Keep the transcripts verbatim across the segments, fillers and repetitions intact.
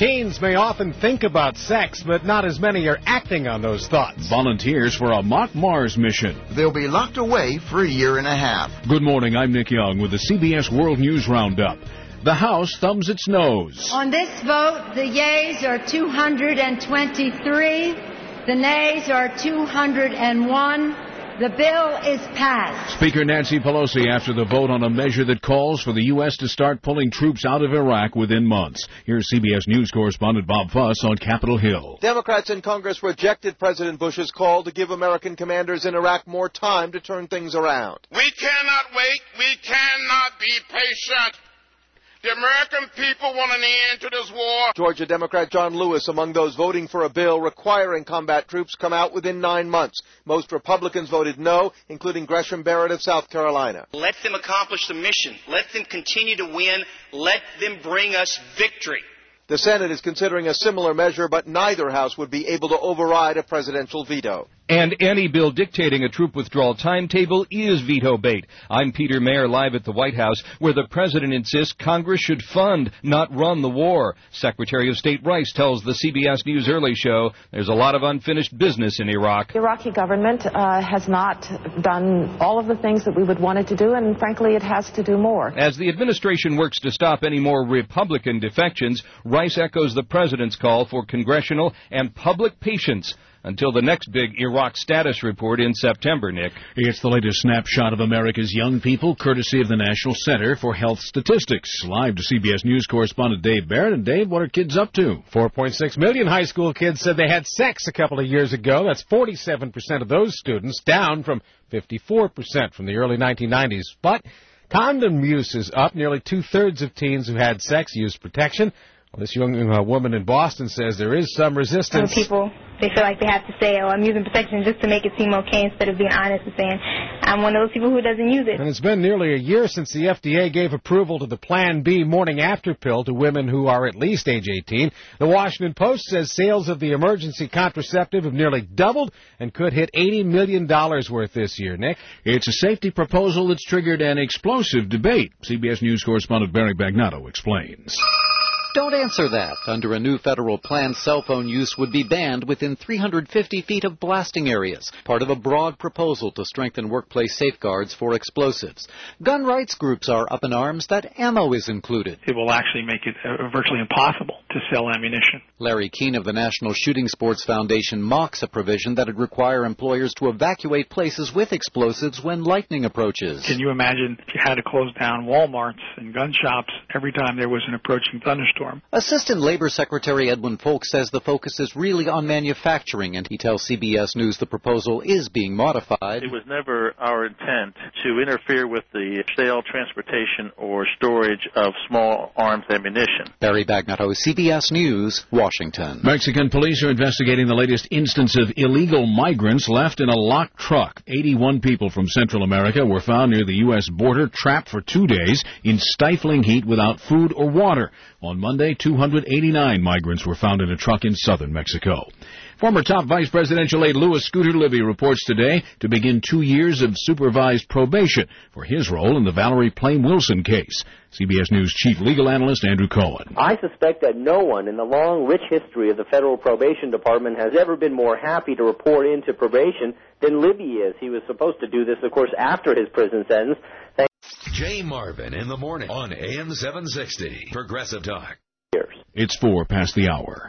Teens may often think about sex, but not as many are acting on those thoughts. Volunteers for a mock Mars mission. They'll be locked away for a year and a half. Good morning, I'm Nick Young with the C B S World News Roundup. The House thumbs its nose. On this vote, the yeas are two hundred twenty-three, the nays are two hundred one. The bill is passed. Speaker Nancy Pelosi after the vote on a measure that calls for the U S to start pulling troops out of Iraq within months. Here's C B S News correspondent Bob Fuss on Capitol Hill. Democrats in Congress rejected President Bush's call to give American commanders in Iraq more time to turn things around. We cannot wait. We cannot be patient. The American people want an end to this war. Georgia Democrat John Lewis among those voting for a bill requiring combat troops come out within nine months. Most Republicans voted no, including Gresham Barrett of South Carolina. Let them accomplish the mission. Let them continue to win. Let them bring us victory. The Senate is considering a similar measure, but neither house would be able to override a presidential veto. And any bill dictating a troop withdrawal timetable is veto bait. I'm Peter Mayer, live at the White House, where the president insists Congress should fund, not run the war. Secretary of State Rice tells the C B S News Early Show there's a lot of unfinished business in Iraq. The Iraqi government uh, has not done all of the things that we would want it to do, and frankly, it has to do more. As the administration works to stop any more Republican defections, Rice echoes the president's call for congressional and public patience until the next big Iraq status report in September, Nick. It's the latest snapshot of America's young people, courtesy of the National Center for Health Statistics. Live to C B S News correspondent Dave Barrett. And Dave, what are kids up to? four point six million high school kids said they had sex a couple of years ago. That's forty-seven percent of those students, down from fifty-four percent from the early nineteen nineties. But condom use is up. Nearly two-thirds of teens who had sex used protection. Well, this young uh, woman in Boston says there is some resistance. Some people, they feel like they have to say, oh, I'm using protection just to make it seem okay instead of being honest and saying, I'm one of those people who doesn't use it. And it's been nearly a year since the F D A gave approval to the Plan B morning after pill to women who are at least age eighteen. The Washington Post says sales of the emergency contraceptive have nearly doubled and could hit eighty million dollars worth this year. Nick? It's a safety proposal that's triggered an explosive debate. C B S News correspondent Barry Bagnotto explains. Don't answer that. Under a new federal plan, cell phone use would be banned within three hundred fifty feet of blasting areas, part of a broad proposal to strengthen workplace safeguards for explosives. Gun rights groups are up in arms that ammo is included. It will actually make it uh, virtually impossible to sell ammunition. Larry Keene of the National Shooting Sports Foundation mocks a provision that would require employers to evacuate places with explosives when lightning approaches. Can you imagine if you had to close down Walmarts and gun shops every time there was an approaching thunderstorm? Assistant Labor Secretary Edwin Folk says the focus is really on manufacturing, and he tells C B S News the proposal is being modified. It was never our intent to interfere with the sale, transportation, or storage of small arms ammunition. Barry Bagnotto, C B S News, Washington. Mexican police are investigating the latest instance of illegal migrants left in a locked truck. eighty-one people from Central America were found near the U S border, trapped for two days in stifling heat without food or water. On Monday, two hundred eighty-nine migrants were found in a truck in southern Mexico. Former top vice presidential aide Louis Scooter Libby reports today to begin two years of supervised probation for his role in the Valerie Plame Wilson case. C B S News chief legal analyst Andrew Cohen. I suspect that no one in the long, rich history of the Federal Probation Department has ever been more happy to report into probation than Libby is. He was supposed to do this, of course, after his prison sentence. Thank Jay Marvin in the morning on A M seven sixty. Progressive Talk. It's four past the hour.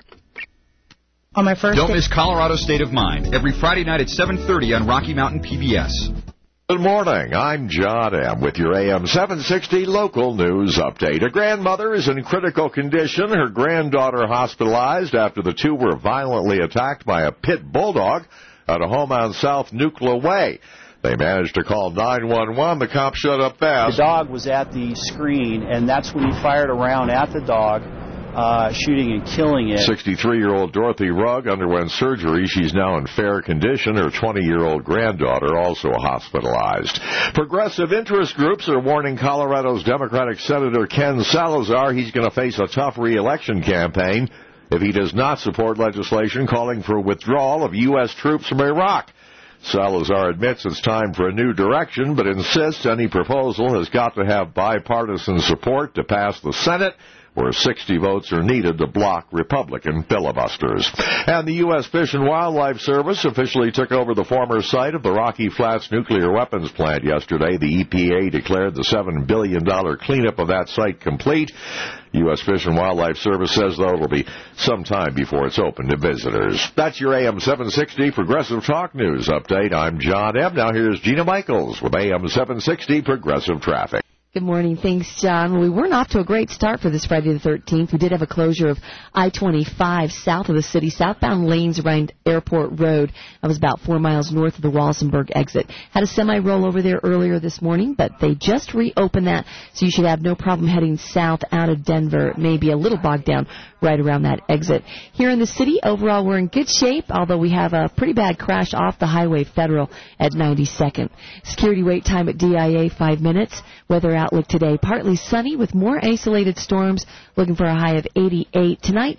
On my first Don't miss Colorado State of Mind every Friday night at seven thirty on Rocky Mountain P B S. Good morning. I'm John M. with your A M seven sixty local news update. A grandmother is in critical condition. Her granddaughter hospitalized after the two were violently attacked by a pit bulldog at a home on South Nucla Way. They managed to call nine one one. The cops showed up fast. The dog was at the screen, and that's when he fired around at the dog, uh, shooting and killing it. sixty-three-year-old Dorothy Rugg underwent surgery. She's now in fair condition. Her twenty-year-old granddaughter also hospitalized. Progressive interest groups are warning Colorado's Democratic Senator Ken Salazar he's going to face a tough re-election campaign if he does not support legislation calling for withdrawal of U S troops from Iraq. Salazar admits it's time for a new direction, but insists any proposal has got to have bipartisan support to pass the Senate. where sixty votes are needed to block Republican filibusters. And the U S Fish and Wildlife Service officially took over the former site of the Rocky Flats nuclear weapons plant yesterday. The E P A declared the seven billion dollars cleanup of that site complete. U S Fish and Wildlife Service says, though, it'll be some time before it's open to visitors. That's your A M seven sixty Progressive Talk News update. I'm John M. Now here's Gina Michaels with A M seven sixty Progressive Traffic. Good morning. Thanks, John. Well, we weren't off to a great start for this Friday the thirteenth. We did have a closure of I twenty-five south of the city, southbound lanes around Airport Road. That was about four miles north of the Walsenburg exit. Had a semi-roll over there earlier this morning, but they just reopened that, so you should have no problem heading south out of Denver. Maybe a little bogged down right around that exit. Here in the city, overall, we're in good shape, although we have a pretty bad crash off the Highway Federal at ninety-second. Security wait time at D I A, five minutes. Weather outlook today, partly sunny with more isolated storms, looking for a high of eighty-eight. Tonight,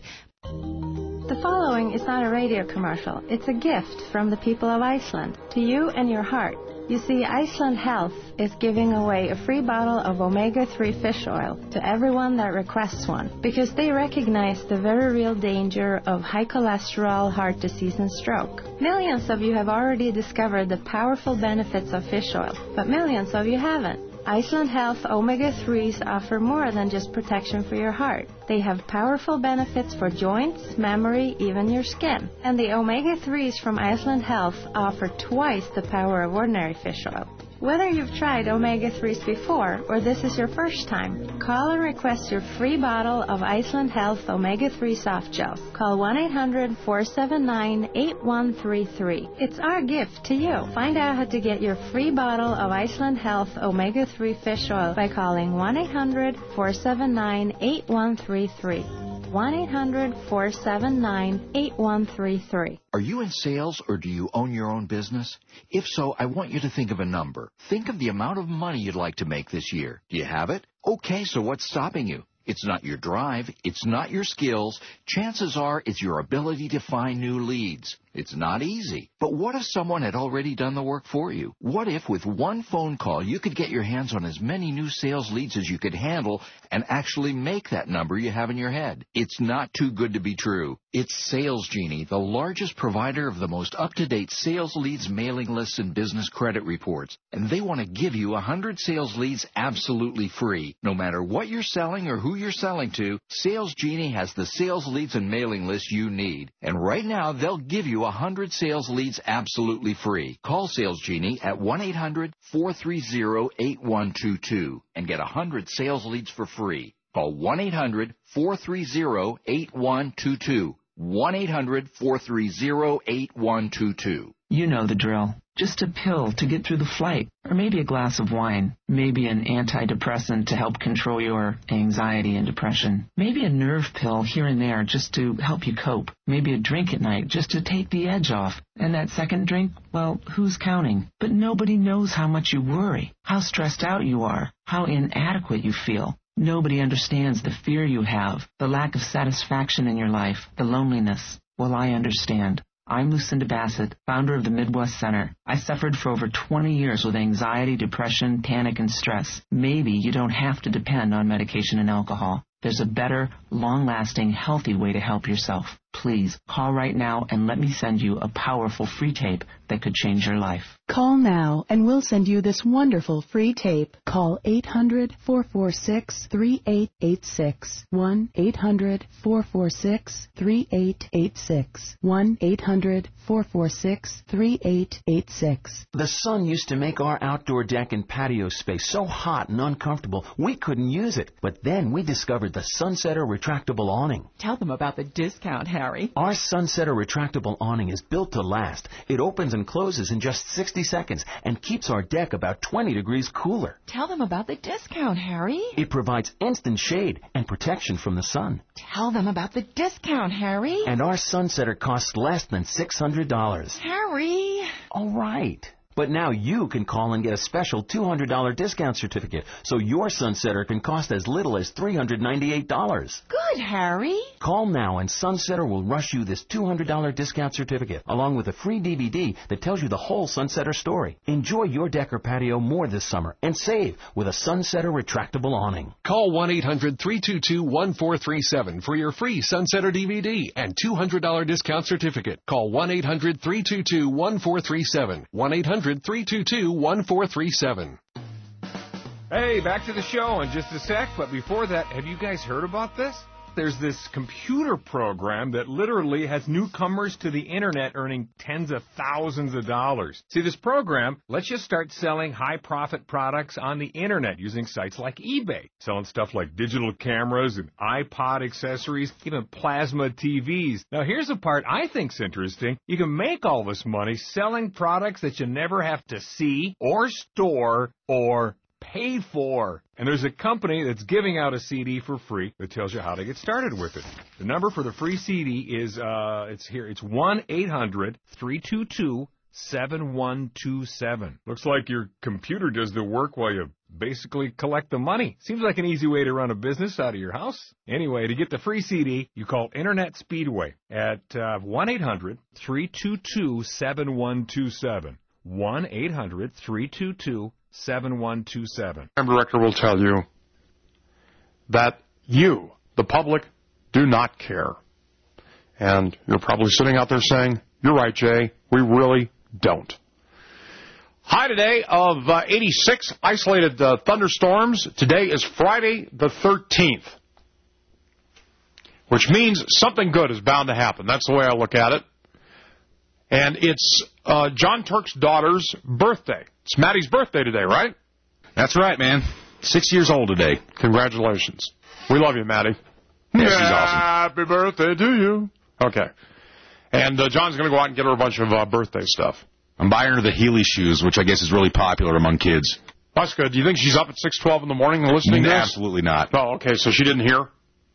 the following is not a radio commercial. It's a gift from the people of Iceland to you and your heart. You see, Iceland Health is giving away a free bottle of omega three fish oil to everyone that requests one, because they recognize the very real danger of high cholesterol, heart disease, and stroke. Millions of you have already discovered the powerful benefits of fish oil, but millions of you haven't. Iceland Health omega threes offer more than just protection for your heart. They have powerful benefits for joints, memory, even your skin. And the omega threes from Iceland Health offer twice the power of ordinary fish oil. Whether you've tried omega threes before or this is your first time, call and request your free bottle of Iceland Health omega three soft gels. Call one eight hundred, four seven nine, eight one three three. It's our gift to you. Find out how to get your free bottle of Iceland Health omega three fish oil by calling one eight hundred, four seven nine, eight one three three. one eight hundred, four seven nine, eight one three three. Are you in sales or do you own your own business? If so, I want you to think of a number. Think of the amount of money you'd like to make this year. Do you have it? Okay, so what's stopping you? It's not your drive. It's not your skills. Chances are it's your ability to find new leads. It's not easy. But what if someone had already done the work for you? What if with one phone call you could get your hands on as many new sales leads as you could handle and actually make that number you have in your head? It's not too good to be true. It's Sales Genie, the largest provider of the most up-to-date sales leads, mailing lists, and business credit reports. And they want to give you one hundred sales leads absolutely free. No matter what you're selling or who you're selling to, Sales Genie has the sales leads and mailing lists you need. And right now, they'll give you one hundred sales leads absolutely free. Call Sales Genie at one eight hundred, four three zero, eight one two two and get one hundred sales leads for free. Call one eight hundred, four three zero, eight one two two. one eight hundred, four three zero, eight one two two. You know the drill. Just a pill to get through the flight, or maybe a glass of wine, maybe an antidepressant to help control your anxiety and depression, maybe a nerve pill here and there just to help you cope, maybe a drink at night just to take the edge off. And that second drink, well, who's counting? But nobody knows how much you worry, how stressed out you are, how inadequate you feel. Nobody understands the fear you have, the lack of satisfaction in your life, the loneliness. Well, I understand. I'm Lucinda Bassett, founder of the Midwest Center. I suffered for over twenty years with anxiety, depression, panic, and stress. Maybe you don't have to depend on medication and alcohol. There's a better, long-lasting, healthy way to help yourself. Please, call right now and let me send you a powerful free tape that could change your life. Call now and we'll send you this wonderful free tape. Call eight hundred, four four six, three eight eight six. one eight hundred, four four six, three eight eight six. one eight hundred, four four six, three eight eight six. The sun used to make our outdoor deck and patio space so hot and uncomfortable we couldn't use it. But then we discovered the Sunsetter retractable awning. Tell them about the discount, Harry. Our Sunsetter retractable awning is built to last. It opens and closes in just sixty seconds and keeps our deck about twenty degrees cooler. Tell them about the discount, Harry. It provides instant shade and protection from the sun. Tell them about the discount, Harry. And our Sunsetter costs less than six hundred dollars. Harry. All right. But now you can call and get a special two hundred dollars discount certificate, so your Sunsetter can cost as little as three hundred ninety-eight dollars. Good. it, Harry. Call now and Sunsetter will rush you this two hundred dollars discount certificate, along with a free D V D that tells you the whole Sunsetter story. Enjoy your deck or patio more this summer and save with a Sunsetter retractable awning. Call one eight hundred three two two one four three seven for your free Sunsetter D V D and two hundred dollars discount certificate. Call one eight hundred three two two one four three seven. one eight hundred three two two one four three seven. Hey, back to the show in just a sec, but before that, have you guys heard about this? There's this computer program that literally has newcomers to the internet earning tens of thousands of dollars. See, this program lets you start selling high-profit products on the internet using sites like eBay, selling stuff like digital cameras and iPod accessories, even plasma T Vs. Now, here's the part I think's interesting. You can make all this money selling products that you never have to see or store or pay for. And there's a company that's giving out a C D for free that tells you how to get started with it. The number for the free C D is, uh, it's here. It's one eight hundred three two two seven one two seven. Looks like your computer does the work while you basically collect the money. Seems like an easy way to run a business out of your house. Anyway, to get the free C D, you call Internet Speedway at uh, one eight hundred three two two seven one two seven. one eight hundred three two two seven one two seven. The director will tell you that you, the public, do not care. And you're probably sitting out there saying, you're right, Jay, we really don't. High today of uh, eighty-six isolated uh, thunderstorms. Today is Friday the thirteenth, which means something good is bound to happen. That's the way I look at it. And it's uh, John Turk's daughter's birthday. It's Maddie's birthday today, right? That's right, man. Six years old today. Congratulations. We love you, Maddie. Yeah, she's awesome. Happy birthday to you. Okay. And uh, John's going to go out and get her a bunch of uh, birthday stuff. I'm buying her the Healy shoes, which I guess is really popular among kids. That's good. Do you think she's up at six twelve in the morning and listening to this? Absolutely not. Oh, okay, so she didn't hear?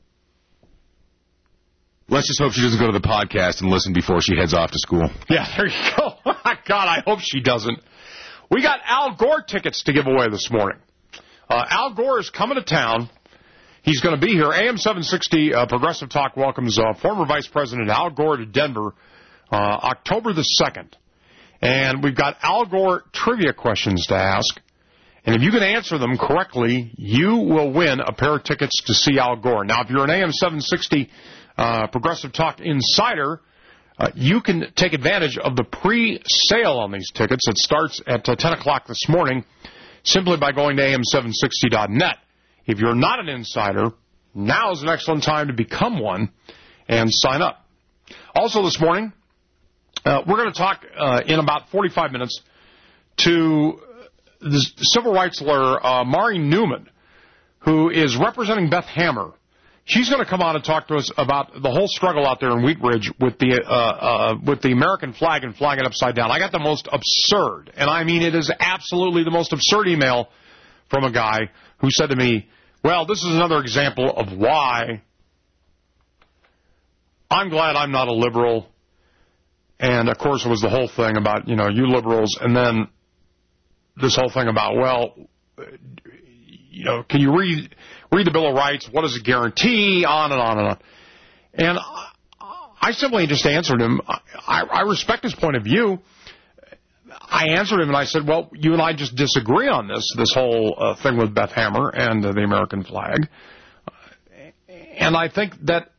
Let's just hope she doesn't go to the podcast and listen before she heads off to school. Yeah, there you go. God, I hope she doesn't. We got Al Gore tickets to give away this morning. Uh, Al Gore is coming to town. He's going to be here. A M seven sixty uh, Progressive Talk welcomes uh, former Vice President Al Gore to Denver uh, October the second. And we've got Al Gore trivia questions to ask. And if you can answer them correctly, you will win a pair of tickets to see Al Gore. Now, if you're an A M seven sixty uh, Progressive Talk insider, uh, you can take advantage of the pre-sale on these tickets. It starts at uh, ten o'clock this morning simply by going to A M seven sixty dot net. If you're not an insider, now is an excellent time to become one and sign up. Also this morning, uh, we're going to talk uh, in about forty-five minutes to the civil rights lawyer uh, Mari Newman, who is representing Beth Hammer. She's going to come on and talk to us about the whole struggle out there in Wheat Ridge with the uh, uh, with the American flag and flying it upside down. I got the most absurd, and I mean it is absolutely the most absurd email from a guy who said to me, well, this is another example of why I'm glad I'm not a liberal. And, of course, it was the whole thing about, you know, you liberals, and then this whole thing about, well, you know, can you read read the Bill of Rights? What does it guarantee? On and on and on. And I simply just answered him. I, I respect his point of view. I answered him and I said, well, you and I just disagree on this, this whole uh, thing with Beth Hammer and uh, the American flag. And I think that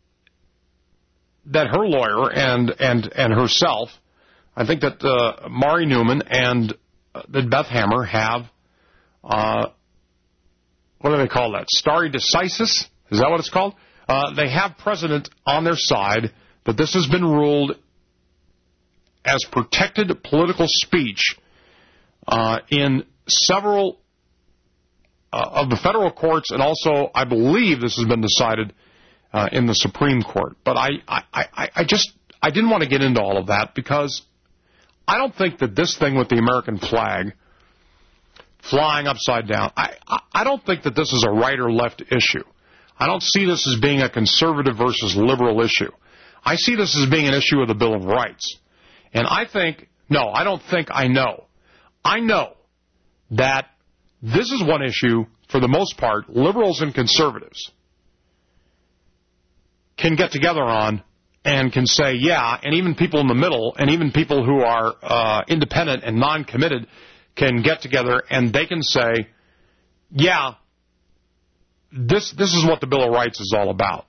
that her lawyer and, and, and herself, I think that uh, Mari Newman and uh, that Beth Hammer have, uh, what do they call that, stare decisis? Is that what it's called? Uh, they have precedent on their side that this has been ruled as protected political speech uh, in several uh, of the federal courts, and also I believe this has been decided uh, in the Supreme Court. But I, I, I, I just I didn't want to get into all of that because I don't think that this thing with the American flag flying upside down, I, I, I don't think that this is a right or left issue. I don't see this as being a conservative versus liberal issue. I see this as being an issue of the Bill of Rights. And I think, no, I don't think I know. I know that this is one issue, for the most part, liberals and conservatives can get together on and can say, yeah, and even people in the middle and even people who are uh, independent and non-committed can get together and they can say, yeah, this this is what the Bill of Rights is all about.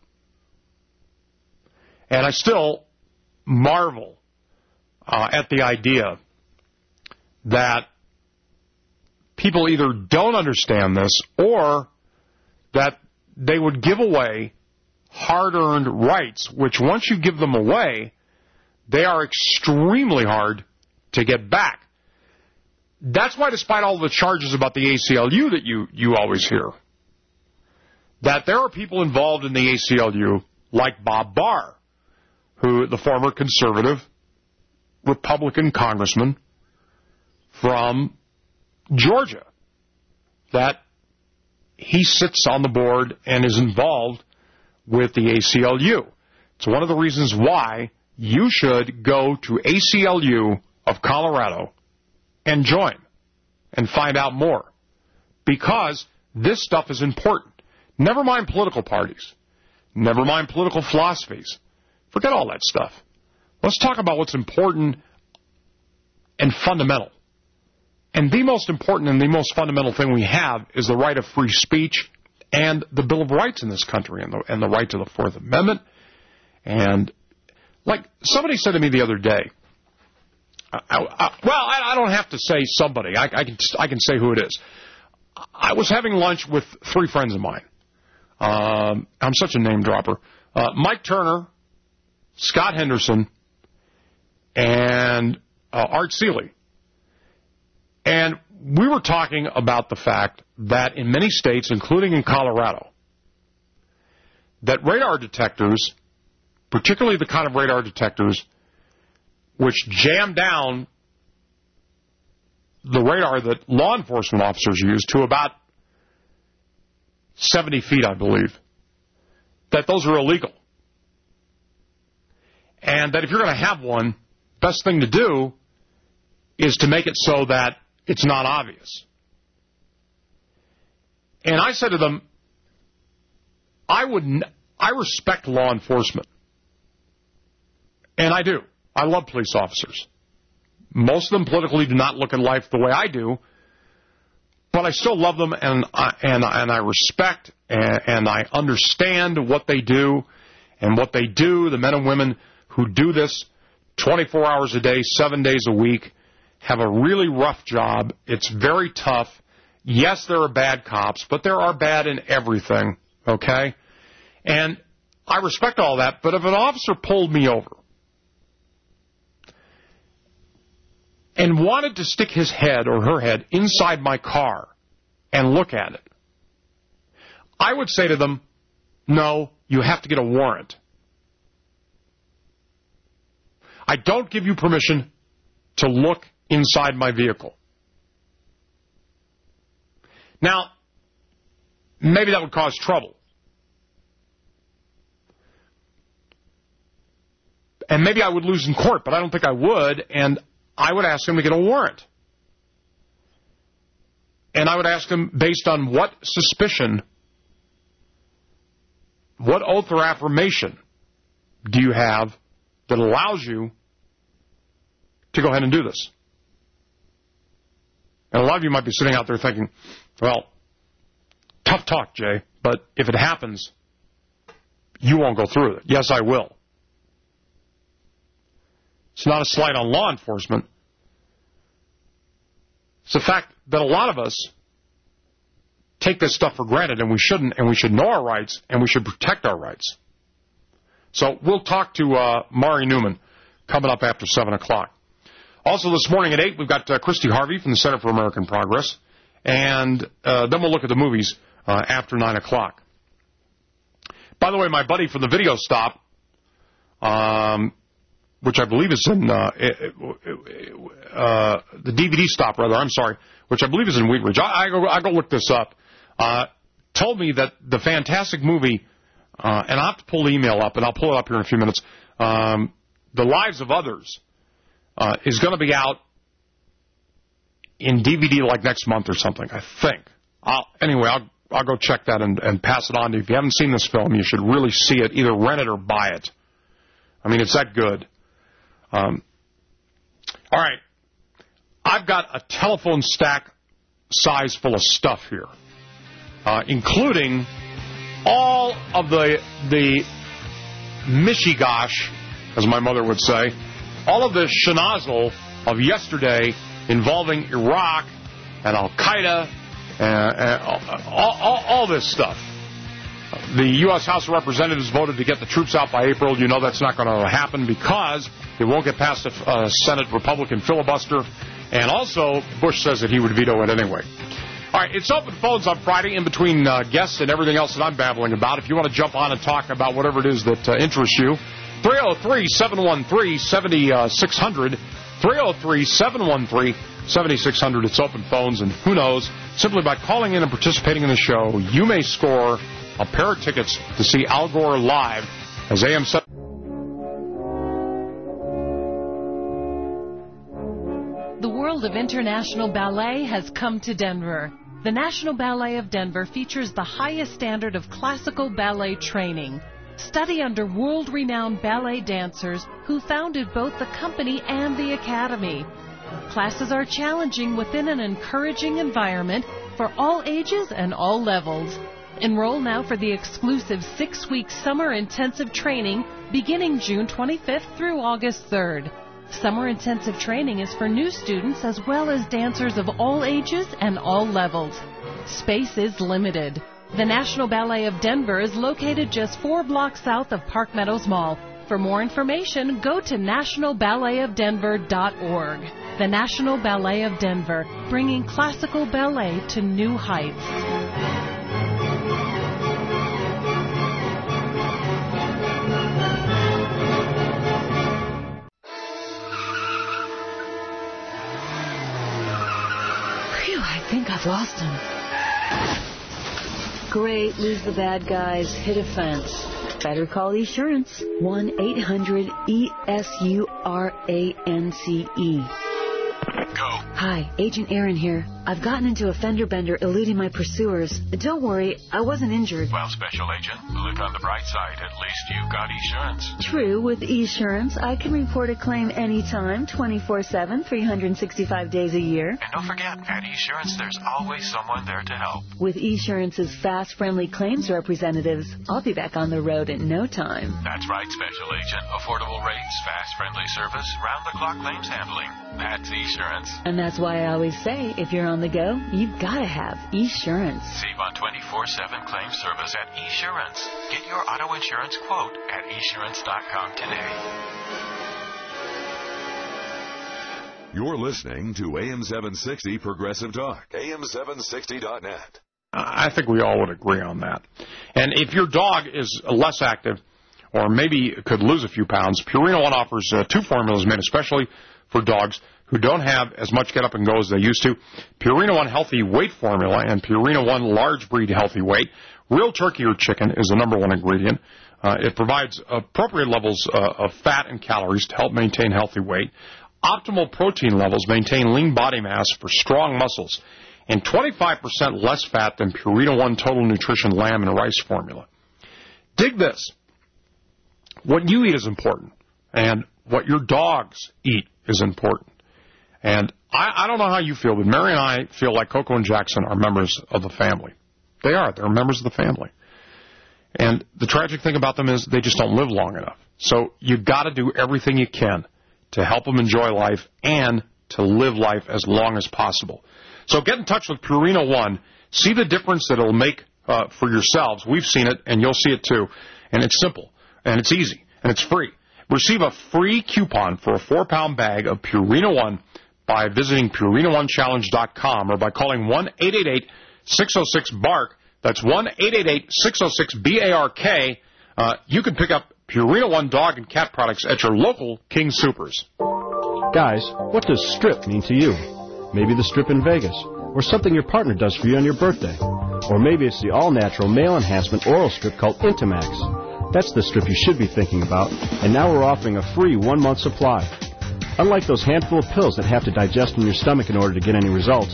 And I still marvel uh, at the idea that people either don't understand this or that they would give away hard-earned rights, which once you give them away, they are extremely hard to get back. That's why, despite all the charges about the A C L U that you, you always hear, that there are people involved in the A C L U, like Bob Barr, who the former conservative Republican congressman from Georgia, that he sits on the board and is involved with the A C L U. It's one of the reasons why you should go to A C L U of Colorado and join and find out more, because this stuff is important. Never mind political parties. Never mind political philosophies. Forget all that stuff. Let's talk about what's important and fundamental. And the most important and the most fundamental thing we have is the right of free speech and the Bill of Rights in this country, and the, and the right to the Fourth Amendment. And like somebody said to me the other day, I, I, well, I, I don't have to say somebody. I, I can I can say who it is. I was having lunch with three friends of mine. Um, I'm such a name dropper. Uh, Mike Turner, Scott Henderson, and uh, Art Seeley. And we were talking about the fact that in many states, including in Colorado, that radar detectors, particularly the kind of radar detectors which jam down the radar that law enforcement officers use to about seventy feet, I believe, that those are illegal. And that if you're going to have one, best thing to do is to make it so that it's not obvious. And I said to them, I would, n- I respect law enforcement. And I do. I love police officers. Most of them politically do not look at life the way I do, but I still love them, and I, and, and I respect and, and I understand what they do and what they do, the men and women who do this twenty-four hours a day, seven days a week, have a really rough job. It's very tough. Yes, there are bad cops, but there are bad in everything, okay? And I respect all that, but if an officer pulled me over and wanted to stick his head or her head inside my car and look at it, I would say to them, no, you have to get a warrant. I don't give you permission to look inside my vehicle. Now, maybe that would cause trouble. And maybe I would lose in court, but I don't think I would, and I would ask him to get a warrant. And I would ask him based on what suspicion, what oath or affirmation do you have that allows you to go ahead and do this? And a lot of you might be sitting out there thinking, well, tough talk, Jay, but if it happens, you won't go through with it. Yes, I will. It's not a slight on law enforcement. It's the fact that a lot of us take this stuff for granted, and we shouldn't, and we should know our rights, and we should protect our rights. So we'll talk to uh, Mari Newman coming up after seven o'clock. Also this morning at eight, we've got uh, Christy Harvey from the Center for American Progress, and uh, then we'll look at the movies uh, after nine o'clock. By the way, my buddy from the video stop, um, which I believe is in, uh, uh, the D V D stop, rather, I'm sorry, which I believe is in Wheat Ridge. I, I, go, I go look this up, uh, told me that the fantastic movie, uh, and I'll have to pull the email up, and I'll pull it up here in a few minutes, um, The Lives of Others, uh, is going to be out in D V D like next month or something, I think. I'll, anyway, I'll I'll go check that and, and pass it on to you. If you haven't seen this film, you should really see it. Either rent it or buy it. I mean, it's that good. Um, all right. I've got a telephone stack size full of stuff here, uh, including all of the the mishigosh, as my mother would say, all of the shenazzle of yesterday involving Iraq and Al-Qaeda and, and all, all, all this stuff. The U S House of Representatives voted to get the troops out by April. You know that's not going to happen because it won't get past the uh, Senate Republican filibuster. And also, Bush says that he would veto it anyway. All right, it's open phones on Friday in between uh, guests and everything else that I'm babbling about. If you want to jump on and talk about whatever it is that uh, interests you, three oh three, seven one three, seven six zero zero, three oh three, seven one three, seven six zero zero. It's open phones, and who knows, simply by calling in and participating in the show, you may score a pair of tickets to see Al Gore live as A M seven. The world of international ballet has come to Denver. The National Ballet of Denver features the highest standard of classical ballet training. Study under world-renowned ballet dancers who founded both the company and the academy. Classes are challenging within an encouraging environment for all ages and all levels. Enroll now for the exclusive six-week summer intensive training beginning June twenty-fifth through August third. Summer intensive training is for new students as well as dancers of all ages and all levels. Space is limited. The National Ballet of Denver is located just four blocks south of Park Meadows Mall. For more information, go to national ballet of denver dot org. The National Ballet of Denver, bringing classical ballet to new heights. I think I've lost him. Great, lose the bad guys, hit a fence. Better call Esurance. one eight hundred E S U R A N C E. Go. Hi, Agent Aaron here. I've gotten into a fender bender eluding my pursuers. Don't worry, I wasn't injured. Well, Special Agent, look on the bright side. At least you've got Esurance. True, with Esurance, I can report a claim anytime, twenty-four seven, three hundred sixty-five days a year. And don't forget, at Esurance, there's always someone there to help. With Esurance's fast, friendly claims representatives, I'll be back on the road in no time. That's right, Special Agent. Affordable rates, fast, friendly service, round-the-clock claims handling. That's Esurance. And that's why I always say, if you're on the go, you've got to have Esurance. Save on twenty-four seven claim service at Esurance. Get your auto insurance quote at esurance dot com today. You're listening to A M seven sixty Progressive Talk. A M seven sixty dot net. I think we all would agree on that. And if your dog is less active or maybe could lose a few pounds, Purina One offers uh, two formulas made especially for dogs who don't have as much get up and go as they used to. Purina One Healthy Weight Formula and Purina One Large Breed Healthy Weight. Real turkey or chicken is the number one ingredient. Uh, it provides appropriate levels uh, of fat and calories to help maintain healthy weight. Optimal protein levels maintain lean body mass for strong muscles. And twenty-five percent less fat than Purina One Total Nutrition Lamb and Rice Formula. Dig this. What you eat is important. And what your dogs eat is important. And I, I don't know how you feel, but Mary and I feel like Coco and Jackson are members of the family. They are. They're members of the family. And the tragic thing about them is they just don't live long enough. So you've got to do everything you can to help them enjoy life and to live life as long as possible. So get in touch with Purina One. See the difference that it'll make uh, for yourselves. We've seen it, and you'll see it too. And it's simple, and it's easy, and it's free. Receive a free coupon for a four-pound bag of Purina One by visiting Purina One Challenge dot com or by calling one eight eight eight, six oh six, B A R C. That's one eight eight eight, six oh six, B A R K. Uh, you can pick up Purina One dog and cat products at your local King Supers. Guys, what does strip mean to you? Maybe the strip in Vegas, or something your partner does for you on your birthday. Or maybe it's the all-natural male enhancement oral strip called Intimax. That's the strip you should be thinking about, and now we're offering a free one-month supply. Unlike those handful of pills that have to digest in your stomach in order to get any results,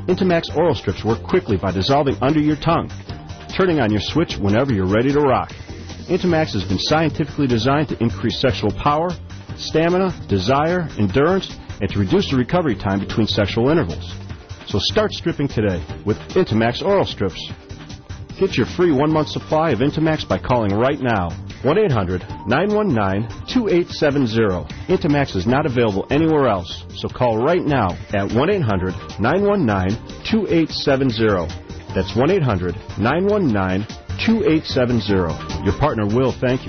Intamax oral strips work quickly by dissolving under your tongue, turning on your switch whenever you're ready to rock. Intamax has been scientifically designed to increase sexual power, stamina, desire, endurance, and to reduce the recovery time between sexual intervals. So start stripping today with Intamax oral strips. Get your free one-month supply of Intamax by calling right now. one eight hundred nine one nine two eight seven zero. Intamax is not available anywhere else, so call right now at one eight hundred nine one nine two eight seven zero. That's one eight hundred nine one nine two eight seven zero. Your partner will thank you.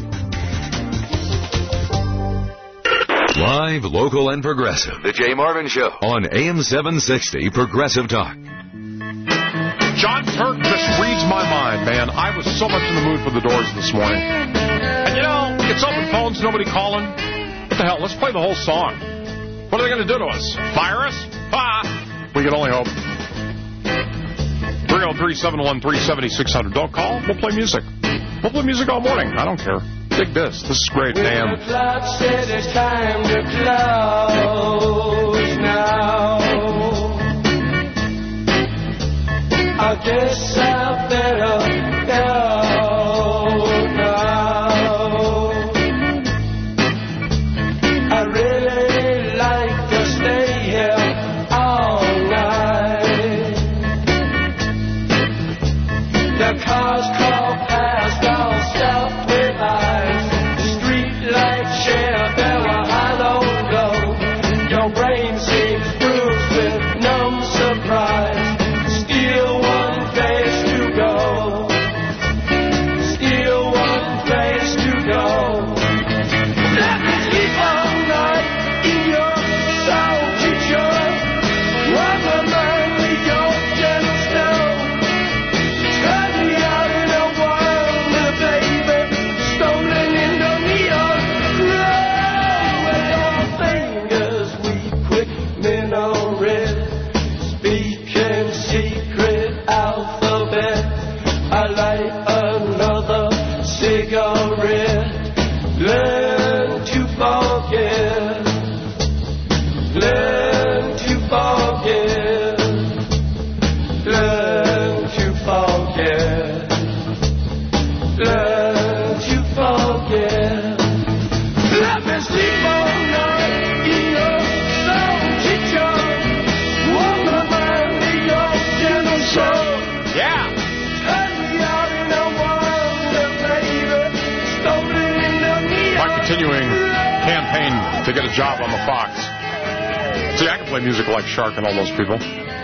Live, local, and progressive. The Jay Marvin Show on A M seven sixty Progressive Talk. John Turk just reads my mind, man. I was so much in the mood for the Doors this morning. And you know, it's open phones, nobody calling. What the hell? Let's play the whole song. What are they going to do to us? Fire us? Ah! We can only hope. three oh three, seven one three, seven six zero zero. Don't call. We'll play music. We'll play music all morning. I don't care. Dig this. This is great, damn. The clock said it's time to close now. I guess I better go now. I really like to stay here all night. The cars call past, all stopped with eyes. The street lights share, there were high, low, low. Your brain seems bruised with numb surprise. Still one place to go. Still one place to go. Let me sleep all night in your salty joy. Run my mind with your gentle snow. Turn me out in a world, baby, stolen in the neon glow. With your fingers we quick minaret, speaking secret alphabet. I light another cigarette. Learn to forget. Learn to forget. Learn to forget. Learn to forget. Let me sleep all night in your salty charm. Warm my mind with your gentle soul. Yeah. Turn me out in a wonder, baby. Stolen in the neon. My continuing campaign to get a job on the Fox. See, I can play music like Shark and all those people.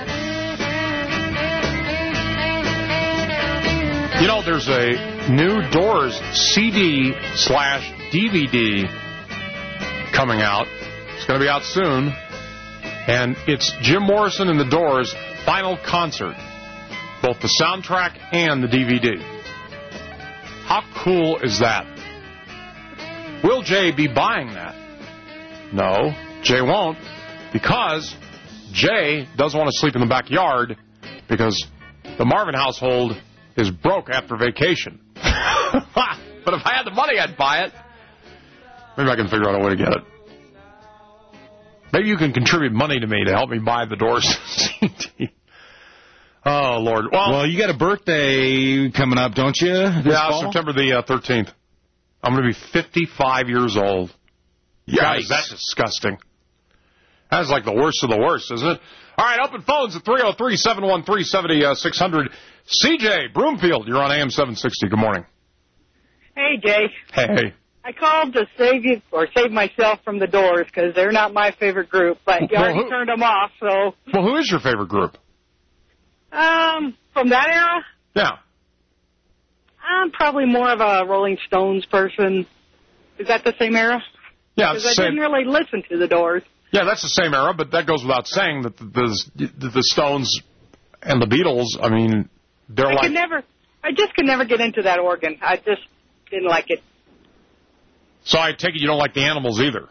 You know, there's a new Doors C D slash D V D coming out. It's going to be out soon. And it's Jim Morrison and the Doors' final concert. Both the soundtrack and the D V D. How cool is that? Will Jay be buying that? No, Jay won't, because Jay doesn't want to sleep in the backyard because the Marvin household is broke after vacation. But if I had the money, I'd buy it. Maybe I can figure out a way to get it. Maybe you can contribute money to me to help me buy the Doors C D. Oh, Lord. Well, well, you got a birthday coming up, don't you? Yeah, fall? September the uh, thirteenth. I'm going to be fifty-five years old. Guys, that's disgusting. That's like the worst of the worst, isn't it? All right, open phones at three oh three, seven one three, seven six zero zero. C J Broomfield, you're on A M seven sixty. Good morning. Hey, Jay. Hey. I called to save you or save myself from the Doors because they're not my favorite group, but you Well, already who- turned them off. So, Well, who is your favorite group? um, from that era, Yeah. I'm probably more of a Rolling Stones person. Is that the same era? Yeah, Because it's I the same. didn't really listen to the Doors. Yeah, that's the same era, but that goes without saying that the, the, the Stones and the Beatles, I mean, they're I like... could never. I just could never get into that organ. I just didn't like it. So I take it you don't like the Animals either.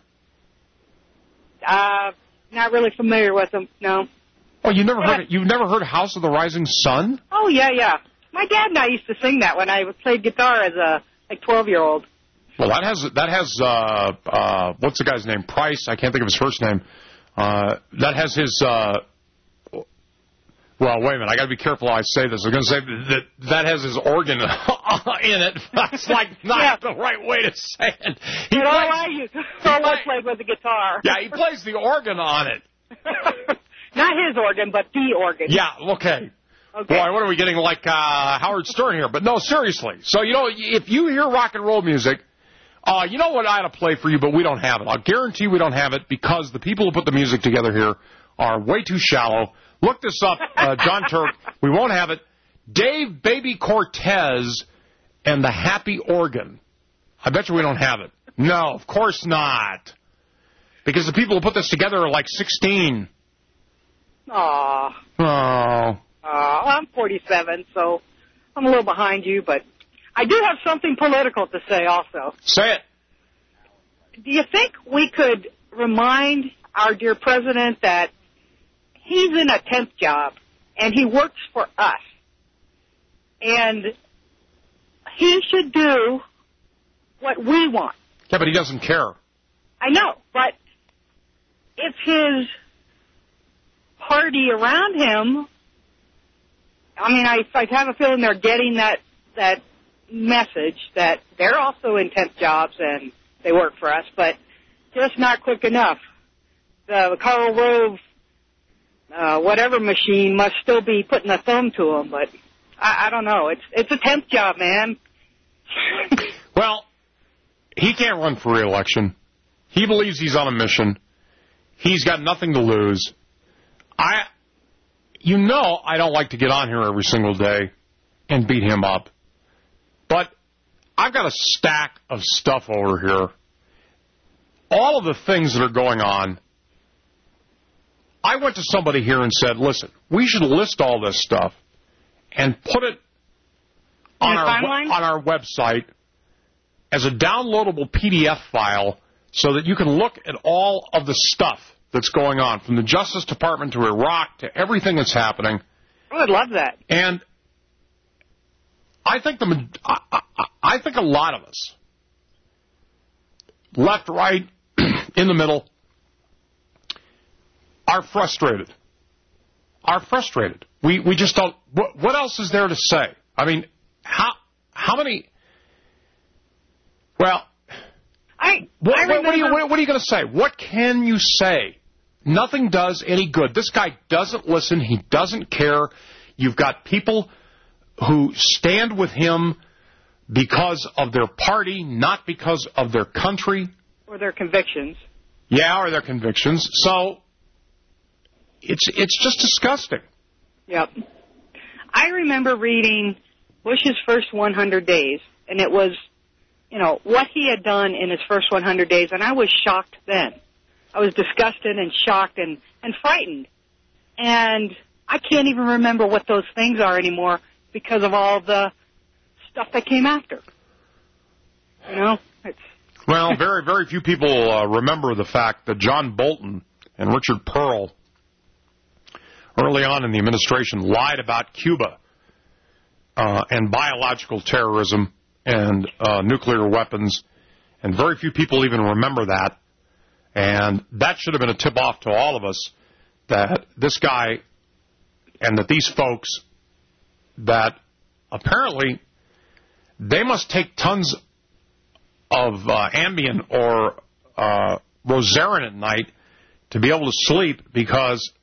Uh, not really familiar with them. No. Oh, you never heard you've never heard House of the Rising Sun? Oh yeah, yeah. My dad and I used to sing that when I played guitar as a like twelve year old. Well, that has that has uh, uh, what's the guy's name? Price. I can't think of his first name. Uh, that has his uh, Well, wait a minute. I got to be careful how I say this. I'm going to say that that has his organ in it. That's like not yeah. the right way to say it. He but plays, all I use, all I play with the guitar. Yeah, he plays the organ on it. Not his organ, but the organ. Yeah, okay. Okay. Boy, what are we getting like uh, Howard Stern here? But no, seriously. So, you know, if you hear rock and roll music, uh, you know what I ought to play for you, but we don't have it. I'll guarantee we don't have it because the people who put the music together here are way too shallow. Look this up, uh, John Turk. We won't have it. Dave Baby Cortez and the Happy Organ. I bet you we don't have it. No, of course not. Because the people who put this together are like sixteen. Aw. Oh. Uh, I'm forty-seven, so I'm a little behind you, but I do have something political to say also. Say it. Do you think we could remind our dear president that he's in a temp job and he works for us, and he should do what we want? Yeah, but he doesn't care. I know, but it's his party around him. I mean, I, I have a feeling they're getting that that message that they're also in temp jobs and they work for us, but just not quick enough. The Karl Rove, uh, whatever machine must still be putting a thumb to them, but I, I don't know. It's it's a temp job, man. Well, he can't run for re-election. He believes he's on a mission. He's got nothing to lose. I, you know, I don't like to get on here every single day and beat him up. But I've got a stack of stuff over here. All of the things that are going on. I went to somebody here and said, listen, we should list all this stuff and put it on our, on our website as a downloadable P D F file so that you can look at all of the stuff that's going on, from the Justice Department to Iraq to everything that's happening. I would love that. And I think the I, I, I think a lot of us, left, right, in the middle, are frustrated. Are frustrated. We we just don't. What, what else is there to say? I mean, how how many? Well, I what, I what, what are you what, what are you going to say? What can you say? Nothing does any good. This guy doesn't listen. He doesn't care. You've got people who stand with him because of their party, not because of their country. Or their convictions. Yeah, or their convictions. So it's it's just disgusting. Yep. I remember reading Bush's first one hundred days, and it was, you know, what he had done in his first one hundred days, and I was shocked then. I was disgusted and shocked and, and frightened. And I can't even remember what those things are anymore because of all the stuff that came after. You know? It's well, very, very few people uh, remember the fact that John Bolton and Richard Pearl, early on in the administration, lied about Cuba uh, and biological terrorism and uh, nuclear weapons, and very few people even remember that. And that should have been a tip-off to all of us that this guy and that these folks, that apparently they must take tons of uh, Ambien or uh, Rosarin at night to be able to sleep, because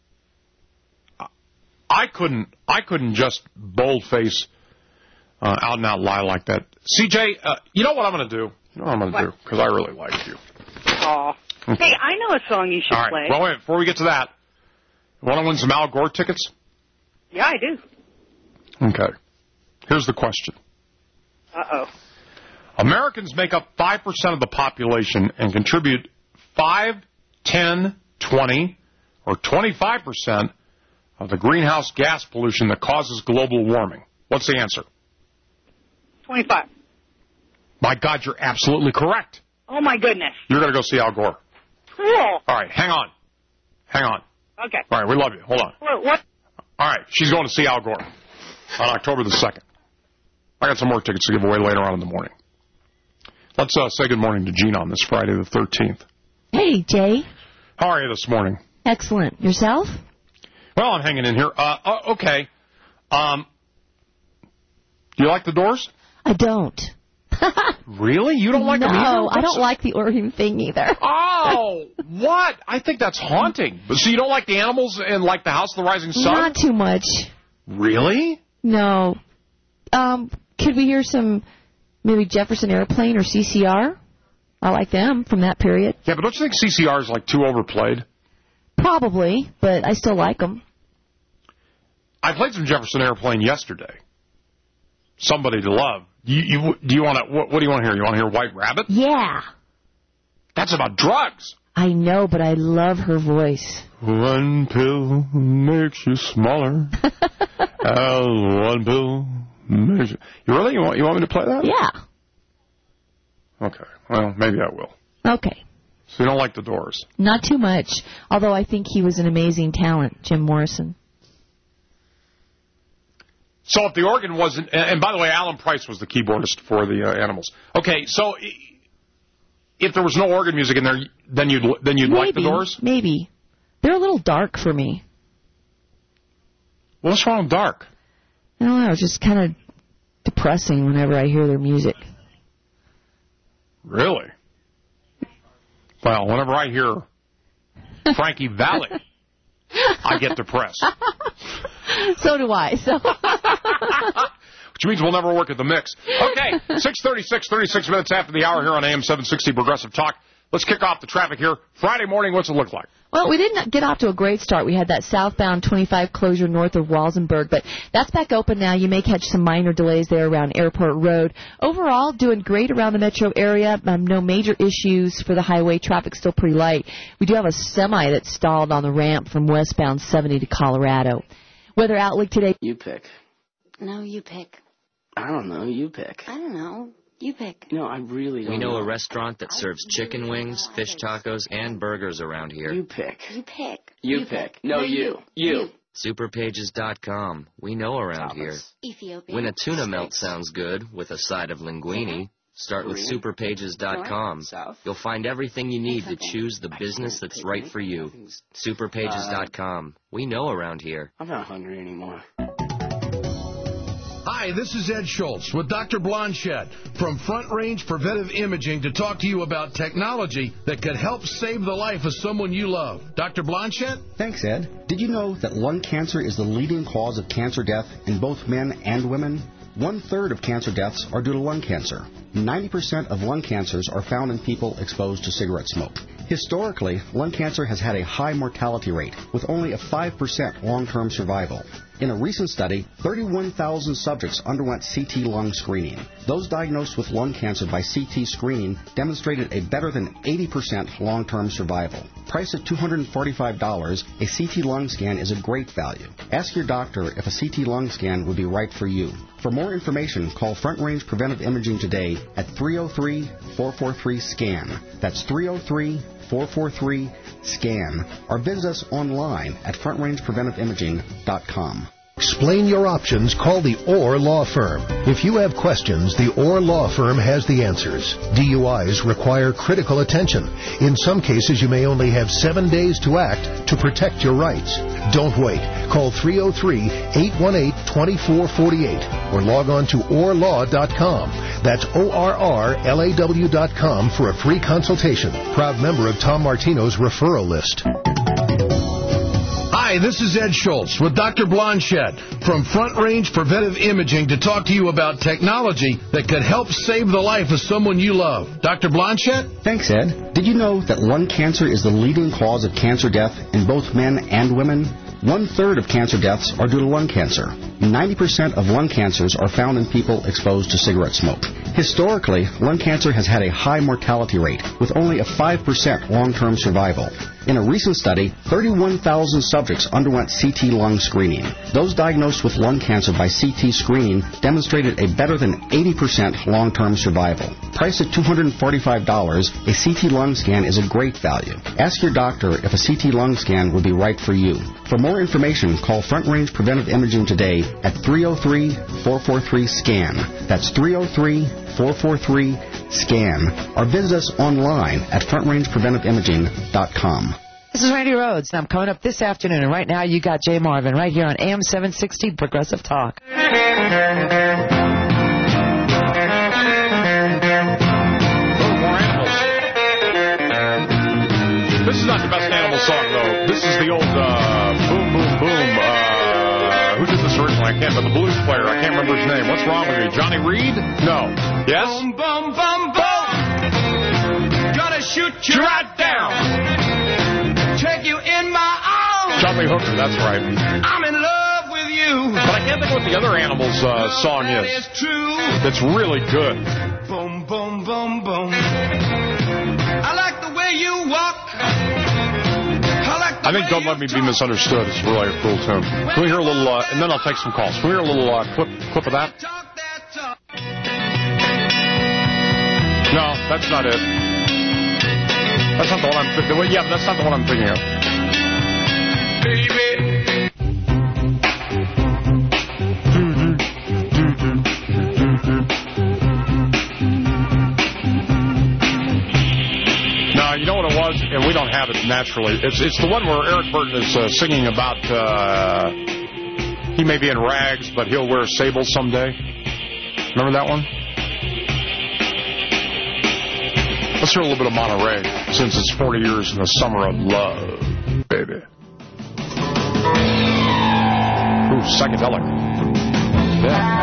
I couldn't I couldn't just bold-face uh, out and out lie like that. C J, uh, you know what I'm going to do? You know what I'm going to do? Because I really like you. Aw. Hey, I know a song you should All right. play. Well, wait, before we get to that, you want to win some Al Gore tickets? Yeah, I do. Okay. Here's the question. Uh-oh. Americans make up five percent of the population and contribute five, ten, twenty, or twenty-five percent of the greenhouse gas pollution that causes global warming. What's the answer? twenty-five. My God, you're absolutely correct. Oh, my goodness. You're going to go see Al Gore. Cool. All right, hang on. Hang on. Okay. All right, we love you. Hold on. What? what? All right, she's going to see Al Gore on October the second. I got some more tickets to give away later on in the morning. Let's uh, say good morning to Gina on this Friday the thirteenth. Hey, Jay. How are you this morning? Excellent. Yourself? Well, I'm hanging in here. Uh, uh, okay. Um, do you like the Doors? I don't. Really? You don't like no, them either? No, I don't like the organ thing either. Oh, what? I think that's haunting. So you don't like the Animals and like the House of the Rising Sun? Not too much. Really? No. Um, could we hear some maybe Jefferson Airplane or C C R? I like them from that period. Yeah, but don't you think C C R is like too overplayed? Probably, but I still like them. I played some Jefferson Airplane yesterday. Somebody to Love. You, you, do you want to? What, what do you want to hear? You want to hear White Rabbit? Yeah. That's about drugs. I know, but I love her voice. One pill makes you smaller. uh, one pill makes you... You really? You want, you want me to play that? Yeah. Okay. Well, maybe I will. Okay. So you don't like the Doors? Not too much, although I think he was an amazing talent, Jim Morrison. So if the organ wasn't... And by the way, Alan Price was the keyboardist for the uh, Animals. Okay, so if there was no organ music in there, then you'd then you'd maybe, like the Doors? Maybe. They're a little dark for me. What's wrong with dark? I don't know. It's just kind of depressing whenever I hear their music. Really? Well, whenever I hear Frankie Valli, I get depressed. So do I. So, which means we'll never work at the mix. Okay, six thirty-six, thirty-six minutes after the hour here on A M seven sixty Progressive Talk. Let's kick off the traffic here. Friday morning, what's it look like? Well, we didn't get off to a great start. We had that southbound twenty-five closure north of Walsenburg, but that's back open now. You may catch some minor delays there around Airport Road. Overall, doing great around the metro area. Um, no major issues for the highway. Traffic still pretty light. We do have a semi that's stalled on the ramp from westbound seventy to Colorado. Weather outlook today. You pick. No, you pick. I don't know. You pick. I don't know. You pick. No, I really don't We know know. a restaurant that serves chicken wings, fish tacos, and burgers around here. You pick. You pick. You, you pick. pick. No, no, you. You. you. Superpages dot com. We know around here. Ethiopia. When a tuna melt sounds good with a side of linguine, start with Superpages dot com. You'll find everything you need to choose the business that's right for you. Superpages dot com. We know around here. I'm not hungry anymore. Hi, this is Ed Schultz with Doctor Blanchette from Front Range Preventive Imaging to talk to you about technology that could help save the life of someone you love. Doctor Blanchette? Thanks, Ed. Did you know that lung cancer is the leading cause of cancer death in both men and women? One-third of cancer deaths are due to lung cancer. ninety percent of lung cancers are found in people exposed to cigarette smoke. Historically, lung cancer has had a high mortality rate, with only a five percent long-term survival. In a recent study, thirty-one thousand subjects underwent C T lung screening. Those diagnosed with lung cancer by C T screening demonstrated a better than eighty percent long-term survival. Priced at two hundred forty-five dollars, a C T lung scan is a great value. Ask your doctor if a C T lung scan would be right for you. For more information, call Front Range Preventive Imaging today at three oh three, four four three, SCAN. That's three oh three, four four three, SCAN. Or visit us online at front range preventive imaging dot com. Explain your options. Call the Orr Law Firm. If you have questions, the Orr Law Firm has the answers. D U Is require critical attention. In some cases, you may only have seven days to act to protect your rights. Don't wait. Call three oh three, eight one eight, two four four eight or log on to orr law dot com. That's O R R L A W dot com for a free consultation. Proud member of Tom Martino's referral list. Hi, this is Ed Schultz with Doctor Blanchette from Front Range Preventive Imaging to talk to you about technology that could help save the life of someone you love. Doctor Blanchette? Thanks, Ed. Did you know that lung cancer is the leading cause of cancer death in both men and women? One-third of cancer deaths are due to lung cancer. ninety percent of lung cancers are found in people exposed to cigarette smoke. Historically, lung cancer has had a high mortality rate, with only a five percent long-term survival. In a recent study, thirty-one thousand subjects underwent C T lung screening. Those diagnosed with lung cancer by C T screening demonstrated a better than eighty percent long-term survival. Priced at two hundred forty-five dollars, a C T lung scan is a great value. Ask your doctor if a C T lung scan would be right for you. For more information, call Front Range Preventive Imaging today at three oh three, four four three, SCAN. That's three oh three, four four three, SCAN. Or visit us online at front range preventive imaging dot com. This is Randy Rhodes, and I'm coming up this afternoon, and right now you got Jay Marvin right here on A M seven sixty Progressive Talk. This is not the best animal song, though. This is the old uh, Boom Boom Boom. Uh, who did this originally? I can't remember. The blues player. I can't remember his name. What's wrong with me? Johnny Reed? No. Yes? Boom, boom, boom, boom. Gonna shoot you right down. Take you in my arms. John Lee Hooker, that's right. I'm in love with you. But I can't think of what the other Animals uh, song that is. is true. That's really good. Boom, boom, boom, boom. I like the way you walk. I like the I think way Don't Let Me Be Misunderstood is really a cool tune. Can we hear a little, uh, and then I'll take some calls. Can we hear a little uh, clip, clip of that? No, that's not it. That's not the one I'm thinking. Well, yeah, but that's not the one I'm thinking of. Baby. No, you know what it was, and we don't have it naturally. It's it's the one where Eric Burton is uh, singing about uh, he may be in rags, but he'll wear sable someday. Remember that one? Let's hear a little bit of Monterey, since it's forty years in the summer of love, baby. Ooh, psychedelic. Yeah.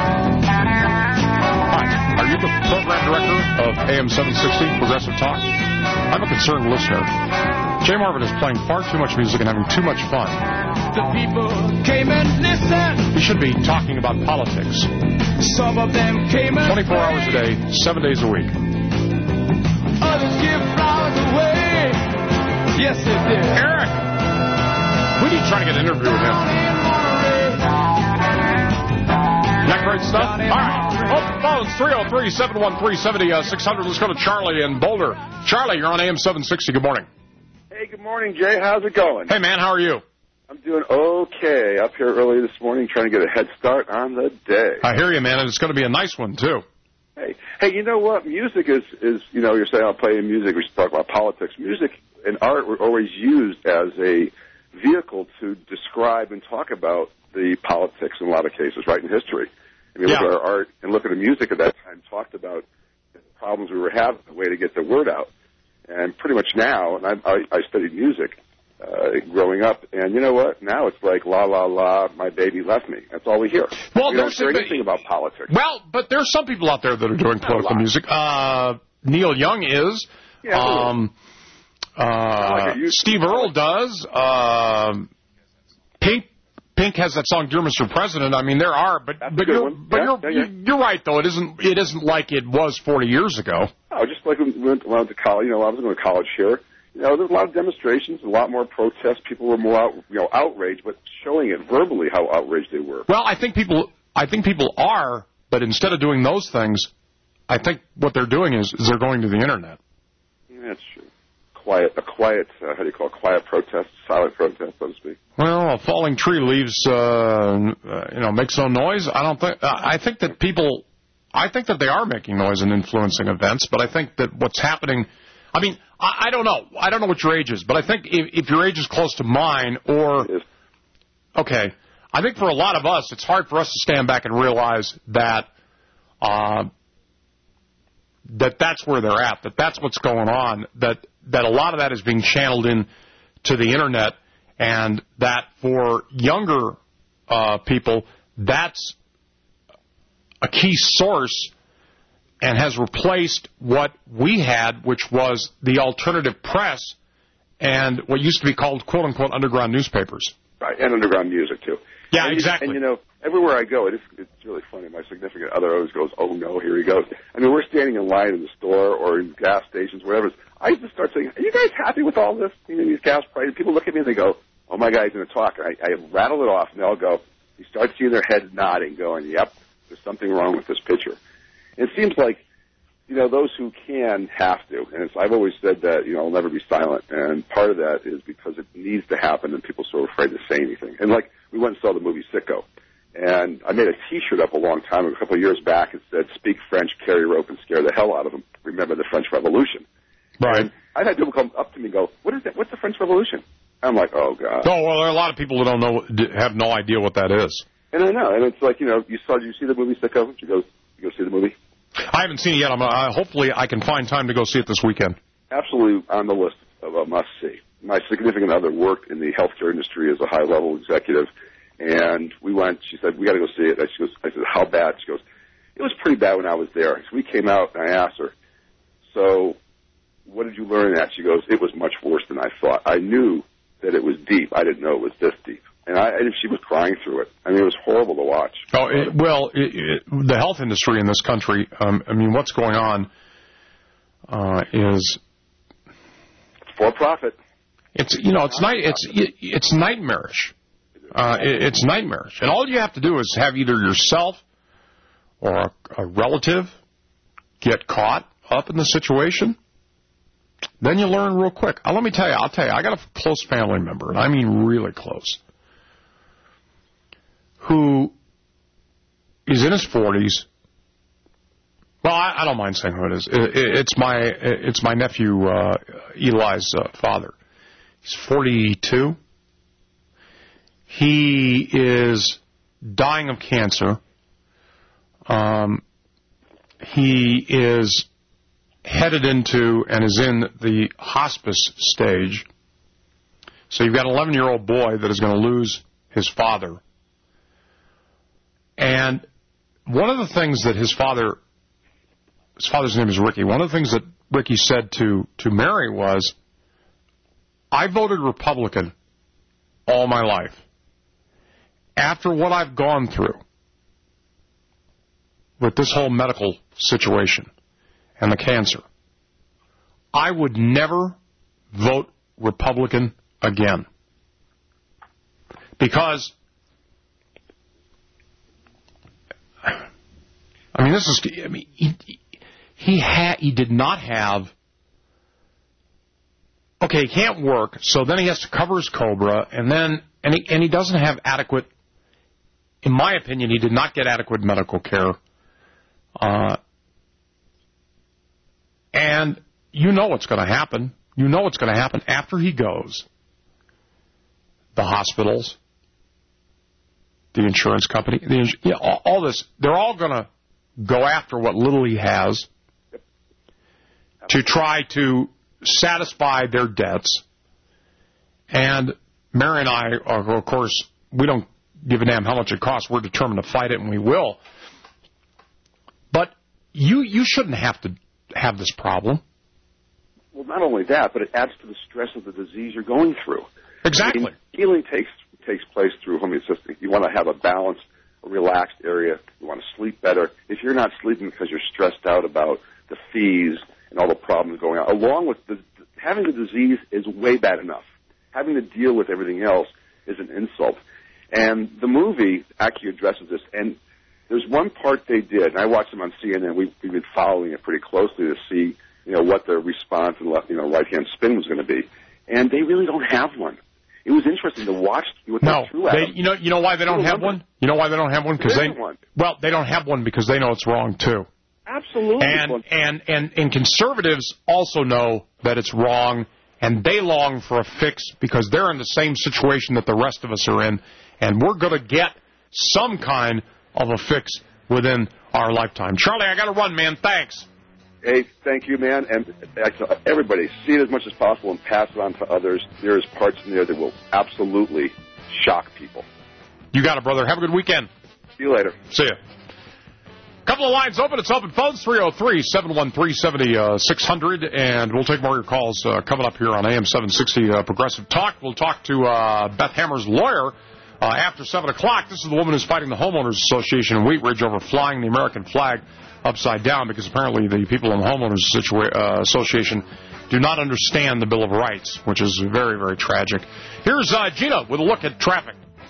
Hi, are you the program director of A M seven sixty, Progressive Talk? I'm a concerned listener. Jay Marvin is playing far too much music and having too much fun. The people came and listened. We should be talking about politics. Some of them came and twenty-four hours a day, seven days a week. Others give flowers away. Yes, they did. Eric! We need to try to get an interview with him. That great stuff? All right. Open phones, three oh three, seven one three, seven oh six hundred. Let's go to Charlie in Boulder. Charlie, you're on A M seven sixty. Good morning. Hey, good morning, Jay. How's it going? Hey, man, how are you? I'm doing okay. Up here early this morning trying to get a head start on the day. I hear you, man, and it's going to be a nice one, too. Hey, hey, you know what? Music is, is you know, you're saying I'll play music. We should talk about politics. Music and art were always used as a vehicle to describe and talk about the politics in a lot of cases, right, in history. I mean, yeah. look at our art and look at the music at that time, talked about the problems we were having, the way to get the word out. And pretty much now, and I, I, I studied music uh, growing up, and you know what? Now it's like, la, la, la, my baby left me. That's all we hear. Well, we don't hear anything about politics. Well, but there's some people out there that are doing political music. Uh, Neil Young is. Yeah, um, uh, like Steve Earle does. Uh, Pink Pink has that song "Dear Mister President." I mean, there are, but That's but a good you're one. but Yeah, you're, yeah, yeah. you're right though. It isn't it isn't like it was forty years ago. Oh, just like when we went, when I went to college. You know, I was going to college here. You know, there's a lot of demonstrations, a lot more protests. People were more, out, you know, outraged, but showing it verbally how outraged they were. Well, I think people I think people are, but instead of doing those things, I think what they're doing is, is they're going to the internet. Yeah, that's true. Quiet, a quiet, uh, how do you call it? Quiet protest, silent protest, so to speak. Well, a falling tree leaves, uh, uh, you know, makes no noise. I don't think. Uh, I think that people, I think that they are making noise and influencing events. But I think that what's happening, I mean, I, I don't know. I don't know what your age is, but I think if, if your age is close to mine, or okay, I think for a lot of us, it's hard for us to stand back and realize that, uh, that that's where they're at. That that's what's going on. That that a lot of that is being channeled in to the internet. And that for younger uh, people, that's a key source and has replaced what we had, which was the alternative press and what used to be called, quote-unquote, underground newspapers. Right, and underground music, too. Yeah, and exactly. You, and, you know, everywhere I go, it is, it's really funny. My significant other always goes, oh, no, here he goes. I mean, we're standing in line in the store or in gas stations, whatever. I used to start saying, are you guys happy with all this? You know, these gas prices? People look at me and they go, oh, my guy's going to talk. I, I rattle it off, and they'll go, you start seeing their head nodding, going, yep, there's something wrong with this picture. And it seems like, you know, those who can have to. And it's, I've always said that, you know, I'll never be silent. And part of that is because it needs to happen, and people are so afraid to say anything. And, like, we went and saw the movie Sicko. And I made a T-shirt up a long time, a couple of years back. It said, speak French, carry rope, and scare the hell out of them. Remember the French Revolution. Right. And I've had people come up to me and go, what is that? What's the French Revolution? I'm like, oh, God. Oh, well, there are a lot of people who don't know, have no idea what that is. And I know. And it's like, you know, you saw, did you see the movie Sicko? Did you go, you go see the movie? I haven't seen it yet. I'm, uh, hopefully I can find time to go see it this weekend. Absolutely on the list of a must-see. My significant other worked in the healthcare industry as a high-level executive, and we went, she said, we got to go see it. And she goes, I said, how bad? She goes, it was pretty bad when I was there. So we came out, and I asked her, so what did you learn that? She goes, it was much worse than I thought. I knew that it was deep. I didn't know it was this deep. And, I, and she was crying through it. I mean, it was horrible to watch. Oh, it, well, it, it, the health industry in this country, um, I mean, what's going on uh, is... For profit. It's, you know, it's night, it's, it's nightmarish. Uh, it, it's nightmarish. And all you have to do is have either yourself or a, a relative get caught up in the situation. Then you learn real quick. Uh, let me tell you, I'll tell you, I got a close family member, and I mean really close, who is in his forties. Well, I, I don't mind saying who it is. It, it, it's my it's my nephew uh, Eli's uh, father. He's forty-two. He is dying of cancer. Um, he is headed into and is in the hospice stage. So you've got an eleven-year-old boy that is going to lose his father. And one of the things that his father, his father's name is Ricky, one of the things that Ricky said to, to Mary was, I voted Republican all my life. After what I've gone through with this whole medical situation and the cancer, I would never vote Republican again. Because, I mean, this is, I mean, he, he, ha, he did not have, okay, he can't work, so then he has to cover his COBRA, and then, and he, and he doesn't have adequate, in my opinion, he did not get adequate medical care. Uh, and you know what's going to happen. You know what's going to happen after he goes. The hospitals, the insurance company, the ins- yeah, all, all this, they're all going to go after what little he has to try to satisfy their debts. And Mary and I, are, of course, we don't give a damn how much it costs. We're determined to fight it, and we will. But you you shouldn't have to have this problem. Well, not only that, but it adds to the stress of the disease you're going through. Exactly. I mean, healing takes takes place through homeostasis. You want to have a balanced, a relaxed area. You want to sleep better. If you're not sleeping because you're stressed out about the fees and all the problems going on, along with the, having the disease is way bad enough. Having to deal with everything else is an insult. And the movie actually addresses this. And there's one part they did, and I watched them on C N N. We've, we've been following it pretty closely to see, you know, what the response and left, you know, right-hand spin was going to be. And they really don't have one. It was interesting to watch what no, they threw at they, them. you know, you know why they don't have one? You know why they don't have one? Because they, one. well, they don't have one because they know it's wrong too. Absolutely. And and and and conservatives also know that it's wrong, and they long for a fix because they're in the same situation that the rest of us are in, and we're going to get some kind of a fix within our lifetime. Charlie, I got to run, man. Thanks. Hey, thank you, man. And everybody, see it as much as possible and pass it on to others. There's parts in there that will absolutely shock people. You got it, brother. Have a good weekend. See you later. See ya. Couple of lines open. It's open phones, three oh three, seven one three, seven oh six hundred. And we'll take more of your calls uh, coming up here on A M seven sixty uh, Progressive Talk. We'll talk to uh, Beth Hammer's lawyer uh, after seven o'clock. This is the woman who's fighting the Homeowners Association in Wheat Ridge over flying the American flag upside down because apparently the people in the Homeowners Situa- uh, Association do not understand the Bill of Rights, which is very, very tragic. Here's uh, Gina with a look at traffic.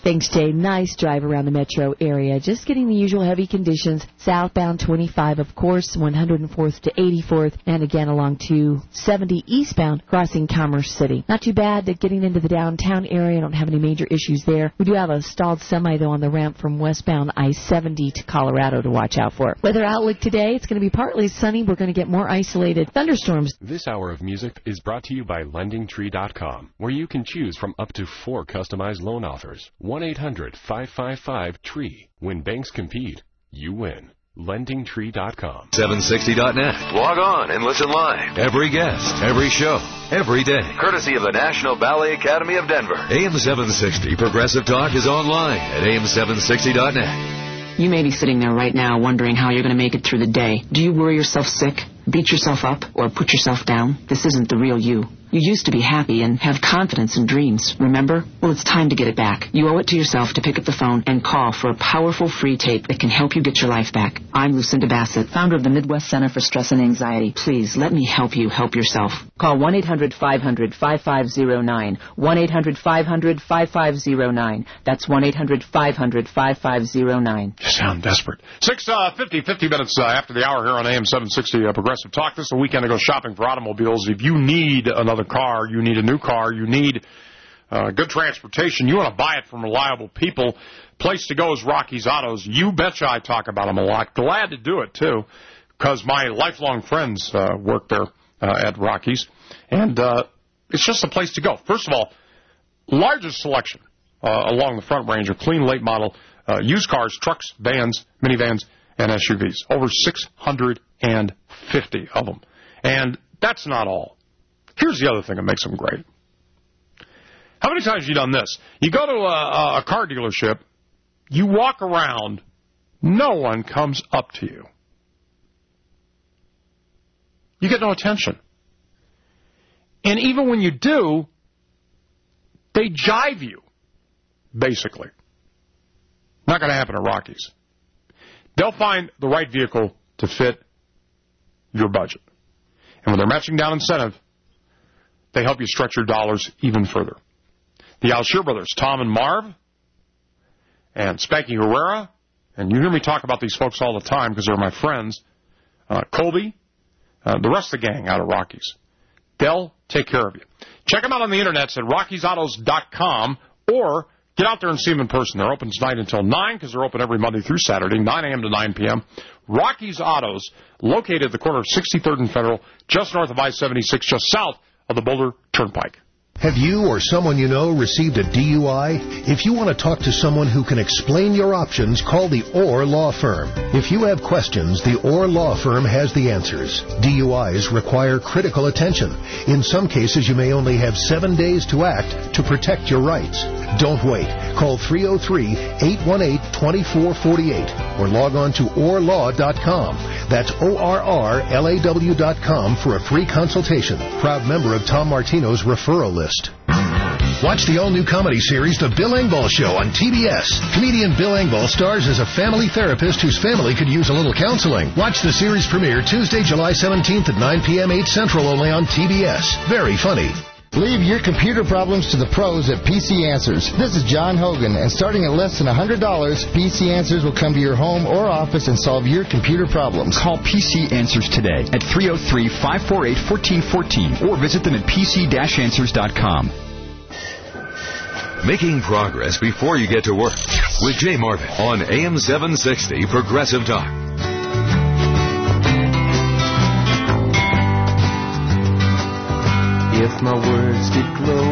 Thanks, Jay. Nice drive around the metro area. Just getting the usual heavy conditions. Southbound twenty-five, of course, one hundred fourth to eighty-fourth, and again along two seventy eastbound, crossing Commerce City. Not too bad at getting into the downtown area. I don't have any major issues there. We do have a stalled semi, though, on the ramp from westbound I seventy to Colorado to watch out for. Weather outlook today, it's going to be partly sunny. We're going to get more isolated thunderstorms. This hour of music is brought to you by Lending Tree dot com, where you can choose from up to four customized loan offers. one eight hundred five five five tree. When banks compete, you win. Lending Tree dot com. seven sixty dot net. Log on and listen live. Every guest, every show, every day. Courtesy of the National Ballet Academy of Denver. A M seven sixty Progressive Talk is online at A M seven sixty dot net. You may be sitting there right now wondering how you're going to make it through the day. Do you worry yourself sick, beat yourself up, or put yourself down? This isn't the real you. You used to be happy and have confidence and dreams, remember? Well, it's time to get it back. You owe it to yourself to pick up the phone and call for a powerful free tape that can help you get your life back. I'm Lucinda Bassett, founder of the Midwest Center for Stress and Anxiety. Please, let me help you help yourself. Call one eight hundred five hundred five five zero nine. one eight hundred five hundred five five zero nine. That's one eight hundred five hundred five five zero nine. You sound desperate. six fifty, fifty minutes uh, after the hour here on A M seven sixty uh, Progressive Talk. This is the weekend to go shopping for automobiles. If you need another car, you need a new car, you need uh, good transportation, you want to buy it from reliable people, place to go is Rocky's Autos. You betcha I talk about them a lot. Glad to do it, too, because my lifelong friends uh, work there uh, at Rocky's, and uh, it's just a place to go. First of all, largest selection uh, along the Front Range of clean, late model uh, used cars, trucks, vans, minivans, and S U Vs. Over six hundred fifty of them. And that's not all. Here's the other thing that makes them great. How many times have you done this? You go to a, a car dealership, you walk around, no one comes up to you. You get no attention. And even when you do, they jive you, basically. Not going to happen at Rocky's. They'll find the right vehicle to fit your budget. And when they're matching down incentive, they help you stretch your dollars even further. The Alshear brothers, Tom and Marv, and Spanky Herrera, and you hear me talk about these folks all the time because they're my friends, uh, Colby, uh, the rest of the gang out of Rockies. They'll take care of you. Check them out on the internet at Rockies Autos dot com or get out there and see them in person. They're open tonight until nine because they're open every Monday through Saturday, nine a.m. to nine p.m. Rockies Autos, located at the corner of sixty-third and Federal, just north of I seventy-six, just south of the Boulder Turnpike. Have you or someone you know received a D U I? If you want to talk to someone who can explain your options, call the Orr Law Firm. If you have questions, the Orr Law Firm has the answers. D U Is require critical attention. In some cases, you may only have seven days to act to protect your rights. Don't wait. Call three oh three, eight one eight, two four four eight or log on to orr law dot com. That's O R R L A W dot com for a free consultation. Proud member of Tom Martino's referral list. Watch the all-new comedy series, The Bill Engvall Show, on T B S. Comedian Bill Engvall stars as a family therapist whose family could use a little counseling. Watch the series premiere Tuesday, July seventeenth at nine p.m., eight Central, only on T B S. Very funny. Leave your computer problems to the pros at P C Answers. This is John Hogan, and starting at less than one hundred dollars, P C Answers will come to your home or office and solve your computer problems. Call P C Answers today at three oh three, five four eight, one four one four or visit them at p c dash answers dot com. Making progress before you get to work with Jay Marvin on A M seven sixty Progressive Talk. If my words did glow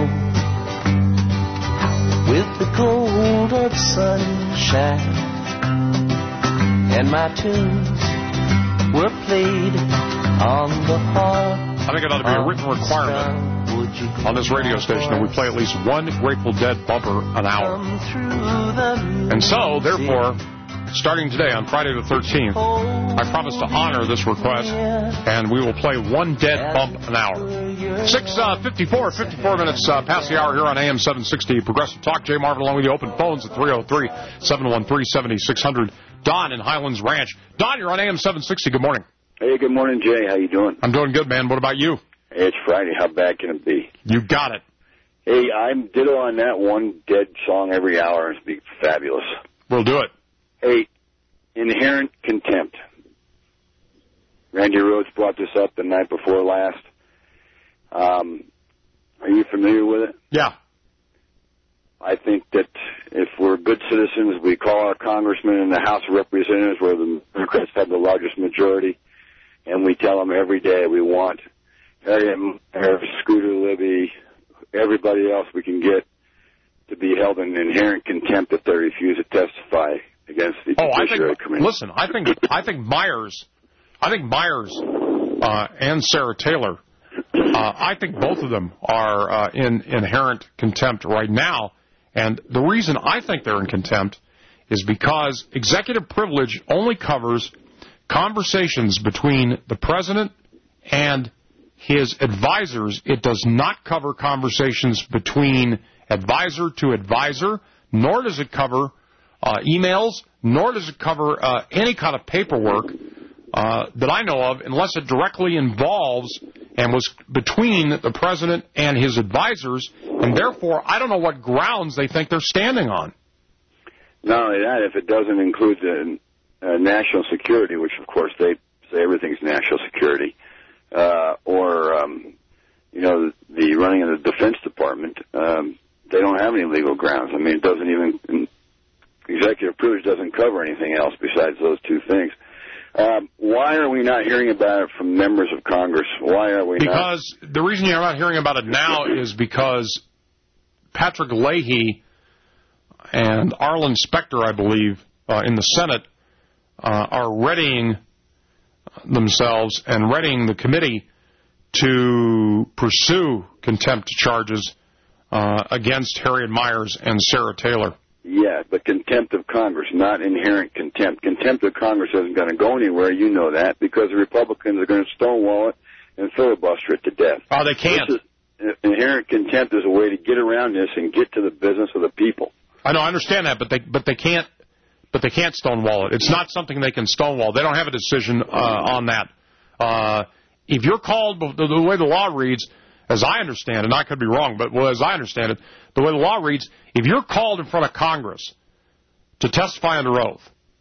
with the gold of sunshine and my tunes were played on the harp, I think it ought to be a written requirement on this radio station that we play at least one Grateful Dead bumper an hour. And so, therefore, starting today on Friday the thirteenth, I promise to honor this request, and we will play one Dead bump an hour. six fifty-four, fifty-four minutes uh, past the hour here on A M seven sixty Progressive Talk. Jay Marvin along with you. Open phones at three oh three, seven one three, seven six zero zero. Don in Highlands Ranch. Don, you're on A M seven sixty. Good morning. Hey, good morning, Jay. How you doing? I'm doing good, man. What about you? It's Friday. How bad can it be? You got it. Hey, I'm ditto on that. One dead song every hour is be fabulous. We'll do it. Hey, inherent contempt. Randy Rhodes brought this up the night before last. Um, are you familiar with it? Yeah. I think that if we're good citizens, we call our congressmen in the House of Representatives, where the Democrats have the largest majority, and we tell them every day we want Harriet Mier, Scooter Libby, everybody else we can get to be held in inherent contempt if they refuse to testify against the oh, Judiciary I think, Committee. Listen, I think I think Myers, I think Myers uh, and Sarah Taylor, uh, I think both of them are uh, in inherent contempt right now. And the reason I think they're in contempt is because executive privilege only covers conversations between the president and his advisors. It does not cover conversations between advisor to advisor, nor does it cover uh, emails, nor does it cover uh, any kind of paperwork uh, that I know of, unless it directly involves and was between the president and his advisors, and therefore I don't know what grounds they think they're standing on. Not only that, if it doesn't include the uh, national security, which of course they say everything's national security, uh, or, um, you know, the, the running of the Defense Department, um, they don't have any legal grounds. I mean, it doesn't even, executive privilege doesn't cover anything else besides those two things. Um, why are we not hearing about it from members of Congress? Why are we because not? Because the reason you're not hearing about it now is because Patrick Leahy and Arlen Specter, I believe, uh, in the Senate, uh, are readying themselves and readying the committee to pursue contempt charges uh, against Harriet Miers and Sarah Taylor. Yeah, but contempt of Congress, not inherent contempt. Contempt of Congress isn't going to go anywhere, you know that, because the Republicans are going to stonewall it and filibuster it to death. Oh, they can't. This is, inherent contempt is a way to get around this and get to the business of the people. I know, I understand that, but they but they can't but they can't stonewall it. It's not something they can stonewall. They don't have a decision uh, on that. Uh, if you're called, the, the way the law reads, as I understand it, and I could be wrong, but well, as I understand it, the way the law reads, if you're called in front of Congress to testify under oath,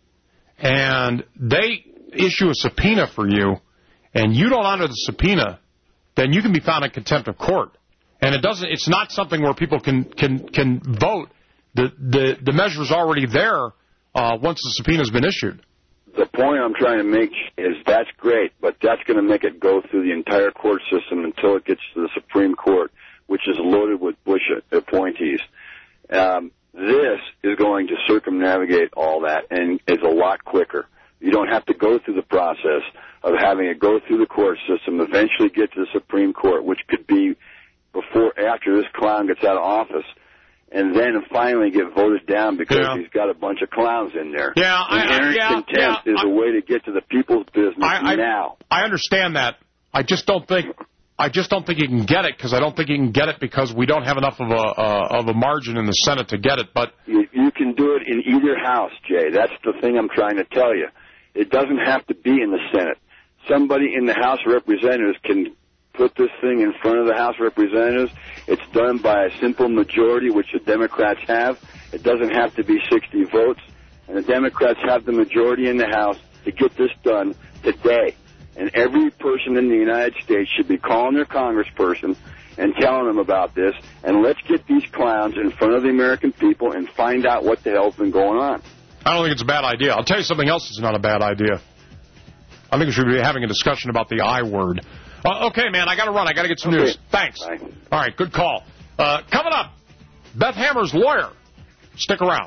and they issue a subpoena for you, and you don't honor the subpoena, then you can be found in contempt of court. And it doesn't. It's not something where people can can can vote. The the the measure's already there uh, once the subpoena's been issued. The point I'm trying to make is that's great, but that's going to make it go through the entire court system until it gets to the Supreme Court, which is loaded with Bush appointees. Um, this is going to circumnavigate all that and is a lot quicker. You don't have to go through the process of having it go through the court system, eventually get to the Supreme Court, which could be before, after this clown gets out of office, and then finally get voted down because yeah. he's got a bunch of clowns in there. Yeah, Inherent I, yeah, contempt yeah, is I, a way to get to the people's business I, I, now. I understand that. I just don't think I just don't think you can get it because I don't think you can get it because we don't have enough of a uh, of a margin in the Senate to get it. But you, you can do it in either house, Jay. That's the thing I'm trying to tell you. It doesn't have to be in the Senate. Somebody in the House of Representatives can put this thing in front of the House of Representatives. It's done by a simple majority, which the Democrats have. It doesn't have to be sixty votes. And the Democrats have the majority in the House to get this done today. And every person in the United States should be calling their congressperson and telling them about this. And let's get these clowns in front of the American people and find out what the hell's been going on. I don't think it's a bad idea. I'll tell you something else that's not a bad idea. I think we should be having a discussion about the I word. Uh, okay, man, I got to run. I got to get some okay. news. Thanks. Bye. All right, good call. Uh, coming up, Beth Hammer's lawyer. Stick around.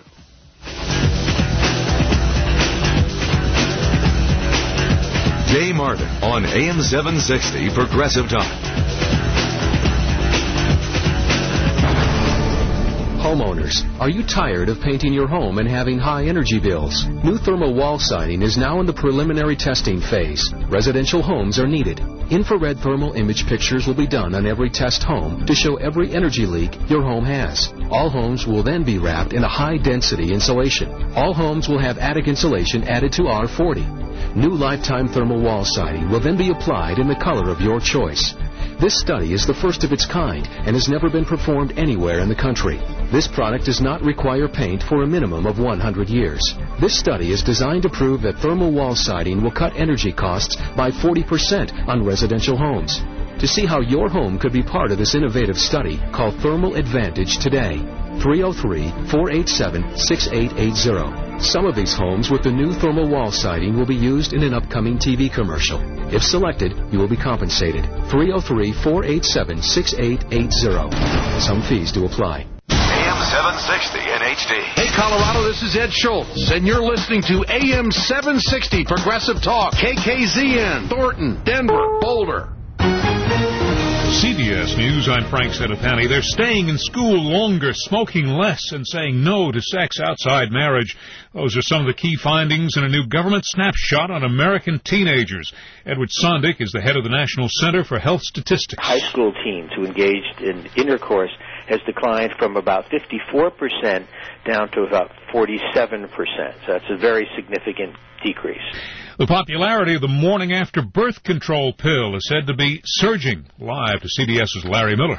Jay Marvin on A M seven sixty Progressive Talk. Homeowners, are you tired of painting your home and having high energy bills? New thermal wall siding is now in the preliminary testing phase. Residential homes are needed. Infrared thermal image pictures will be done on every test home to show every energy leak your home has. All homes will then be wrapped in a high-density insulation. All homes will have attic insulation added to R forty. New lifetime thermal wall siding will then be applied in the color of your choice. This study is the first of its kind and has never been performed anywhere in the country. This product does not require paint for a minimum of one hundred years. This study is designed to prove that thermal wall siding will cut energy costs by forty percent on residential homes. To see how your home could be part of this innovative study, call Thermal Advantage today. three oh three, four eight seven, six eight eight zero. Some of these homes with the new thermal wall siding will be used in an upcoming T V commercial. If selected, you will be compensated. three oh three, four eight seven, six eight eight zero. Some fees do apply. A M seven sixty in H D. Hey, Colorado, this is Ed Schultz, and you're listening to A M seven sixty Progressive Talk, K K Z N, Thornton, Denver, Boulder. C B S News, I'm Frank Sedapani. They're staying in school longer, smoking less, and saying no to sex outside marriage. Those are some of the key findings in a new government snapshot on American teenagers. Edward Sondick is the head of the National Center for Health Statistics. High school teens who engaged in intercourse has declined from about fifty-four percent down to about forty-seven percent. So that's a very significant decrease. The popularity of the morning after birth control pill is said to be surging. Live to CBS's Larry Miller.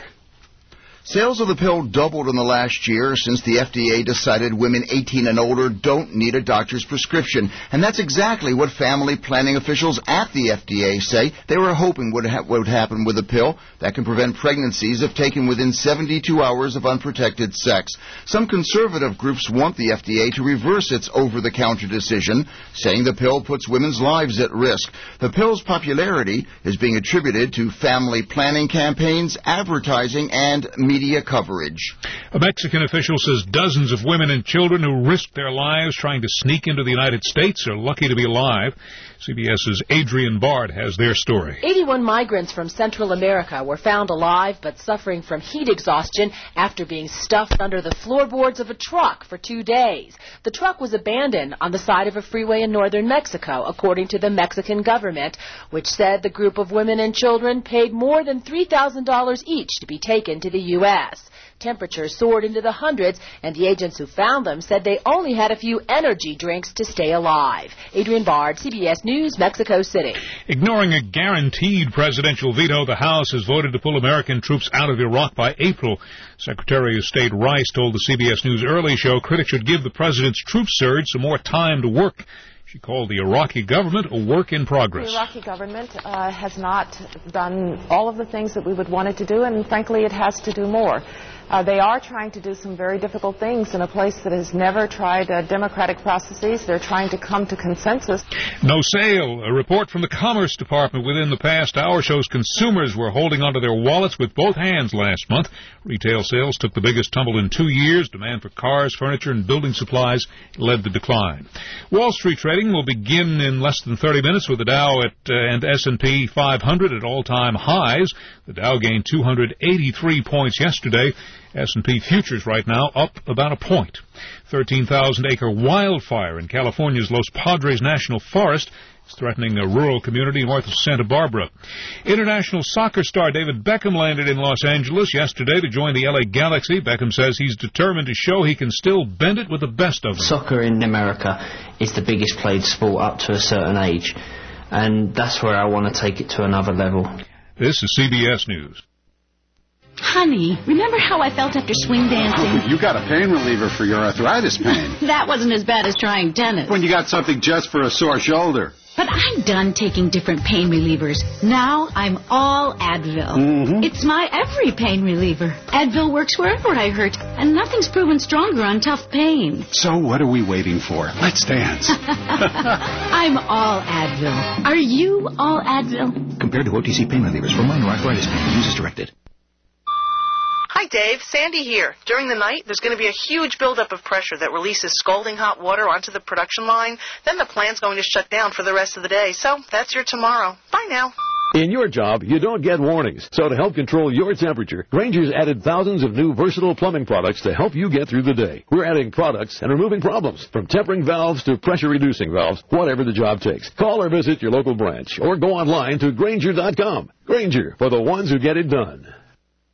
Sales of the pill doubled in the last year since the F D A decided women eighteen and older don't need a doctor's prescription. And that's exactly what family planning officials at the F D A say they were hoping would, ha- would happen with a pill that can prevent pregnancies if taken within seventy-two hours of unprotected sex. Some conservative groups want the F D A to reverse its over-the-counter decision, saying the pill puts women's lives at risk. The pill's popularity is being attributed to family planning campaigns, advertising, and media Media coverage. A Mexican official says dozens of women and children who risked their lives trying to sneak into the United States are lucky to be alive. CBS's Adrian Bard has their story. eighty-one migrants from Central America were found alive but suffering from heat exhaustion after being stuffed under the floorboards of a truck for two days. The truck was abandoned on the side of a freeway in northern Mexico, according to the Mexican government, which said the group of women and children paid more than three thousand dollars each to be taken to the U S Temperatures soared into the hundreds, and the agents who found them said they only had a few energy drinks to stay alive. Adrian Bard, C B S News, Mexico City. Ignoring a guaranteed presidential veto, the House has voted to pull American troops out of Iraq by April. Secretary of State Rice told the C B S News Early Show critics should give the president's troop surge some more time to work. She called the Iraqi government a work in progress. The Iraqi government uh, has not done all of the things that we would want it to do, and frankly, it has to do more. Uh, they are trying to do some very difficult things in a place that has never tried uh, democratic processes. They're trying to come to consensus. No sale. A report from the Commerce Department within the past hour shows consumers were holding onto their wallets with both hands last month. Retail sales took the biggest tumble in two years. Demand for cars, furniture, and building supplies led the decline. Wall Street trading will begin in less than thirty minutes with the Dow at, uh, and S and P five hundred at all-time highs. The Dow gained two hundred eighty-three points yesterday. S and P futures right now up about a point. thirteen thousand acre wildfire in California's Los Padres National Forest is threatening a rural community north of Santa Barbara. International soccer star David Beckham landed in Los Angeles yesterday to join the L A Galaxy. Beckham says he's determined to show he can still bend it with the best of them. Soccer in America is the biggest played sport up to a certain age, and that's where I want to take it to another level. This is C B S News. Honey, remember how I felt after swing dancing? You got a pain reliever for your arthritis pain. That wasn't as bad as trying tennis. When you got something just for a sore shoulder. But I'm done taking different pain relievers. Now I'm all Advil. Mm-hmm. It's my every pain reliever. Advil works wherever I hurt, and nothing's proven stronger on tough pain. So what are we waiting for? Let's dance. I'm all Advil. Are you all Advil? Compared to O T C pain relievers for minor arthritis pain, use as directed. Hi, Dave. Sandy here. During the night, there's going to be a huge buildup of pressure that releases scalding hot water onto the production line. Then the plant's going to shut down for the rest of the day. So that's your tomorrow. Bye now. In your job, you don't get warnings. So to help control your temperature, Grainger's added thousands of new versatile plumbing products to help you get through the day. We're adding products and removing problems, from tempering valves to pressure-reducing valves, whatever the job takes. Call or visit your local branch or go online to Grainger dot com. Grainger, for the ones who get it done.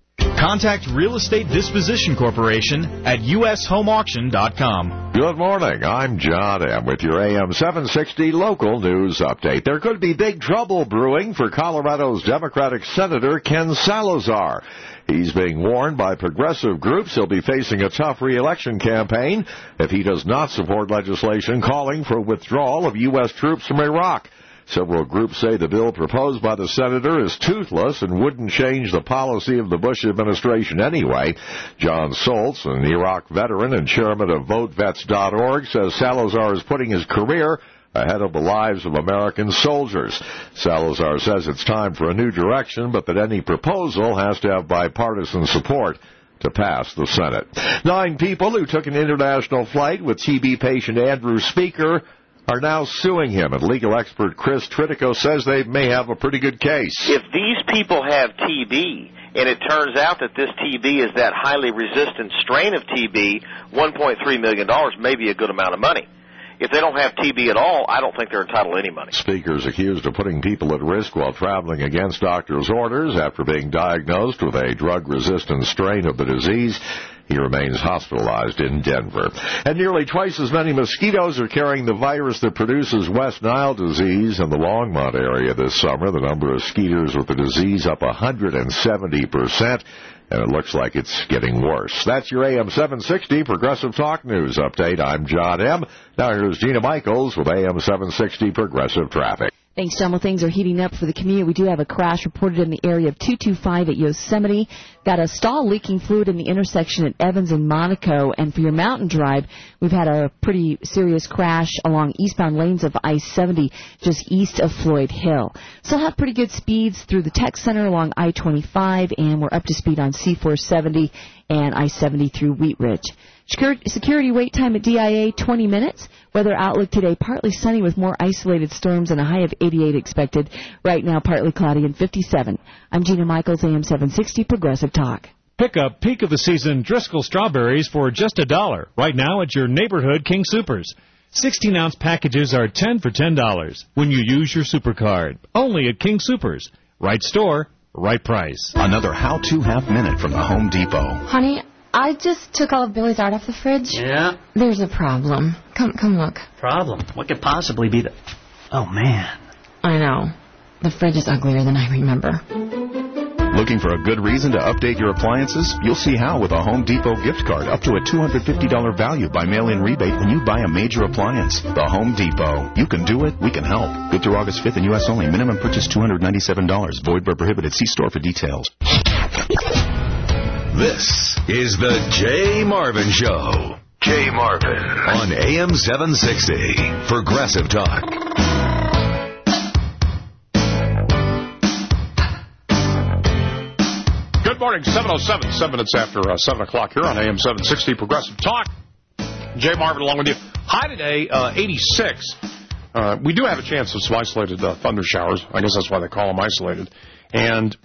Contact Real Estate Disposition Corporation at U S home auction dot com. Good morning. I'm John M. with your A M seven sixty local news update. There could be big trouble brewing for Colorado's Democratic Senator Ken Salazar. He's being warned by progressive groups he'll be facing a tough re-election campaign if he does not support legislation calling for withdrawal of U S troops from Iraq. Several groups say the bill proposed by the senator is toothless and wouldn't change the policy of the Bush administration anyway. John Soltz, an Iraq veteran and chairman of vote vets dot org, says Salazar is putting his career ahead of the lives of American soldiers. Salazar says it's time for a new direction, but that any proposal has to have bipartisan support to pass the Senate. Nine people who took an international flight with T B patient Andrew Speaker are now suing him, and legal expert Chris Tritico says they may have a pretty good case. If these people have T B, and it turns out that this T B is that highly resistant strain of T B, one point three million dollars may be a good amount of money. If they don't have T B at all, I don't think they're entitled to any money. Speaker's accused of putting people at risk while traveling against doctors' orders after being diagnosed with a drug-resistant strain of the disease. He remains hospitalized in Denver. And nearly twice as many mosquitoes are carrying the virus that produces West Nile disease in the Longmont area this summer. The number of mosquitoes with the disease up one hundred seventy percent, and it looks like it's getting worse. That's your A M seven sixty Progressive Talk News update. I'm John M. Now here's Gina Michaels with A M seven sixty Progressive Traffic. Thanks, John. Well, things are heating up for the commute. We do have a crash reported in the area of two two five at Yosemite. Got a stall leaking fluid in the intersection at Evans and Monaco. And for your mountain drive, we've had a pretty serious crash along eastbound lanes of I seventy just east of Floyd Hill. Still have pretty good speeds through the Tech Center along I twenty-five, and we're up to speed on C four seventy and I seventy through Wheat Ridge. Security wait time at D I A, twenty minutes. Weather outlook today, partly sunny with more isolated storms and a high of eighty-eight expected. Right now, partly cloudy and fifty-seven. I'm Gina Michaels, A M seven sixty Progressive Talk. Pick up peak of the season Driscoll strawberries for just a dollar. Right now at your neighborhood King Supers. sixteen ounce packages are ten for ten dollars when you use your super card. Only at King Supers. Right store, right price. Another how-to half minute from the Home Depot. Honey, I just took all of Billy's art off the fridge. Yeah? There's a problem. Come come look. Problem? What could possibly be the... Oh, man. I know. The fridge is uglier than I remember. Looking for a good reason to update your appliances? You'll see how with a Home Depot gift card up to a two hundred fifty dollars value by mail-in rebate when you buy a major appliance. The Home Depot. You can do it. We can help. Good through August fifth in U S only. Minimum purchase two hundred ninety-seven dollars. Void where prohibited. See store for details. This is the Jay Marvin Show. Jay Marvin on A M seven sixty. Progressive Talk. Good morning, seven oh seven, seven minutes after uh, seven o'clock here on A M seven sixty Progressive Talk. Jay Marvin along with you. High today, uh, eighty-six. Uh, we do have a chance of some isolated uh, thunder showers. I guess that's why they call them isolated. And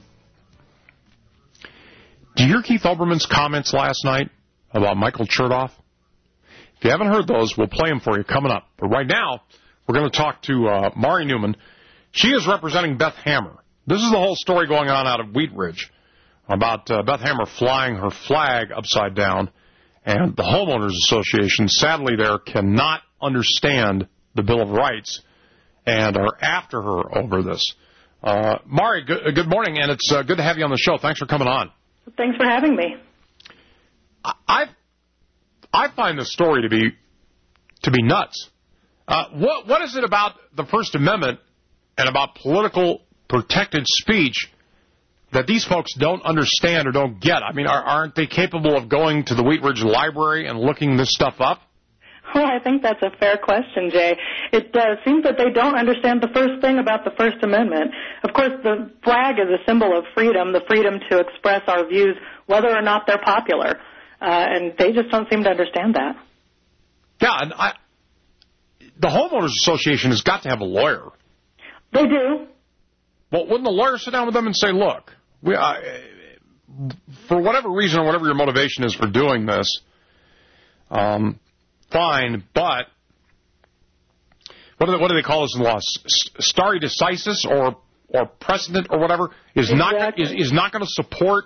did you hear Keith Olbermann's comments last night about Michael Chertoff? If you haven't heard those, we'll play them for you coming up. But right now, we're going to talk to uh, Mari Newman. She is representing Beth Hammer. This is the whole story going on out of Wheat Ridge about uh, Beth Hammer flying her flag upside down. And the Homeowners Association, sadly there, cannot understand the Bill of Rights and are after her over this. Uh, Mari, good, good morning, and it's uh, good to have you on the show. Thanks for coming on. Thanks for having me. I I find this story to be to be nuts. Uh, what what is it about the First Amendment and about political protected speech that these folks don't understand or don't get? I mean, are, aren't they capable of going to the Wheat Ridge Library and looking this stuff up? Well, I think that's a fair question, Jay. It uh, seems that they don't understand the first thing about the First Amendment. Of course, the flag is a symbol of freedom, the freedom to express our views, whether or not they're popular. Uh, and they just don't seem to understand that. Yeah, and I, the Homeowners Association has got to have a lawyer. They do. Well, wouldn't the lawyer sit down with them and say, look, we, uh, for whatever reason or whatever your motivation is for doing this, um, fine, but what do they, what do they call this in law? Stare decisis or or precedent or whatever is exactly. not is, is not going to support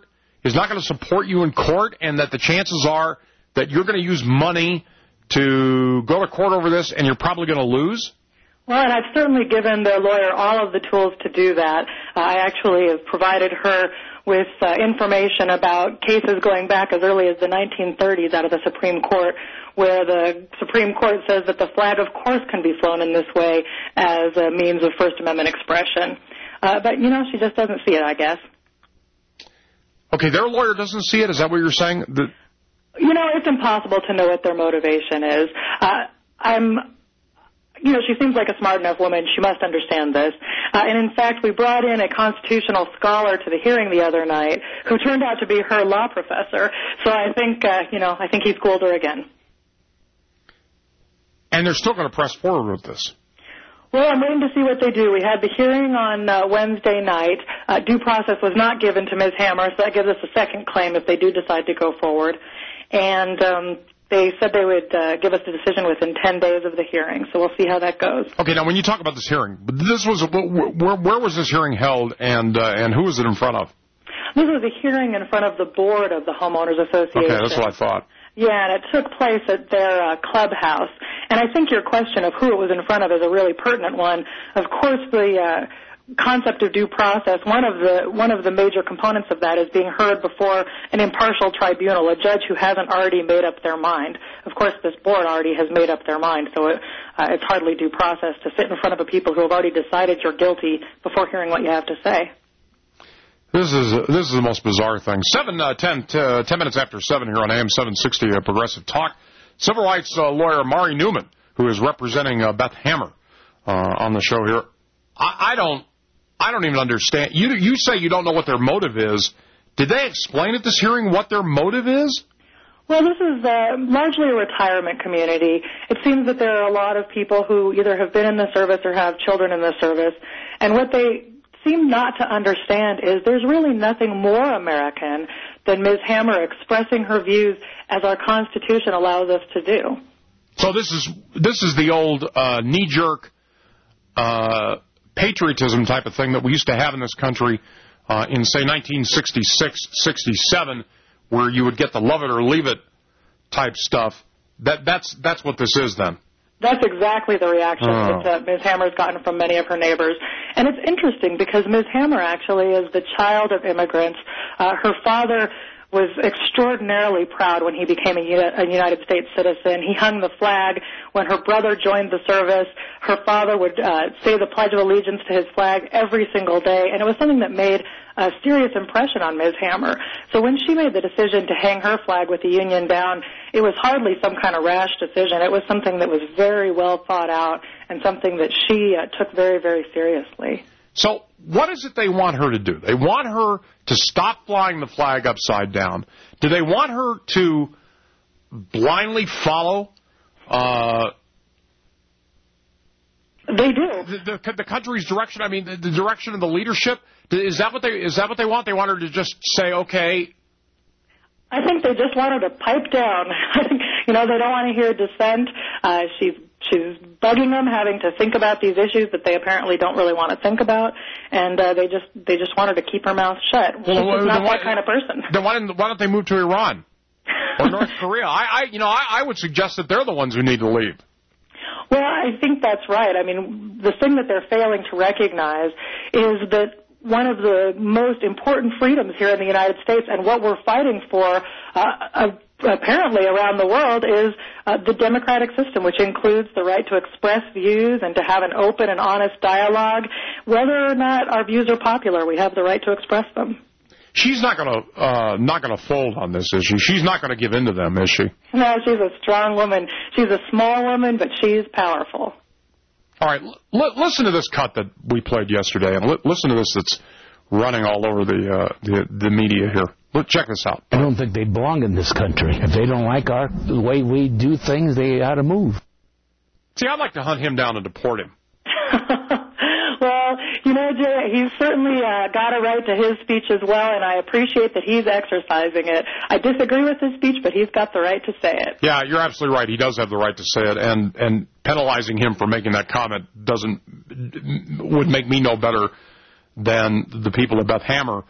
is not going to support you in court, and that the chances are that you're going to use money to go to court over this, and you're probably going to lose? Well, and I've certainly given their lawyer all of the tools to do that. Uh, I actually have provided her with uh, information about cases going back as early as the nineteen thirties out of the Supreme Court, where the Supreme Court says that the flag, of course, can be flown in this way as a means of First Amendment expression. Uh, but, you know, she just doesn't see it, I guess. Okay, their lawyer doesn't see it? Is that what you're saying? The... You know, it's impossible to know what their motivation is. Uh, I'm... You know, she seems like a smart enough woman. She must understand this. Uh, and, in fact, we brought in a constitutional scholar to the hearing the other night who turned out to be her law professor. So I think, uh, you know, I think he schooled her again. And they're still going to press forward with this. Well, I'm waiting to see what they do. We had the hearing on uh, Wednesday night. Uh, due process was not given to Miz Hammer, so that gives us a second claim if they do decide to go forward. And... Um, They said they would uh, give us a decision within ten days of the hearing, so we'll see how that goes. Okay, now when you talk about this hearing, this was where, where was this hearing held, and uh, and who was it in front of? This was a hearing in front of the board of the Homeowners Association. Okay, that's what I thought. Yeah, and it took place at their uh, clubhouse. And I think your question of who it was in front of is a really pertinent one. Of course, the uh, concept of due process, one of the one of the major components of that is being heard before an impartial tribunal, a judge who hasn't already made up their mind. Of course, this board already has made up their mind, so it, uh, it's hardly due process to sit in front of a people who have already decided you're guilty before hearing what you have to say. This is uh, this is the most bizarre thing. Seven, uh, ten, t- uh, ten minutes after seven here on A M seven sixty, uh, Progressive Talk. Civil rights uh, lawyer Mari Newman, who is representing uh, Beth Hammer uh, on the show here. I, I don't. I don't even understand. You you say you don't know what their motive is. Did they explain at this hearing what their motive is? Well, this is uh, largely a retirement community. It seems that there are a lot of people who either have been in the service or have children in the service. And what they seem not to understand is there's really nothing more American than Miz Hammer expressing her views as our Constitution allows us to do. So this is this is the old uh, knee-jerk uh patriotism type of thing that we used to have in this country uh, in, say, nineteen sixty-six, sixty-seven, where you would get the love it or leave it type stuff. That That's that's what this is then. That's exactly the reaction oh. that uh, Miz Hammer's gotten from many of her neighbors. And it's interesting because Miz Hammer actually is the child of immigrants. Uh, her father was extraordinarily proud when he became a, a United States citizen. He hung the flag when her brother joined the service. Her father would uh, say the Pledge of Allegiance to his flag every single day, and it was something that made a serious impression on Miz Hammer. So when she made the decision to hang her flag with the Union down, it was hardly some kind of rash decision. It was something that was very well thought out and something that she uh, took very, very seriously. So what is it they want her to do? They want her to stop flying the flag upside down. Do they want her to blindly follow uh, They do. The, the, the country's direction? I mean, the, the direction of the leadership? Is that what they is that what they want? They want her to just say, okay. I think they just want her to pipe down. I think, you know, they don't want to hear dissent. Uh, she's she's bugging them, having to think about these issues that they apparently don't really want to think about, and uh, they just they just want her to keep her mouth shut. She's Well, just not why, that kind of person. Then why, why don't they move to Iran or North Korea? I, I you know I, I would suggest that they're the ones who need to leave. Well, I think that's right. I mean, the thing that they're failing to recognize is that one of the most important freedoms here in the United States and what we're fighting for uh, uh, apparently around the world is uh, the democratic system, which includes the right to express views and to have an open and honest dialogue. Whether or not our views are popular, we have the right to express them. She's not going to uh, not going to fold on this, is she? She's not going to give in to them, is she? No, she's a strong woman. She's a small woman, but she's powerful. All right, l- listen to this cut that we played yesterday, and l- listen to this that's running all over the, uh, the the media here. Look, check this out. I don't think they belong in this country. If they don't like our the way we do things, they ought to move. See, I'd like to hunt him down and deport him. Well, you know, Jay, he's certainly uh, got a right to his speech as well, and I appreciate that he's exercising it. I disagree with his speech, but he's got the right to say it. Yeah, you're absolutely right. He does have the right to say it, and, and penalizing him for making that comment doesn't would make me no better than the people of Beth Hammer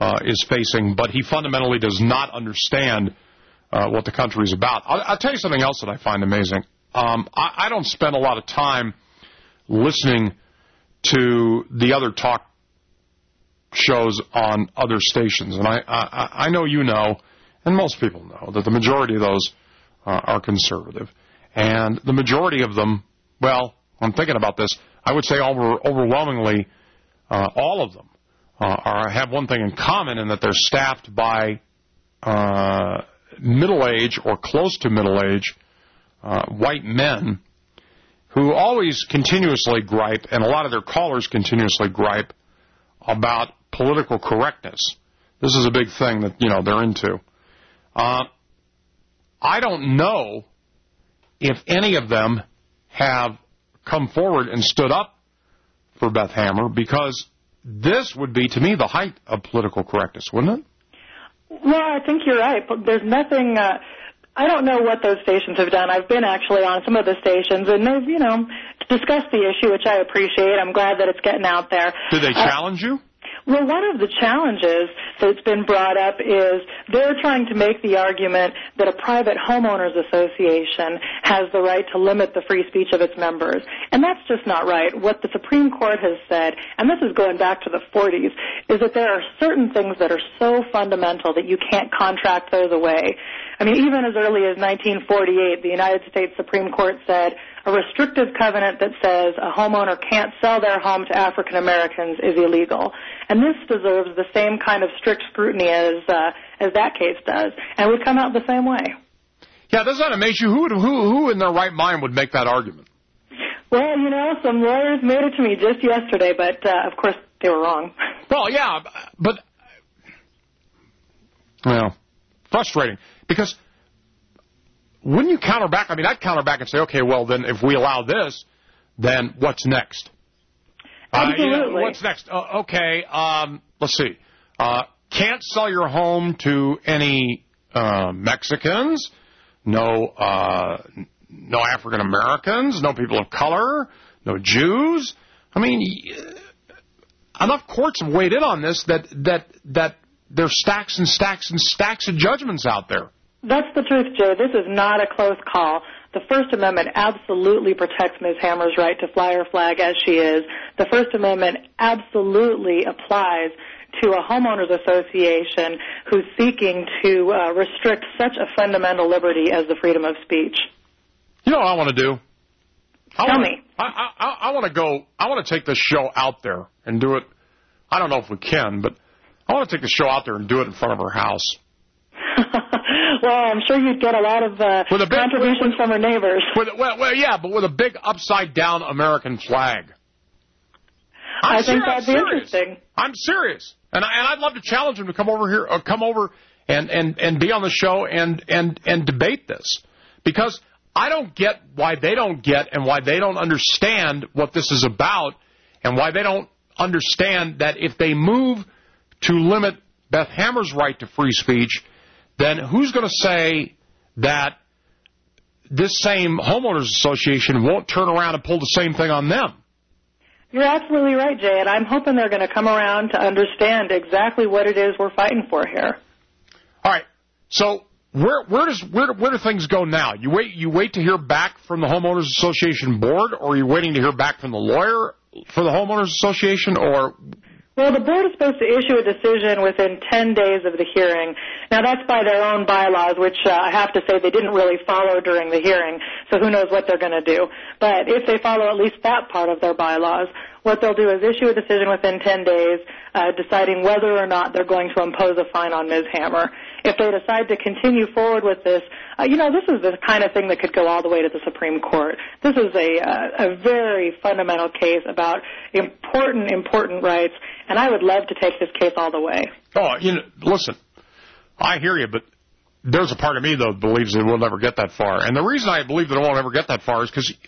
uh, is facing, but he fundamentally does not understand uh, what the country is about. I'll, I'll tell you something else that I find amazing. Um, I, I don't spend a lot of time listening to the other talk shows on other stations, and I, I, I know you know, and most people know, that the majority of those uh, are conservative. And the majority of them, well, I'm thinking about this, I would say over, overwhelmingly uh, all of them uh, are have one thing in common, in that they're staffed by uh, middle-age or close to middle-age uh, white men who always continuously gripe, and a lot of their callers continuously gripe, about political correctness. This is a big thing that, you know, they're into. Uh, I don't know if any of them have come forward and stood up for Beth Hammer, because this would be, to me, the height of political correctness, wouldn't it? Well, I think you're right. There's nothing... Uh, I don't know what those stations have done. I've been actually on some of the stations, and they've, you know, discussed the issue, which I appreciate. I'm glad that it's getting out there. Did they uh, challenge you? Well, one of the challenges that's been brought up is they're trying to make the argument that a private homeowners association has the right to limit the free speech of its members. And that's just not right. What the Supreme Court has said, and this is going back to the forties, is that there are certain things that are so fundamental that you can't contract those away. I mean, even as early as nineteen forty-eight, the United States Supreme Court said a restrictive covenant that says a homeowner can't sell their home to African Americans is illegal. And this deserves the same kind of strict scrutiny as uh, as that case does, and would come out the same way. Yeah, doesn't that amaze you? Who, would, who, who in their right mind would make that argument? Well, you know, some lawyers made it to me just yesterday, but, uh, of course, they were wrong. Well, yeah, but, well, frustrating. Because wouldn't you counter back? I mean, I'd counter back and say, okay, well, then if we allow this, then what's next? Absolutely. Uh, you know, what's next? Uh, okay, um, let's see. Uh, can't sell your home to any uh, Mexicans, no uh, no African Americans, no people of color, no Jews. I mean, enough courts have weighed in on this that that that there's stacks and stacks and stacks of judgments out there. That's the truth, Jay. This is not a close call. The First Amendment absolutely protects Miz Hammer's right to fly her flag as she is. The First Amendment absolutely applies to a homeowners association who's seeking to uh, restrict such a fundamental liberty as the freedom of speech. You know what I want to do? I Tell wanna, me. I, I, I want to go, I want to take this show out there and do it. I don't know if we can, but I want to take the show out there and do it in front of her house. Well, I'm sure you'd get a lot of uh, with a big, contributions with, from her neighbors. With, well, well, yeah, but with a big upside-down American flag. I'm I think ser- that'd be serious. interesting. I'm serious, and, I, and I'd love to challenge him to come over here, or come over and, and, and be on the show and, and, and debate this, because I don't get why they don't get and why they don't understand what this is about, and why they don't understand that if they move to limit Beth Hammer's right to free speech, then who's going to say that this same homeowners association won't turn around and pull the same thing on them? You're absolutely right, Jay, and I'm hoping they're going to come around to understand exactly what it is we're fighting for here. All right. So where where does where where do things go now? You wait you wait to hear back from the homeowners association board, or are you waiting to hear back from the lawyer for the homeowners association, or? Well, the board is supposed to issue a decision within ten days of the hearing. Now, that's by their own bylaws, which uh, I have to say they didn't really follow during the hearing, so who knows what they're going to do. But if they follow at least that part of their bylaws, what they'll do is issue a decision within ten days, uh, deciding whether or not they're going to impose a fine on Miz Hammer. If they decide to continue forward with this, uh, you know, this is the kind of thing that could go all the way to the Supreme Court. This is a, uh, a very fundamental case about important, important rights, and I would love to take this case all the way. Oh, you know, listen, I hear you, but there's a part of me, though, that believes that we'll never get that far. And the reason I believe that it won't ever get that far is because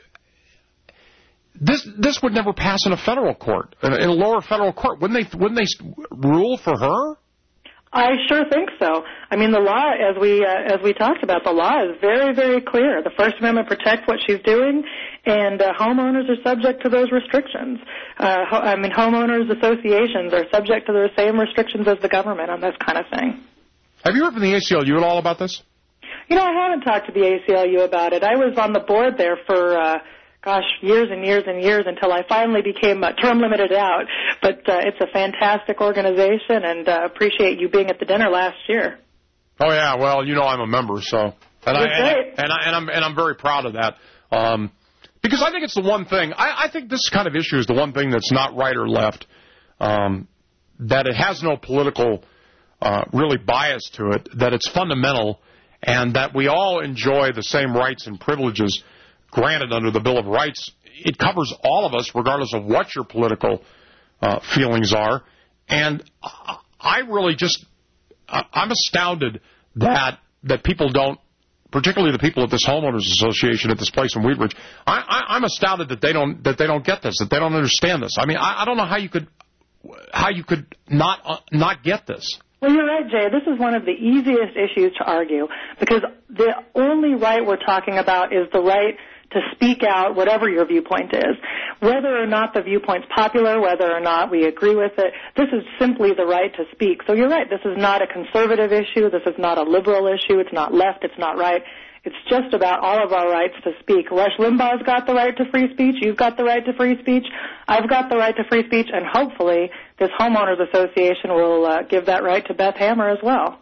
this this would never pass in a federal court, in a lower federal court. Wouldn't they, wouldn't they rule for her? I sure think so. I mean, the law, as we uh, as we talked about, the law is very, very clear. The First Amendment protects what she's doing, and uh, homeowners are subject to those restrictions. Uh, ho- I mean, homeowners associations are subject to the same restrictions as the government on this kind of thing. Have you heard from the A C L U at all about this? You know, I haven't talked to the A C L U about it. I was on the board there for, uh, gosh, years and years and years until I finally became uh, term limited out. But uh, it's a fantastic organization, and uh, appreciate you being at the dinner last year. Oh yeah, well, you know I'm a member, so and I, and, great. and I and I'm and I'm very proud of that. Um, because I think it's the one thing. I, I think this kind of issue is the one thing that's not right or left. Um, that it has no political uh, really bias to it. That it's fundamental, and that we all enjoy the same rights and privileges granted under the Bill of Rights. It covers all of us, regardless of what your political uh, feelings are. And I really just, I'm astounded that that people don't, particularly the people at this homeowners association at this place in Wheat Ridge, I, I, I'm astounded that they don't that they don't get this, that they don't understand this. I mean, I, I don't know how you could how you could not uh, not get this. Well, you're right, Jay. This is one of the easiest issues to argue, because the only right we're talking about is the right to speak out, whatever your viewpoint is. Whether or not the viewpoint's popular, whether or not we agree with it, this is simply the right to speak. So you're right, this is not a conservative issue, this is not a liberal issue, it's not left, it's not right. It's just about all of our rights to speak. Rush Limbaugh's got the right to free speech, you've got the right to free speech, I've got the right to free speech, and hopefully this homeowners association will uh, give that right to Beth Hammer as well.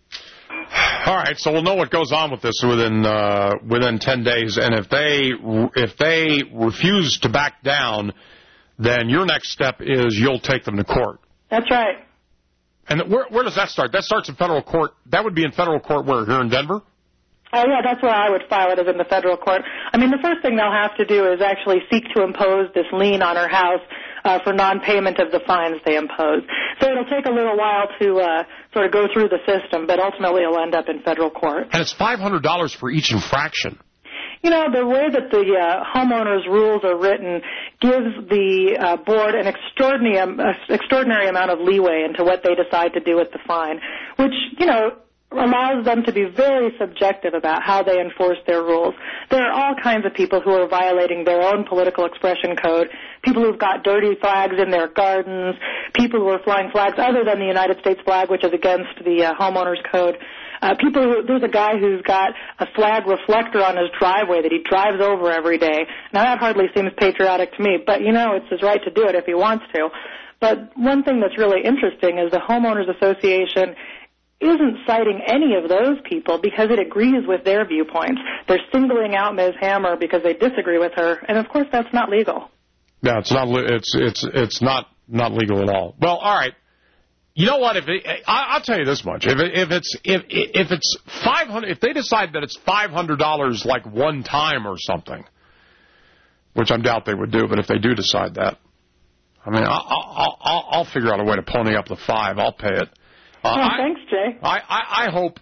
All right, so we'll know what goes on with this within uh, within ten days, and if they if they refuse to back down, then your next step is you'll take them to court. That's right. And where where does that start? That starts in federal court. That would be in federal court where, here in Denver? Oh, yeah, that's where I would file it, as in the federal court. I mean, the first thing they'll have to do is actually seek to impose this lien on her house uh, for non-payment of the fines they impose. So it'll take a little while to uh, sort of go through the system, but ultimately it'll end up in federal court. And it's five hundred dollars for each infraction. You know, the way that the uh, homeowners' rules are written gives the uh, board an extraordinary, um, extraordinary amount of leeway into what they decide to do with the fine, which, you know, allows them to be very subjective about how they enforce their rules. There are all kinds of people who are violating their own political expression code, people who've got dirty flags in their gardens, people who are flying flags other than the United States flag, which is against the uh, homeowners code. Uh, people who, there's a guy who's got a flag reflector on his driveway that he drives over every day. Now, that hardly seems patriotic to me, but, you know, it's his right to do it if he wants to. But one thing that's really interesting is the Homeowners Association isn't citing any of those people because it agrees with their viewpoints. They're singling out Miz Hammer because they disagree with her, and of course that's not legal. No, it's not. It's it's it's not not legal at all. Well, all right. You know what? If it, I, I'll tell you this much: if it, if it's if if it's five hundred, if they decide that it's five hundred dollars like one time or something, which I doubt they would do, but if they do decide that, I mean, I'll I'll, I'll, I'll figure out a way to pony up the five. I'll pay it. Uh, oh, I, thanks, Jay. I, I, I hope,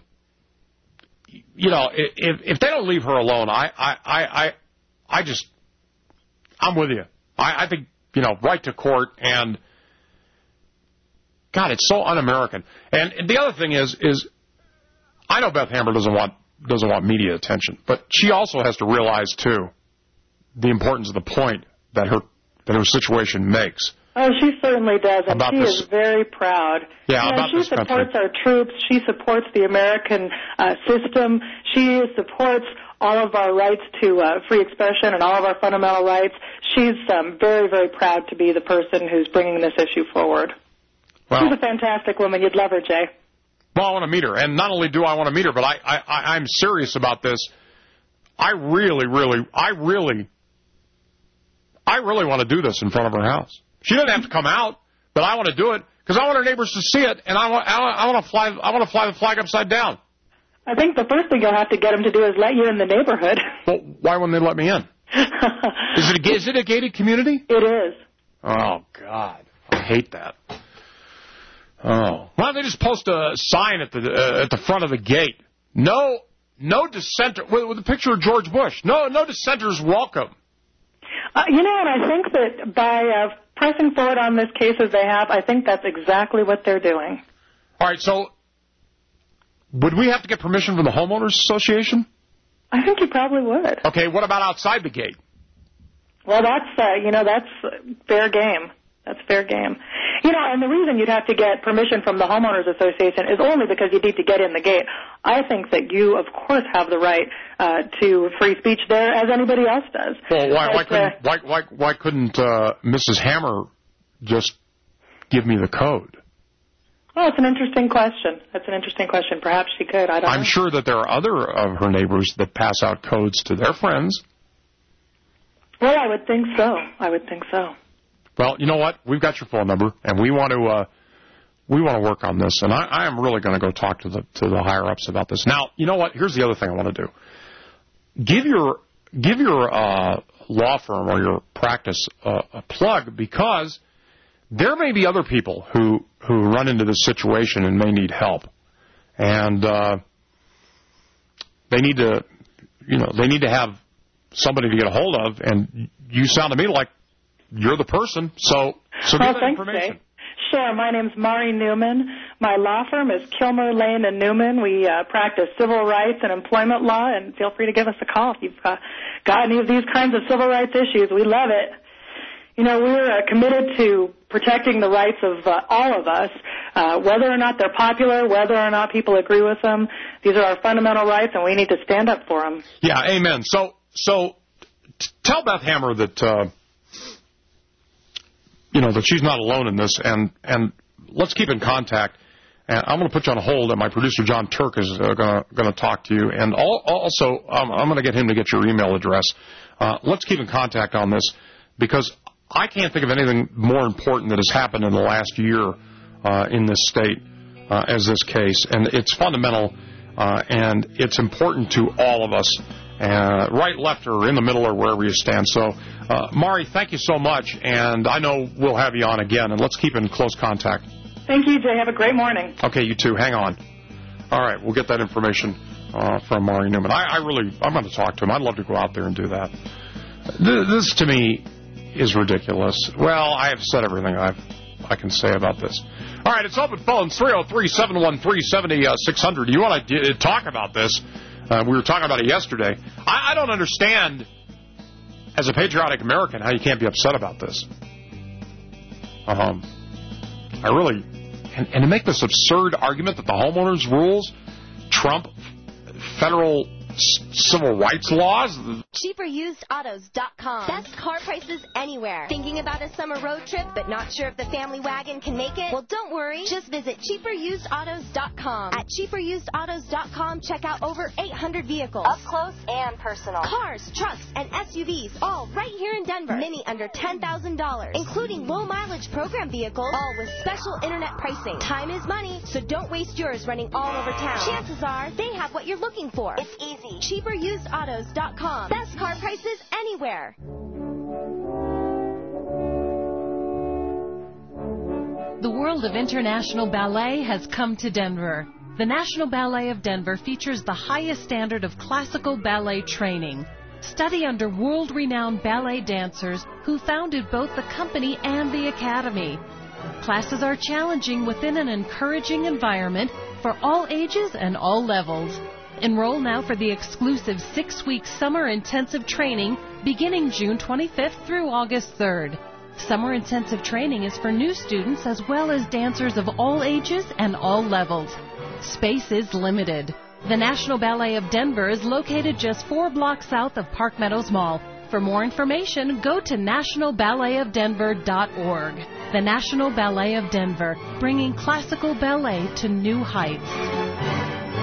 you know, if if they don't leave her alone, I I, I, I just, I'm with you. I, I think, you know, right to court, and, God, it's so un-American. And, and the other thing is, is I know Beth Hammer doesn't want doesn't want media attention, but she also has to realize, too, the importance of the point that her that her situation makes. Oh, she certainly does, and About she this. is very proud. Yeah, you know, about she this supports country. our troops. She supports the American uh, system. She supports all of our rights to uh, free expression and all of our fundamental rights. She's um, very, very proud to be the person who's bringing this issue forward. Well, She's a fantastic woman. You'd love her, Jay. Well, I want to meet her, and not only do I want to meet her, but I, I, I'm serious about this. I really, really, I really, I really want to do this in front of her house. She doesn't have to come out, but I want to do it because I want her neighbors to see it, and I want, I want, I want to fly, I want to fly the flag upside down. I think the first thing you'll have to get them to do is let you in the neighborhood. Well, why wouldn't they let me in? Is it a, is it a gated community? It is. Oh, God. I hate that. Oh. Why don't they just post a sign at the uh, at the front of the gate? No no dissenter, with, with a picture of George Bush. No no dissenters welcome. Uh, you know, and I think that by uh, pressing forward on this case as they have, I think that's exactly what they're doing. All right, so would we have to get permission from the homeowners association? I think you probably would. Okay, what about outside the gate? Well, that's, uh, you know, that's fair game. That's fair game. You know, and the reason you'd have to get permission from the homeowners association is only because you need to get in the gate. I think that you, of course, have the right uh, to free speech there, as anybody else does. Well, why, but, why couldn't, uh, why, why, why couldn't uh, Missus Hammer just give me the code? Well, it's an interesting question. That's an interesting question. Perhaps she could. I don't I'm know. sure that there are other of her neighbors that pass out codes to their friends. Well, I would think so. I would think so. Well, you know what? We've got your phone number, and we want to uh, we want to work on this. And I, I am really going to go talk to the to the higher ups about this. Now, you know what? Here's the other thing I want to do. Give your give your uh, law firm or your practice uh, a plug, because there may be other people who who run into this situation and may need help, and uh, they need to you know they need to have somebody to get a hold of. And you sound to me like you're the person, so so well, give that thanks, information. Jay. Sure. My name's Mari Newman. My law firm is Kilmer, Lane and Newman. We uh, practice civil rights and employment law, and feel free to give us a call if you've uh, got any of these kinds of civil rights issues. We love it. You know, we're uh, committed to protecting the rights of uh, all of us, uh, whether or not they're popular, whether or not people agree with them. These are our fundamental rights, and we need to stand up for them. Yeah, amen. So, so t- tell Beth Hammer that. Uh, You know, that she's not alone in this, and, and let's keep in contact. And I'm going to put you on hold, and my producer, John Turk, is uh, going to talk to you. And all, also, um, I'm going to get him to get your email address. Uh, let's keep in contact on this, because I can't think of anything more important that has happened in the last year uh, in this state uh, as this case. And it's fundamental, uh, and it's important to all of us. Uh, right, left, or in the middle, or wherever you stand. So, uh, Mari, thank you so much, and I know we'll have you on again, and let's keep in close contact. Thank you, Jay. Have a great morning. Okay, you too. Hang on. All right, we'll get that information uh, from Mari Newman. I, I really, I'm going to talk to him. I'd love to go out there and do that. This, to me, is ridiculous. Well, I have said everything I've, I can say about this. All right, it's open phones, three oh three, seven one three, seven oh six hundred. You want to d- talk about this? Uh, we were talking about it yesterday. I, I don't understand, as a patriotic American, how you can't be upset about this. Um, I really... And, and to make this absurd argument that the homeowners rules trump federal s- civil rights laws... cheaper used autos dot com. Best car prices anywhere. Thinking about a summer road trip but not sure if the family wagon can make it? Well, don't worry. Just visit cheaper used autos dot com. At cheaper used autos dot com, check out over eight hundred vehicles. Up close and personal. Cars, trucks, and S U Vs, all right here in Denver. Many under ten thousand dollars, including low mileage program vehicles, all with special internet pricing. Time is money, so don't waste yours running all over town. Chances are they have what you're looking for. It's easy. cheaper used autos dot com. Best car prices anywhere. The world of international ballet has come to Denver. The National Ballet of Denver features the highest standard of classical ballet training. Study under world-renowned ballet dancers who founded both the company and the academy. Classes are challenging within an encouraging environment for all ages and all levels. Enroll now for the exclusive six-week summer intensive training beginning June twenty-fifth through August third. Summer intensive training is for new students as well as dancers of all ages and all levels. Space is limited. The National Ballet of Denver is located just four blocks south of Park Meadows Mall. For more information, go to national ballet of denver dot org. The National Ballet of Denver, bringing classical ballet to new heights.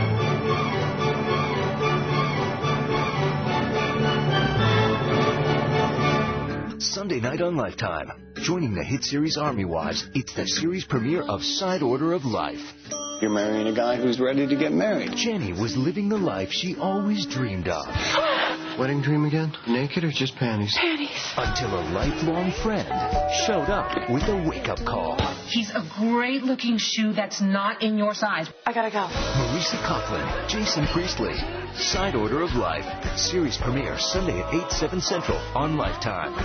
Sunday night on Lifetime. Joining the hit series Army Wives, it's the series premiere of Side Order of Life. You're marrying a guy who's ready to get married. Jenny was living the life she always dreamed of. Wedding dream again? Naked or just panties? Panties. Until a lifelong friend showed up with a wake-up call. He's a great-looking shoe that's not in your size. I gotta go. Marisa Coughlin, Jason Priestley. Side Order of Life. Series premiere Sunday at eight, seven Central on Lifetime.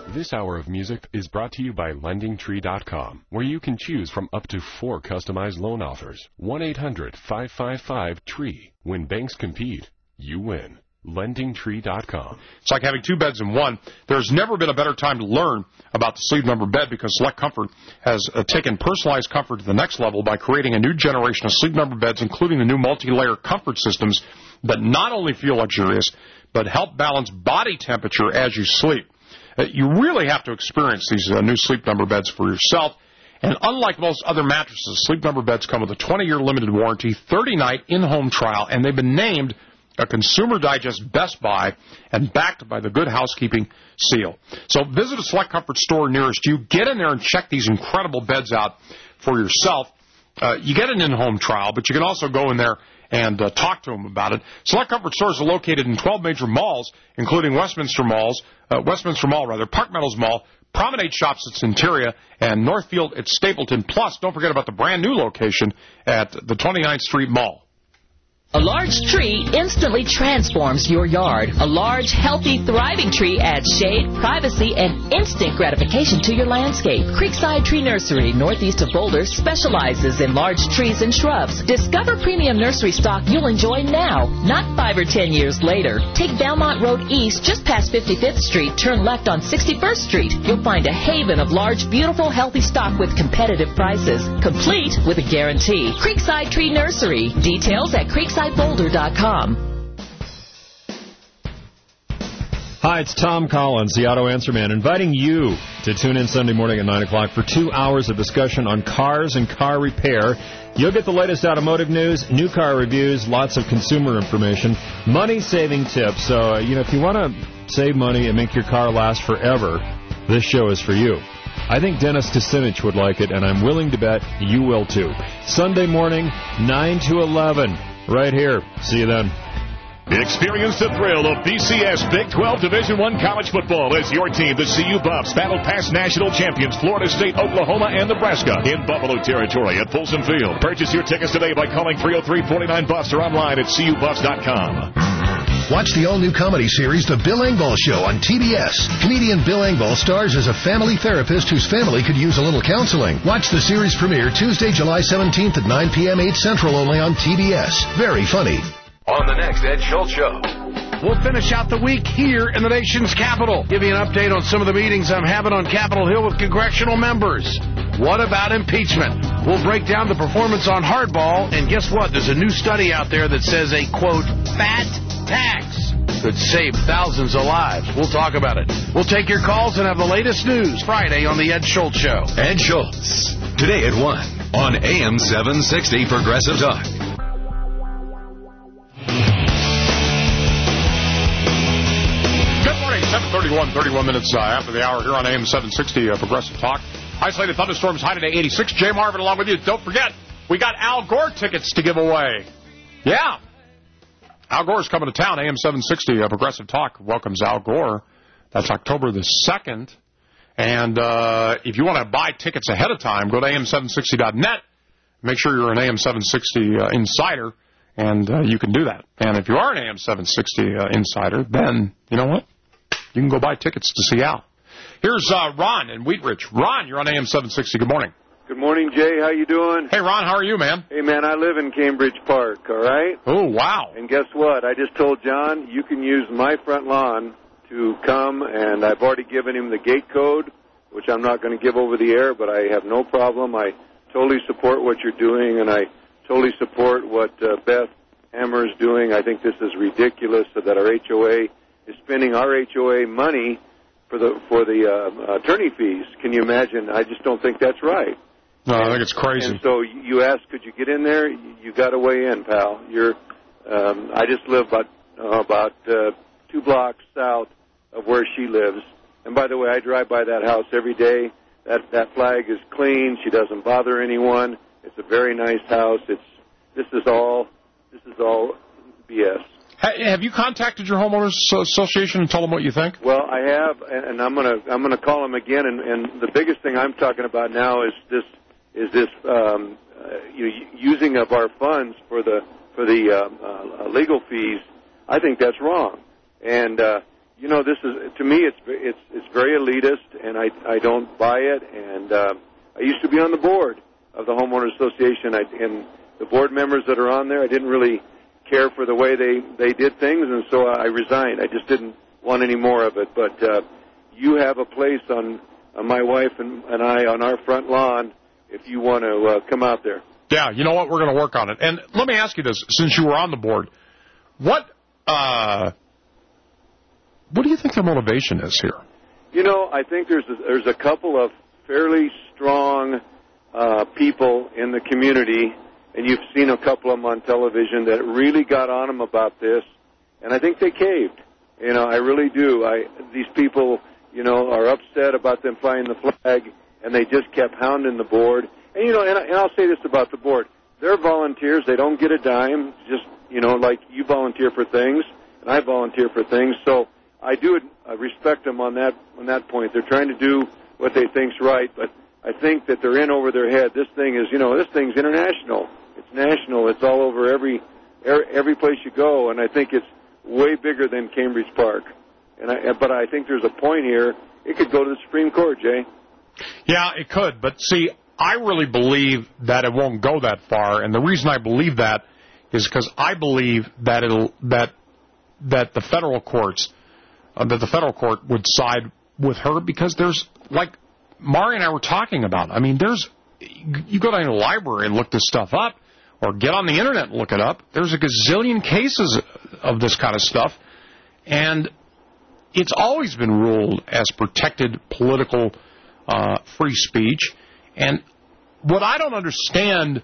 This hour of music is brought to you by Lending Tree dot com, where you can choose from up to four customized loan offers. one eight hundred five five five tree. When banks compete, you win. Lending Tree dot com. It's like having two beds in one. There's never been a better time to learn about the Sleep Number bed because Select Comfort has uh, taken personalized comfort to the next level by creating a new generation of Sleep Number beds, including the new multi-layer comfort systems that not only feel luxurious, but help balance body temperature as you sleep. Uh, you really have to experience these uh, new Sleep Number beds for yourself. And unlike most other mattresses, Sleep Number beds come with a twenty-year limited warranty, thirty-night in-home trial, and they've been named a Consumer Digest Best Buy and backed by the Good Housekeeping seal. So visit a Select Comfort store nearest you. Get in there and check these incredible beds out for yourself. Uh, you get an in-home trial, but you can also go in there and uh, talk to them about it. Select Comfort stores are located in twelve major malls, including Westminster Malls, uh, Westminster Mall, rather, Park Meadows Mall, Promenade Shops at Centuria, and Northfield at Stapleton. Plus, don't forget about the brand-new location at the twenty-ninth Street Mall. A large tree instantly transforms your yard. A large, healthy, thriving tree adds shade, privacy, and instant gratification to your landscape. Creekside Tree Nursery, northeast of Boulder, specializes in large trees and shrubs. Discover premium nursery stock you'll enjoy now, not five or ten years later. Take Belmont Road East, just past fifty-fifth Street, turn left on sixty-first Street. You'll find a haven of large, beautiful, healthy stock with competitive prices, complete with a guarantee. Creekside Tree Nursery. Details at creekside boulder dot com. Hi, it's Tom Collins, the Auto Answer Man, inviting you to tune in Sunday morning at nine o'clock for two hours of discussion on cars and car repair. You'll get the latest automotive news, new car reviews, lots of consumer information, money-saving tips. So, uh, you know, if you want to save money and make your car last forever, this show is for you. I think Dennis Kucinich would like it, and I'm willing to bet you will too. Sunday morning, nine to eleven, right here. See you then. Experience the thrill of B C S Big twelve Division I college football as your team, the C U Buffs, battle past national champions Florida State, Oklahoma, and Nebraska in Buffalo territory at Folsom Field. Purchase your tickets today by calling three oh three, four nine, buffs or online at c u buffs dot com. Watch the all-new comedy series, The Bill Engvall Show, on T B S. Comedian Bill Engvall stars as a family therapist whose family could use a little counseling. Watch the series premiere Tuesday, July seventeenth at nine p.m., eight Central, only on T B S. Very funny. On the next Ed Schultz Show. We'll finish out the week here in the nation's capital. Give you an update on some of the meetings I'm having on Capitol Hill with congressional members. What about impeachment? We'll break down the performance on hardball, and guess what? There's a new study out there that says a, quote, fat tax could save thousands of lives. We'll talk about it. We'll take your calls and have the latest news Friday on the Ed Schultz Show. Ed Schultz, today at one on A M seven sixty Progressive Talk. seven thirty-one, thirty-one minutes uh, after the hour here on A M seven sixty uh, Progressive Talk. Isolated thunderstorms high today, eighty-six. Jay Marvin along with you. Don't forget, we got Al Gore tickets to give away. Yeah. Al Gore's coming to town. A M seven sixty uh, Progressive Talk welcomes Al Gore. That's October the second. And uh, if you want to buy tickets ahead of time, go to A M seven sixty dot net. Make sure you're an A M seven sixty uh, insider, and uh, you can do that. And if you are an A M seven sixty uh, insider, then you know what? You can go buy tickets to see Al. Here's uh, Ron in Wheat Ridge. Ron, you're on A M seven sixty. Good morning. Good morning, Jay. How you doing? Hey, Ron, how are you, man? Hey, man, I live in Cambridge Park, all right? Oh, wow. And guess what? I just told John you can use my front lawn to come, and I've already given him the gate code, which I'm not going to give over the air, but I have no problem. I totally support what you're doing, and I totally support what uh, Beth Hammer is doing. I think this is ridiculous that our H O A is spending our H O A money for the for the uh, attorney fees. Can you imagine? I just don't think that's right. No, I think it's crazy. And so you asked, could you get in there? You got to weigh in, pal. You're. Um, I just live about uh, about uh, two blocks south of where she lives. And by the way, I drive by that house every day. That that flag is clean. She doesn't bother anyone. It's a very nice house. It's this is all this is all B S. Have you contacted your homeowners association and told them what you think? Well, I have, and I'm gonna I'm gonna call them again. And, and the biggest thing I'm talking about now is this is this um, uh, you know, using of our funds for the for the uh, uh, legal fees. I think that's wrong. And uh, you know, this is, to me, it's it's it's very elitist, and I I don't buy it. And uh, I used to be on the board of the homeowners association, I, and the board members that are on there, I didn't really care for the way they they did things, and so I resigned. I just didn't want any more of it. But uh, you have a place on, on my wife and, and I on our front lawn if you want to uh, come out there. Yeah, you know what? We're going to work on it. And let me ask you this, since you were on the board, what uh, what do you think the motivation is here? You know, I think there's a, there's a couple of fairly strong uh, people in the community, and you've seen a couple of them on television that really got on them about this, and I think they caved. You know, I really do. I these people, you know, are upset about them flying the flag, and they just kept hounding the board. And, you know, and, and I'll say this about the board. They're volunteers. They don't get a dime, just, you know, like you volunteer for things, and I volunteer for things. So I do I respect them on that on that point. They're trying to do what they think's right, but I think that they're in over their head. This thing is, you know, this thing's international. It's national. It's all over every every place you go, and I think it's way bigger than Cambridge Park. And I, but I think there's a point here. It could go to the Supreme Court, Jay. Yeah, it could. But, see, I really believe that it won't go that far. And the reason I believe that is because I believe that it'll that that the federal courts, uh, that the federal court would side with her because there's, like Mari and I were talking about, I mean, there's, you go down to the library and look this stuff up, or get on the Internet and look it up. There's a gazillion cases of this kind of stuff, and it's always been ruled as protected political uh, free speech. And what I don't understand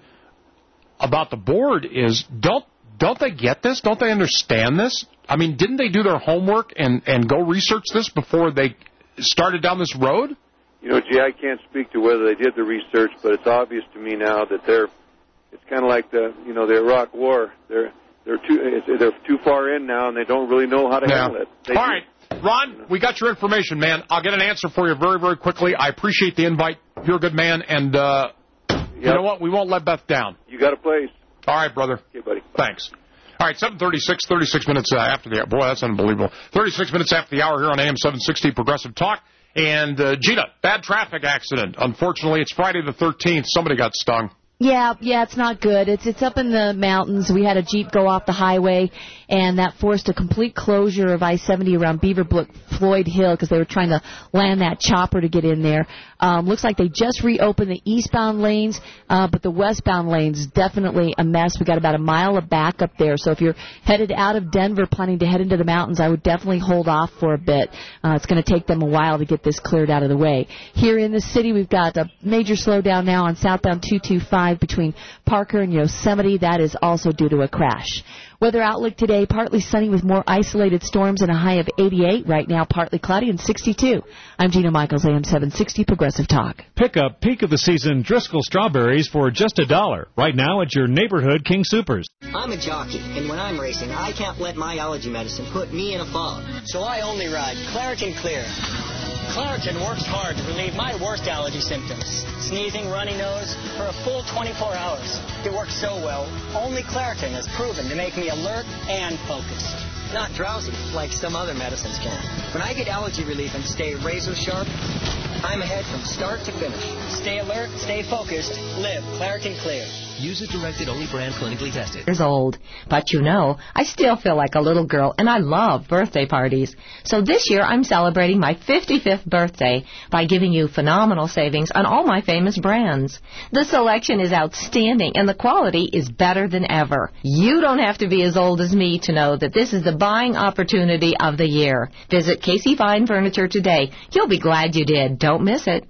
about the board is, don't don't they get this? Don't they understand this? I mean, didn't they do their homework and, and go research this before they started down this road? You know, Jay, I can't speak to whether they did the research, but it's obvious to me now that they're, it's kind of like the, you know, the Iraq War. They're they're too it's, they're too far in now, and they don't really know how to yeah. handle it. They All do. right, Ron, we got your information, man. I'll get an answer for you very, very quickly. I appreciate the invite. You're a good man, and uh, yep. you know what? We won't let Beth down. You got a place. All right, brother. Okay, buddy. Thanks. All right, seven thirty-six, thirty-six minutes uh, after the hour. Boy, that's unbelievable. thirty-six minutes after the hour here on A M seven sixty Progressive Talk. And, uh, Gina, bad traffic accident. Unfortunately, it's Friday the thirteenth. Somebody got stung. Yeah, yeah, it's not good. It's it's up in the mountains. We had a Jeep go off the highway, and that forced a complete closure of I seventy around Beaverbrook Floyd Hill because they were trying to land that chopper to get in there. Um, looks like they just reopened the eastbound lanes, uh, but the westbound lanes definitely a mess. We got about a mile of backup there. So if you're headed out of Denver, planning to head into the mountains, I would definitely hold off for a bit. Uh, it's going to take them a while to get this cleared out of the way. Here in the city, we've got a major slowdown now on southbound two two five between Parker and Yosemite. That is also due to a crash. Weather outlook today, partly sunny with more isolated storms and a high of eighty-eight. Right now, partly cloudy and sixty-two. I'm Gina Michaels, A M seven sixty Progressive Talk. Pick up peak of the season Driscoll strawberries for just a dollar. Right now at your neighborhood King Soopers. I'm a jockey, and when I'm racing, I can't let my allergy medicine put me in a fog. So I only ride Claritin Clear. Claritin works hard to relieve my worst allergy symptoms. Sneezing, runny nose, for a full twenty-four hours. It works so well, only Claritin has proven to make me alert and focused. Not drowsy, like some other medicines can. When I get allergy relief and stay razor sharp, I'm ahead from start to finish. Stay alert, stay focused, live Claritin Clear. Use a directed only brand clinically tested. Years old, but you know, I still feel like a little girl, and I love birthday parties. So this year, I'm celebrating my fifty-fifth birthday by giving you phenomenal savings on all my famous brands. The selection is outstanding, and the quality is better than ever. You don't have to be as old as me to know that this is the buying opportunity of the year. Visit Casey Fine Furniture today. You'll be glad you did. Don't miss it.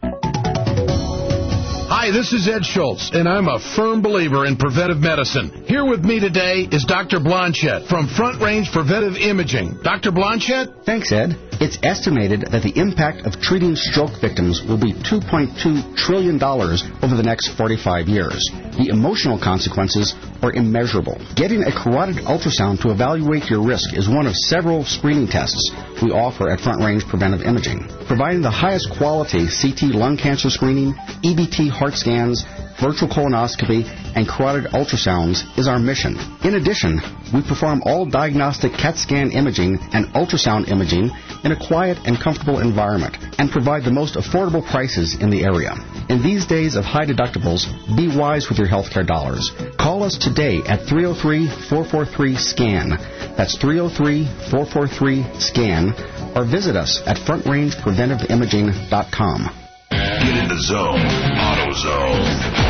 Hi, this is Ed Schultz, and I'm a firm believer in preventive medicine. Here with me today is Doctor Blanchette from Front Range Preventive Imaging. Doctor Blanchette? Thanks, Ed. It's estimated that the impact of treating stroke victims will be two point two trillion dollars over the next forty-five years. The emotional consequences are immeasurable. Getting a carotid ultrasound to evaluate your risk is one of several screening tests we offer at Front Range Preventive Imaging, providing the highest quality C T lung cancer screening, E B T heart scans, virtual colonoscopy, and carotid ultrasounds is our mission. In addition, we perform all diagnostic CAT scan imaging and ultrasound imaging in a quiet and comfortable environment and provide the most affordable prices in the area. In these days of high deductibles, be wise with your healthcare dollars. Call us today at three oh three, four four three, SCAN. That's three oh three, four four three, SCAN. Or visit us at front range preventive imaging dot com. Get in the zone. AutoZone.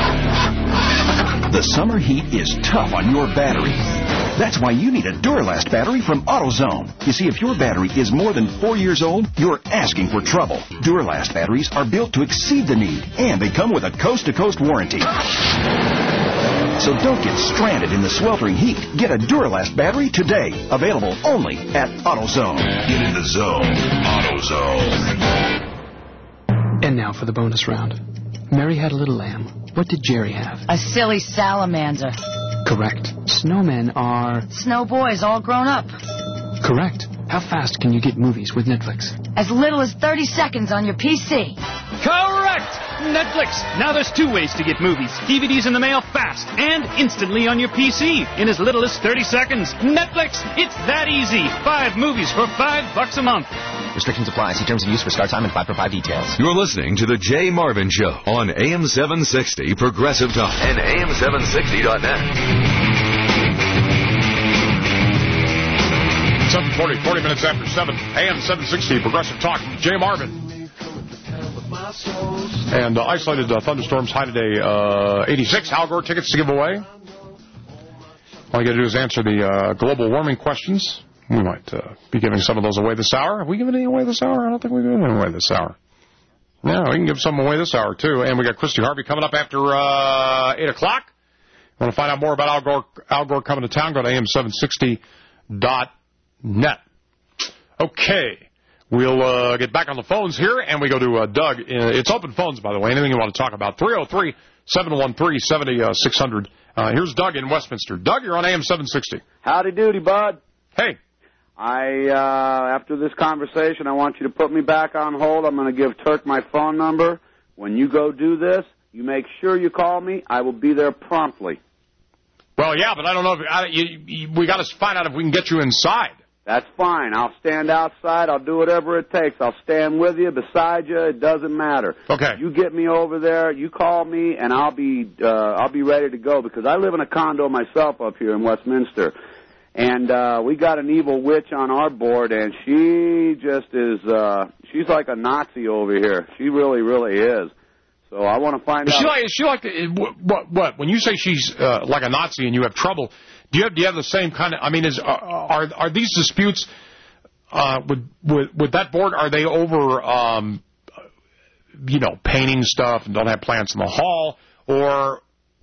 The summer heat is tough on your battery. That's why you need a Duralast battery from AutoZone. You see, if your battery is more than four years old, you're asking for trouble. Duralast batteries are built to exceed the need, and they come with a coast-to-coast warranty. So don't get stranded in the sweltering heat. Get a Duralast battery today. Available only at AutoZone. Get in the zone. AutoZone. And now for the bonus round. Mary had a little lamb. What did Jerry have? A silly salamander. Correct. Snowmen are... Snow boys all grown up. Correct. How fast can you get movies with Netflix? As little as thirty seconds on your P C. Correct! Netflix. Now there's two ways to get movies. D V Ds in the mail fast and instantly on your P C in as little as thirty seconds. Netflix. It's that easy. Five movies for five bucks a month. Restrictions apply. See terms of use for start time and five for five details. You're listening to The Jay Marvin Show on A M seven sixty Progressive Talk and A M seven sixty dot net. seven forty, forty minutes after seven, A M seven sixty, Progressive Talk, Jay Marvin. And uh, isolated uh, thunderstorms, high today, uh, eighty-six. Al Gore tickets to give away. All you got to do is answer the uh, global warming questions. We might uh, be giving some of those away this hour. Have we given any away this hour? I don't think we've given any away this hour. No, we can give some away this hour, too. And we got Christy Harvey coming up after uh, eight o'clock. Want to find out more about Al Gore, Al Gore coming to town? Go to A M seven sixty dot net. Okay. We'll uh, get back on the phones here, and we go to uh, Doug. It's open phones, by the way. Anything you want to talk about, three oh three, seven one three, seven six zero zero. Uh, here's Doug in Westminster. Doug, you're on A M seven sixty. Howdy doody, bud. Hey. I, uh, after this conversation, I want you to put me back on hold. I'm going to give Turk my phone number. When you go do this, you make sure you call me. I will be there promptly. Well, yeah, but I don't know if I, you, you, we got to find out if we can get you inside. That's fine. I'll stand outside. I'll do whatever it takes. I'll stand with you, beside you. It doesn't matter. Okay. You get me over there. You call me, and I'll be uh, I'll be ready to go because I live in a condo myself up here in Westminster, and uh, we got an evil witch on our board, and she just is uh, she's like a Nazi over here. She really, really is. So I want to find is out. She like, is she like the, what? What? When you say she's uh, like a Nazi and you have trouble. Do you have do you have the same kind of? I mean, is are are these disputes uh, with with with that board? Are they over um, you know painting stuff and don't have plants in the hall, or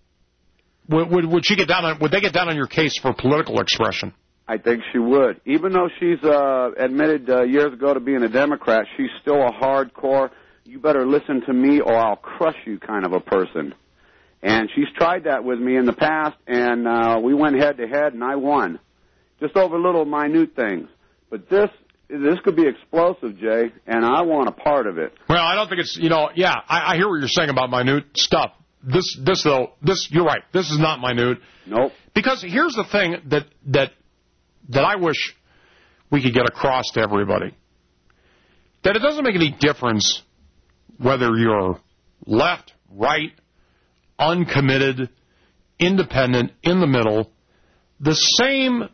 would would, would she get down on? Would they get down on your case for political expression? I think she would, even though she's uh, admitted uh, years ago to being a Democrat. She's still a hardcore. You better listen to me, or I'll crush you kind of a person. And she's tried that with me in the past, and uh, we went head-to-head, and I won, just over little minute things. But this this could be explosive, Jay, and I want a part of it. Well, I don't think it's, you know, yeah, I, I hear what you're saying about minute stuff. This, this though, this you're right. This is not minute. Nope. Because here's the thing that that that I wish we could get across to everybody. That it doesn't make any difference whether you're left, right, uncommitted, independent, in the middle. The same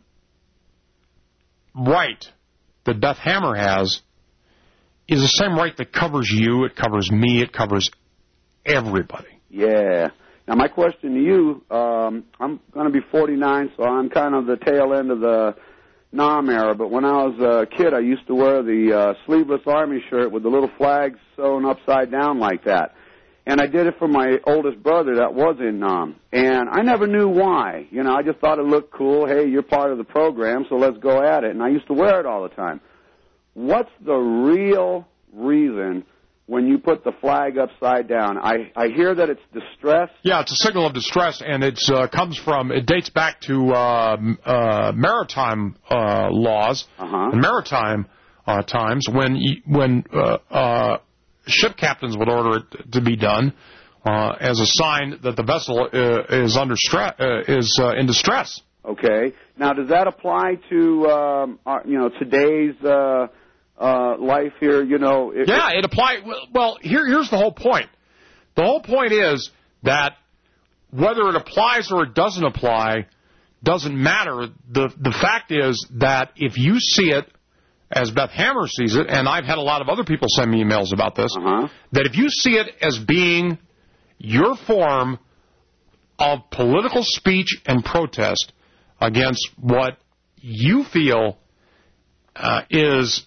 right that Beth Hammer has is the same right that covers you, it covers me, it covers everybody. Yeah. Now, my question to you, um, I'm going to be forty-nine, so I'm kind of the tail end of the Nam era, but when I was a kid, I used to wear the uh, sleeveless Army shirt with the little flags sewn upside down like that. And I did it for my oldest brother that was in Nam. And I never knew why. You know, I just thought it looked cool. Hey, you're part of the program, so let's go at it. And I used to wear it all the time. What's the real reason when you put the flag upside down? I, I hear that it's distress. Yeah, it's a signal of distress, and it uh, comes from, it dates back to uh, uh, maritime uh, laws, uh-huh. and maritime uh, times when, when uh, uh, ship captains would order it to be done, uh, as a sign that the vessel uh, is under stre- uh, is uh, in distress. Okay. Now, does that apply to um, our, you know today's uh, uh, life here? You know. It, yeah, it applies. Well, here here's the whole point. The whole point is that whether it applies or it doesn't apply doesn't matter. The the fact is that if you see it as Beth Hammer sees it, and I've had a lot of other people send me emails about this, uh-huh. that if you see it as being your form of political speech and protest against what you feel uh, is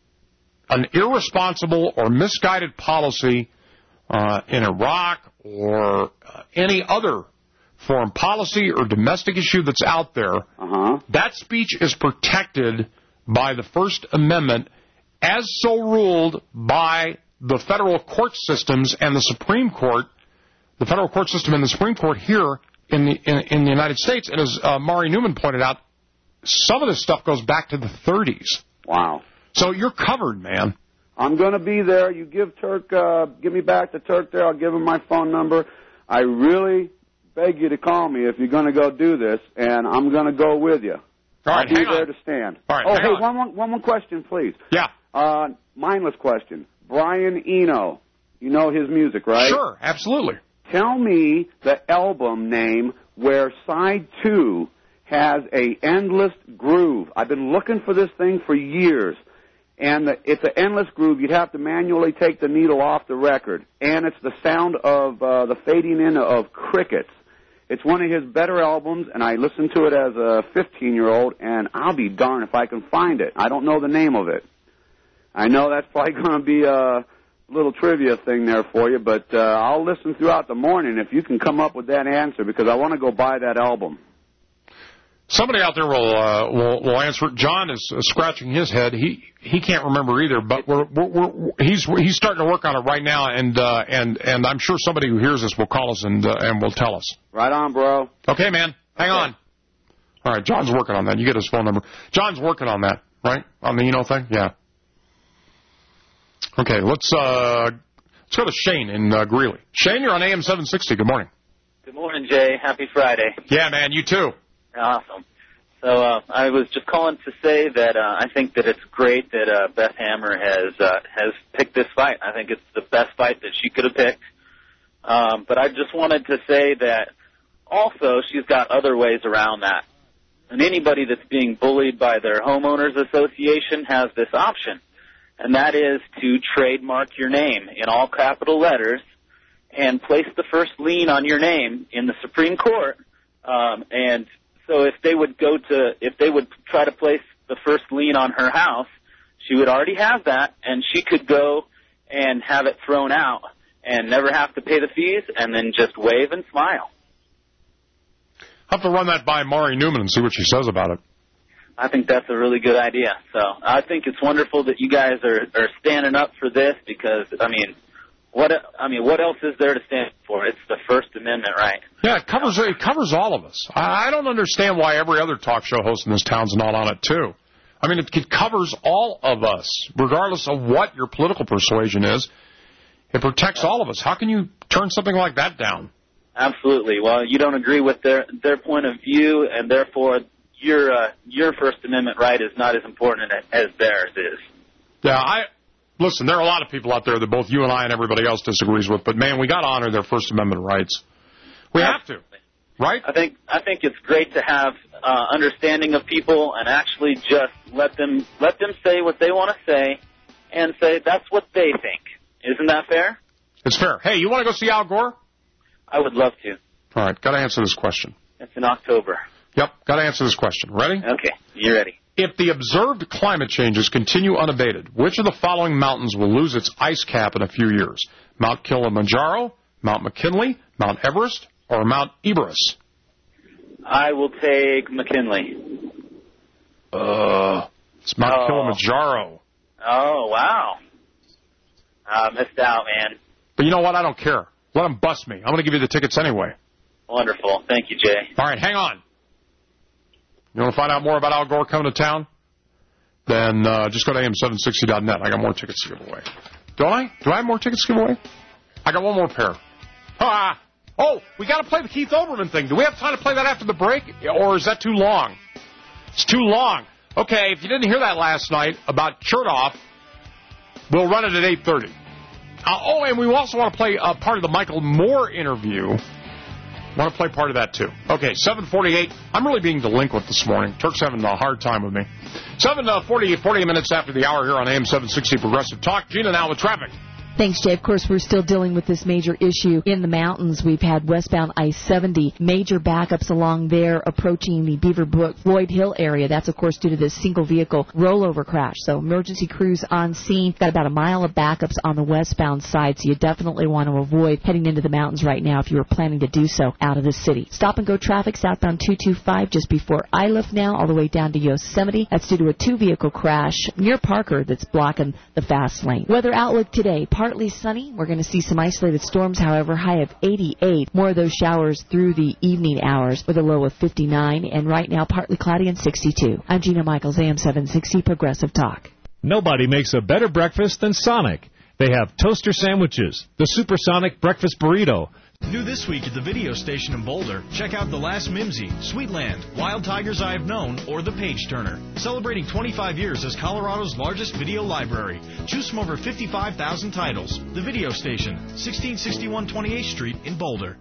an irresponsible or misguided policy uh, in Iraq or uh, any other foreign policy or domestic issue that's out there, uh-huh. that speech is protected by the First Amendment as so ruled by the federal court systems and the Supreme Court, the federal court system and the Supreme Court here in the in, in the United States. And as uh, Mari Newman pointed out, some of this stuff goes back to the thirties. Wow. So you're covered, man. I'm going to be there. You give Turk, uh, give me back the Turk there. I'll give him my phone number. I really beg you to call me if you're going to go do this, and I'm going to go with you. All right, I'll be hang there on. to stand. All right, oh, hang hey, on. one more, one more question, please. Yeah. Uh, mindless question. Brian Eno. You know his music, right? Sure, absolutely. Tell me the album name where side two has a endless groove. I've been looking for this thing for years. And the, it's an endless groove. You'd have to manually take the needle off the record. And it's the sound of uh, the fading in of crickets. It's one of his better albums, and I listened to it as a fifteen-year-old, and I'll be darned if I can find it. I don't know the name of it. I know that's probably going to be a little trivia thing there for you, but uh, I'll listen throughout the morning if you can come up with that answer, because I want to go buy that album. Somebody out there will uh, will, will answer it. John is uh, scratching his head. He he can't remember either, but we're, we're, we're he's he's starting to work on it right now, and uh, and and I'm sure somebody who hears this will call us and uh, and will tell us. Right on, bro. Okay, man. Hang okay. on. All right, John's working on that. You get his phone number. John's working on that, right? On the Eno thing, yeah. Okay, let's uh let's go to Shane in uh, Greeley. Shane, you're on A M seven sixty. Good morning. Good morning, Jay. Happy Friday. Yeah, man. You too. Awesome. So uh, I was just calling to say that uh, I think that it's great that uh, Beth Hammer has uh, has picked this fight. I think it's the best fight that she could have picked. Um, but I just wanted to say that also she's got other ways around that. And anybody that's being bullied by their homeowners association has this option, and that is to trademark your name in all capital letters and place the first lien on your name in the Supreme Court. Um, and so if they would go to, if they would try to place the first lien on her house, she would already have that, and she could go and have it thrown out and never have to pay the fees and then just wave and smile. I'll have to run that by Mari Newman and see what she says about it. I think that's a really good idea. So I think it's wonderful that you guys are, are standing up for this because, I mean, What I mean, what else is there to stand for? It's the First Amendment, right? Yeah, it covers it covers all of us. I, I don't understand why every other talk show host in this town's not on it, too. I mean, it, it covers all of us, regardless of what your political persuasion is. It protects all of us. How can you turn something like that down? Absolutely. Well, you don't agree with their their point of view, and therefore your uh, your First Amendment right is not as important as theirs is. Yeah, I... Listen, there are a lot of people out there that both you and I and everybody else disagrees with, but, man, we got to honor their First Amendment rights. We have to, right? I think I think it's great to have uh, understanding of people and actually just let them let them say what they want to say and say that's what they think. Isn't that fair? It's fair. Hey, you want to go see Al Gore? I would love to. All right, got to answer this question. It's in October. Yep, got to answer this question. Ready? Okay, you ready? If the observed climate changes continue unabated, which of the following mountains will lose its ice cap in a few years? Mount Kilimanjaro, Mount McKinley, Mount Everest, or Mount Elbrus? I will take McKinley. Uh, it's Mount oh. Kilimanjaro. Oh, wow. I uh, missed out, man. But you know what? I don't care. Let them bust me. I'm going to give you the tickets anyway. Wonderful. Thank you, Jay. All right, hang on. You want to find out more about Al Gore coming to town? Then uh, just go to A M seven sixty dot net. I got more tickets to give away. Don't I? Do I have more tickets to give away? I got one more pair. Ah. Oh, we got to play the Keith Olbermann thing. Do we have time to play that after the break, or is that too long? It's too long. Okay, if you didn't hear that last night about Chertoff, we'll run it at eight thirty. Uh, oh, and we also want to play uh, part of the Michael Moore interview. Want to play part of that, too. Okay, seven forty-eight. I'm really being delinquent this morning. Turk's having a hard time with me. seven forty-eight, forty minutes after the hour here on A M seven sixty Progressive Talk. Gina now with traffic. Thanks, Jay. Of course, we're still dealing with this major issue in the mountains. We've had westbound I seventy, major backups along there approaching the Beaver Brook, Floyd Hill area. That's, of course, due to this single-vehicle rollover crash. So emergency crews on scene. Got about a mile of backups on the westbound side, so you definitely want to avoid heading into the mountains right now if you were planning to do so out of the city. Stop-and-go traffic southbound two two five just before Iliff now, all the way down to Yosemite. That's due to a two-vehicle crash near Parker that's blocking the fast lane. Weather outlook today. Partly sunny. We're going to see some isolated storms, however, high of eighty-eight. More of those showers through the evening hours with a low of fifty-nine. And right now, partly cloudy and sixty-two. I'm Gina Michaels, A M seven sixty Progressive Talk. Nobody makes a better breakfast than Sonic. They have toaster sandwiches, the Supersonic Breakfast Burrito. New this week at the video station in Boulder, check out The Last Mimsy, Sweetland, Wild Tigers I Have Known, or The Page Turner. Celebrating twenty-five years as Colorado's largest video library. Choose from over fifty-five thousand titles. The video station, sixteen sixty-one twenty-eighth Street in Boulder.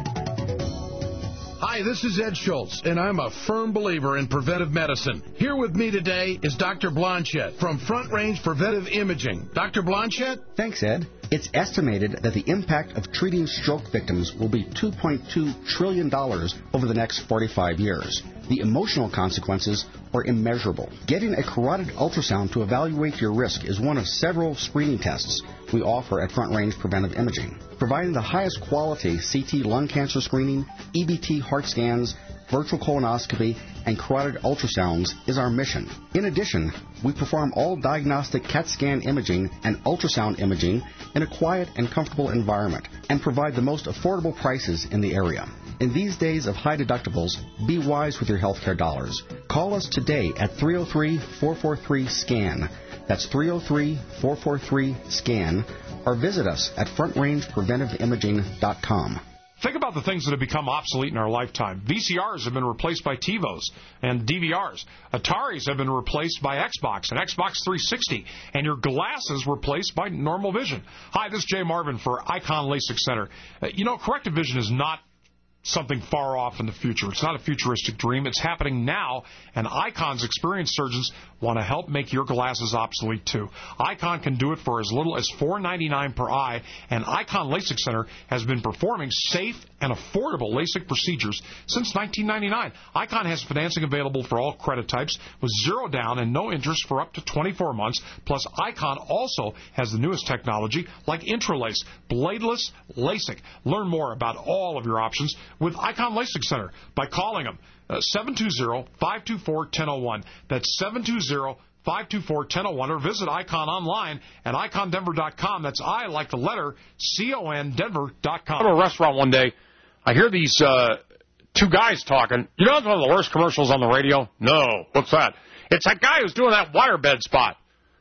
Hi, this is Ed Schultz, and I'm a firm believer in preventive medicine. Here with me today is Doctor Blanchette from Front Range Preventive Imaging. Doctor Blanchette? Thanks, Ed. It's estimated that the impact of treating stroke victims will be two point two trillion dollars over the next forty-five years. The emotional consequences are immeasurable. Getting a carotid ultrasound to evaluate your risk is one of several screening tests we offer at Front Range Preventive Imaging. Providing the highest quality C T lung cancer screening, E B T heart scans, virtual colonoscopy, and carotid ultrasounds is our mission. In addition, we perform all diagnostic CAT scan imaging and ultrasound imaging in a quiet and comfortable environment and provide the most affordable prices in the area. In these days of high deductibles, be wise with your healthcare dollars. Call us today at three oh three, four four three, SCAN. That's three oh three, four four three, SCAN. Or visit us at front range preventive imaging dot com. Think about the things that have become obsolete in our lifetime. V C Rs have been replaced by TiVos and D V Rs. Ataris have been replaced by Xbox and Xbox three sixty. And your glasses replaced by normal vision. Hi, this is Jay Marvin for Icon LASIK Center. Uh, you know, corrective vision is not something far off in the future. It's not a futuristic dream. It's happening now, and Icon's experienced surgeons want to help make your glasses obsolete too. Icon can do it for as little as four ninety-nine per eye, and Icon LASIK Center has been performing safe and affordable LASIK procedures since nineteen ninety-nine. Icon has financing available for all credit types with zero down and no interest for up to twenty-four months. Plus, Icon also has the newest technology like Intralace, bladeless LASIK. Learn more about all of your options with Icon LASIK Center by calling them uh, seven two zero, five two four, one zero zero one. That's seven two zero, five two four, one zero zero one, or visit Icon online at icon denver dot com. That's I like the letter C O N Denver dot com. I go to a restaurant one day. I hear these uh, two guys talking. You know, it's one of the worst commercials on the radio? No. What's that? It's that guy who's doing that waterbed spot.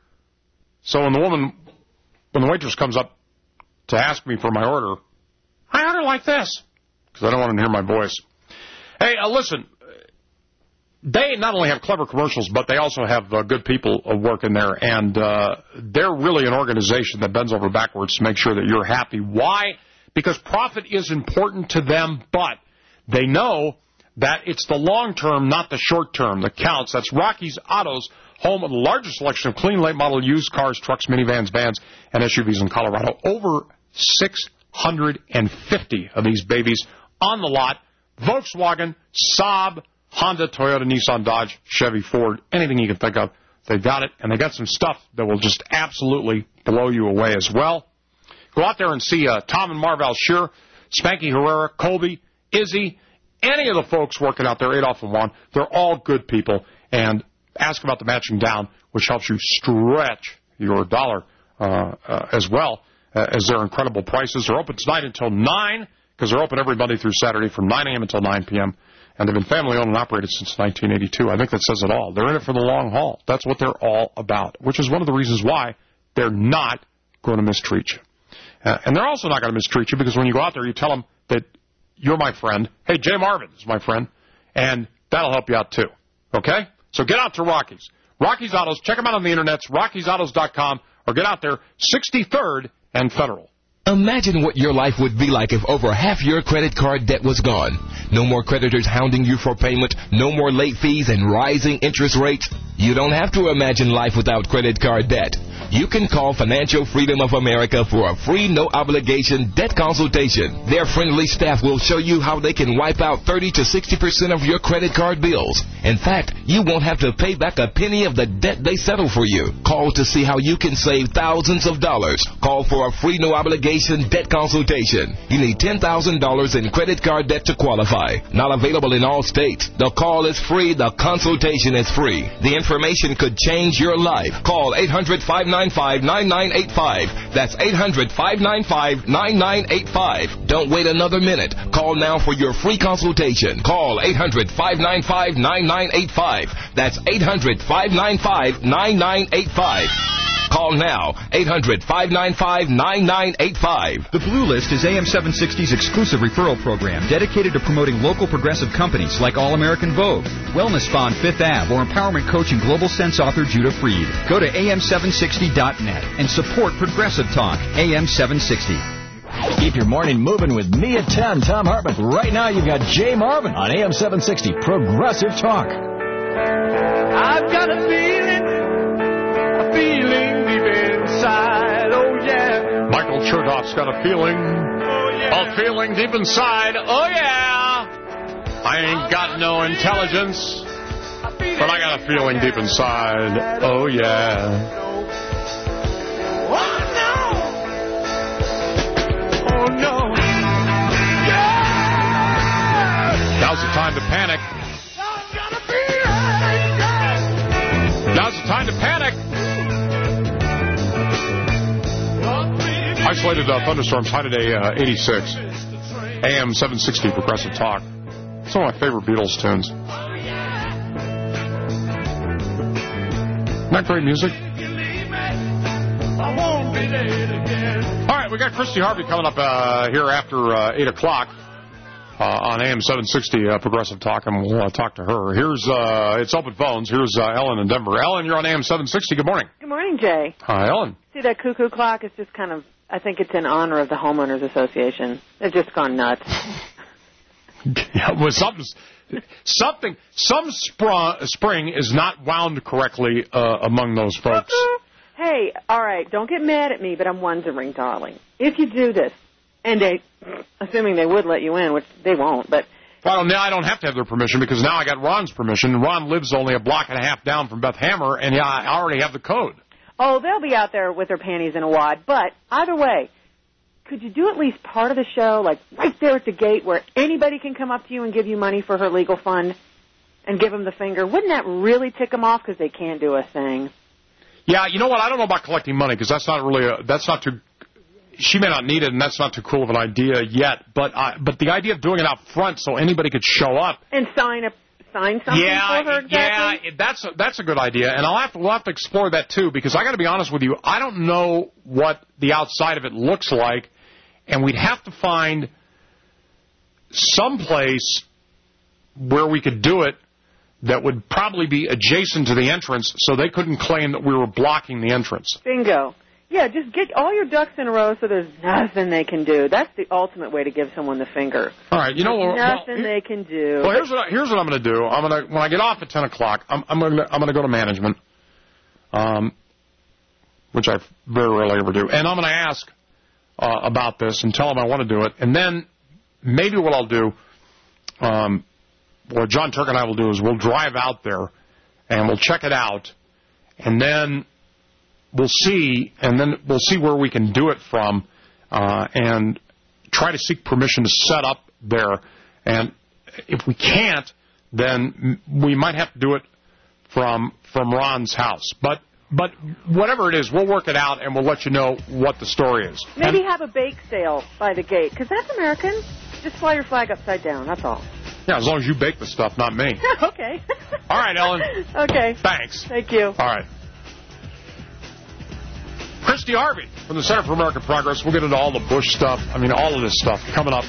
So when the woman, when the waitress comes up to ask me for my order, I order like this because I don't want to hear my voice. Hey, uh, listen, they not only have clever commercials, but they also have uh, good people uh, working there, and uh, they're really an organization that bends over backwards to make sure that you're happy. Why? Because profit is important to them, but they know that it's the long term, not the short term, that counts. That's Rocky's Autos, home of the largest selection of clean, late model used cars, trucks, minivans, vans, and S U Vs in Colorado. Over six hundred fifty of these babies on the lot. Volkswagen, Saab, Honda, Toyota, Nissan, Dodge, Chevy, Ford, anything you can think of. They've got it, and they got some stuff that will just absolutely blow you away as well. Go out there and see uh, Tom and Marval Shearer, Spanky Herrera, Colby, Izzy, any of the folks working out there, Adolph and Juan. They're all good people. And ask about the matching down, which helps you stretch your dollar uh, uh, as well uh, as their incredible prices. They're open tonight until nine, because they're open every Monday through Saturday from nine a.m. until nine p.m., and they've been family-owned and operated since nineteen eighty-two. I think that says it all. They're in it for the long haul. That's what they're all about, which is one of the reasons why they're not going to mistreat you. Uh, and they're also not going to mistreat you because when you go out there, you tell them that you're my friend. Hey, Jay Marvin is my friend, and that'll help you out too. Okay? So get out to Rocky's. Rocky's Autos. Check them out on the internet. Rocky's Autos dot com, or get out there, sixty-third and Federal. Imagine what your life would be like if over half your credit card debt was gone. No more creditors hounding you for payment, no more late fees and rising interest rates. You don't have to imagine life without credit card debt. You can call Financial Freedom of America for a free, no-obligation debt consultation. Their friendly staff will show you how they can wipe out thirty to sixty percent of your credit card bills. In fact, you won't have to pay back a penny of the debt they settle for you. Call to see how you can save thousands of dollars. Call for a free, no-obligation debt consultation. You need ten thousand dollars in credit card debt to qualify. Not available in all states. The call is free. The consultation is free. The information could change your life. Call eight hundred, five nine five, nine nine eight five. That's eight hundred, five nine five, nine nine eight five. Don't wait another minute. Call now for your free consultation. Call eight hundred, five nine five, nine nine eight five. That's eight hundred, five nine five, nine nine eight five. Call now, eight hundred, five nine five, nine nine eight five. The Blue List is A M seven sixty's exclusive referral program dedicated to promoting local progressive companies like All American Vogue, Wellness Spa on Fifth Avenue, or Empowerment Coach and Global Sense author Judah Freed. Go to A M seven sixty dot net and support Progressive Talk, A M seven sixty. Keep your morning moving with me at ten, Tom Hartman. Right now you've got Jay Marvin on A M seven sixty, Progressive Talk. I've got a feeling, a feeling deep inside, oh yeah. Michael Chertoff's got a feeling, oh, yeah. a feeling deep inside, oh yeah. I ain't got no intelligence, but I got a feeling deep inside, oh yeah. Oh no. Yeah. Now's the time to panic. Now's the time to panic. Isolated uh, thunderstorms, high today, uh, eighty-six. A M seven sixty, Progressive Talk. It's one of my favorite Beatles tunes. Isn't that great music? All right, we got Christy Harvey coming up uh, here after uh, eight o'clock uh, on A M seven sixty uh, Progressive Talk, and we'll uh, talk to her. Here's, uh, it's open phones. Here's uh, Ellen in Denver. Ellen, you're on A M seven sixty. Good morning. Good morning, Jay. Hi, Ellen. See, that cuckoo clock is just kind of, I think it's in honor of the Homeowners Association. They've just gone nuts. Yeah, well, something, something, some spr- spring is not wound correctly uh, among those folks. Hey, all right, don't get mad at me, but I'm wondering, darling, if you do this, and they, assuming they would let you in, which they won't, but... Well, now I don't have to have their permission because now I got Ron's permission, and Ron lives only a block and a half down from Beth Hammer, and yeah, I already have the code. Oh, they'll be out there with their panties in a wad, but either way, could you do at least part of the show, like right there at the gate where anybody can come up to you and give you money for her legal fund and give them the finger? Wouldn't that really tick them off because they can't do a thing? Yeah, you know what? I don't know about collecting money because that's not really a, that's not too, she may not need it and that's not too cool of an idea yet, but uh, but the idea of doing it out front so anybody could show up. And sign a, sign something yeah, for her exactly? Yeah, that's a, that's a good idea, and I'll have to, we'll have to explore that too because I got to be honest with you, I don't know what the outside of it looks like, and we'd have to find some place where we could do it that would probably be adjacent to the entrance so they couldn't claim that we were blocking the entrance. Bingo. Yeah, just get all your ducks in a row so there's nothing they can do. That's the ultimate way to give someone the finger. All right, you know what? Nothing well, they can do. Well, here's what I, here's what I'm going to do. I'm going to when I get off at ten o'clock, I'm I'm going to I'm going to go to management, um, which I very rarely ever do, and I'm going to ask uh, about this and tell them I want to do it, and then maybe what I'll do. Um, What John Turk and I will do is we'll drive out there and we'll check it out, and then we'll see, and then we'll see where we can do it from, uh, and try to seek permission to set up there. And if we can't, then we might have to do it from from Ron's house. But but whatever it is, we'll work it out and we'll let you know what the story is. Maybe and, have a bake sale by the gate, because that's American. Just fly your flag upside down. That's all. Yeah, as long as you bake the stuff, not me. Okay. All right, Ellen. Okay. Thanks. Thank you. All right. Chris Christy Harvey from the Center for American Progress. We'll get into all the Bush stuff. I mean, all of this stuff coming up.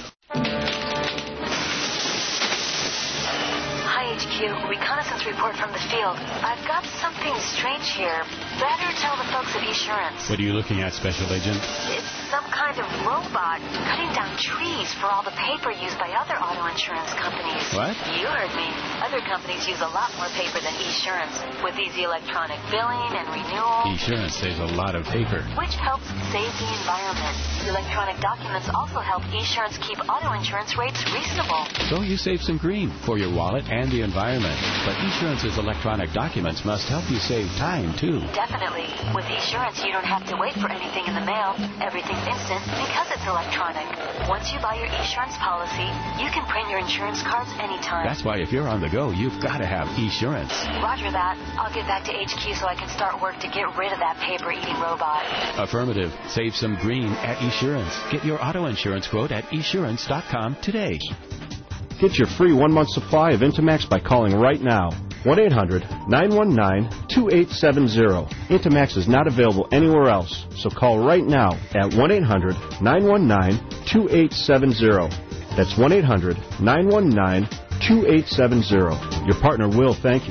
Hi, H Q. Reconnaissance report from the field. I've got something strange here. Better tell the folks at Esurance. What are you looking at, Special Agent? It's some kind of robot cutting down trees for all the paper used by other auto insurance companies. What? You heard me. Other companies use a lot more paper than Esurance with easy electronic billing and renewal. Esurance saves a lot of paper. Which helps save the environment. Electronic documents also help Esurance keep auto insurance rates reasonable. So you save some green for your wallet and the environment. But Esurance's electronic documents must help you save time, too. Definitely. With Esurance, you don't have to wait for anything in the mail. Everything's instant because it's electronic. Once you buy your Esurance policy, you can print your insurance cards anytime. That's why if you're on the go, you've got to have Esurance. Roger that. I'll get back to H Q so I can start work to get rid of that paper-eating robot. Affirmative. Save some green at Esurance. Get your auto insurance quote at esurance dot com today. Get your free one-month supply of Intamax by calling right now. one eight hundred nine one nine two eight seven zero. Intamax is not available anywhere else, so call right now at one eight hundred nine one nine two eight seven zero. That's one eight hundred nine one nine two eight seven zero. Your partner will thank you.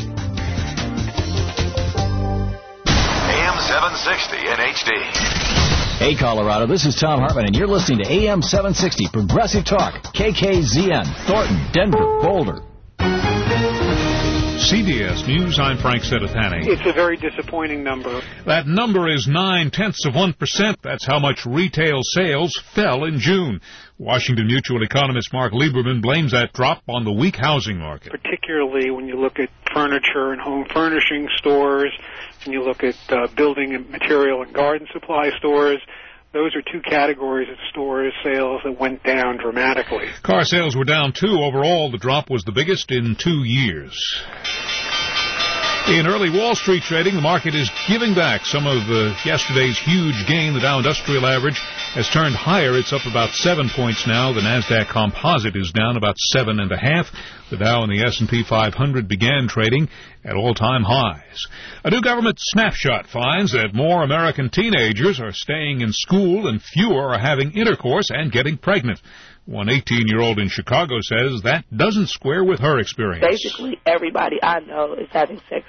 A M seven sixty in H D. Hey, Colorado, this is Tom Hartman, and you're listening to A M seven sixty Progressive Talk, K K Z N, Thornton, Denver, Boulder. C B S News, I'm Frank Sedapani. It's a very disappointing number. That number is nine-tenths of one percent. That's how much retail sales fell in June. Washington Mutual economist Mark Lieberman blames that drop on the weak housing market. Particularly when you look at furniture and home furnishing stores, and you look at uh, building and material and garden supply stores. Those are two categories of stores sales that went down dramatically. Car sales were down, too. Overall, the drop was the biggest in two years. In early Wall Street trading, the market is giving back some of uh, yesterday's huge gain. The Dow Industrial Average has turned higher. It's up about seven points now. The Nasdaq Composite is down about seven and a half. The Dow and the S and P five hundred began trading at all-time highs. A new government snapshot finds that more American teenagers are staying in school and fewer are having intercourse and getting pregnant. One eighteen-year-old in Chicago says that doesn't square with her experience. Basically, everybody I know is having sex.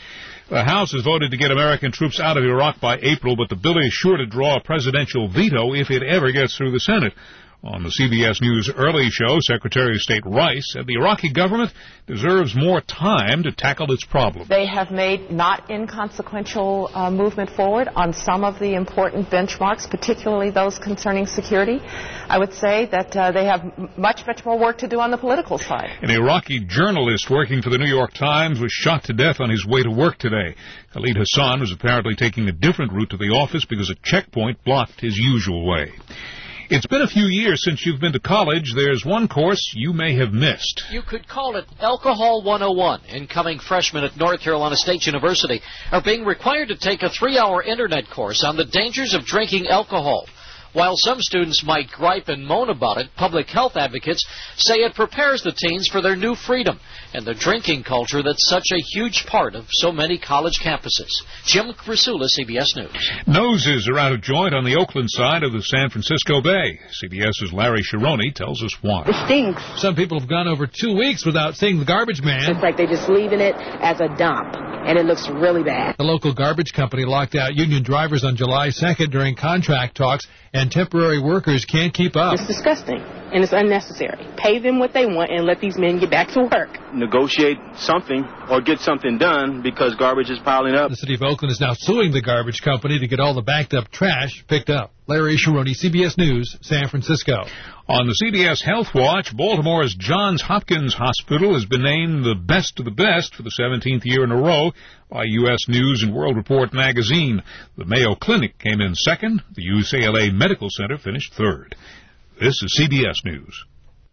The House has voted to get American troops out of Iraq by April, but the bill is sure to draw a presidential veto if it ever gets through the Senate. On the C B S News Early Show, Secretary of State Rice said the Iraqi government deserves more time to tackle its problems. They have made not inconsequential uh, movement forward on some of the important benchmarks, particularly those concerning security. I would say that uh, they have much, much more work to do on the political side. An Iraqi journalist working for the New York Times was shot to death on his way to work today. Khalid Hassan was apparently taking a different route to the office because a checkpoint blocked his usual way. It's been a few years since you've been to college. There's one course you may have missed. You could call it Alcohol one oh one. Incoming freshmen at North Carolina State University are being required to take a three-hour internet course on the dangers of drinking alcohol. While some students might gripe and moan about it, public health advocates say it prepares the teens for their new freedom and the drinking culture that's such a huge part of so many college campuses. Jim Krasula, C B S News. Noses are out of joint on the Oakland side of the San Francisco Bay. CBS's Larry Sharoni tells us why. It stinks. Some people have gone over two weeks without seeing the garbage man. It's like they're just leaving it as a dump, and it looks really bad. The local garbage company locked out union drivers on July second during contract talks, and temporary workers can't keep up. It's disgusting, and it's unnecessary. Pay them what they want and let these men get back to work. Negotiate something or get something done because garbage is piling up. The city of Oakland is now suing the garbage company to get all the backed up trash picked up. Larry Sharoni, C B S News, San Francisco. On the C B S Health Watch, Baltimore's Johns Hopkins Hospital has been named the best of the best for the seventeenth year in a row by U S News and World Report magazine. The Mayo Clinic came in second. The U C L A Medical Center finished third. This is C B S News.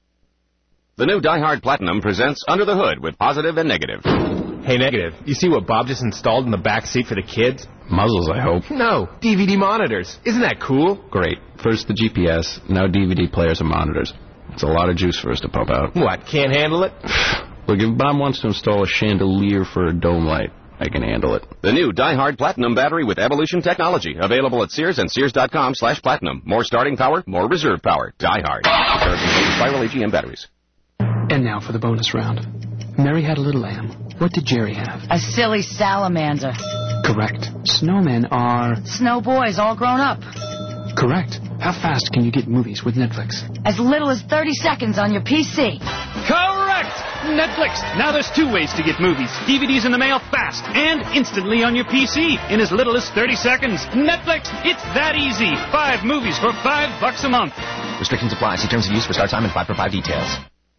The new Die Hard Platinum presents Under the Hood with Positive and Negative. Hey, Negative, you see what Bob just installed in the back seat for the kids? Muzzles, I hope. No, D V D monitors. Isn't that cool? Great. First the G P S, now D V D players and monitors. It's a lot of juice for us to pump out. What, can't handle it? Look, if Bob wants to install a chandelier for a dome light, I can handle it. The new Die-Hard Platinum battery with Evolution technology. Available at Sears and Sears.com slash platinum. More starting power, more reserve power. Die-Hard. Comparison Spiral A G M batteries. And now for the bonus round. Mary had a little lamb. What did Jerry have? A silly salamander. Correct. Snowmen are... Snow boys all grown up. Correct. How fast can you get movies with Netflix? As little as thirty seconds on your P C. Correct! Netflix. Now there's two ways to get movies. D V Ds in the mail fast and instantly on your P C in as little as thirty seconds. Netflix, it's that easy. Five movies for five bucks a month. Restrictions apply. See terms of use for start time and five for five details.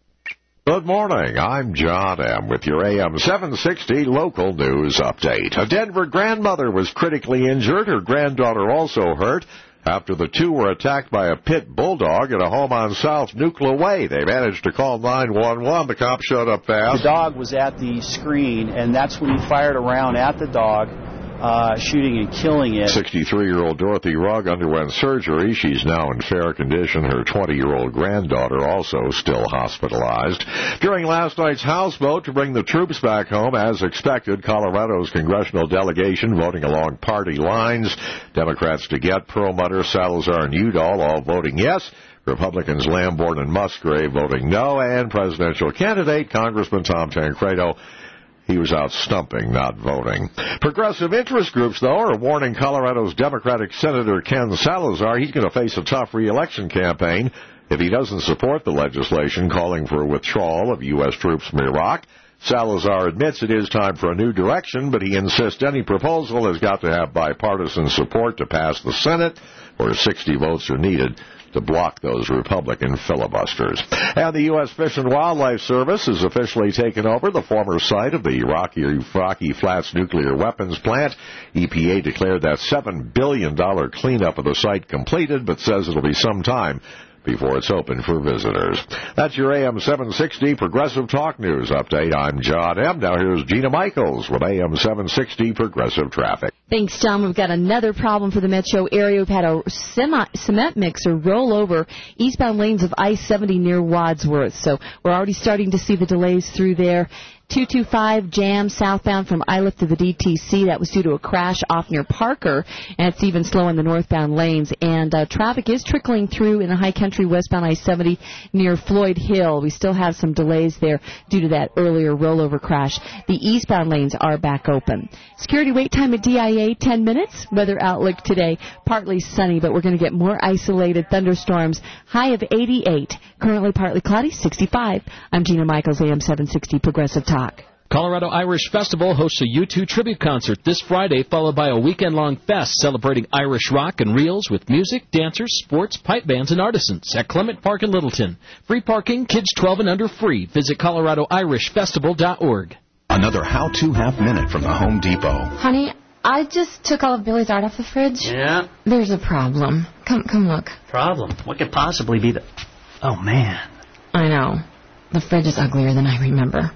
Good morning. I'm John M. with your A M seven sixty local news update. A Denver grandmother was critically injured. Her granddaughter also hurt after the two were attacked by a pit bulldog at a home on South Nuclear Way. They managed to call nine one one. The cops showed up fast. The dog was at the screen, and that's when he fired around at the dog, uh, shooting and killing it. sixty-three-year-old Dorothy Rugg underwent surgery. She's now in fair condition. Her twenty-year-old granddaughter also still hospitalized. During last night's House vote to bring the troops back home, as expected, Colorado's congressional delegation voting along party lines. Democrats DeGette, Perlmutter, Salazar, and Udall all voting yes. Republicans Lamborn and Musgrave voting no. And presidential candidate Congressman Tom Tancredo, he was out stumping, not voting. Progressive interest groups, though, are warning Colorado's Democratic Senator Ken Salazar he's going to face a tough re-election campaign if he doesn't support the legislation calling for a withdrawal of U S troops from Iraq. Salazar admits it is time for a new direction, but he insists any proposal has got to have bipartisan support to pass the Senate, where sixty votes are needed to block those Republican filibusters. And the U S Fish and Wildlife Service has officially taken over the former site of the Rocky, Rocky Flats nuclear weapons plant. E P A declared that seven billion dollars cleanup of the site completed, but says it'll be some time before it's open for visitors. That's your A M seven sixty Progressive Talk News update. I'm John M. Now here's Gina Michaels with A M seven sixty Progressive Traffic. Thanks, Tom. We've got another problem for the metro area. We've had a semi- cement mixer roll over eastbound lanes of I seventy near Wadsworth. So we're already starting to see the delays through there. two two five jam southbound from Iliff to the D T C. That was due to a crash off near Parker, and it's even slow in the northbound lanes. And uh, traffic is trickling through in the high country westbound I seventy near Floyd Hill. We still have some delays there due to that earlier rollover crash. The eastbound lanes are back open. Security wait time at D I A, ten minutes. Weather outlook today, partly sunny, but we're going to get more isolated thunderstorms. High of eighty-eight. Currently partly cloudy, sixty-five. I'm Gina Michaels, A M seven sixty Progressive Talk. Colorado Irish Festival hosts a U two tribute concert this Friday, followed by a weekend-long fest celebrating Irish rock and reels with music, dancers, sports, pipe bands, and artisans at Clement Park in Littleton. Free parking, kids twelve and under free. Visit colorado irish festival dot org. Another how-to half minute from the Home Depot. Honey, I just took all of Billy's art off the fridge. Yeah? There's a problem. Come, come look. Problem? What could possibly be the... Oh, man. I know. The fridge is uglier than I remember.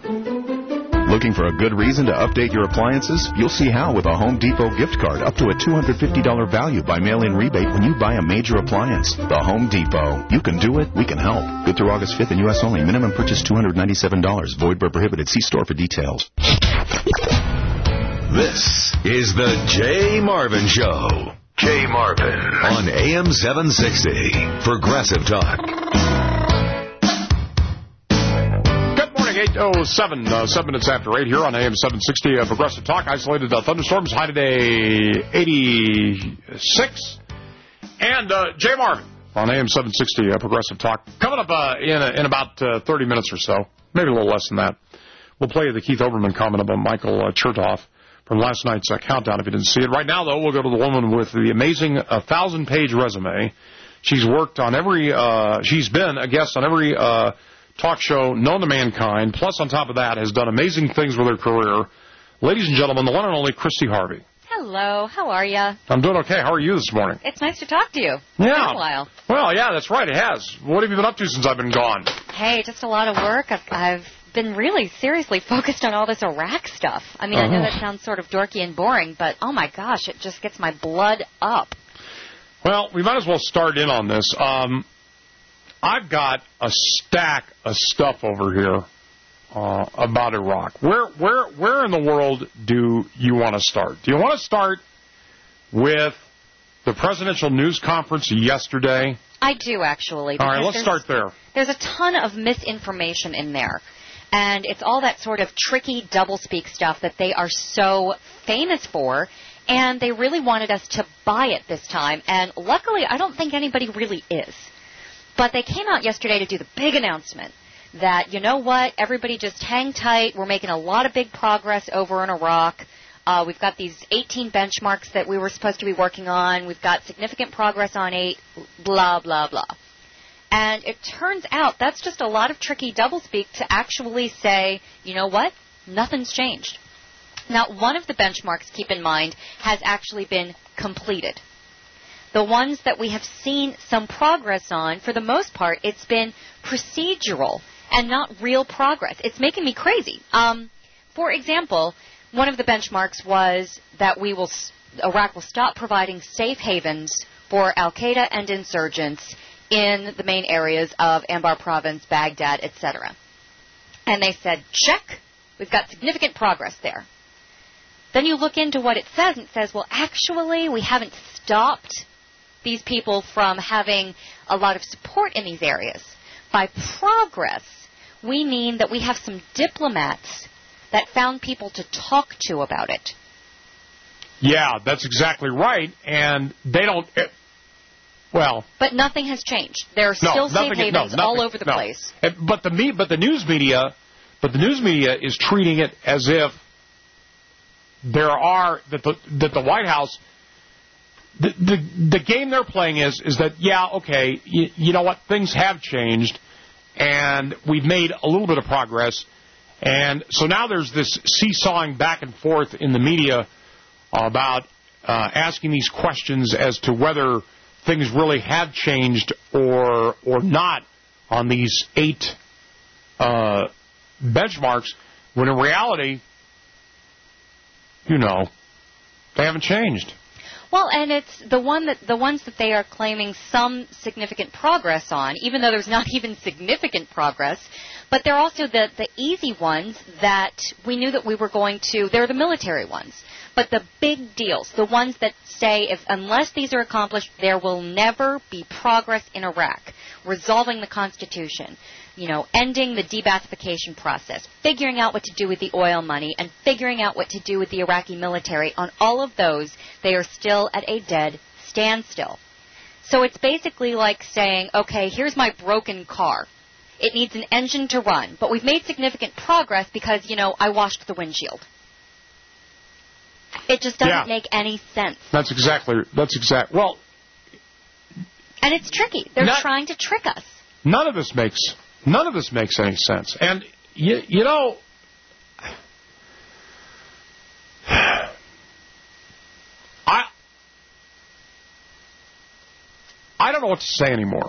Looking for a good reason to update your appliances? You'll see how with a Home Depot gift card up to a two hundred fifty dollars value by mail-in rebate when you buy a major appliance. The Home Depot. You can do it. We can help. Good through August fifth in U S only. Minimum purchase two hundred ninety-seven dollars. Void where prohibited. See store for details. This is the Jay Marvin Show. Jay Marvin on A M seven sixty. Progressive Talk. eight oh seven, uh, seven minutes after eight here on A M seven sixty uh, Progressive Talk. Isolated uh, thunderstorms, high today eighty-six. And uh, Jay Marvin on A M seven sixty uh, Progressive Talk. Coming up uh, in, uh, in about uh, thirty minutes or so, maybe a little less than that, we'll play the Keith Olbermann comment about Michael uh, Chertoff from last night's uh, countdown if you didn't see it. Right now, though, we'll go to the woman with the amazing uh, thousand-page resume. She's worked on every, uh, she's been a guest on every uh, talk show known to mankind, plus on top of that has done amazing things with her career. Ladies and gentlemen, the one and only Christy Harvey. Hello, how are you? I'm doing okay. How are you this morning? It's nice to talk to you. Yeah. It's been a while. Well, yeah, that's right, it has. What have you been up to since I've been gone? Hey, just a lot of work. I've, I've been really seriously focused on all this Iraq stuff. I mean, uh-huh. I know that sounds sort of dorky and boring, but oh my gosh, it just gets my blood up. Well, we might as well start in on this. Um... I've got a stack of stuff over here uh, about Iraq. Where, where, where in the world do you want to start? Do you want to start with the presidential news conference yesterday? I do, actually. All right, let's start there. There's a ton of misinformation in there. And it's all that sort of tricky doublespeak stuff that they are so famous for. And they really wanted us to buy it this time. And luckily, I don't think anybody really is. But they came out yesterday to do the big announcement that, you know what, everybody just hang tight. We're making a lot of big progress over in Iraq. Uh, we've got these eighteen benchmarks that we were supposed to be working on. We've got significant progress on eight, blah, blah, blah. And it turns out that's just a lot of tricky doublespeak to actually say, you know what, nothing's changed. Now, one of the benchmarks, keep in mind, has actually been completed. The ones that we have seen some progress on, for the most part, it's been procedural and not real progress. It's making me crazy. Um, for example, one of the benchmarks was that we will, Iraq will stop providing safe havens for al-Qaeda and insurgents in the main areas of Anbar Province, Baghdad, et cetera. And they said, check, we've got significant progress there. Then you look into what it says, and it says, well, actually, we haven't stopped these people from having a lot of support in these areas. By progress, we mean that we have some diplomats that found people to talk to about it. Yeah, that's exactly right. And they don't, it, well... But nothing has changed. There are no, still safe nothing, havens no, nothing, all over the no. place. But the, me, but the news media, but the news media is treating it as if there are, that the, that the White House, the, the, the game they're playing is, is that, yeah, okay, you, you know what, things have changed, and we've made a little bit of progress, and so now there's this seesawing back and forth in the media about uh, asking these questions as to whether things really have changed or or not on these eight uh, benchmarks, when in reality, you know, they haven't changed. Well, and it's the one that the ones that they are claiming some significant progress on, even though there's not even significant progress. But they're also the, the easy ones that we knew that we were going to. They're the military ones. But the big deals, the ones that say if unless these are accomplished, there will never be progress in Iraq. Resolving the Constitution, you know, ending the de-Baathification process, figuring out what to do with the oil money, and figuring out what to do with the Iraqi military. On all of those, they are still at a dead standstill. So it's basically like saying, okay, here's my broken car. It needs an engine to run, but we've made significant progress because, you know, I washed the windshield. It just doesn't yeah. make any sense. That's exactly, that's exact. Well, and it's tricky. They're not, trying to trick us. None of this makes, none of this makes any sense. And, you, you know, I, I don't know what to say anymore.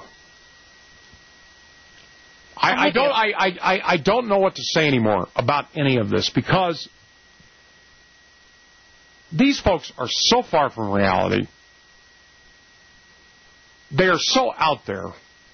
I, I don't. I, I, I don't know what to say anymore about any of this because these folks are so far from reality. They are so out there.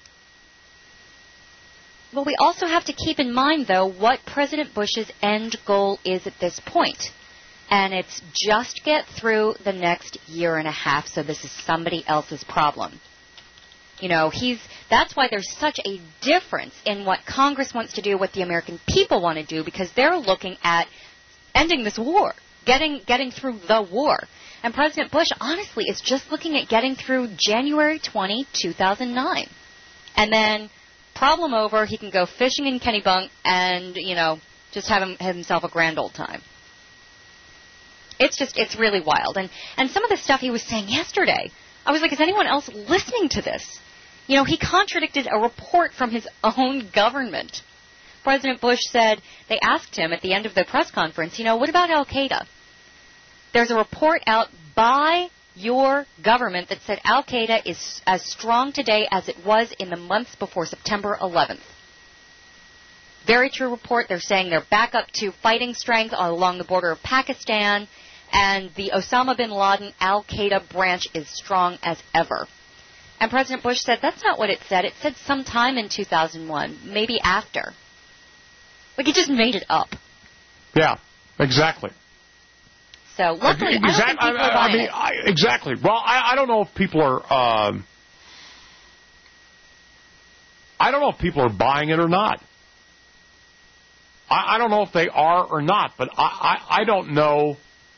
Well, we also have to keep in mind, though, what President Bush's end goal is at this point. And it's just get through the next year and a half, so this is somebody else's problem. You know, he's that's why there's such a difference in what Congress wants to do, what the American people want to do, because they're looking at ending this war, getting getting through the war. And President Bush, honestly, is just looking at getting through January twentieth, two thousand nine. And then, problem over, he can go fishing in Kennebunk and, you know, just have, him, have himself a grand old time. It's just, it's really wild. And, and some of the stuff he was saying yesterday, I was like, is anyone else listening to this? You know, he contradicted a report from his own government. President Bush said, they asked him at the end of the press conference, you know, what about al-Qaeda? There's a report out by your government that said al-Qaeda is as strong today as it was in the months before September eleventh. Very true report. They're saying they're back up to fighting strength along the border of Pakistan, and the Osama bin Laden al-Qaeda branch is strong as ever. And President Bush said, that's not what it said. It said sometime in two thousand one, maybe after. Like, he just made it up. Yeah, exactly. So, luckily, exactly. I don't think people I, are I buying mean, it. I, exactly. Well, I, I don't know if people are. Um, I don't know if people are buying it or not. I, I don't know if they are or not, but I, I, I don't know.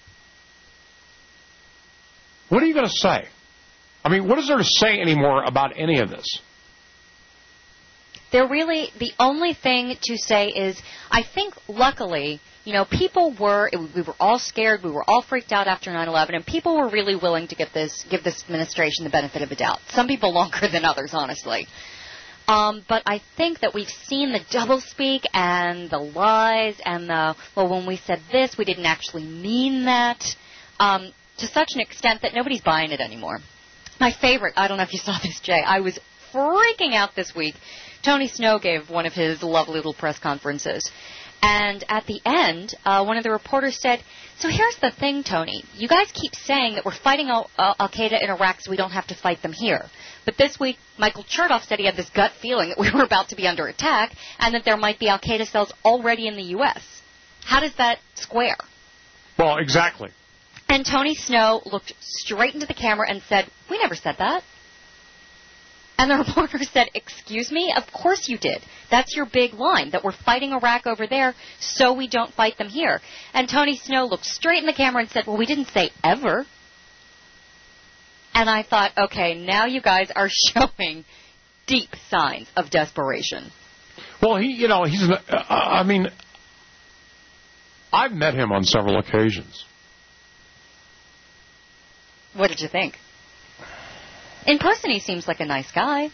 What are you going to say? I mean, what is there to say anymore about any of this? They're really, the only thing to say is, I think, luckily, you know, people were, we were all scared, we were all freaked out after nine eleven, and people were really willing to give this, give this administration the benefit of a doubt. Some people longer than others, honestly. Um, but I think that we've seen the doublespeak and the lies and the, well, when we said this, we didn't actually mean that, um, to such an extent that nobody's buying it anymore. My favorite, I don't know if you saw this, Jay, I was freaking out this week. Tony Snow gave one of his lovely little press conferences. And at the end, uh, one of the reporters said, so here's the thing, Tony. You guys keep saying that we're fighting Al- uh, Al-Qaeda in Iraq so we don't have to fight them here. But this week, Michael Chertoff said he had this gut feeling that we were about to be under attack and that there might be Al-Qaeda cells already in the U S. How does that square? Well, exactly. And Tony Snow looked straight into the camera and said, we never said that. And the reporter said, excuse me? Of course you did. That's your big line, that we're fighting Iraq over there so we don't fight them here. And Tony Snow looked straight in the camera and said, well, we didn't say ever. And I thought, okay, now you guys are showing deep signs of desperation. Well, he, you know, he's, uh, I mean, I've met him on several occasions. What did you think? In person, he seems like a nice guy.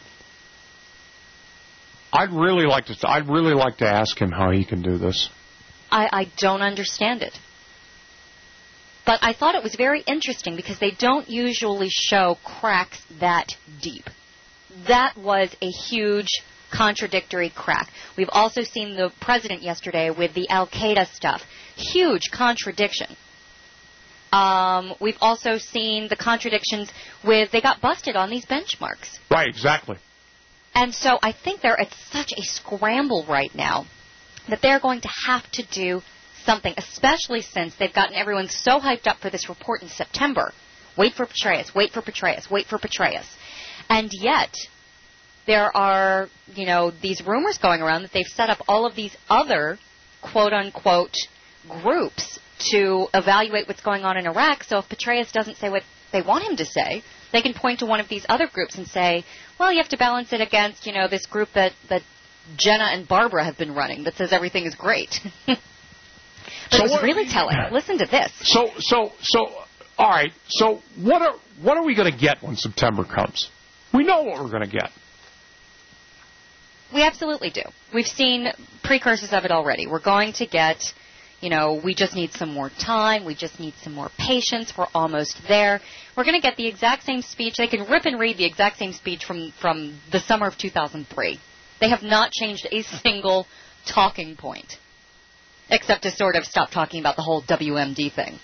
I'd really like to. I'd really like to ask him how he can do this. I, I don't understand it. But I thought it was very interesting because they don't usually show cracks that deep. That was a huge contradictory crack. We've also seen the president yesterday with the Al-Qaeda stuff. Huge contradiction. Um, we've also seen the contradictions with, they got busted on these benchmarks. Right, exactly. And so I think they're at such a scramble right now that they're going to have to do something, especially since they've gotten everyone so hyped up for this report in September. Wait for Petraeus, wait for Petraeus, wait for Petraeus. And yet, there are, you know, these rumors going around that they've set up all of these other, quote-unquote, groups to evaluate what's going on in Iraq. So if Petraeus doesn't say what they want him to say, they can point to one of these other groups and say, well, you have to balance it against, you know, this group that, that Jenna and Barbara have been running that says everything is great. But so it was what, really telling. Listen to this. So, so, so, all right. So what are what are we going to get when September comes? We know what we're going to get. We absolutely do. We've seen precursors of it already. We're going to get, you know, we just need some more time. We just need some more patience. We're almost there. We're going to get the exact same speech. They can rip and read the exact same speech from, from the summer of two thousand three. They have not changed a single talking point, except to sort of stop talking about the whole W M D thing.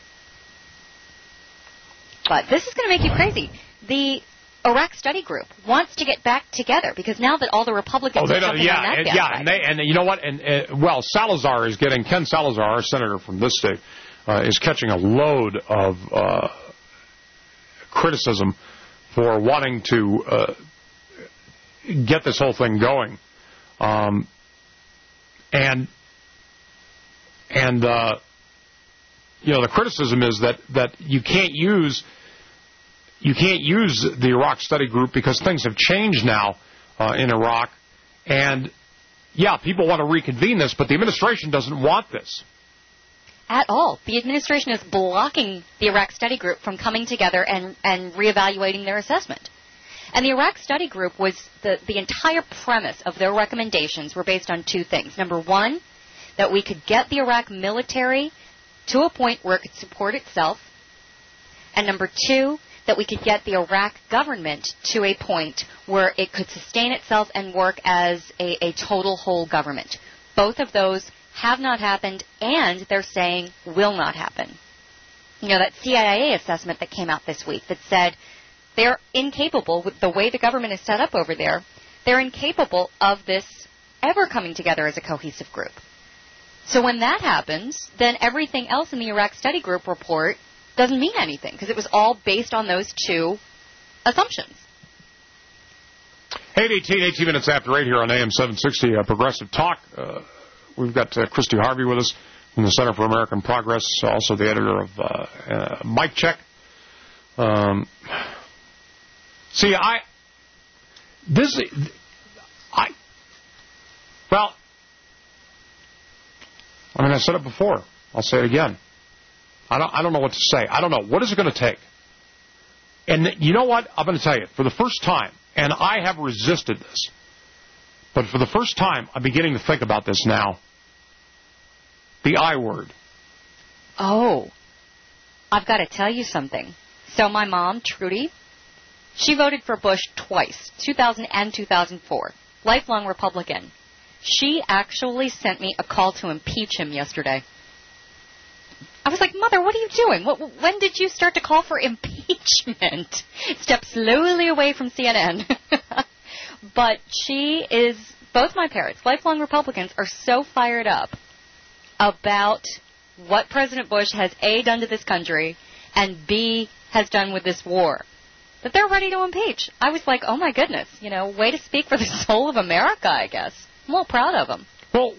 But this is going to make you crazy. The Iraq Study Group wants to get back together because now that all the Republicans oh, are jumping yeah, on that and, bandwagon. yeah, and they and you know what? And uh, well, Salazar is getting Ken Salazar, our senator from this state, uh, is catching a load of uh, criticism for wanting to uh, get this whole thing going, um, and and uh, you know the criticism is that that you can't use. You can't use the Iraq Study Group because things have changed now uh, in Iraq. And, yeah, people want to reconvene this, but the administration doesn't want this. At all. The administration is blocking the Iraq Study Group from coming together and, and reevaluating their assessment. And the Iraq Study Group was the, the entire premise of their recommendations were based on two things. Number one, that we could get the Iraq military to a point where it could support itself. And number two, that we could get the Iraq government to a point where it could sustain itself and work as a, a total whole government. Both of those have not happened, and they're saying will not happen. You know, that C I A assessment that came out this week that said they're incapable, with the way the government is set up over there, they're incapable of this ever coming together as a cohesive group. So when that happens, then everything else in the Iraq Study Group report doesn't mean anything, because it was all based on those two assumptions. eight eighteen, eighteen minutes after eight here on A M seven sixty, uh, Progressive Talk. Uh, we've got uh, Christy Harvey with us from the Center for American Progress, also the editor of uh, uh, Mike Check. Um, see, I, this, I, well, I mean, I said it before. I'll say it again. I don't, I don't know what to say. I don't know. What is it going to take? And you know what? I'm going to tell you, for the first time, and I have resisted this, but for the first time, I'm beginning to think about this now. The I word. Oh, I've got to tell you something. So my mom, Trudy, she voted for Bush twice, two thousand and two thousand four. Lifelong Republican. She actually sent me a call to impeach him yesterday. I was like, Mother, what are you doing? What, when did you start to call for impeachment? Step slowly away from C N N. But she is, both my parents, lifelong Republicans, are so fired up about what President Bush has, A, done to this country, and B, has done with this war, that they're ready to impeach. I was like, oh, my goodness, you know, way to speak for the soul of America, I guess. I'm a little proud of him. Well,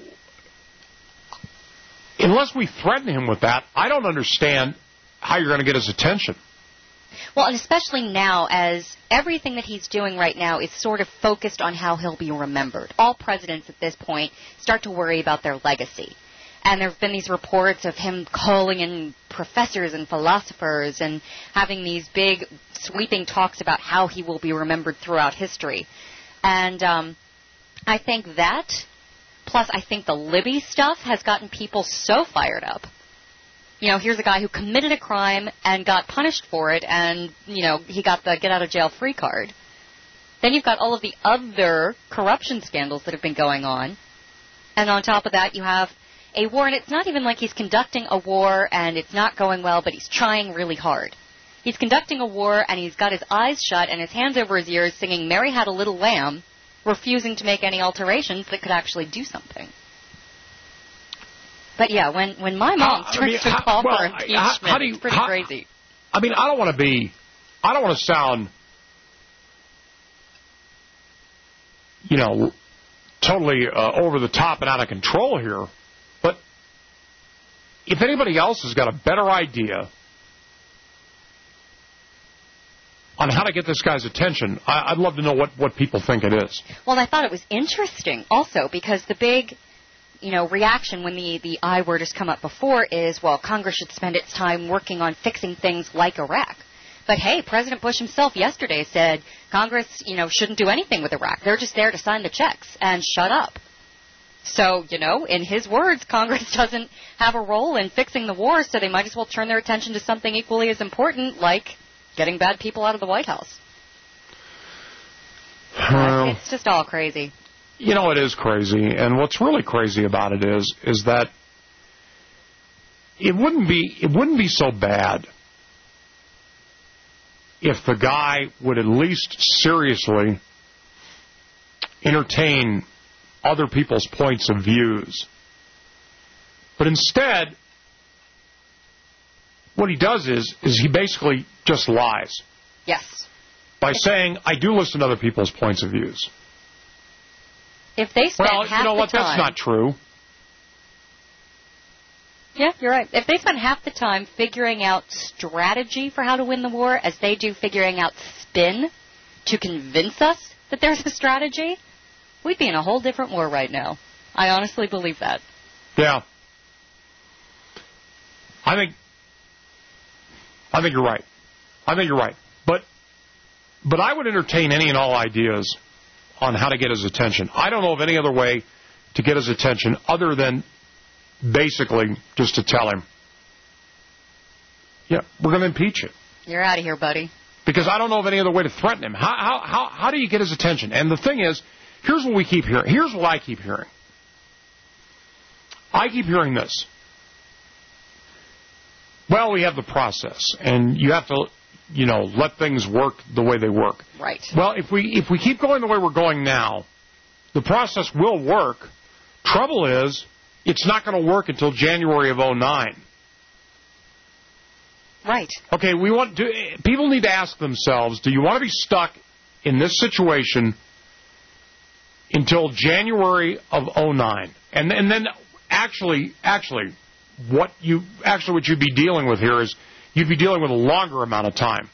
unless we threaten him with that, I don't understand how you're going to get his attention. Well, and especially now, as everything that he's doing right now is sort of focused on how he'll be remembered. All presidents at this point start to worry about their legacy. And there have been these reports of him calling in professors and philosophers and having these big, sweeping talks about how he will be remembered throughout history. And um, I think that, plus I think the Libby stuff has gotten people so fired up. You know, here's a guy who committed a crime and got punished for it, and, you know, he got the get-out-of-jail-free card. Then you've got all of the other corruption scandals that have been going on. And on top of that, you have a war, and it's not even like he's conducting a war and it's not going well, but he's trying really hard. He's conducting a war, and he's got his eyes shut and his hands over his ears singing Mary Had a Little Lamb, refusing to make any alterations that could actually do something. But, yeah, when, when my mom how, starts I mean, to how, call well, for impeachment, how, how do you, it's pretty how, crazy. I mean, I don't want to be, I don't want to sound, you know, totally uh, over the top and out of control here, but if anybody else has got a better idea on how to get this guy's attention, I, I'd love to know what, what people think it is. Well, I thought it was interesting also because the big, you know, reaction when the, the I word has come up before is, well, Congress should spend its time working on fixing things like Iraq. But, hey, President Bush himself yesterday said Congress, you know, shouldn't do anything with Iraq. They're just there to sign the checks and shut up. So, you know, in his words, Congress doesn't have a role in fixing the war, so they might as well turn their attention to something equally as important, like getting bad people out of the White House. Well, it's just all crazy. You know, it is crazy, and what's really crazy about it is, is that it wouldn't be, it wouldn't be so bad if the guy would at least seriously entertain other people's points of views. But instead, what he does is, is he basically just lies. Yes. By saying, I do listen to other people's points of views. If they spend well, half you know the what? time, that's not true. Yeah, you're right. If they spend half the time figuring out strategy for how to win the war as they do figuring out spin to convince us that there's a strategy, we'd be in a whole different war right now. I honestly believe that. Yeah. I think I think you're right. I think you're right. But but I would entertain any and all ideas on how to get his attention. I don't know of any other way to get his attention other than basically just to tell him, yeah, we're going to impeach you. You're out of here, buddy. Because I don't know of any other way to threaten him. How, how, how, how do you get his attention? And the thing is, here's what we keep hearing. Here's what I keep hearing. I keep hearing this. Well, we have the process, and you have to, you know, let things work the way they work. Right. Well, if we if we keep going the way we're going now, The process will work. Trouble is, it's not going to work until January of oh nine. Right. Okay, we want to, people need to ask themselves, do you want to be stuck in this situation until January of oh nine? And, and then actually, actually, what you actually what you'd be dealing with here is you'd be dealing with a longer amount of time.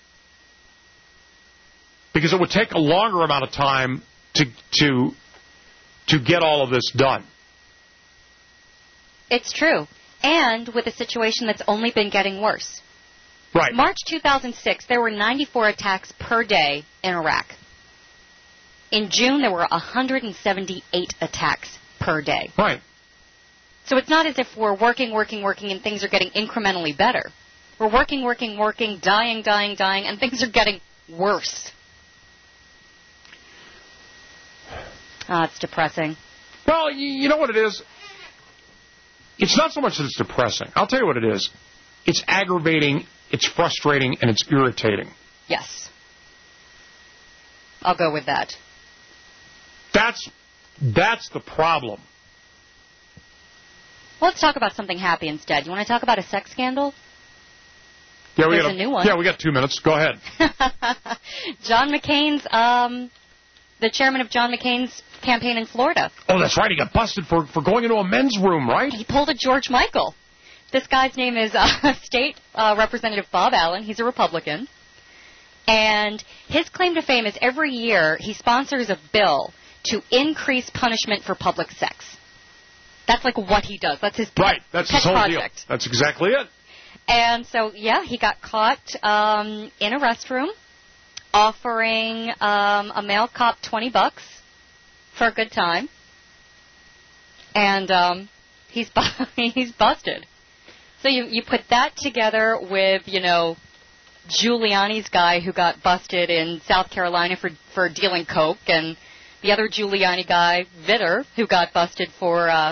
Because it would take a longer amount of time to to to get all of this done. It's true. And with a situation that's only been getting worse. Right. March two thousand six, there were ninety-four attacks per day in Iraq. In June, there were one hundred seventy-eight attacks per day. Right. So it's not as if we're working, working, working, and things are getting incrementally better. We're working, working, working, dying, dying, dying, and things are getting worse. Ah, oh, it's depressing. Well, you know what it is? It's not so much that it's depressing. I'll tell you what it is. It's aggravating, it's frustrating, and it's irritating. Yes. I'll go with that. That's that's the problem. Well, let's talk about something happy instead. You want to talk about a sex scandal? Yeah, we There's got a new one. Yeah, we got two minutes. Go ahead. John McCain's, um, the chairman of John McCain's campaign in Florida. Oh, that's right. He got busted for, for going into a men's room, right? He pulled a George Michael. This guy's name is uh, State uh, Representative Bob Allen. He's a Republican. And his claim to fame is every year he sponsors a bill to increase punishment for public sex. That's like what he does. That's his pet, right. That's pet his whole project. deal. That's exactly it. And so, yeah, he got caught um, in a restroom offering um, a male cop twenty bucks for a good time. And um, he's bu- he's busted. So you you put that together with, you know, Giuliani's guy who got busted in South Carolina for, for dealing coke, and the other Giuliani guy, Vitter, who got busted for uh,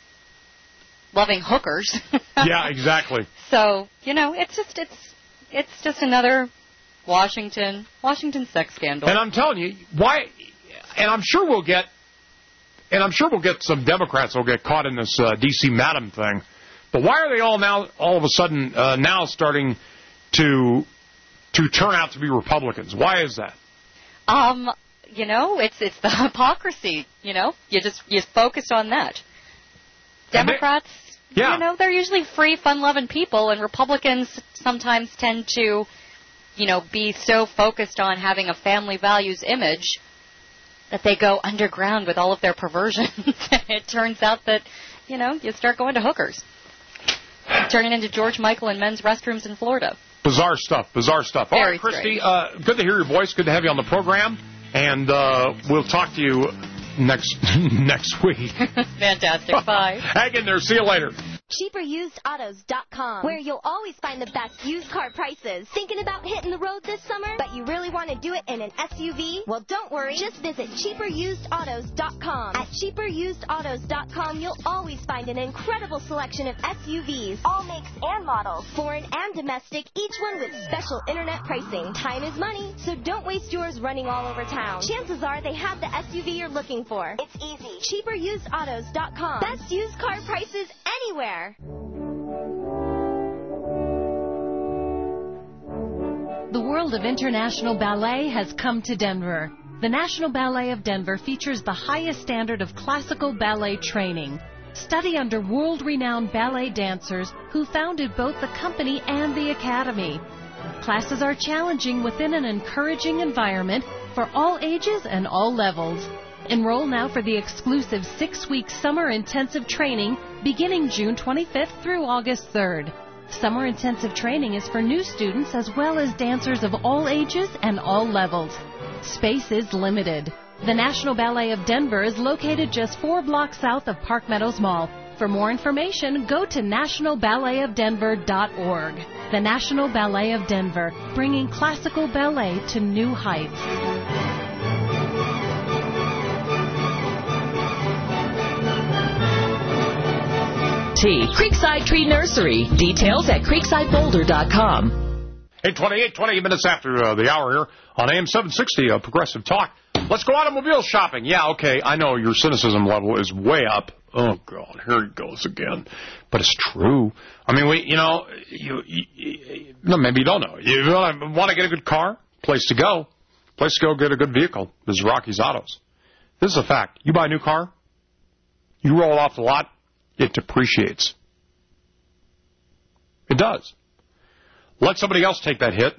loving hookers. Yeah, exactly. So, you know, it's just it's it's just another Washington Washington sex scandal. And I'm telling you, why? And I'm sure we'll get, and I'm sure we'll get some Democrats will get caught in this uh, D C Madam thing. But why are they all now, all of a sudden, uh, now starting to to turn out to be Republicans? Why is that? Um, you know, it's it's the hypocrisy. You know, you just you focus on that. Democrats, they, yeah. you know, they're usually free, fun-loving people, and Republicans sometimes tend to, you know, be so focused on having a family values image that they go underground with all of their perversions. It turns out that, you know, you start going to hookers. Turning into George Michael in men's restrooms in Florida. Bizarre stuff, bizarre stuff. All Very right, Christy, uh, good to hear your voice. Good to have you on the program. And uh, we'll talk to you next next week. Fantastic. Bye. Hang in there. See you later. cheaper used autos dot com, where you'll always find the best used car prices. Thinking about hitting the road this summer, but you really want to do it in an S U V? Well, don't worry. Just visit cheaper used autos dot com. At cheaper used autos dot com, you'll always find an incredible selection of S U Vs, all makes and models, foreign and domestic, each one with special internet pricing. Time is money, so don't waste yours running all over town. Chances are they have the S U V you're looking for. It's easy. cheaper used autos dot com. Best used car prices anywhere. The world of international ballet has come to Denver. The National Ballet of Denver features the highest standard of classical ballet training. Study under world-renowned ballet dancers who founded both the company and the academy. Classes are challenging within an encouraging environment for all ages and all levels. Enroll now for the exclusive six-week summer intensive training beginning June twenty-fifth through August third. Summer intensive training is for new students as well as dancers of all ages and all levels. Space is limited. The National Ballet of Denver is located just four blocks south of Park Meadows Mall. For more information, go to national ballet of denver dot org. The National Ballet of Denver, bringing classical ballet to new heights. T. Creekside Tree Nursery. Details at creekside boulder dot com. eight twenty-eight, twenty minutes after uh, the hour here on A M seven sixty, uh, Progressive Talk. Let's go automobile shopping. Yeah, okay, I know your cynicism level is way up. Oh, God, here he goes again. But it's true. I mean, we, you know, you, you, you no, maybe you don't know. You want to get a good car? Place to go. Place to go get a good vehicle. This is Rocky's Autos. This is a fact. You buy a new car, you roll it off the lot, it depreciates. It does. Let somebody else take that hit,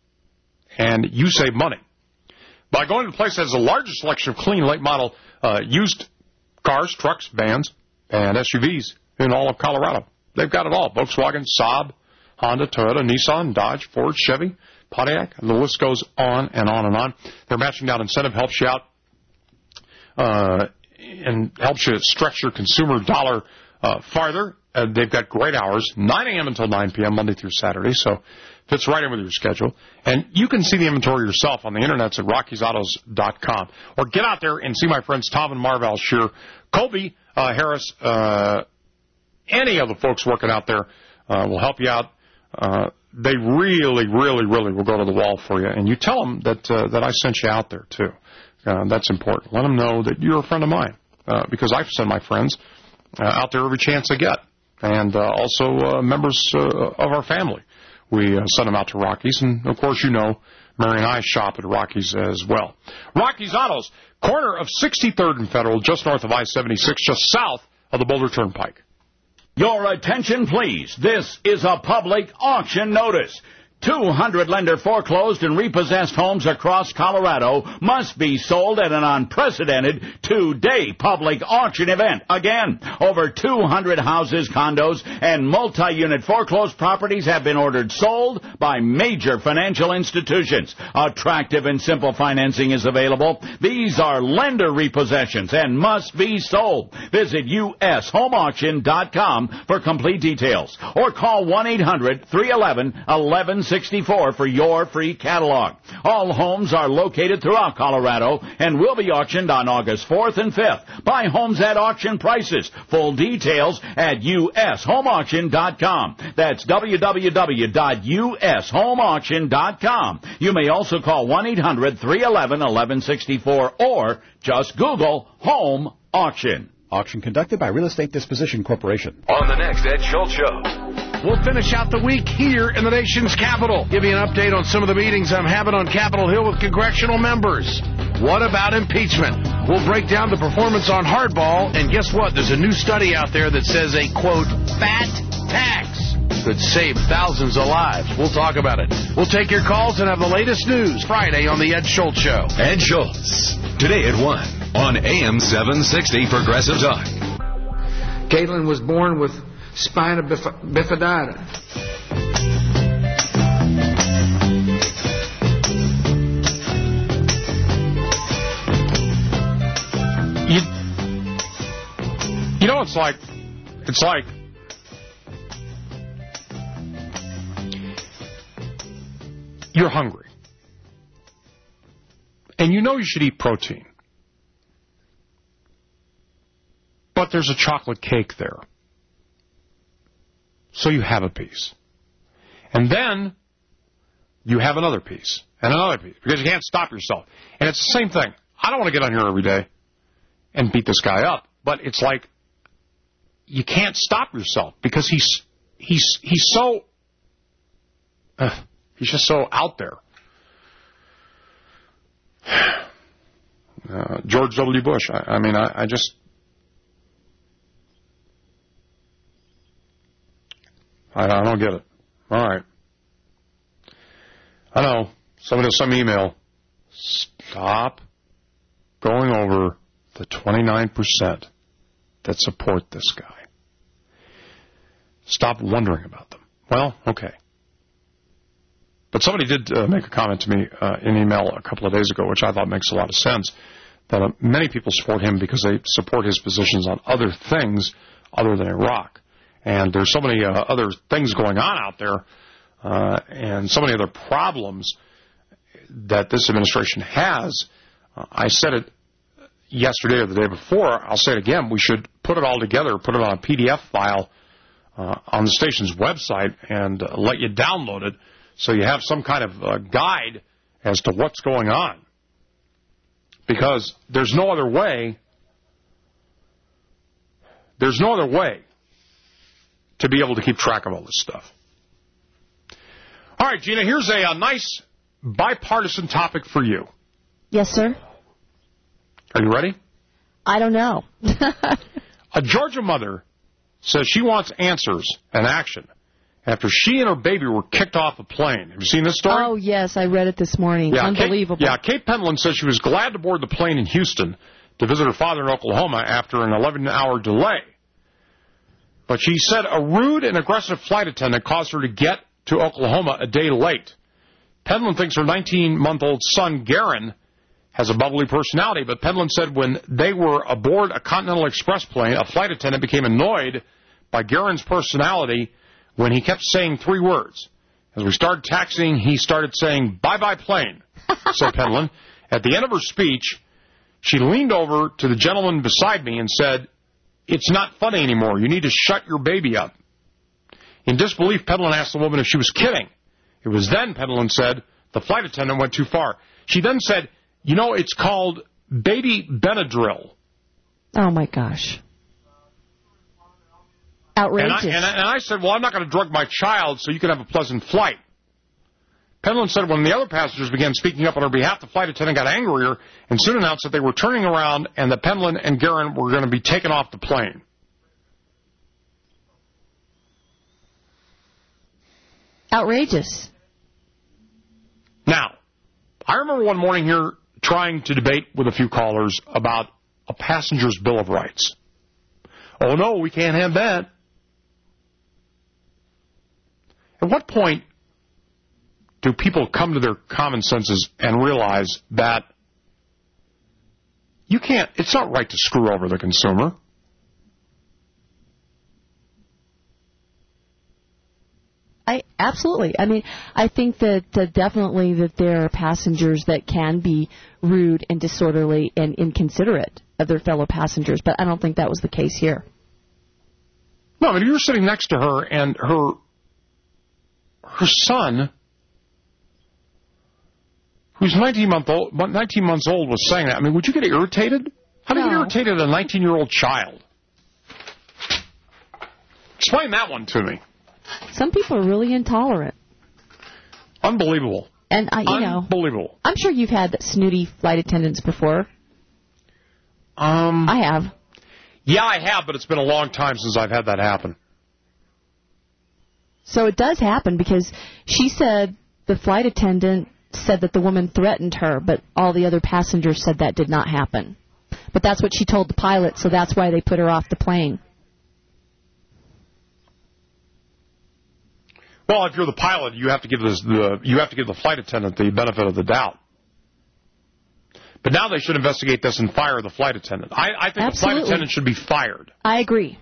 and you save money. By going to the place that has the largest selection of clean, late model, uh, used cars, trucks, vans, and S U Vs in all of Colorado. They've got it all. Volkswagen, Saab, Honda, Toyota, Nissan, Dodge, Ford, Chevy, Pontiac, and the list goes on and on and on. Their matching down incentive helps you out uh, and helps you stretch your consumer dollar uh, farther. Uh, they've got great hours, nine a.m. until nine p.m., Monday through Saturday, so fits right in with your schedule. And you can see the inventory yourself on the internet at Rockies Autos dot com. Or get out there and see my friends Tom and Marval Shear, Colby uh, Harris, uh, any of the folks working out there uh, will help you out. Uh, they really, really, really will go to the wall for you. And you tell them that, uh, that I sent you out there, too. Uh, that's important. Let them know that you're a friend of mine, uh, because I send my friends uh, out there every chance I get. And uh, also uh, members uh, of our family. We uh, send them out to Rockies. And, of course, you know, Mary and I shop at Rockies as well. Rockies Autos, corner of sixty-third and Federal, just north of I seventy-six, just south of the Boulder Turnpike. Your attention, please. This is a public auction notice. two hundred lender foreclosed and repossessed homes across Colorado must be sold at an unprecedented two-day public auction event. Again, over two hundred houses, condos, and multi-unit foreclosed properties have been ordered sold by major financial institutions. Attractive and simple financing is available. These are lender repossessions and must be sold. Visit U S home auction dot com for complete details or call one eight hundred three one one eleven sixty-four for your free catalog. All homes are located throughout Colorado and will be auctioned on August fourth and fifth. Buy homes at auction prices. Full details at U S home auction dot com. That's w w w dot U S home auction dot com. You may also call one eight hundred three one one eleven sixty-four or just Google Home Auction. Auction conducted by Real Estate Disposition Corporation. On the next Ed Schultz Show. We'll finish out the week here in the nation's capital. Give you an update on some of the meetings I'm having on Capitol Hill with congressional members. What about impeachment? We'll break down the performance on hardball, and guess what? There's a new study out there that says a, quote, fat tax could save thousands of lives. We'll talk about it. We'll take your calls and have the latest news Friday on the Ed Schultz Show. Ed Schultz, today at one on A M seven sixty Progressive Talk. Caitlin was born with spina bif- bifida. You, you know, it's like, it's like, you're hungry. And you know you should eat protein. But there's a chocolate cake there. So you have a piece. And then you have another piece and another piece because you can't stop yourself. And it's the same thing. I don't want to get on here every day and beat this guy up. But it's like you can't stop yourself because he's he's he's so uh, he's just so out there. Uh, George W. Bush. I, I mean, I, I just. I, I don't get it. All right. I know. Somebody will send me an email. Stop going over the twenty-nine percent that support this guy. Stop wondering about them. Well, okay. But somebody did uh, make a comment to me uh, in email a couple of days ago, which I thought makes a lot of sense, that uh, many people support him because they support his positions on other things other than Iraq. And there's so many uh, other things going on out there uh, and so many other problems that this administration has. Uh, I said it yesterday or the day before. I'll say it again. We should put it all together, put it on a P D F file uh, on the station's website and uh, let you download it so you have some kind of uh, guide as to what's going on. because there's no other way. There's no other way to be able to keep track of all this stuff. All right, Gina, here's a, a nice bipartisan topic for you. Yes, sir. Are you ready? I don't know. A Georgia mother says she wants answers and action after she and her baby were kicked off a plane. Have you seen this story? Oh, yes, I read it this morning. Yeah, Unbelievable. Kate, yeah, Kate Penland says she was glad to board the plane in Houston to visit her father in Oklahoma after an eleven-hour delay. But she said a rude and aggressive flight attendant caused her to get to Oklahoma a day late. Penland thinks her nineteen-month-old son, Garen, has a bubbly personality, but Penland said when they were aboard a Continental Express plane, a flight attendant became annoyed by Garen's personality when he kept saying three words. As we started taxiing, he started saying, bye-bye plane, said Penland. At the end of her speech, she leaned over to the gentleman beside me and said, it's not funny anymore. You need to shut your baby up. In disbelief, Penland asked the woman if she was kidding. It was then, Penland said, the flight attendant went too far. She then said, you know, it's called baby Benadryl. Oh, my gosh. Outrageous. And I, and, I, and I said, well, I'm not going to drug my child so you can have a pleasant flight. Penland said when the other passengers began speaking up on her behalf, the flight attendant got angrier and soon announced that they were turning around and that Penland and Garen were going to be taken off the plane. Outrageous. Now, I remember one morning here trying to debate with a few callers about a passenger's Bill of Rights. Oh, no, we can't have that. At what point do people come to their common senses and realize that you can't, it's not right to screw over the consumer? I absolutely. I mean, I think that uh, definitely that there are passengers that can be rude and disorderly and inconsiderate of their fellow passengers, but I don't think that was the case here. No, I mean, you were sitting next to her, and her her son, who's nineteen month old, nineteen months old, was saying that. I mean, would you get irritated? How do you No. get irritated at a nineteen-year-old child? Explain that one to me. Some people are really intolerant. Unbelievable. And, I, you know, Unbelievable. I'm sure you've had snooty flight attendants before. Um, I have. Yeah, I have, but it's been a long time since I've had that happen. So it does happen because she said the flight attendant said that the woman threatened her, but all the other passengers said that did not happen. But that's what she told the pilot, so that's why they put her off the plane. Well, if you're the pilot, you have to give this, the you have to give the flight attendant the benefit of the doubt. But now they should investigate this and fire the flight attendant. I, I think Absolutely. the flight attendant should be fired. I agree.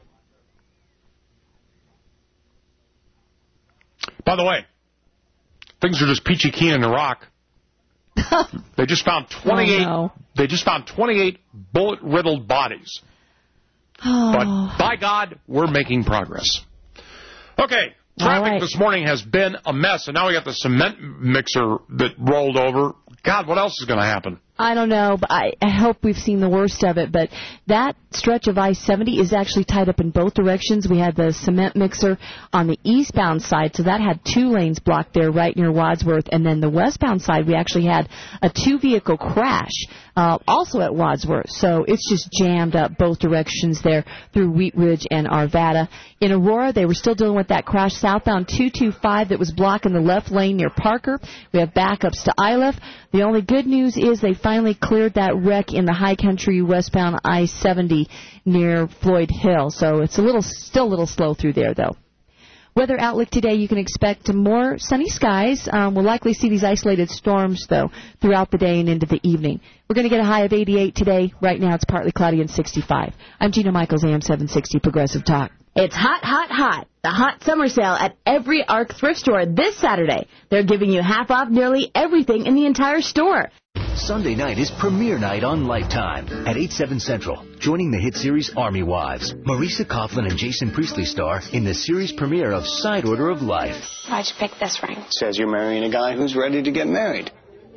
By the way, things are just peachy keen in Iraq. They just found twenty-eight. Oh, no. They just found twenty-eight bullet-riddled bodies. Oh. But by God, we're making progress. Okay. Traffic right. this morning has been a mess, and now we got the cement mixer that rolled over. God, what else is going to happen? I don't know, but I, I hope we've seen the worst of it. But that stretch of I seventy is actually tied up in both directions. We had the cement mixer on the eastbound side, so that had two lanes blocked there right near Wadsworth. And then the westbound side, we actually had a two-vehicle crash uh, also at Wadsworth. So it's just jammed up both directions there through Wheat Ridge and Arvada. In Aurora, they were still dealing with that crash southbound two two five that was blocking the left lane near Parker. We have backups to Iliff. The only good news is they finally cleared that wreck in the high country westbound I seventy near Floyd Hill. So it's a little, still a little slow through there, though. Weather outlook today, you can expect more sunny skies. Um, we'll likely see these isolated storms, though, throughout the day and into the evening. We're going to get a high of eighty-eight today. Right now it's partly cloudy and sixty-five. I'm Gina Michaels, A M seven sixty Progressive Talk. It's hot, hot, hot. The hot summer sale at every ARC thrift store this Saturday. They're giving you half off nearly everything in the entire store. Sunday night is premiere night on Lifetime at eight, seven Central. Joining the hit series Army Wives, Marisa Coughlan and Jason Priestley star in the series premiere of Side Order of Life. Why'd you pick this ring? Says you're marrying a guy who's ready to get married.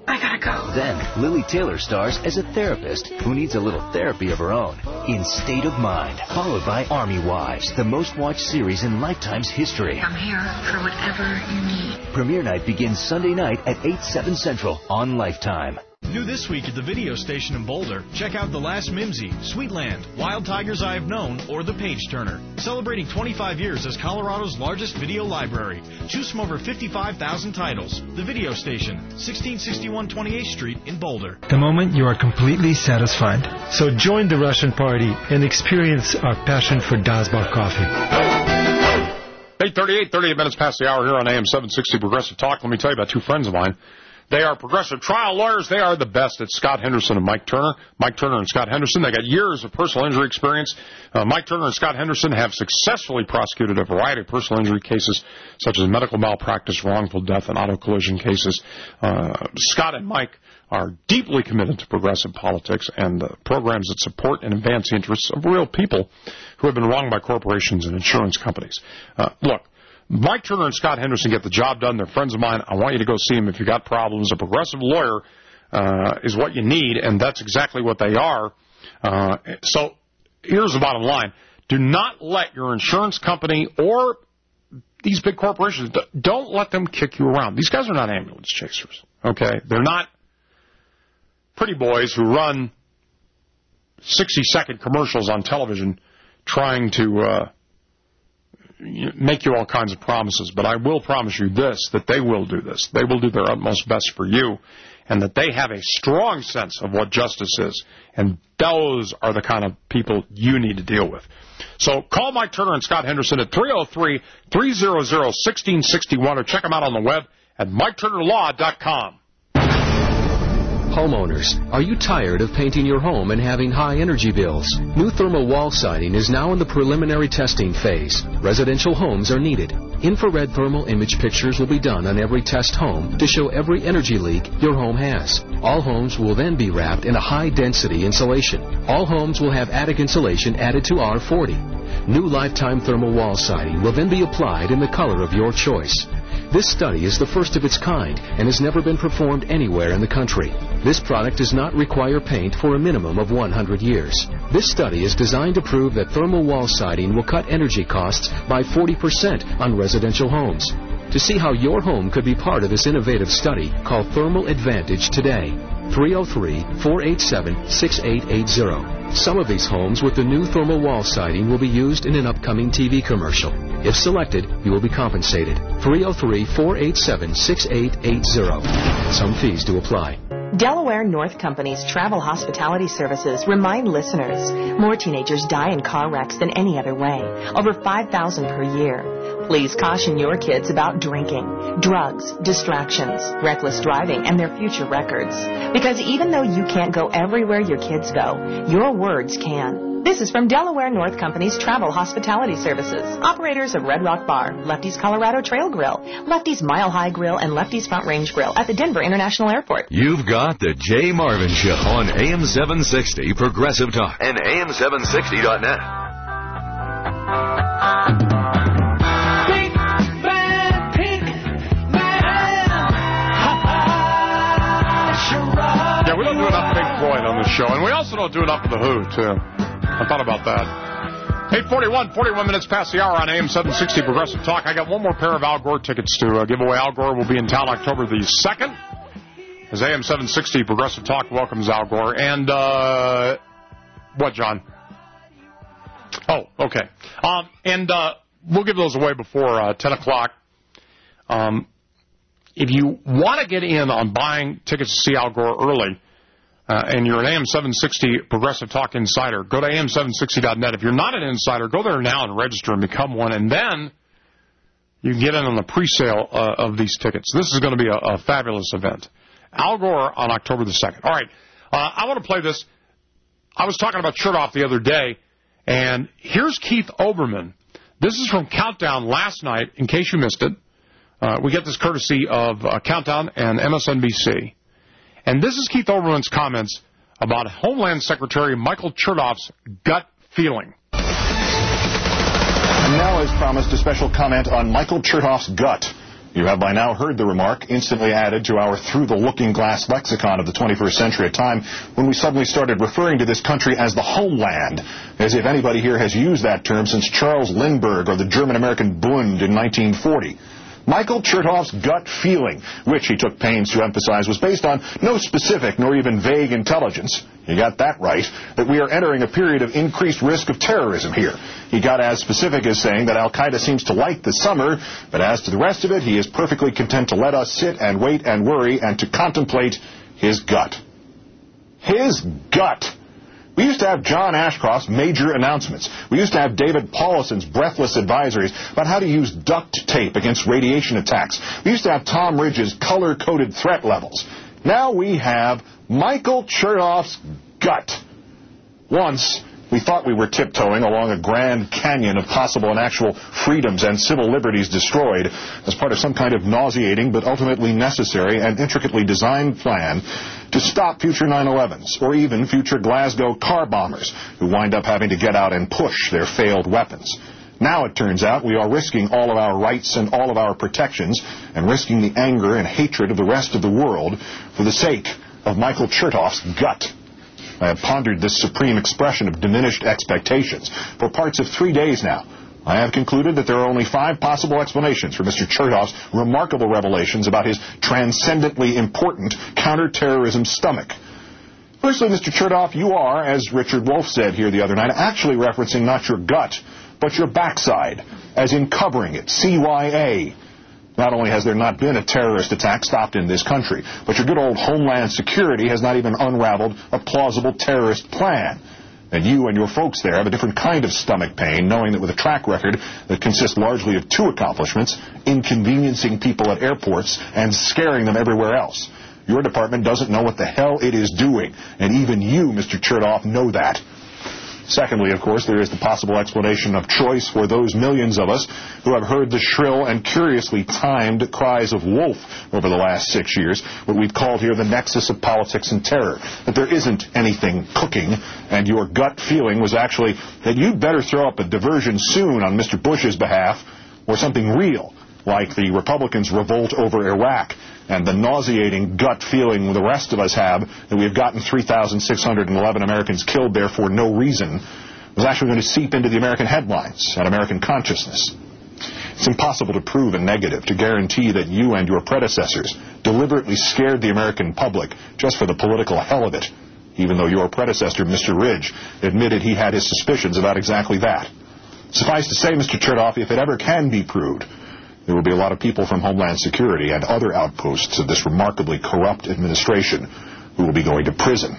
I gotta go. Then, Lily Taylor stars as a therapist who needs a little therapy of her own in State of Mind, followed by Army Wives, the most-watched series in Lifetime's history. I'm here for whatever you need. Premiere night begins Sunday night at eight, seven Central on Lifetime. New this week at the video station in Boulder, check out The Last Mimsy, Sweetland, Wild Tigers I Have Known, or The Page Turner. Celebrating twenty-five years as Colorado's largest video library. Choose from over fifty-five thousand titles. The video station, sixteen sixty-one twenty-eighth Street in Boulder. The moment you are completely satisfied. So join the Russian party and experience our passion for Dasbach coffee. eight thirty-eight, thirty-eight minutes past the hour here on A M seven sixty Progressive Talk. Let me tell you about two friends of mine. They are progressive trial lawyers. They are the best. It's Scott Henderson and Mike Turner. Mike Turner and Scott Henderson. They got years of personal injury experience. Uh, Mike Turner and Scott Henderson have successfully prosecuted a variety of personal injury cases, such as medical malpractice, wrongful death, and auto collision cases. Uh, Scott and Mike are deeply committed to progressive politics and uh, programs that support and advance the interests of real people who have been wronged by corporations and insurance companies. Uh, look. Mike Turner and Scott Henderson get the job done. They're friends of mine. I want you to go see them if you got problems. A progressive lawyer uh, is what you need, and that's exactly what they are. Uh, so here's the bottom line. Do not let your insurance company or these big corporations, don't let them kick you around. These guys are not ambulance chasers, okay? They're not pretty boys who run sixty-second commercials on television trying to uh, make you all kinds of promises. But I will promise you this, that they will do this. They will do their utmost best for you, and that they have a strong sense of what justice is. And those are the kind of people you need to deal with. So call Mike Turner and Scott Henderson at three oh three, three hundred, one six six one or check them out on the web at mike turner law dot com. Homeowners, are you tired of painting your home and having high energy bills? New thermal wall siding is now in the preliminary testing phase. Residential homes are needed. Infrared thermal image pictures will be done on every test home to show every energy leak your home has. All homes will then be wrapped in a high-density insulation. All homes will have attic insulation added to R forty. New Lifetime thermal wall siding will then be applied in the color of your choice. This study is the first of its kind and has never been performed anywhere in the country. This product does not require paint for a minimum of one hundred years. This study is designed to prove that thermal wall siding will cut energy costs by forty percent on residential homes. To see how your home could be part of this innovative study, call Thermal Advantage today. three oh three, four eight seven, six eight eight zero. Some of these homes with the new thermal wall siding will be used in an upcoming T V commercial. If selected, you will be compensated. three oh three, four eight seven, six eight eight zero. Some fees do apply. Delaware North Company's travel hospitality services remind listeners more teenagers die in car wrecks than any other way, over five thousand per year. Please caution your kids about drinking, drugs, distractions, reckless driving, and their future records. Because even though you can't go everywhere your kids go, your words can. This is from Delaware North Company's Travel Hospitality Services, operators of Red Rock Bar, Lefty's Colorado Trail Grill, Lefty's Mile High Grill, and Lefty's Front Range Grill at the Denver International Airport. You've got the Jay Marvin Show on A M seven sixty Progressive Talk and A M seven sixty dot net. Yeah, we don't do enough Pink Floyd on this show, and we also don't do enough of The Who, too. I thought about that. eight forty-one, forty-one minutes past the hour on A M seven sixty Progressive Talk. I got one more pair of Al Gore tickets to uh, give away. Al Gore will be in town October the second, as A M seven sixty Progressive Talk welcomes Al Gore. And, uh, what, John? Oh, okay. Um, and uh, we'll give those away before uh, ten o'clock. Um, if you want to get in on buying tickets to see Al Gore early, Uh, and you're an A M seven sixty Progressive Talk Insider, go to A M seven sixty dot net. If you're not an insider, go there now and register and become one, and then you can get in on the pre-sale uh, of these tickets. This is going to be a, a fabulous event. Al Gore on October the second. All right, uh, I want to play this. I was talking about Chertoff the other day, and here's Keith Olbermann. This is from Countdown last night, in case you missed it. Uh, we get this courtesy of uh, Countdown and M S N B C. And this is Keith Olbermann's comments about Homeland Secretary Michael Chertoff's gut feeling. And now, as promised, a special comment on Michael Chertoff's gut. You have by now heard the remark, instantly added to our through-the-looking-glass lexicon of the twenty-first century, a time when we suddenly started referring to this country as the homeland, as if anybody here has used that term since Charles Lindbergh or the German-American Bund in nineteen forty. Michael Chertoff's gut feeling, which he took pains to emphasize, was based on no specific nor even vague intelligence. He got that right, that we are entering a period of increased risk of terrorism here. He got as specific as saying that Al-Qaeda seems to like the summer, but as to the rest of it, he is perfectly content to let us sit and wait and worry and to contemplate his gut. His gut! We used to have John Ashcroft's major announcements. We used to have David Paulison's breathless advisories about how to use duct tape against radiation attacks. We used to have Tom Ridge's color-coded threat levels. Now we have Michael Chertoff's gut. Once, we thought we were tiptoeing along a grand canyon of possible and actual freedoms and civil liberties destroyed as part of some kind of nauseating but ultimately necessary and intricately designed plan to stop future nine elevens or even future Glasgow car bombers who wind up having to get out and push their failed weapons. Now it turns out we are risking all of our rights and all of our protections and risking the anger and hatred of the rest of the world for the sake of Michael Chertoff's gut. I have pondered this supreme expression of diminished expectations for parts of three days now. I have concluded that there are only five possible explanations for Mister Chertoff's remarkable revelations about his transcendently important counterterrorism stomach. Firstly, Mister Chertoff, you are, as Richard Wolff said here the other night, actually referencing not your gut, but your backside, as in covering it, C Y A. Not only has there not been a terrorist attack stopped in this country, but your good old Homeland Security has not even unraveled a plausible terrorist plan. And you and your folks there have a different kind of stomach pain, knowing that with a track record that consists largely of two accomplishments, inconveniencing people at airports and scaring them everywhere else. Your department doesn't know what the hell it is doing, and even you, Mister Chertoff, know that. Secondly, of course, there is the possible explanation of choice for those millions of us who have heard the shrill and curiously timed cries of wolf over the last six years, what we've called here the nexus of politics and terror, that there isn't anything cooking, and your gut feeling was actually that you'd better throw up a diversion soon on Mister Bush's behalf, or something real, like the Republicans' revolt over Iraq, and the nauseating gut feeling the rest of us have that we have gotten three thousand six hundred eleven Americans killed there for no reason, was actually going to seep into the American headlines and American consciousness. It's impossible to prove a negative, to guarantee that you and your predecessors deliberately scared the American public just for the political hell of it, even though your predecessor, Mister Ridge, admitted he had his suspicions about exactly that. Suffice to say, Mister Chertoff, if it ever can be proved, there will be a lot of people from Homeland Security and other outposts of this remarkably corrupt administration who will be going to prison.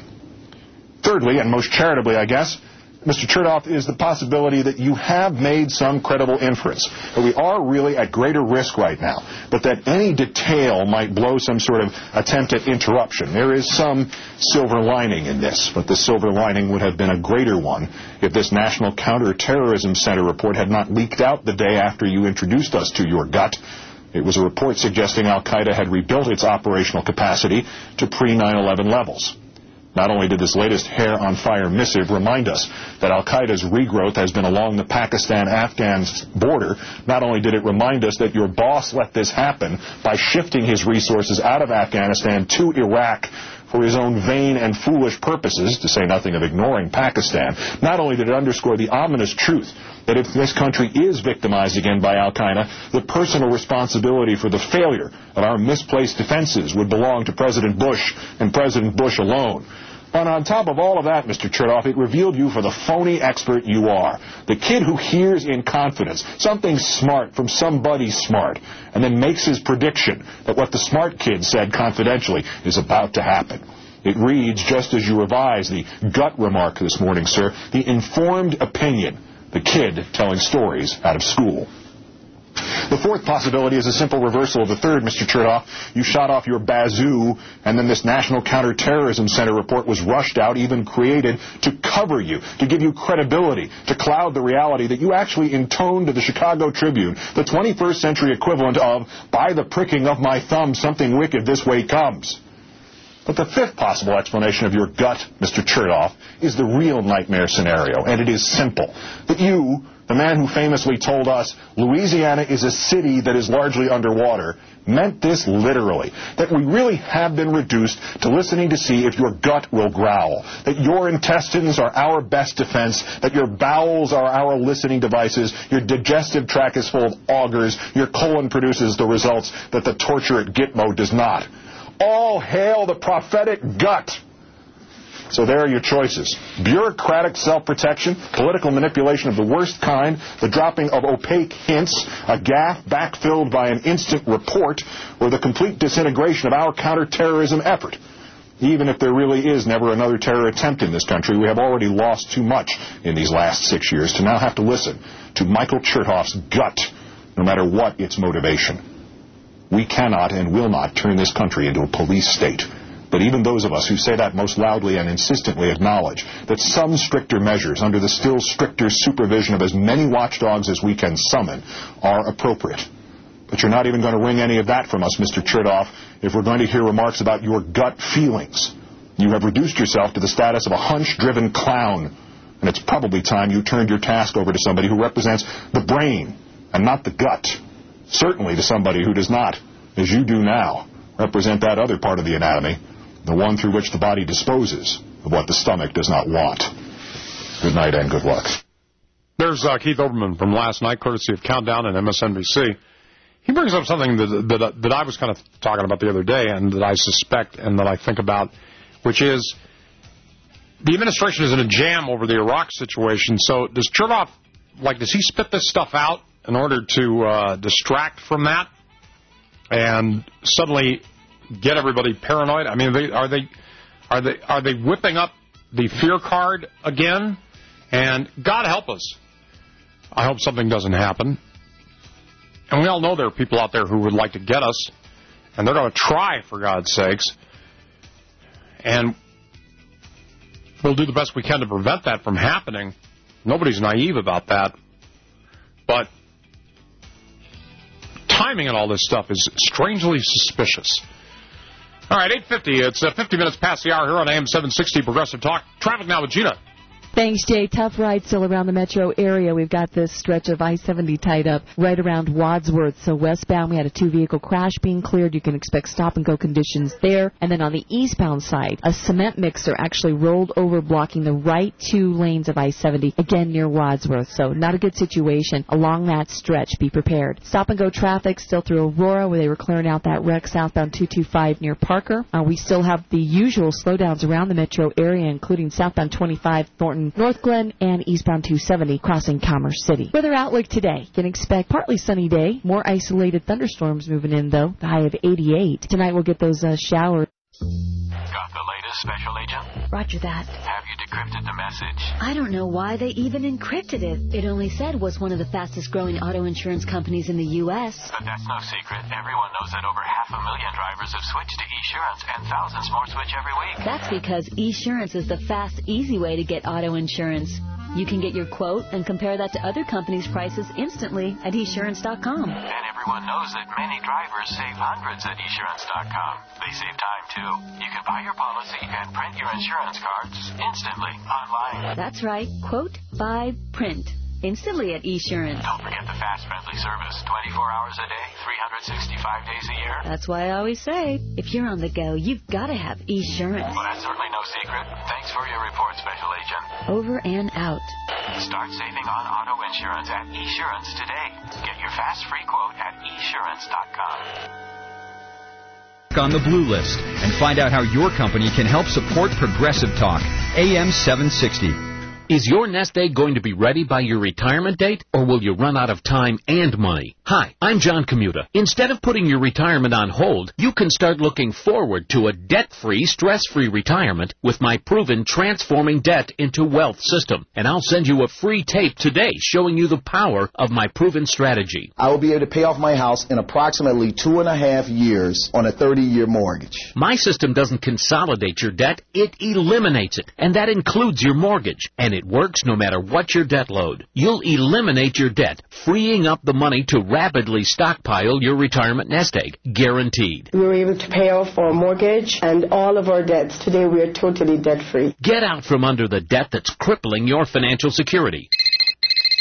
Thirdly, and most charitably, I guess, Mister Chertoff, is the possibility that you have made some credible inference, that we are really at greater risk right now, but that any detail might blow some sort of attempt at interruption. There is some silver lining in this, but the silver lining would have been a greater one if this National Counterterrorism Center report had not leaked out the day after you introduced us to your gut. It was a report suggesting Al-Qaeda had rebuilt its operational capacity to pre nine eleven levels. Not only did this latest hair-on-fire missive remind us that Al-Qaeda's regrowth has been along the Pakistan-Afghan border, not only did it remind us that your boss let this happen by shifting his resources out of Afghanistan to Iraq for his own vain and foolish purposes, to say nothing of ignoring Pakistan, not only did it underscore the ominous truth that if this country is victimized again by Al-Qaeda, the personal responsibility for the failure of our misplaced defenses would belong to President Bush and President Bush alone. And on top of all of that, Mister Chertoff, it revealed you for the phony expert you are. The kid who hears in confidence something smart from somebody smart and then makes his prediction that what the smart kid said confidentially is about to happen. It reads, just as you revised the gut remark this morning, sir, the informed opinion, the kid telling stories out of school. The fourth possibility is a simple reversal of the third, Mister Chertoff. You shot off your bazoo, and then this National Counterterrorism Center report was rushed out, even created, to cover you, to give you credibility, to cloud the reality that you actually intoned to the Chicago Tribune, the twenty-first century equivalent of, by the pricking of my thumb, something wicked this way comes. But the fifth possible explanation of your gut, Mister Chertoff, is the real nightmare scenario, and it is simple. That you, the man who famously told us Louisiana is a city that is largely underwater, meant this literally, that we really have been reduced to listening to see if your gut will growl, that your intestines are our best defense, that your bowels are our listening devices, your digestive tract is full of augers, your colon produces the results that the torture at Gitmo does not. All hail the prophetic gut! So there are your choices. Bureaucratic self-protection, political manipulation of the worst kind, the dropping of opaque hints, a gaffe backfilled by an instant report, or the complete disintegration of our counterterrorism effort. Even if there really is never another terror attempt in this country, we have already lost too much in these last six years to now have to listen to Michael Chertoff's gut, no matter what its motivation. We cannot and will not turn this country into a police state. But even those of us who say that most loudly and insistently acknowledge that some stricter measures under the still stricter supervision of as many watchdogs as we can summon are appropriate. But you're not even going to wring any of that from us, Mister Chertoff, if we're going to hear remarks about your gut feelings. You have reduced yourself to the status of a hunch-driven clown, and it's probably time you turned your task over to somebody who represents the brain and not the gut. Certainly to somebody who does not, as you do now, represent that other part of the anatomy, the one through which the body disposes of what the stomach does not want. Good night and good luck. There's uh, Keith Olbermann from last night, courtesy of Countdown and M S N B C. He brings up something that, that, that I was kind of talking about the other day and that I suspect and that I think about, which is the administration is in a jam over the Iraq situation. So does Chertoff, like, does he spit this stuff out in order to uh, distract from that and suddenly get everybody paranoid? I mean, they, are they are they are they whipping up the fear card again? And God help us. I hope something doesn't happen. And we all know there are people out there who would like to get us, and they're going to try, for God's sakes. And we'll do the best we can to prevent that from happening. Nobody's naive about that. But timing and all this stuff is strangely suspicious. All right, eight fifty. It's uh, fifty minutes past the hour here on A M seven sixty Progressive Talk. Traffic now with Gina. Thanks, Jay. Tough ride still around the metro area. We've got this stretch of I seventy tied up right around Wadsworth. So westbound, we had a two-vehicle crash being cleared. You can expect stop-and-go conditions there. And then on the eastbound side, a cement mixer actually rolled over, blocking the right two lanes of I seventy, again near Wadsworth. So not a good situation along that stretch. Be prepared. Stop-and-go traffic still through Aurora, where they were clearing out that wreck southbound two two five near Parker. Uh, we still have the usual slowdowns around the metro area, including southbound twenty-five Thornton North Glen, and eastbound two seventy crossing Commerce City. Weather outlook today. Can expect partly sunny day. More isolated thunderstorms moving in, though. The high of eighty-eight. Tonight we'll get those uh, showers. Got the latest, Special Agent? Roger that. Have you decrypted the message? I don't know why they even encrypted it. It only said was one of the fastest growing auto insurance companies in the U S But that's no secret. Everyone knows that over half a million drivers have switched to Esurance, and thousands more switch every week. That's because Esurance is the fast, easy way to get auto insurance. You can get your quote and compare that to other companies' prices instantly at Esurance dot com. And everyone knows that many drivers save hundreds at Esurance dot com. They save time, too. You can buy your policy and print your insurance cards instantly online. That's right. Quote, buy, print. Instantly at Esurance. Don't forget the fast, friendly service. twenty-four hours a day, three hundred sixty-five days a year. That's why I always say, if you're on the go, you've got to have Esurance. Well, that's certainly no secret. Thanks for your report, Special Agent. Over and out. Start saving on auto insurance at Esurance today. Get your fast free quote at Esurance dot com. On the Blue List and find out how your company can help support Progressive Talk. A M seven sixty. Is your nest egg going to be ready by your retirement date, or will you run out of time and money? Hi, I'm John Commuta. Instead of putting your retirement on hold, you can start looking forward to a debt-free, stress-free retirement with my proven Transforming Debt into Wealth system. And I'll send you a free tape today showing you the power of my proven strategy. I will be able to pay off my house in approximately two and a half years on a thirty-year mortgage. My system doesn't consolidate your debt, it eliminates it. And that includes your mortgage. And it works no matter what your debt load. You'll eliminate your debt, freeing up the money to rapidly stockpile your retirement nest egg. Guaranteed. We were able to pay off our mortgage and all of our debts. Today we are totally debt-free. Get out from under the debt that's crippling your financial security.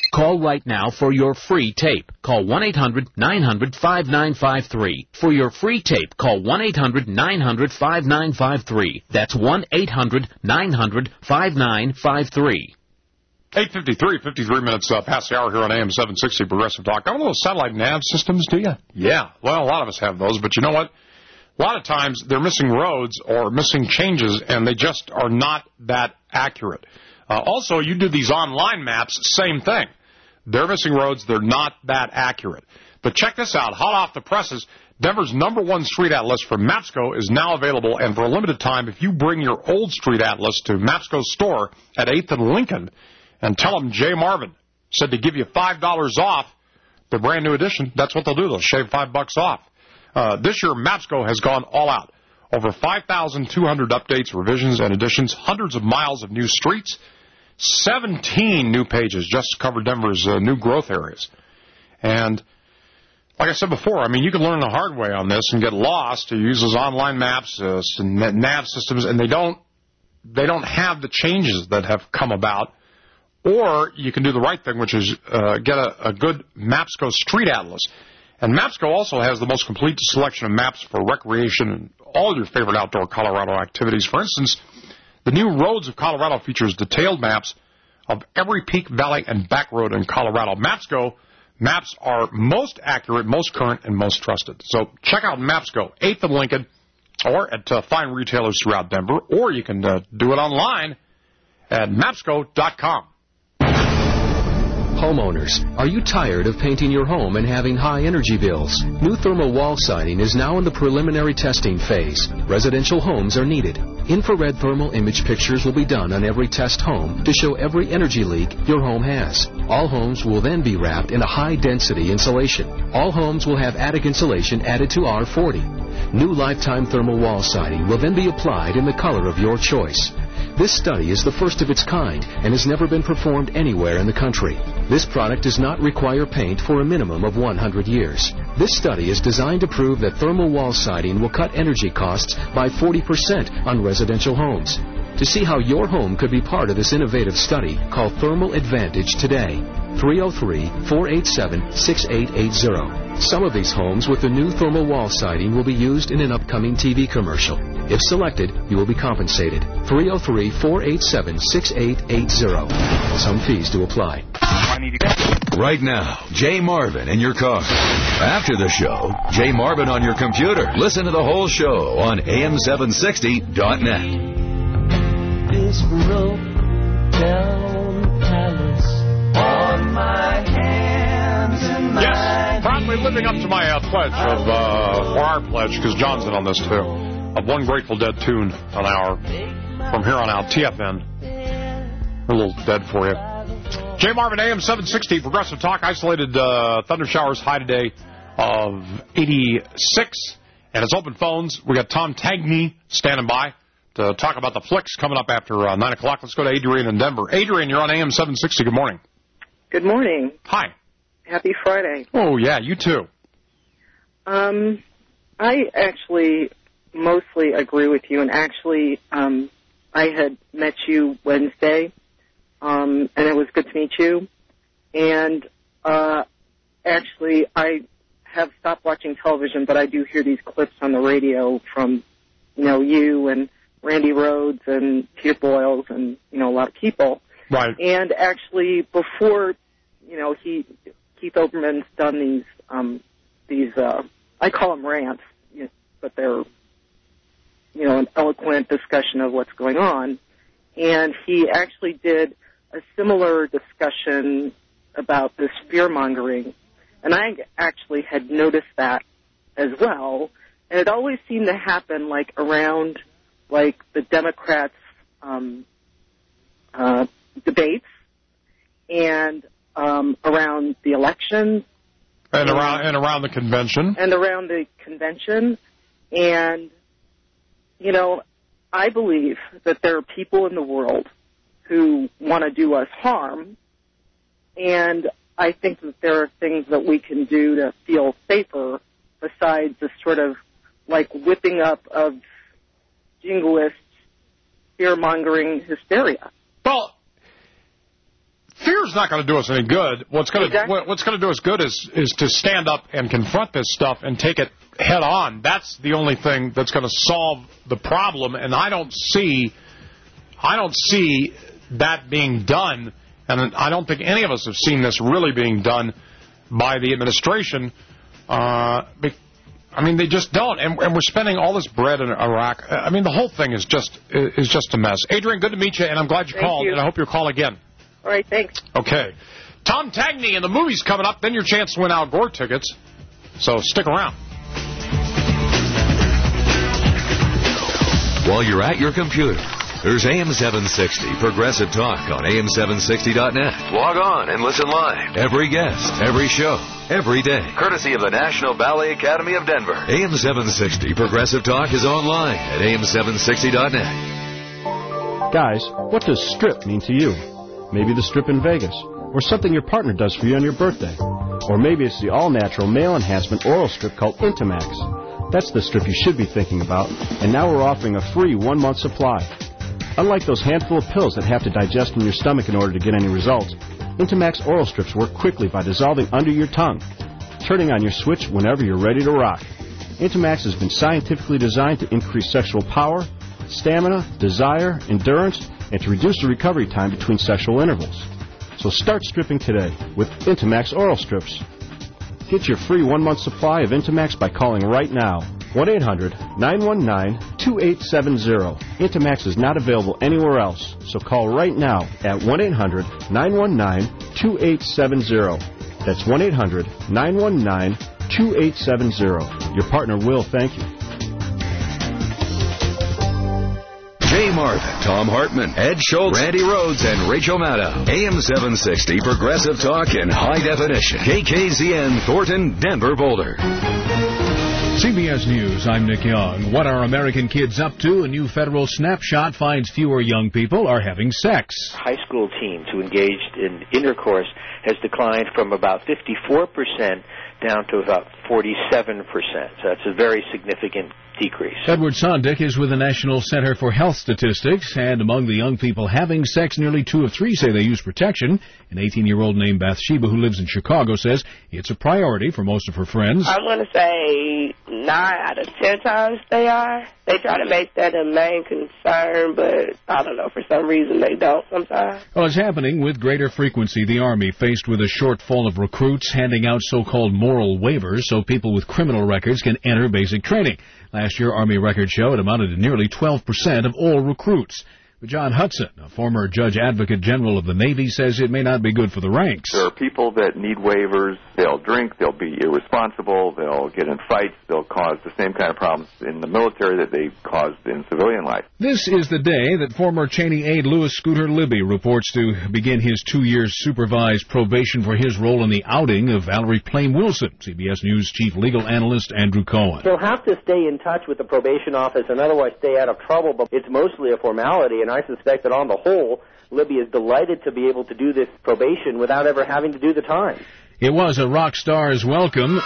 Call right now for your free tape. Call one eight hundred nine hundred five nine five three. For your free tape, call one eight hundred nine hundred five nine five three. That's one eight hundred nine hundred five nine five three. eight fifty-three, fifty-three minutes uh, past the hour here on A M seven sixty Progressive Talk. Got one of those satellite nav systems, do you? Yeah. Well, a lot of us have those, but you know what? A lot of times they're missing roads or missing changes, and they just are not that accurate. Uh, also, you do these online maps, same thing. They're missing roads. They're not that accurate. But check this out. Hot off the presses, Denver's number one street atlas from Mapsco is now available, and for a limited time, if you bring your old street atlas to Mapsco's store at eighth and Lincoln and tell them Jay Marvin said to give you five dollars off the brand new edition, that's what they'll do. They'll shave five bucks off. Uh, this year, Mapsco has gone all out. Over five thousand two hundred updates, revisions, and additions, hundreds of miles of new streets, seventeen new pages just to cover Denver's uh, new growth areas. And like I said before, I mean, you can learn the hard way on this and get lost. You use those online maps, uh, nav systems, and they don't they don't have the changes that have come about. Or you can do the right thing, which is uh, get a, a good Mapsco street atlas. And Mapsco also has the most complete selection of maps for recreation and all your favorite outdoor Colorado activities. For instance, the new Roads of Colorado features detailed maps of every peak, valley, and back road in Colorado. Mapsco maps are most accurate, most current, and most trusted. So check out Mapsco, eighth and Lincoln, or at uh, fine retailers throughout Denver, or you can uh, do it online at mapsco dot com. Homeowners, are you tired of painting your home and having high energy bills? New thermal wall siding is now in the preliminary testing phase. Residential homes are needed. Infrared thermal image pictures will be done on every test home to show every energy leak your home has. All homes will then be wrapped in a high-density insulation. All homes will have attic insulation added to R forty. New lifetime thermal wall siding will then be applied in the color of your choice. This study is the first of its kind and has never been performed anywhere in the country. This product does not require paint for a minimum of one hundred years. This study is designed to prove that thermal wall siding will cut energy costs by forty percent on residential homes. To see how your home could be part of this innovative study, call Thermal Advantage today. three oh three, four eight seven, six eight eight zero. Some of these homes with the new thermal wall siding will be used in an upcoming T V commercial. If selected, you will be compensated. three oh three, four eight seven, six eight eight zero. Some fees to apply. Right now, Jay Marvin in your car. After the show, Jay Marvin on your computer. Listen to the whole show on A M seven sixty dot net. This broke down palace on my hands and my Yes, proudly living up to my uh, pledge of, uh, or our pledge, because John's in on this too, of one Grateful Dead tune an hour from here on out. T F N. A little dead for you. Jay Marvin, A M seven sixty, Progressive Talk. Isolated uh, thunder showers, high today of eighty-six. And it's open phones. We got Tom Tagney standing by to talk about the flicks coming up after uh, nine o'clock. Let's go to Adrian in Denver. Adrian, you're on A M seven sixty. Good morning. Good morning. Hi. Happy Friday. Oh, yeah, you too. Um, I actually mostly agree with you, and actually um, I had met you Wednesday, um, and it was good to meet you. And uh, actually, I have stopped watching television, but I do hear these clips on the radio from, you know, you and Randy Rhodes and Peter Boyles and, you know, a lot of people. Right. And actually, before, you know, he, Keith Olbermann's done these, um, these, uh, I call them rants, you know, but they're, you know, an eloquent discussion of what's going on. And he actually did a similar discussion about this fear-mongering. And I actually had noticed that as well. And it always seemed to happen, like, around, like, the Democrats' um, uh, debates and um, around the election. And around, and around the convention. And around the convention. And, you know, I believe that there are people in the world who want to do us harm. And I think that there are things that we can do to feel safer besides the sort of, like, whipping up of jingoist, fear-mongering hysteria. Well, fear fear's not going to do us any good. What's going to exactly. what's going to do us good is is to stand up and confront this stuff and take it head on. That's the only thing that's going to solve the problem, and I don't see I don't see that being done, and I don't think any of us have seen this really being done by the administration. Uh, I mean, they just don't, and, and we're spending all this bread in Iraq. I mean, the whole thing is just is just a mess. Adrian, good to meet you, and I'm glad you Thank called, you. and I hope you'll call again. All right, thanks. Okay. Tom Tagney and the movie's coming up, then your chance to win Al Gore tickets, so stick around. While you're at your computer, there's A M seven sixty Progressive Talk on A M seven sixty dot net. Log on and listen live. Every guest, every show, every day. Courtesy of the National Ballet Academy of Denver. A M seven sixty Progressive Talk is online at A M seven sixty dot net. Guys, what does strip mean to you? Maybe the strip in Vegas, or something your partner does for you on your birthday. Or maybe it's the all-natural male enhancement oral strip called Intamax. That's the strip you should be thinking about, and now we're offering a free one-month supply. Unlike those handful of pills that have to digest in your stomach in order to get any results, Intamax oral strips work quickly by dissolving under your tongue, turning on your switch whenever you're ready to rock. Intamax has been scientifically designed to increase sexual power, stamina, desire, endurance, and to reduce the recovery time between sexual intervals. So start stripping today with Intamax oral strips. Get your free one-month supply of Intamax by calling right now. one eight hundred nine one nine two eight seven zero. Intamax is not available anywhere else, so call right now at one eight hundred nine one nine two eight seven zero. That's one eight hundred nine one nine two eight seven zero. Your partner will thank you. Jay Marvin, Tom Hartman, Ed Schultz, Randy Rhodes, and Rachel Maddow. A M seven sixty Progressive Talk in high definition. K K Z N, Thornton, Denver, Boulder. C B S News, I'm Nick Young. What are American kids up to? A new federal snapshot finds fewer young people are having sex. High school teens who engaged in intercourse has declined from about fifty-four percent down to about forty-seven percent. So that's a very significant decrease. Edward Sondick is with the National Center for Health Statistics, and among the young people having sex, nearly two of three say they use protection. An eighteen-year-old named Bathsheba who lives in Chicago says it's a priority for most of her friends. I'm going to say nine out of ten times they are. They try to make that a main concern, but I don't know, for some reason they don't sometimes. Well, it's happening with greater frequency. The Army, faced with a shortfall of recruits, handing out so-called moral waivers so people with criminal records can enter basic training. Last year, Army records show it amounted to nearly twelve percent of all recruits. But John Hudson, a former Judge Advocate General of the Navy, says it may not be good for the ranks. There are people that need waivers. They'll drink, they'll be irresponsible, they'll get in fights, they'll cause the same kind of problems in the military that they caused in civilian life. This is the day that former Cheney aide Louis Scooter Libby reports to begin his two years supervised probation for his role in the outing of Valerie Plame Wilson. C B S News Chief Legal Analyst Andrew Cohen. They'll have to stay in touch with the probation office and otherwise stay out of trouble, but it's mostly a formality, and I suspect that on the whole, Libby is delighted to be able to do this probation without ever having to do the time. It was a rock star's welcome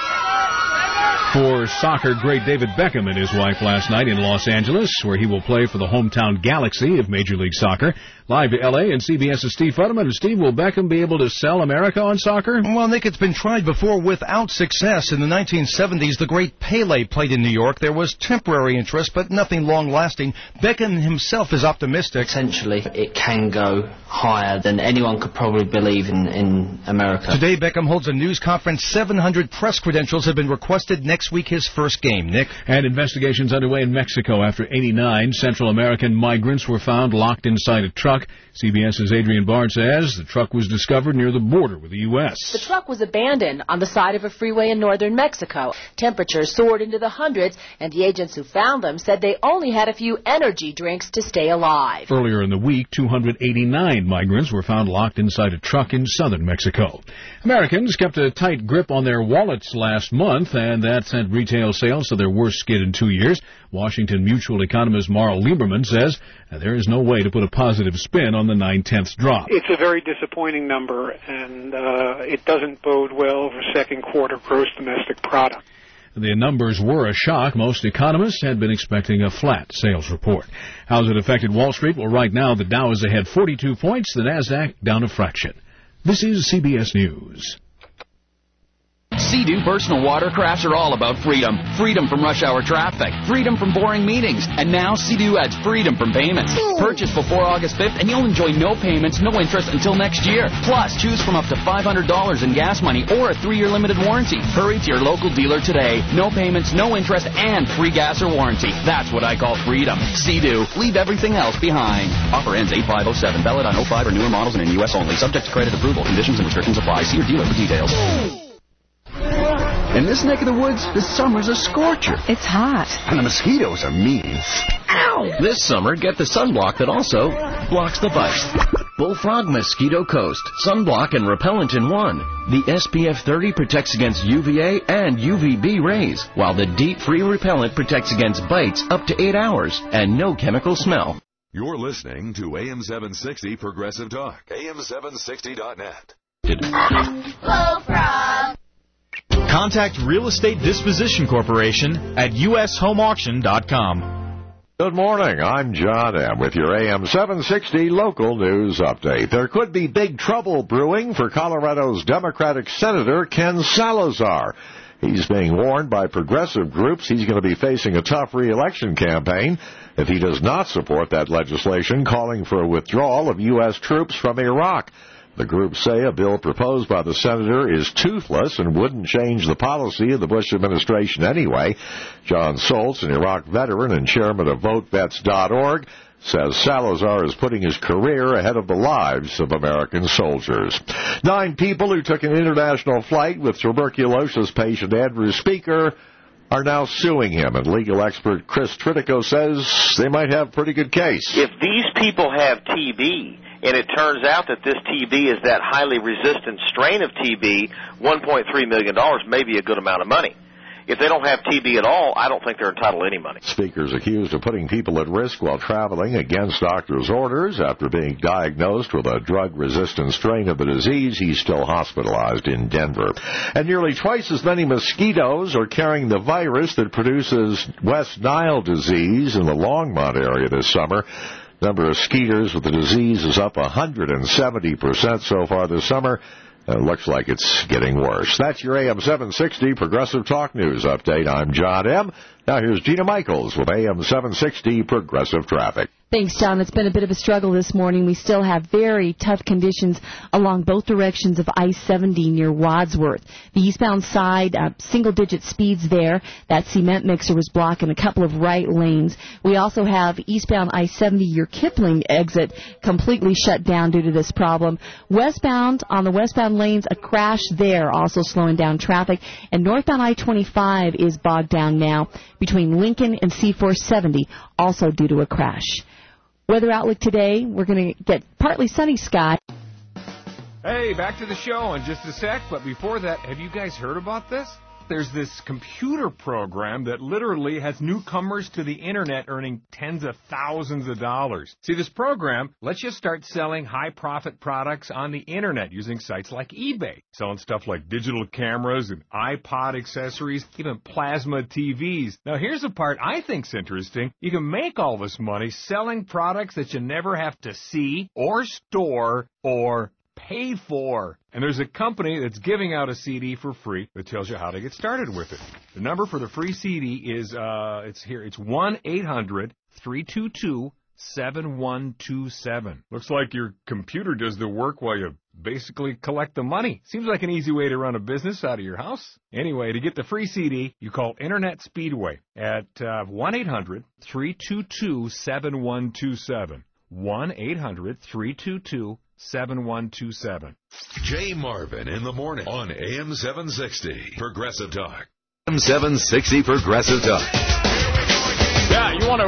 for soccer great David Beckham and his wife last night in Los Angeles, where he will play for the hometown Galaxy of Major League Soccer. Live to L A and CBS's Steve Futterman. And Steve, will Beckham be able to sell America on soccer? Well, Nick, it's been tried before without success. In the nineteen seventies, the great Pele played in New York. There was temporary interest, but nothing long-lasting. Beckham himself is optimistic. Potentially, it can go higher than anyone could probably believe in, in America. Today, Beckham holds a news conference. seven hundred press credentials have been requested. Next week, his first game. Nick? And investigations underway in Mexico after eighty-nine Central American migrants were found locked inside a truck. CBS's Adrian Barnes says the truck was discovered near the border with the U S The truck was abandoned on the side of a freeway in northern Mexico. Temperatures soared into the hundreds, and the agents who found them said they only had a few energy drinks to stay alive. Earlier in the week, two hundred eighty-nine migrants were found locked inside a truck in southern Mexico. Americans kept a tight grip on their wallets last month, and that sent retail sales to their worst skid in two years. Washington Mutual economist Marl Lieberman says there is no way to put a positive spin on the nine-tenths drop. It's a very disappointing number, and uh, it doesn't bode well for second quarter gross domestic product. The numbers were a shock. Most economists had been expecting a flat sales report. How's it affected Wall Street? Well, right now the Dow is ahead forty-two points, the NASDAQ down a fraction. This is C B S News. Sea-Doo personal watercrafts are all about freedom. Freedom from rush hour traffic. Freedom from boring meetings. And now Sea-Doo adds freedom from payments. Purchase before August fifth and you'll enjoy no payments, no interest until next year. Plus, choose from up to five hundred dollars in gas money or a three-year limited warranty. Hurry to your local dealer today. No payments, no interest, and free gas or warranty. That's what I call freedom. Sea-Doo. Leave everything else behind. Offer ends eight five oh seven. Valid on oh five or newer models and in U S only. Subject to credit approval. Conditions and restrictions apply. See your dealer for details. In this neck of the woods, the summer's a scorcher. It's hot. And the mosquitoes are mean. Ow! This summer, get the sunblock that also blocks the bite. Bullfrog Mosquito Coast. Sunblock and repellent in one. The S P F thirty protects against U V A and U V B rays, while the Deep Free Repellent protects against bites up to eight hours and no chemical smell. You're listening to A M seven sixty Progressive Talk. A M seven sixty dot net. Bullfrog. Contact Real Estate Disposition Corporation at U S home auction dot com. Good morning. I'm John M. with your A M seven sixty local news update. There could be big trouble brewing for Colorado's Democratic Senator Ken Salazar. He's being warned by progressive groups he's going to be facing a tough re-election campaign if he does not support that legislation calling for a withdrawal of U S troops from Iraq. The groups say a bill proposed by the senator is toothless and wouldn't change the policy of the Bush administration anyway. John Soltz, an Iraq veteran and chairman of vote vets dot org, says Salazar is putting his career ahead of the lives of American soldiers. Nine people who took an international flight with tuberculosis patient Andrew Speaker are now suing him, and legal expert Chris Tritico says they might have a pretty good case. If these people have T B, and it turns out that this T B is that highly resistant strain of T B, one point three million dollars may be a good amount of money. If they don't have T B at all, I don't think they're entitled to any money. Speaker's accused of putting people at risk while traveling against doctors' orders. After being diagnosed with a drug-resistant strain of the disease, he's still hospitalized in Denver. And nearly twice as many mosquitoes are carrying the virus that produces West Nile disease in the Longmont area this summer. Number of skeeters with the disease is up one hundred seventy percent so far this summer. It looks like it's getting worse. That's your A M seven sixty Progressive Talk News update. I'm John M. Now here's Gina Michaels with A M seven sixty Progressive Traffic. Thanks, John. It's been a bit of a struggle this morning. We still have very tough conditions along both directions of I seventy near Wadsworth. The eastbound side, uh, single-digit speeds there. That cement mixer was blocking a couple of right lanes. We also have eastbound I seventy, your Kipling exit, completely shut down due to this problem. Westbound, on the westbound lanes, a crash there, also slowing down traffic. And northbound I twenty-five is bogged down now between Lincoln and C four seventy, also due to a crash. Weather outlook today, we're going to get partly sunny sky. Hey, back to the show in just a sec, but before that, have you guys heard about this? There's this computer program that literally has newcomers to the Internet earning tens of thousands of dollars. See, this program lets you start selling high-profit products on the Internet using sites like eBay, selling stuff like digital cameras and iPod accessories, even plasma T Vs. Now, here's the part I think's interesting. You can make all this money selling products that you never have to see or store or pay for. And there's a company that's giving out a C D for free that tells you how to get started with it. The number for the free C D is, uh, it's here, it's one eight hundred three two two seven one two seven. Looks like your computer does the work while you basically collect the money. Seems like an easy way to run a business out of your house. Anyway, to get the free C D, you call Internet Speedway at uh, one eight hundred three two two seven one two seven. one eight hundred three two two seven one two seven. Jay Marvin in the morning on A M seven sixty Progressive Talk. A M seven sixty Progressive Talk. Yeah, you want to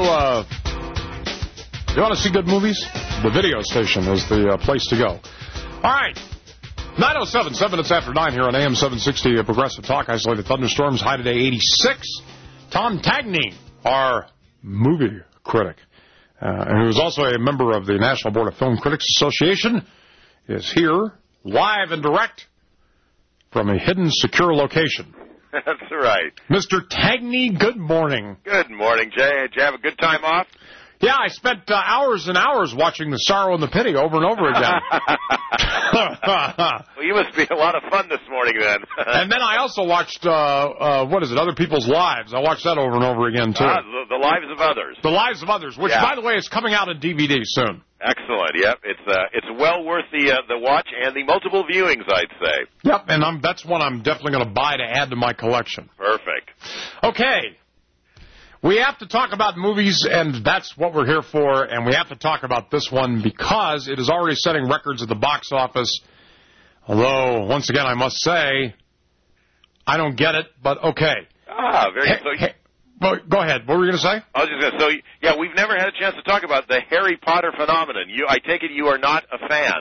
uh, you want to see good movies? The video station is the uh, place to go. All right. nine oh seven, seven minutes after nine here on A M seven sixty Progressive Talk. Isolated thunderstorms, high today eighty-six. Tom Tagney, our movie critic, Uh, and who is also a member of the National Board of Film Critics Association, is here, live and direct, from a hidden, secure location. That's right. Mister Tagney, good morning. Good morning, Jay. Did you have a good time off? Yeah, I spent uh, hours and hours watching The Sorrow and the Pity over and over again. Well, you must be a lot of fun this morning then. And then I also watched, uh, uh, what is it, Other People's Lives. I watched that over and over again, too. Ah, the, the Lives of Others. The Lives of Others, which, yeah. by the way, is coming out on D V D soon. Excellent. Yep, it's uh, it's well worth the uh, the watch and the multiple viewings, I'd say. Yep, and I'm, that's one I'm definitely going to buy to add to my collection. Perfect. Okay. We have to talk about movies, and that's what we're here for, and we have to talk about this one because it is already setting records at the box office. Although, once again, I must say, I don't get it, but okay. Ah, very hey, good. Hey, well, go ahead. What were you going to say? I was just going to so yeah, we've never had a chance to talk about the Harry Potter phenomenon. You, I take it you are not a fan.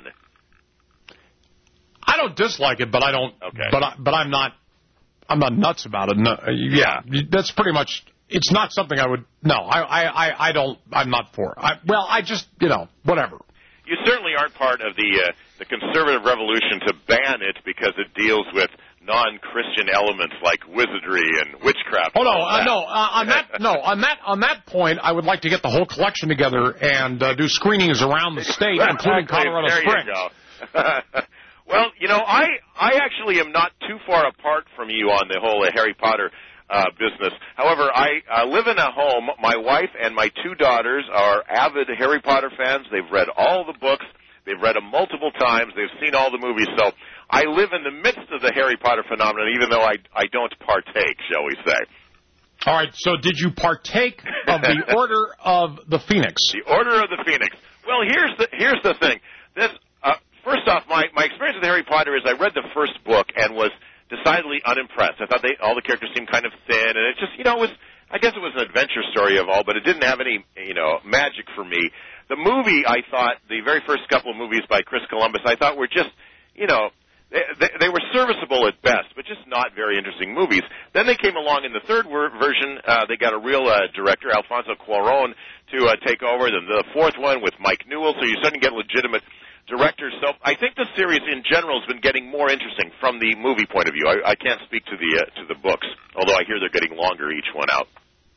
I don't dislike it, but I don't. Okay. But I, but I'm not. I'm not nuts about it. No, yeah, that's pretty much. It's not something I would. No, I, I, I, I don't. I'm not for. I, well, I just, you know, whatever. You certainly aren't part of the uh, the conservative revolution to ban it because it deals with non-Christian elements like wizardry and witchcraft. Oh no, uh, no. Uh, on that, no, on that, on that point, I would like to get the whole collection together and uh, do screenings around the state, including Colorado there Springs. You go. Well, you know, I I actually am not too far apart from you on the whole uh, Harry Potter uh, business. However, I uh, live in a home. My wife and my two daughters are avid Harry Potter fans. They've read all the books. They've read them multiple times. They've seen all the movies. So I live in the midst of the Harry Potter phenomenon, even though I, I don't partake, shall we say. All right, so did you partake of the Order of the Phoenix? The Order of the Phoenix. Well, here's the here's the thing. This uh, first off, my, my experience with Harry Potter is I read the first book and was decidedly unimpressed. I thought they all the characters seemed kind of thin, and it just, you know, it was, I guess it was an adventure story of all, but it didn't have any, you know, magic for me. The movie, I thought, the very first couple of movies by Chris Columbus, I thought were just, you know, they, they, they were serviceable at best, but just not very interesting movies. Then they came along in the third wor- version. Uh, they got a real uh, director, Alfonso Cuarón, to uh, take over. Then the fourth one with Mike Newell, so you're starting to get legitimate directors. So I think the series in general has been getting more interesting from the movie point of view. I, I can't speak to the uh, to the books, although I hear they're getting longer each one out.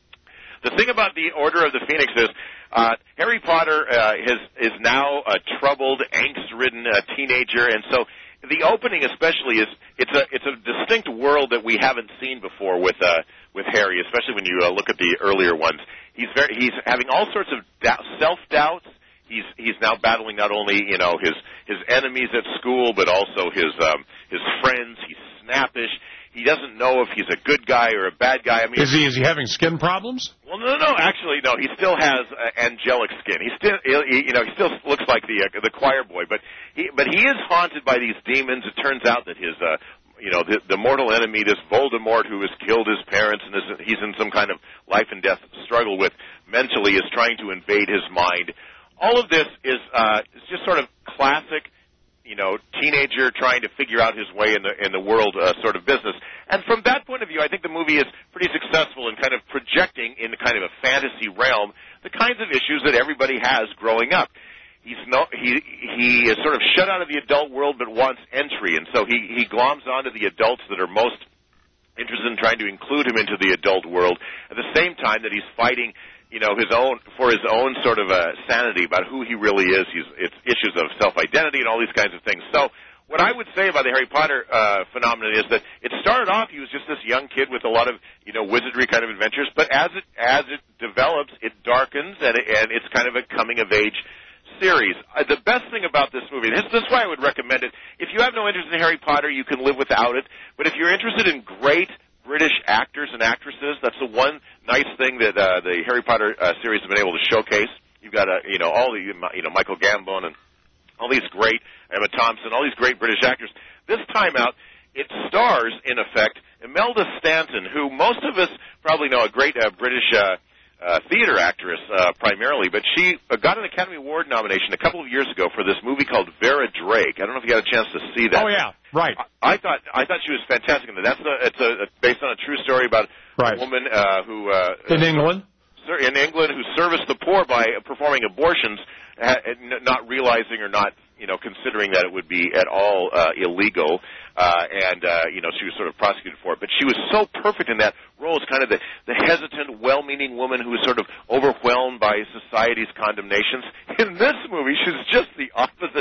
The thing about the Order of the Phoenix is uh, Harry Potter uh, is is now a troubled, angst-ridden uh, teenager, and so the opening especially is it's a it's a distinct world that we haven't seen before with uh, with Harry, especially when you uh, look at the earlier ones. He's very he's having all sorts of doubt, self-doubts. He's he's now battling not only, you know, his his enemies at school, but also his um, his friends. He's snappish. He doesn't know if he's a good guy or a bad guy. I mean, is he is he having skin problems? Well, no, no, actually, no. He still has uh, angelic skin. He still, he, you know, he still looks like the uh, the choir boy, but he but he is haunted by these demons. It turns out that his uh, you know, the, the mortal enemy, this Voldemort, who has killed his parents and is, he's in some kind of life and death struggle with mentally, is trying to invade his mind. All of this is uh, is just sort of classic, you know, teenager trying to figure out his way in the in the world uh, sort of business. And from that point of view, I think the movie is pretty successful in kind of projecting in kind of a fantasy realm the kinds of issues that everybody has growing up. He's no, he he is sort of shut out of the adult world but wants entry, and so he he gloms onto the adults that are most interested in trying to include him into the adult world at the same time that he's fighting, you know, his own for his own sort of uh, sanity about who he really is. He's it's issues of self-identity and all these kinds of things. So what I would say about the Harry Potter uh, phenomenon is that it started off, he was just this young kid with a lot of, you know, wizardry kind of adventures, but as it as it develops, it darkens, and, it, and it's kind of a coming-of-age series. Uh, the best thing about this movie, this, this is why I would recommend it, if you have no interest in Harry Potter, you can live without it, but if you're interested in great British actors and actresses, that's the one nice thing that uh, the Harry Potter uh, series has been able to showcase. You've got, uh, you know, all the, you know, Michael Gambon and all these great, Emma Thompson, all these great British actors. This time out, it stars, in effect, Imelda Stanton, who most of us probably know, a great uh, British uh, uh, theater actress uh, primarily, but she uh, got an Academy Award nomination a couple of years ago for this movie called Vera Drake. I don't know if you got a chance to see that. Oh, yeah, right. I, I thought I thought she was fantastic in that. That's a, it's a, it's based on a true story about right. a woman uh, who... Uh, in England? In England, who serviced the poor by performing abortions, uh, not realizing or not, you know, considering that it would be at all uh, illegal, uh, and, uh, you know, she was sort of prosecuted for it. But she was so perfect in that role as kind of the, the hesitant, well-meaning woman who was sort of overwhelmed by society's condemnations. In this movie, she's just the opposite. She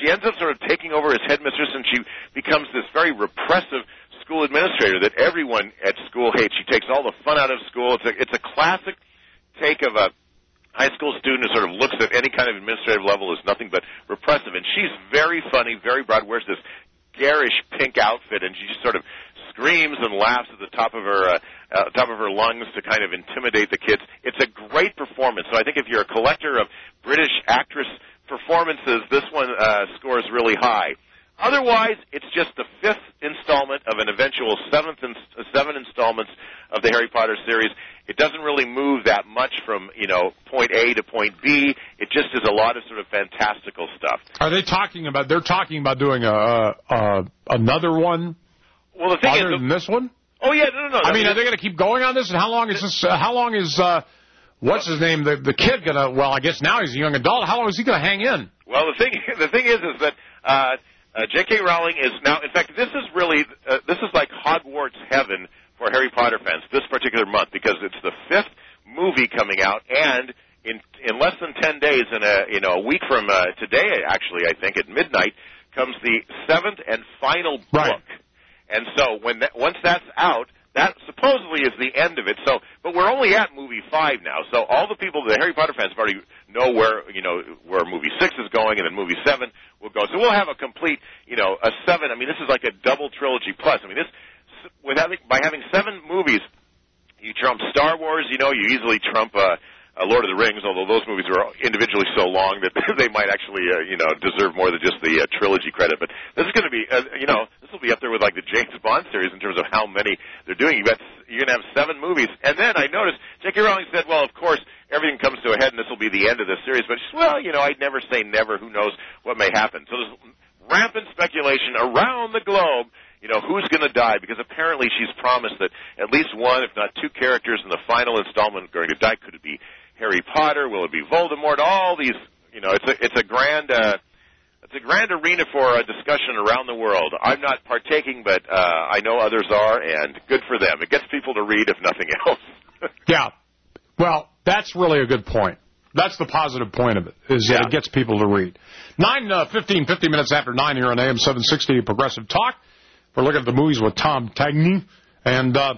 she ends up sort of taking over as headmistress, and she becomes this very repressive school administrator that everyone at school hates. She takes all the fun out of school. It's a, it's a classic take of a high school student who sort of looks at any kind of administrative level as nothing but repressive. And she's very funny, very broad, wears this garish pink outfit, and she sort of screams and laughs at the top of her uh, uh, top of her lungs to kind of intimidate the kids. It's a great performance. So I think if you're a collector of British actress performances, this one uh, scores really high. Otherwise, it's just the fifth installment of an eventual seventh and seven installments of the Harry Potter series. It doesn't really move that much from, you know, point A to point B. It just is a lot of sort of fantastical stuff. Are they talking about? They're talking about doing a, a another one. Well, the thing other is, than this one. Oh yeah, no, no, no. I mean, no, are they going to keep going on this? And how long is this? Uh, how long is uh, what's his name? The the kid gonna? Well, I guess now he's a young adult. How long is he going to hang in? Well, the thing the thing is, is that. Uh, Uh, J K. Rowling is now, in fact, this is really, uh, this is like Hogwarts heaven for Harry Potter fans this particular month, because it's the fifth movie coming out, and in in less than ten days, in a you know a week from uh, today, actually, I think at midnight, comes the seventh and final book. Right. And so when that, once that's out, that supposedly is the end of it. So, but we're only at movie five now. So all the people, the Harry Potter fans, already know where you know where movie six is going, and then movie seven will go. So we'll have a complete, you know, a seven. I mean, this is like a double trilogy plus. I mean, this with having by having seven movies, you trump Star Wars. You know, you easily trump uh, uh, Lord of the Rings. Although those movies are individually so long that they might actually, uh, you know, deserve more than just the uh, trilogy credit. But this is going to be, uh, you know, this will be up there with like the James Bond series in terms of how many they're doing. You got you're going to have seven movies, and then I noticed J K. Rowling said, well, of course, everything comes to a head, and this will be the end of the series. But she said, well, you know, I'd never say never. Who knows what may happen? So there's rampant speculation around the globe. You know, who's going to die? Because apparently she's promised that at least one, if not two characters in the final installment are going to die. Could it be Harry Potter? Will it be Voldemort? All these, you know, it's a it's a grand uh, it's a grand arena for a discussion around the world. I'm not partaking, but uh, I know others are, and good for them. It gets people to read, if nothing else. Yeah. Well, that's really a good point. That's the positive point of it, is that yeah. it gets people to read. Nine, uh, fifteen, fifty minutes after nine here on A M seven sixty Progressive Talk. We're looking at the movies with Tom Tagney, and uh,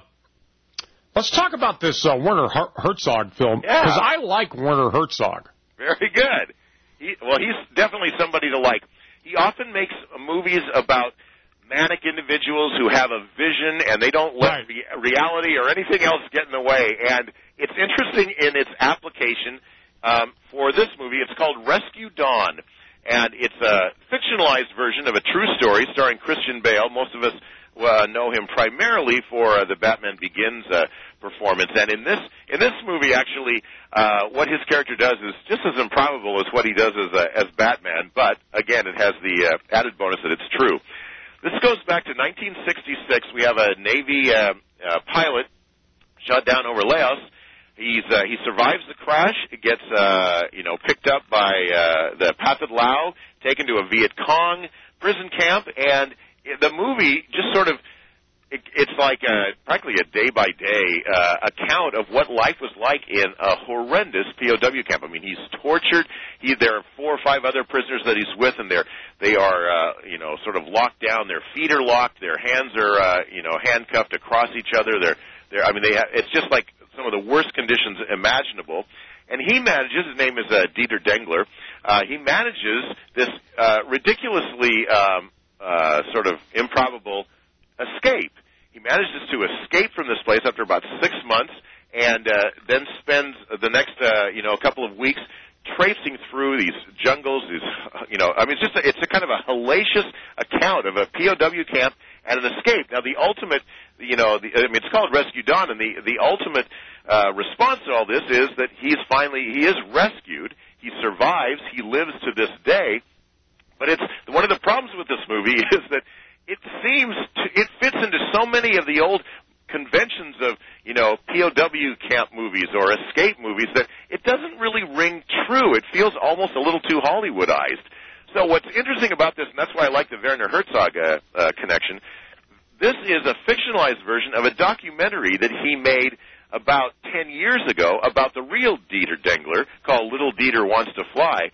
let's talk about this uh, Werner Her- Herzog film, because Yeah. I like Werner Herzog. Very good. He, well, he's definitely somebody to like. He often makes movies about manic individuals who have a vision, and they don't let Right. re- reality or anything else get in the way. And it's interesting in its application um, for this movie. It's called Rescue Dawn, and it's a fictionalized version of a true story starring Christian Bale. Most of us uh, know him primarily for uh, the Batman Begins uh, performance. And in this in this movie, actually, uh, what his character does is just as improbable as what he does as uh, as Batman. But again, it has the uh, added bonus that it's true. This goes back to nineteen sixty-six. We have a Navy uh, uh, pilot shot down over Laos. He's uh, he survives the crash. He gets uh, you know picked up by uh, the Pathet Lao, taken to a Viet Cong prison camp, and the movie just sort of it, it's like a, practically a day by day account of what life was like in a horrendous P O W camp. I mean, he's tortured. He there are four or five other prisoners that he's with, and they're they are uh, you know sort of locked down. Their feet are locked. Their hands are uh, you know handcuffed across each other. They're they're I mean they have, it's just like some of the worst conditions imaginable. And he manages, his name is uh, Dieter Dengler, uh, he manages this uh, ridiculously um, uh, sort of improbable escape. He manages to escape from this place after about six months and uh, then spends the next, uh, you know, couple of weeks traipsing through these jungles, these, you know, I mean, it's just a, it's a kind of a hellacious account of a P O W camp and an escape. Now, the ultimate, you know, the, I mean, it's called Rescue Dawn, and the the ultimate uh, response to all this is that he's finally he is rescued. He survives. He lives to this day. But it's one of the problems with this movie is that it seems to, it fits into so many of the old conventions of, you know, P O W camp movies or escape movies that it doesn't really ring true. It feels almost a little too Hollywoodized. So what's interesting about this, and that's why I like the Werner Herzog uh, uh, connection, this is a fictionalized version of a documentary that he made about ten years ago about the real Dieter Dengler called Little Dieter Wants to Fly.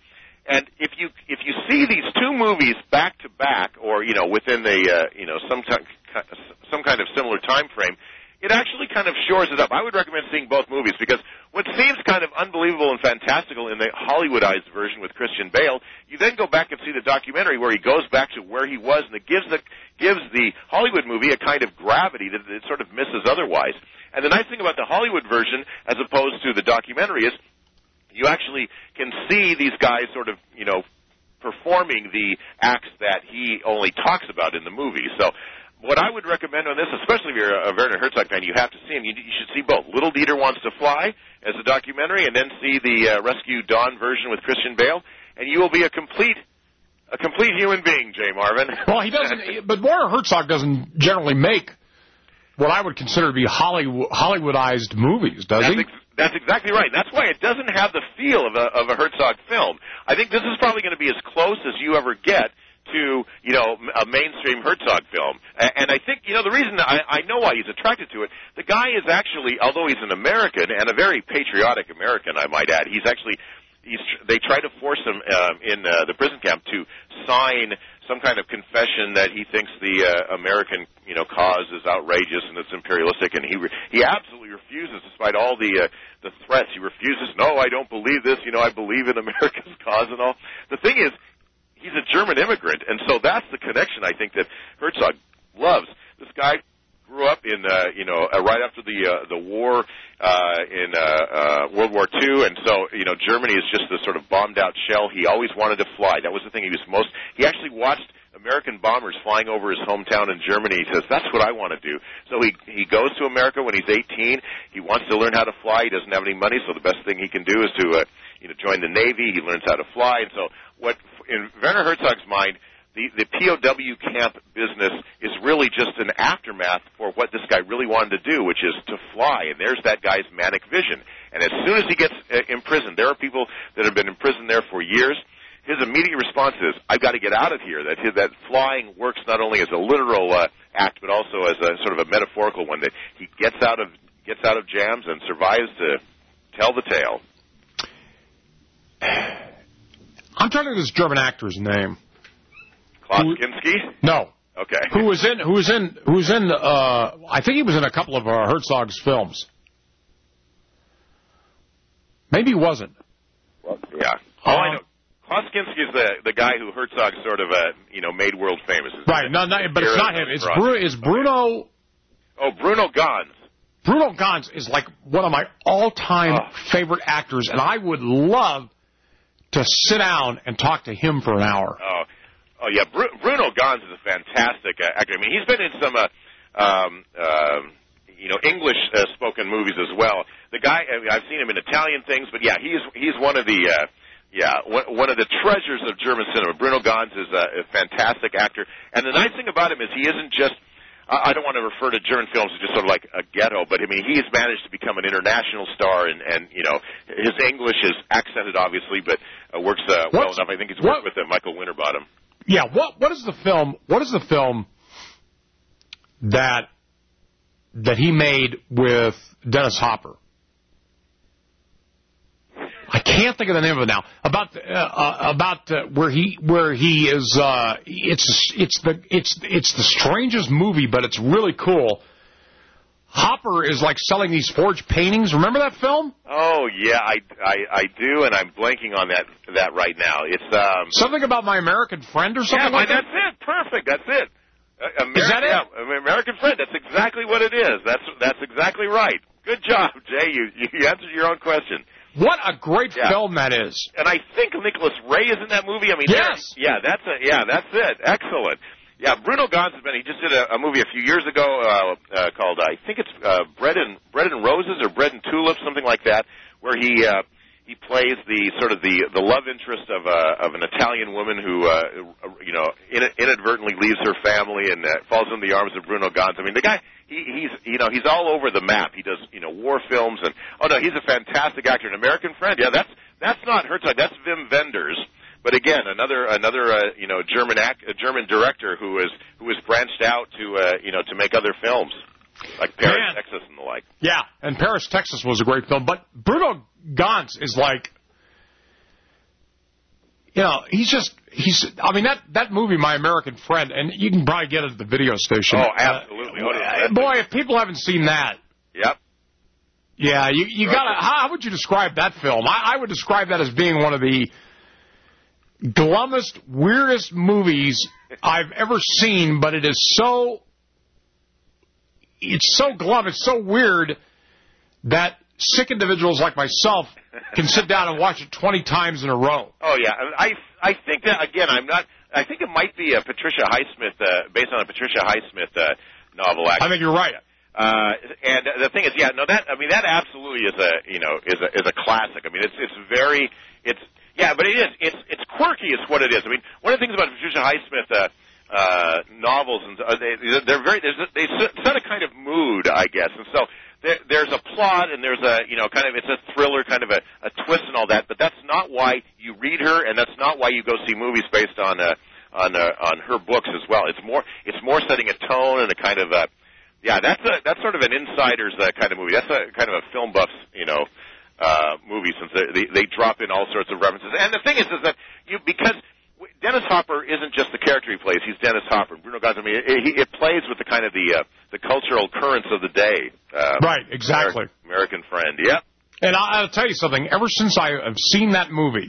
And if you if you see these two movies back to back, or you know within the uh, you know some t- some kind of similar time frame, it actually kind of shores it up. I would recommend seeing both movies because what seems kind of unbelievable and fantastical in the Hollywoodized version with Christian Bale, you then go back and see the documentary where he goes back to where he was, and it gives the gives the Hollywood movie a kind of gravity that it sort of misses otherwise. And the nice thing about the Hollywood version, as opposed to the documentary, is you actually can see these guys sort of, you know, performing the acts that he only talks about in the movie. So what I would recommend on this, especially if you're a Werner Herzog fan, you have to see him. You, you should see both. Little Dieter Wants to Fly as a documentary, and then see the uh, Rescue Dawn version with Christian Bale, and you will be a complete a complete human being, Jay Marvin. Well, he doesn't, but Werner Herzog doesn't generally make what I would consider to be Hollywood, Hollywoodized movies, does That's he? Ex- That's exactly right. That's why it doesn't have the feel of a, of a Herzog film. I think this is probably going to be as close as you ever get to, you know, a mainstream Herzog film. And I think, you know, the reason I, I know why he's attracted to it, the guy is actually, although he's an American, and a very patriotic American, I might add, he's actually, he's, they try to force him um, in uh, the prison camp to sign some kind of confession that he thinks the uh, American, you know, cause is outrageous and it's imperialistic, and he re- he absolutely refuses, despite all the uh, the threats. He refuses. No, I don't believe this. You know, I believe in America's cause and all. The thing is, he's a German immigrant, and so that's the connection I think that Herzog loves. This guy grew up in, uh, you know, uh, right after the uh, the war uh, in uh, uh, World War Two, and so, you know, Germany is just this sort of bombed-out shell. He always wanted to fly. That was the thing he was most. He actually watched American bombers flying over his hometown in Germany. He says, that's what I want to do. So he he goes to America when he's eighteen. He wants to learn how to fly. He doesn't have any money, so the best thing he can do is to, uh, you know, join the Navy. He learns how to fly, and so what in Werner Herzog's mind, The, the P O W camp business is really just an aftermath for what this guy really wanted to do, which is to fly. And there's that guy's manic vision. And as soon as he gets uh, imprisoned, there are people that have been imprisoned there for years. His immediate response is, I've got to get out of here. That his, that flying works not only as a literal uh, act, but also as a sort of a metaphorical one, that he gets out of gets out of jams and survives to tell the tale. I'm trying to think of this German actor's name. Klaus Kinski? No. Okay. Who was in? Who was in? Who was in? Uh, I think he was in a couple of uh, Herzog's films. Maybe he wasn't. Well, yeah. All um, I know, Klaus Kinski is the the guy who Herzog sort of uh, you know made world famous. Right. No, no, but it's not him. It's Bruno. It's Bruno. Okay. Oh, Bruno Ganz. Bruno Ganz is like one of my all-time oh. favorite actors, and I would love to sit down and talk to him for an hour. Oh. Oh, yeah, Br- Bruno Ganz is a fantastic uh, actor. I mean, he's been in some, uh, um, uh, you know, English-spoken uh, movies as well. The guy, I mean, I've seen him in Italian things, but yeah, he's he's one of the, uh, yeah, one, one of the treasures of German cinema. Bruno Ganz is a, a fantastic actor, and the nice thing about him is he isn't just. I don't want to refer to German films as just sort of like a ghetto, but I mean, he's managed to become an international star, and, and you know, his English is accented, obviously, but uh, works uh, well enough. I think he's worked what? with uh, Michael Winterbottom. Yeah, what what is the film? What is the film that that he made with Dennis Hopper? I can't think of the name of it now. About uh, uh, about uh, where he where he is. Uh, it's it's the it's it's the strangest movie, but it's really cool. Hopper is like selling these forged paintings. Remember that film? Oh yeah, I, I, I do, and I'm blanking on that that right now. It's um, something about My American Friend or something. Yeah, like that's that? it. Perfect. That's it. Uh, Ameri- is that it? Yeah, American Friend. That's exactly what it is. That's that's exactly right. Good job, Jay. You you answered your own question. What a great yeah. film that is. And I think Nicholas Ray is in that movie. I mean, yes. Yeah, that's a, yeah, that's it. Excellent. Yeah, Bruno Ganz has been. He just did a, a movie a few years ago uh, uh, called I think it's uh, Bread and Bread and Roses or Bread and Tulips, something like that, where he uh, he plays the sort of the the love interest of uh, of an Italian woman who uh, you know inadvertently leaves her family and uh, falls into the arms of Bruno Ganz. I mean, the guy he, he's you know he's all over the map. He does you know war films and oh no, he's a fantastic actor. An American Friend, yeah, that's that's not Herzog, that's Wim Wenders. But again, another another uh, you know German act, a German director who is who is branched out to uh, you know to make other films like Paris, Man. Texas, and the like. Yeah, and Paris, Texas was a great film. But Bruno Ganz is like you know, he's just, he's, I mean, that, that movie, My American Friend, and you can probably get it at the video station. Oh, absolutely. Uh, boy, if people haven't seen that. Yep. Yeah, you, you Right. gotta, how would you describe that film? I, I would describe that as being one of the glummest, weirdest movies I've ever seen, but it is so, it's so glum, it's so weird that sick individuals like myself can sit down and watch it twenty times in a row. Oh, yeah. I I think that, again, I'm not, I think it might be a Patricia Highsmith, uh, based on a Patricia Highsmith uh, novel, actually. I think you're right. Uh, and the thing is, yeah, no, that, I mean, that absolutely is a, you know, is a, is a classic. I mean, it's, it's very, it's, yeah, but it is, it's, it's quirky is what it is. I mean, one of the things about Patricia Highsmith, uh, uh, novels, and uh, they, they're very, there's a, they set a kind of mood, I guess, and so there, there's a plot, and there's a, you know, kind of, it's a thriller, kind of a, a twist and all that, but that's not why you read her, and that's not why you go see movies based on, uh, on, uh, on her books as well. It's more, it's more setting a tone and a kind of, uh, yeah, that's a, that's sort of an insider's uh, kind of movie. That's a kind of a film buff's, you know, uh, movie, since they, they, they drop in all sorts of references. And the thing is, is that you, because Dennis Hopper isn't just the character he plays, he's Dennis Hopper. Bruno Ganz, I mean, it, it plays with the kind of the, uh, the cultural currents of the day. Uh, right, exactly. American, American Friend, yep. And I'll tell you something, ever since I have seen that movie,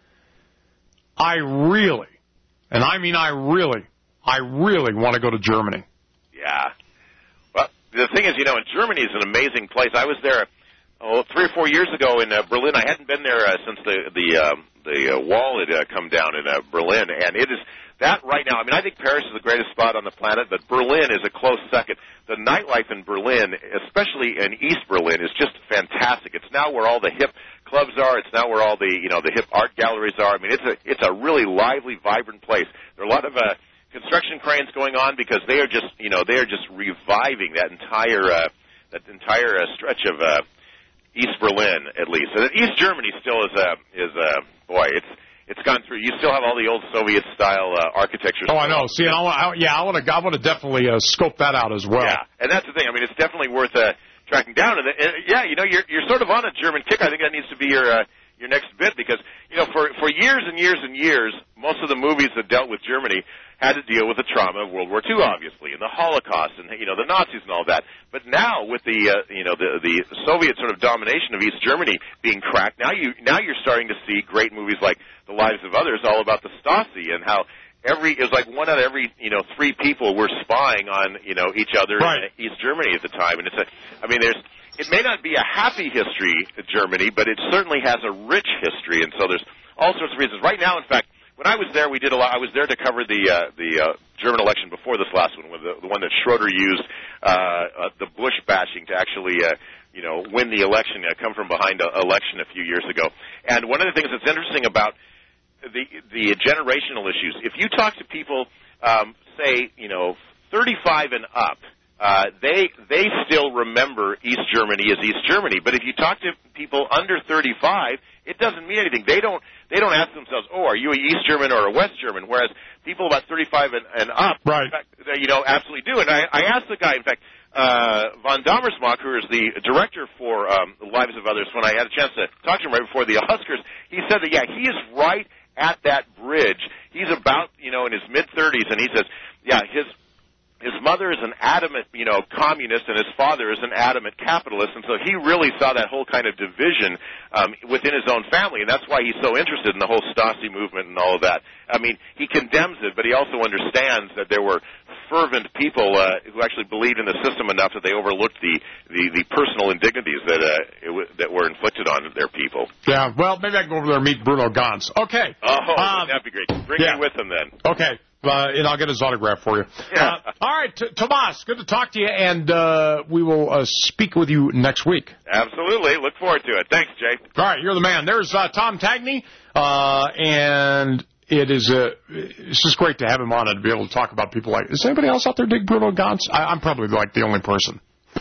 I really, and I mean I really, I really want to go to Germany. Yeah. Well, the thing is, you know, in Germany is an amazing place. I was there, oh, three or four years ago in uh, Berlin. I hadn't been there uh, since the the um, the uh, wall had uh, come down in uh, Berlin, and it is that right now. I mean, I think Paris is the greatest spot on the planet, but Berlin is a close second. The nightlife in Berlin, especially in East Berlin, is just fantastic. It's now where all the hip clubs are. It's now where all the you know the hip art galleries are. I mean, it's a it's a really lively, vibrant place. There are a lot of uh, construction cranes going on because they are just, you know, they are just reviving that entire uh, that entire uh, stretch of uh, East Berlin, at least. And East Germany still is a uh, is a uh, boy. It's it's gone through. You still have all the old Soviet style uh, architecture. Oh, I know. See, I, I, yeah, I want to I want to definitely uh, scope that out as well. Yeah, and that's the thing. I mean, it's definitely worth uh, tracking down. And, and yeah, you know, you're you're sort of on a German kick. I think that needs to be your. Uh, your next bit, because, you know, for, for years and years and years, most of the movies that dealt with Germany had to deal with the trauma of World War Two, obviously, and the Holocaust, and, you know, the Nazis and all that. But now, with the, uh, you know, the, the Soviet sort of domination of East Germany being cracked, now, you, now you're starting to see great movies like The Lives of Others, all about the Stasi, and how every, it was like one out of every, you know, three people were spying on, you know, each other right. in East Germany at the time. And it's a, I mean, there's, it may not be a happy history, Germany, but it certainly has a rich history, and so there's all sorts of reasons. Right now, in fact, when I was there, we did a lot. I was there to cover the uh, the uh, German election before this last one, with the, the one that Schroeder used, uh, uh, the Bush bashing to actually, uh, you know, win the election, uh, come from behind a election a few years ago. And one of the things that's interesting about the the generational issues, if you talk to people, um, say, you know, thirty-five and up. Uh, they they still remember East Germany as East Germany, but if you talk to people under thirty-five, it doesn't mean anything. They don't they don't ask themselves, oh, are you a East German or a West German? Whereas people about thirty-five and, and up, right. in fact, they, you know, absolutely do. And I, I asked the guy, in fact, uh, von Dammersmark, who is the director for um, The Lives of Others, when I had a chance to talk to him right before the Oscars, he said that, yeah, he is right at that bridge. He's about, you know, in his mid-thirties, and he says, yeah, his His mother is an adamant, you know, communist, and his father is an adamant capitalist, and so he really saw that whole kind of division um, within his own family, and that's why he's so interested in the whole Stasi movement and all of that. I mean, he condemns it, but he also understands that there were fervent people uh, who actually believed in the system enough that they overlooked the, the, the personal indignities that uh, it w- that were inflicted on their people. Yeah, well, maybe I can go over there and meet Bruno Ganz. Okay. Oh, um, that'd be great. Bring yeah. me with him then. Okay. Uh, and I'll get his autograph for you. Yeah. Uh, all right, T- Tomas, good to talk to you, and uh, we will uh, speak with you next week. Absolutely. Look forward to it. Thanks, Jay. All right, you're the man. There's uh, Tom Tagney, uh, and it is uh, it's just great to have him on and to be able to talk about people like, is anybody else out there dig Bruno Ganz? I- I'm probably like the only person.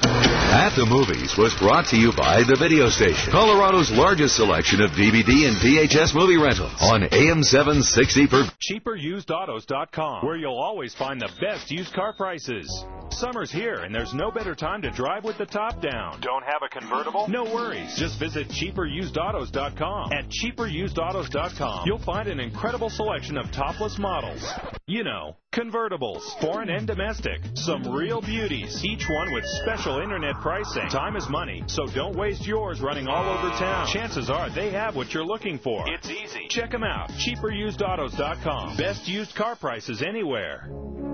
At the Movies was brought to you by The Video Station, Colorado's largest selection of D V D and V H S movie rentals on A M seven sixty per... cheaper used autos dot com, where you'll always find the best used car prices. Summer's here, and there's no better time to drive with the top down. Don't have a convertible? No worries. Just visit cheaper used autos dot com. At cheaper used autos dot com, you'll find an incredible selection of topless models. You know, convertibles, foreign and domestic. Some real beauties, each one with special internet pricing. Time is money, so don't waste yours running all over town. Chances are they have what you're looking for. It's easy. Check them out. cheaper used autos dot com. Best used car prices anywhere.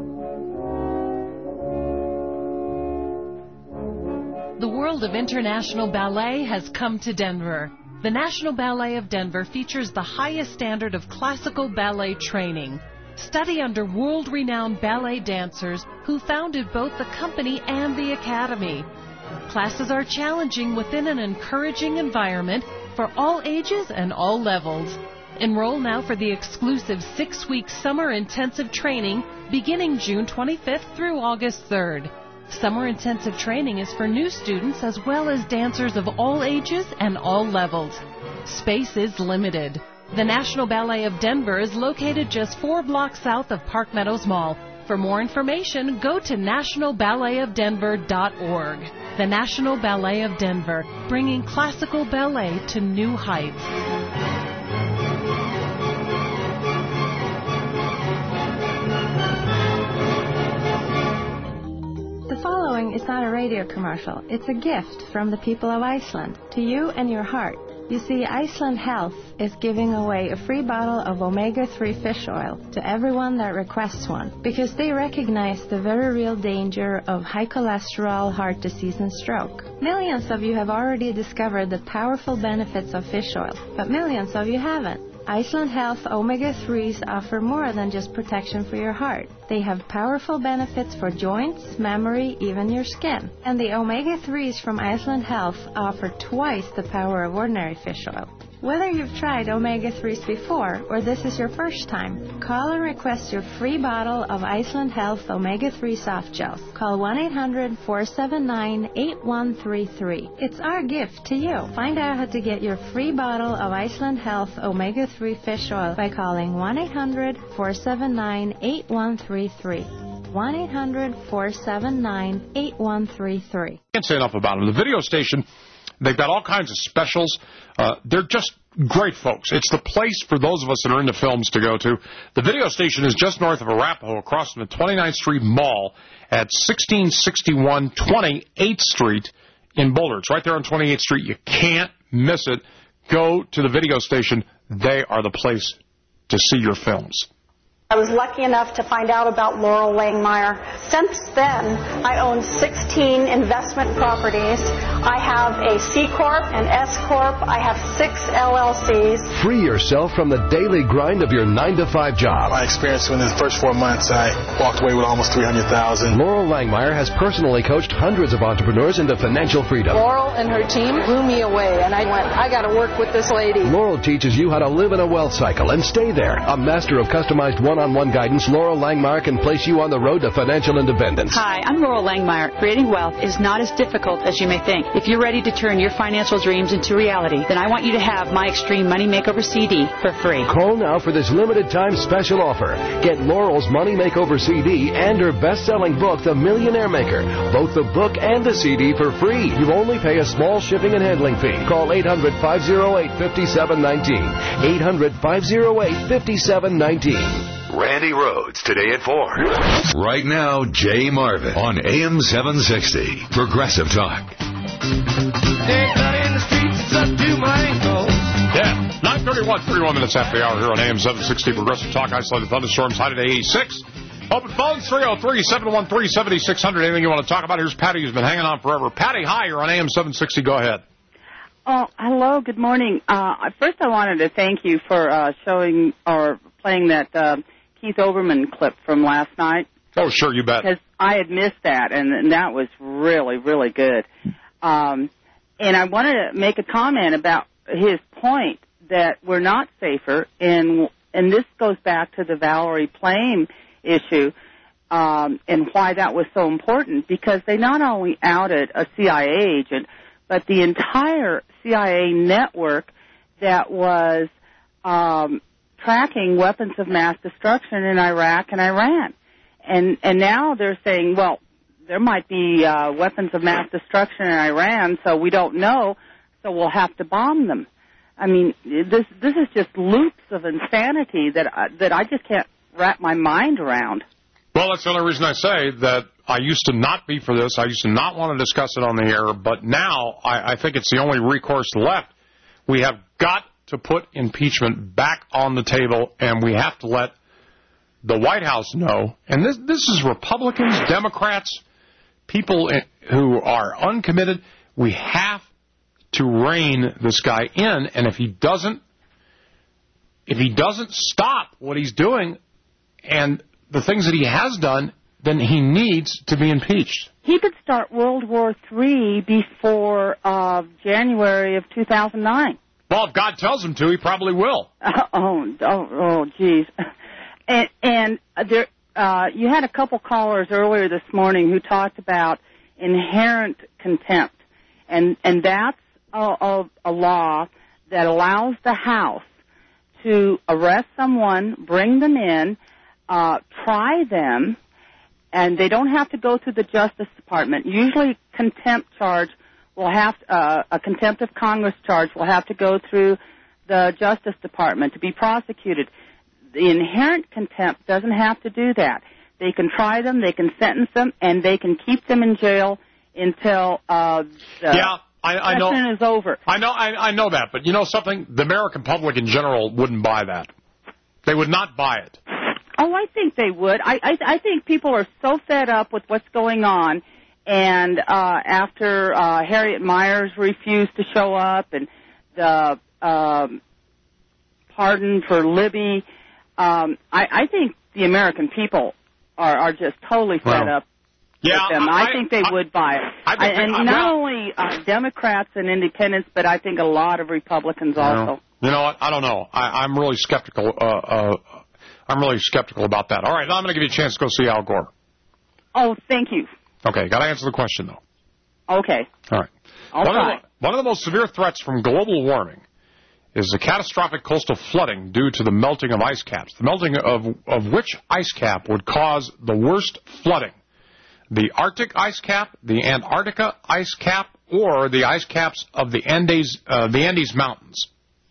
The world of international ballet has come to Denver. The National Ballet of Denver features the highest standard of classical ballet training. Study under world-renowned ballet dancers who founded both the company and the academy. Classes are challenging within an encouraging environment for all ages and all levels. Enroll now for the exclusive six-week summer intensive training beginning June twenty-fifth through August third. Summer intensive training is for new students as well as dancers of all ages and all levels. Space is limited. The National Ballet of Denver is located just four blocks south of Park Meadows Mall. For more information, go to national ballet of denver dot org. The National Ballet of Denver, bringing classical ballet to new heights. The following is not a radio commercial. It's a gift from the people of Iceland to you and your heart. You see, Iceland Health is giving away a free bottle of omega three fish oil to everyone that requests one because they recognize the very real danger of high cholesterol, heart disease, and stroke. Millions of you have already discovered the powerful benefits of fish oil, but millions of you haven't. Iceland Health omega threes offer more than just protection for your heart. They have powerful benefits for joints, memory, even your skin. And the omega threes from Iceland Health offer twice the power of ordinary fish oil. Whether you've tried omega threes before or this is your first time, call and request your free bottle of Iceland Health omega three soft gels. Call one eight hundred four seven nine eight one three three. It's our gift to you. Find out how to get your free bottle of Iceland Health omega three fish oil by calling one eight hundred four seven nine eight one three three. one eight hundred four seven nine eight one three three. Can't say enough about them. The video station, they've got all kinds of specials. Uh, they're just great folks. It's the place for those of us that are into films to go to. The video station is just north of Arapahoe, across from the twenty-ninth Street Mall at sixteen sixty-one twenty-eighth Street in Boulder. It's right there on twenty-eighth Street. You can't miss it. Go to the video station. They are the place to see your films. I was lucky enough to find out about Laurel Langmeyer. Since then, I own sixteen investment properties. I have a C Corp, an S Corp. I have six L L Cs. Free yourself from the daily grind of your nine to five job. My experience within the first four months, I walked away with almost three hundred thousand dollars. Laurel Langmeyer has personally coached hundreds of entrepreneurs into financial freedom. Laurel and her team blew me away, and I went, I got to work with this lady. Laurel teaches you how to live in a wealth cycle and stay there. A master of customized one one-on-one guidance, Laurel Langmeyer can place you on the road to financial independence. Hi, I'm Laurel Langmeyer. Creating wealth is not as difficult as you may think. If you're ready to turn your financial dreams into reality, then I want you to have my Extreme Money Makeover C D for free. Call now for this limited time special offer. Get Laurel's Money Makeover C D and her best-selling book, The Millionaire Maker. Both the book and the C D for free. You only pay a small shipping and handling fee. Call eight hundred five oh eight five seven one nine. eight hundred five oh eight five seven one nine. Randy Rhodes, today at four. Right now, Jay Marvin on A M seven sixty. Progressive Talk. Yeah, nine thirty-one, thirty-one minutes after the hour here on A M seven sixty. Progressive Talk. Isolated thunderstorms, high today eighty-six. Open phones, three oh three, seven one three, seven six zero zero. Anything you want to talk about? Here's Patty, who's been hanging on forever. Patty, hi, you're on A M seven sixty. Go ahead. Oh, hello. Good morning. Uh, first, I wanted to thank you for uh, showing or playing that uh, Keith Olbermann clip from last night. Oh, sure, you bet. Because I had missed that, and, and that was really, really good. Um, and I wanted to make a comment about his point that we're not safer, and and this goes back to the Valerie Plame issue um, and why that was so important, because they not only outed a C I A agent, but the entire C I A network that was um, tracking weapons of mass destruction in Iraq and Iran. And and now they're saying, well, there might be uh, weapons of mass destruction in Iran, so we don't know, so we'll have to bomb them. I mean, this this is just loops of insanity that I, that I just can't wrap my mind around. Well, that's the only reason I say that I used to not be for this. I used to not want to discuss it on the air, but now I, I think it's the only recourse left. We have got to put impeachment back on the table, and we have to let the White House know. And this this is Republicans, Democrats, people who are uncommitted. We have to rein this guy in, and if he doesn't, if he doesn't stop what he's doing and the things that he has done, then he needs to be impeached. He could start World War Three before uh, January of two thousand nine. Well, if God tells him to, he probably will. Uh, oh, oh, oh, geez. And, and there, uh, you had a couple callers earlier this morning who talked about inherent contempt, and and that's a, a, a law that allows the House to arrest someone, bring them in, uh, try them, and they don't have to go through the Justice Department. Usually, contempt charge will have uh, a contempt of Congress charge will have to go through the Justice Department to be prosecuted. The inherent contempt doesn't have to do that. They can try them, they can sentence them, and they can keep them in jail until uh, the yeah, I, I know, session is over. I know, I, I know that, but you know something? The American public in general wouldn't buy that. They would not buy it. Oh, I think they would. I, I, I think people are so fed up with what's going on, and uh, after uh, Harriet Myers refused to show up, and the um, pardon for Libby, um, I, I think the American people are, are just totally fed well, up yeah, with them. I, I think they I, would buy it. I, I, and I, not well, only uh, Democrats and independents, but I think a lot of Republicans also. You know what? I don't know. I, I'm really skeptical. Uh, uh, I'm really skeptical about that. All right, now I'm going to give you a chance to go see Al Gore. Oh, thank you. Okay, got to answer the question, though. Okay. All right. I'll one, try. Of the, one of the most severe threats from global warming is the catastrophic coastal flooding due to the melting of ice caps. The melting of, of which ice cap would cause the worst flooding? The Arctic ice cap, the Antarctica ice cap, or the ice caps of the Andes, uh, the Andes Mountains?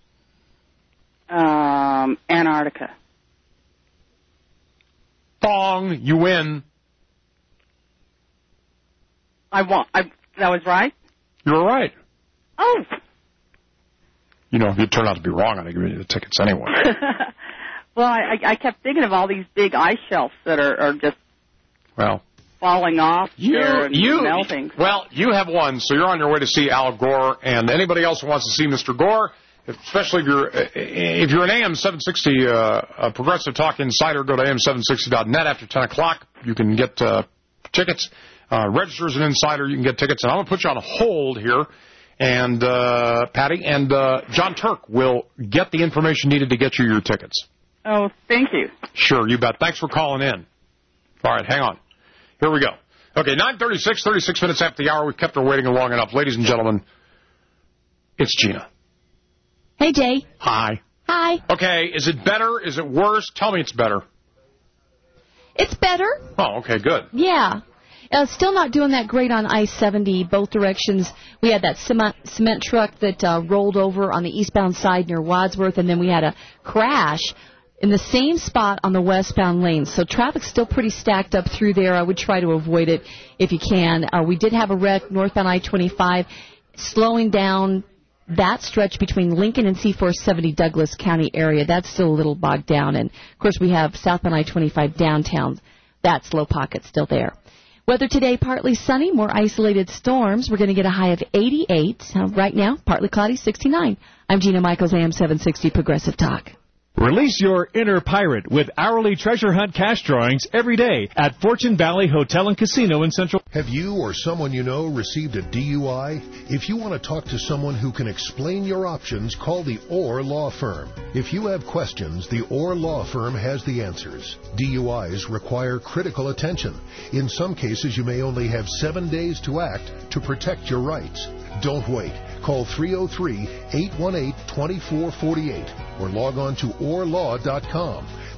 Um, Antarctica. Bong, you win. I won. I, that was right? You were right. Oh. You know, if you turn out to be wrong, I'd give you the tickets anyway. Well, I, I kept thinking of all these big ice shelves that are, are just well falling off you, there and you, melting. Well, you have won, so you're on your way to see Al Gore. And anybody else who wants to see Mister Gore, especially if you're if you're an A M seven sixty uh, a Progressive Talk Insider, go to A M seven sixty dot net after ten o'clock. You can get uh, tickets. Uh, register as an insider, you can get tickets. And I'm going to put you on hold here, and uh, Patty, and uh, John Turk will get the information needed to get you your tickets. Oh, thank you. Sure, you bet. Thanks for calling in. All right, hang on. Here we go. Okay, nine thirty-six, thirty-six minutes after the hour. We've kept her waiting long enough. Ladies and gentlemen, it's Gina. Hey, Jay. Hi. Hi. Okay, is it better? Is it worse? Tell me it's better. It's better. Oh, okay, good. Yeah. Uh, still not doing that great on I seventy, both directions. We had that cement, cement truck that uh, rolled over on the eastbound side near Wadsworth, and then we had a crash in the same spot on the westbound lane. So traffic's still pretty stacked up through there. I would try to avoid it if you can. Uh, we did have a wreck northbound I twenty-five, slowing down that stretch between Lincoln and C four seventy Douglas County area. That's still a little bogged down. And, of course, we have southbound I twenty-five downtown. That slow pocket's still there. Weather today, partly sunny, more isolated storms. We're going to get a high of eighty-eight. Uh, right now, partly cloudy, sixty-nine. I'm Gina Michaels, A M seven sixty Progressive Talk. Release your inner pirate with hourly treasure hunt cash drawings every day at Fortune Valley Hotel and Casino in Central. Have you or someone you know received a D U I? If you want to talk to someone who can explain your options, call the Orr Law Firm. If you have questions, the Orr Law Firm has the answers. D U Is require critical attention. In some cases, you may only have seven days to act to protect your rights. Don't wait. Call three oh three, eight one eight, two four four eight or log on to orr law dot com.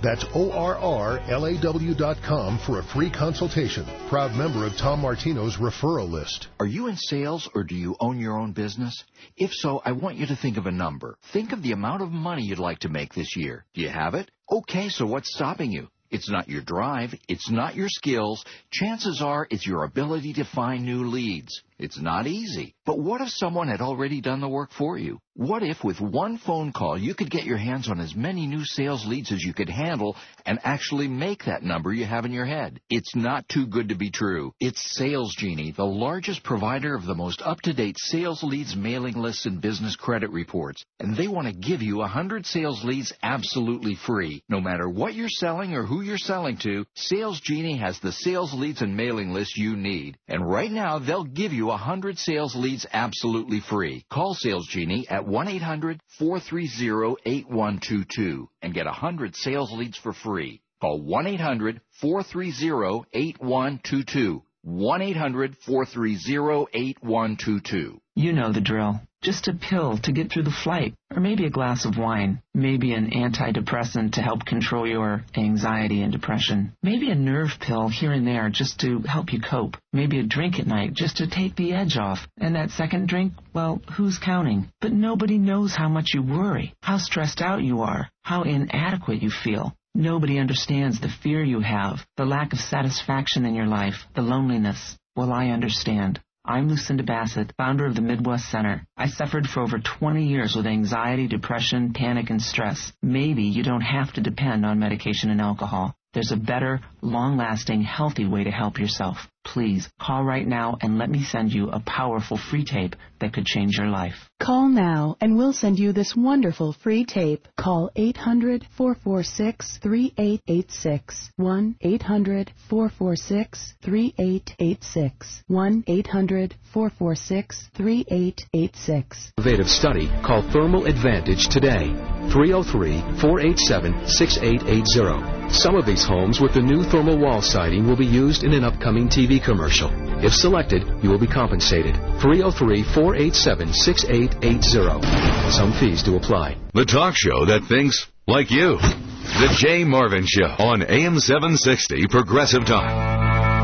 That's O R R L A W dot com for a free consultation. Proud member of Tom Martino's referral list. Are you in sales or do you own your own business? If so, I want you to think of a number. Think of the amount of money you'd like to make this year. Do you have it? Okay, so what's stopping you? It's not your drive. It's not your skills. Chances are it's your ability to find new leads. It's not easy. But what if someone had already done the work for you? What if with one phone call you could get your hands on as many new sales leads as you could handle and actually make that number you have in your head? It's not too good to be true. It's Sales Genie, the largest provider of the most up-to-date sales leads, mailing lists, and business credit reports. And they want to give you one hundred sales leads absolutely free. No matter what you're selling or who you're selling to, Sales Genie has the sales leads and mailing list you need. And right now, they'll give you one hundred sales leads absolutely free. Call Sales Genie at one eight hundred four three zero eight one two two and get one hundred sales leads for free. Call one eight hundred four three zero eight one two two. one eight hundred four three zero eight one two two. You know the drill. Just a pill to get through the flight, or maybe a glass of wine, maybe an antidepressant to help control your anxiety and depression, maybe a nerve pill here and there just to help you cope, maybe a drink at night just to take the edge off, and that second drink, well, who's counting? But nobody knows how much you worry, how stressed out you are, how inadequate you feel. Nobody understands the fear you have, the lack of satisfaction in your life, the loneliness. Well, I understand. I'm Lucinda Bassett, founder of the Midwest Center. I suffered for over twenty years with anxiety, depression, panic, and stress. Maybe you don't have to depend on medication and alcohol. There's a better, long-lasting, healthy way to help yourself. Please, call right now and let me send you a powerful free tape that could change your life. Call now and we'll send you this wonderful free tape. Call eight hundred four four six three eight eight six. one eight hundred four four six three eight eight six. one eight hundred four four six three eight eight six. Innovative study. Call Thermal Advantage today. three oh three, four eight seven, six eight eight zero. Some of these homes with the new thermal wall siding will be used in an upcoming T V commercial. If selected, you will be compensated. three oh three, four eight seven, six eight eight zero. Some fees do apply. The talk show that thinks like you. The Jay Marvin Show on A M seven sixty Progressive Talk.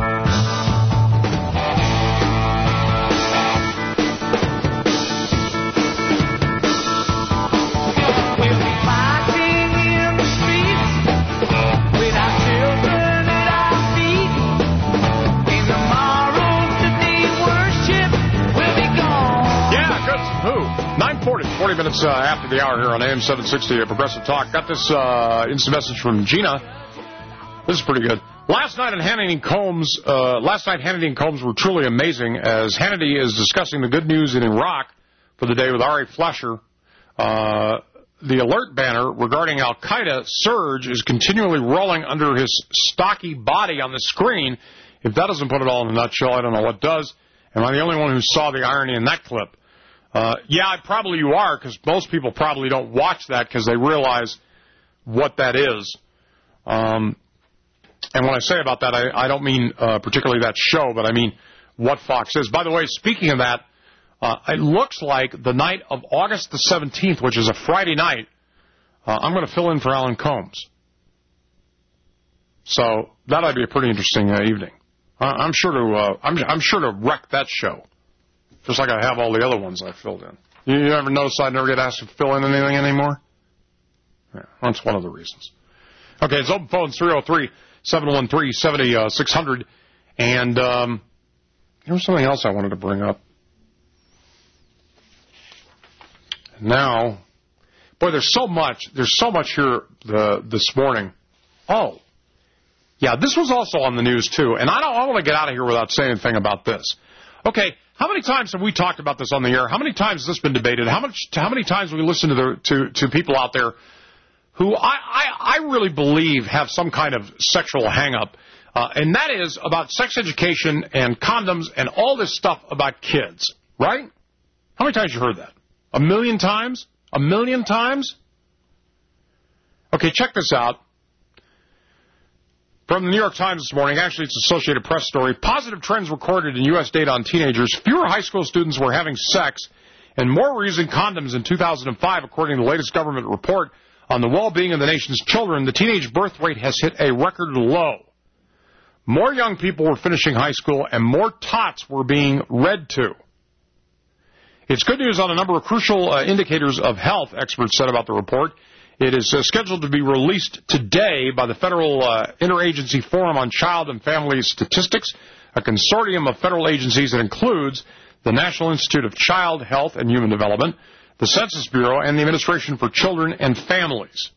forty minutes uh, after the hour here on A M seven sixty at Progressive Talk. Got this uh, instant message from Gina. This is pretty good. Last night on Hannity and Combs, uh, last night Hannity and Combs were truly amazing as Hannity is discussing the good news in Iraq for the day with Ari Fleischer. Uh, the alert banner regarding Al-Qaeda surge is continually rolling under his stocky body on the screen. If that doesn't put it all in a nutshell, I don't know what does. Am I the only one who saw the irony in that clip? Uh, yeah, probably you are, because most people probably don't watch that because they realize what that is. Um, and when I say about that, I, I don't mean uh, particularly that show, but I mean what Fox is. By the way, speaking of that, uh, it looks like the night of August the seventeenth, which is a Friday night, uh, I'm going to fill in for Alan Combs. So that ought to be a pretty interesting uh, evening. Uh, I'm sure to uh, I'm, I'm sure to wreck that show. Just like I have all the other ones I filled in. You, you ever notice I never get asked to fill in anything anymore? Yeah, that's one of the reasons. Okay, it's open phone three oh three, seven one three, seven six hundred. And um, there was something else I wanted to bring up. Now, boy, there's so much. There's so much here the, this morning. Oh, yeah, this was also on the news, too. And I don't I want to get out of here without saying anything about this. Okay, how many times have we talked about this on the air? How many times has this been debated? How much? How many times have we listened to the to, to people out there who I, I, I really believe have some kind of sexual hang-up, uh, and that is about sex education and condoms and all this stuff about kids, right? How many times have you heard that? A million times? A million times? Okay, check this out. From the New York Times this morning, actually it's an Associated Press story, positive trends recorded in U S data on teenagers. Fewer high school students were having sex and more were using condoms in two thousand five, according to the latest government report on the well-being of the nation's children, the teenage birth rate has hit a record low. More young people were finishing high school, and more tots were being read to. It's good news on a number of crucial uh, indicators of health, experts said about the report. It is uh, scheduled to be released today by the Federal uh, Interagency Forum on Child and Family Statistics, a consortium of federal agencies that includes the National Institute of Child Health and Human Development, the Census Bureau, and the Administration for Children and Families.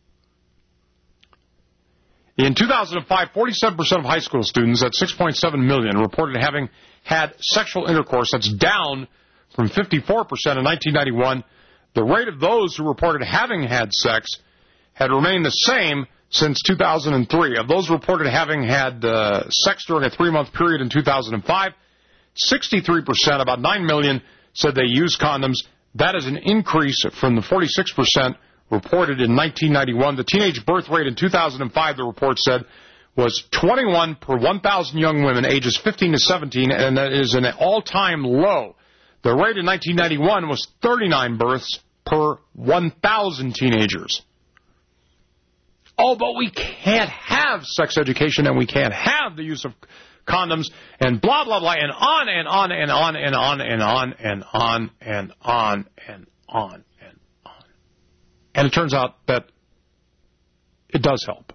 In two thousand five, forty-seven percent of high school students, at six point seven million, reported having had sexual intercourse. That's down from fifty-four percent in nineteen ninety-one. The rate of those who reported having had sex had remained the same since two thousand three. Of those reported having had uh, sex during a three-month period in two thousand five, sixty-three percent, about nine million, said they used condoms. That is an increase from the forty-six percent reported in nineteen ninety-one. The teenage birth rate in two thousand five, the report said, was twenty-one per one thousand young women ages fifteen to seventeen, and that is an all-time low. The rate in nineteen ninety-one was thirty-nine births per one thousand teenagers. Oh, but we can't have sex education, and we can't have the use of condoms, and blah, blah, blah, and on and on and on and on and on and on and on and on and on. And it turns out that it does help.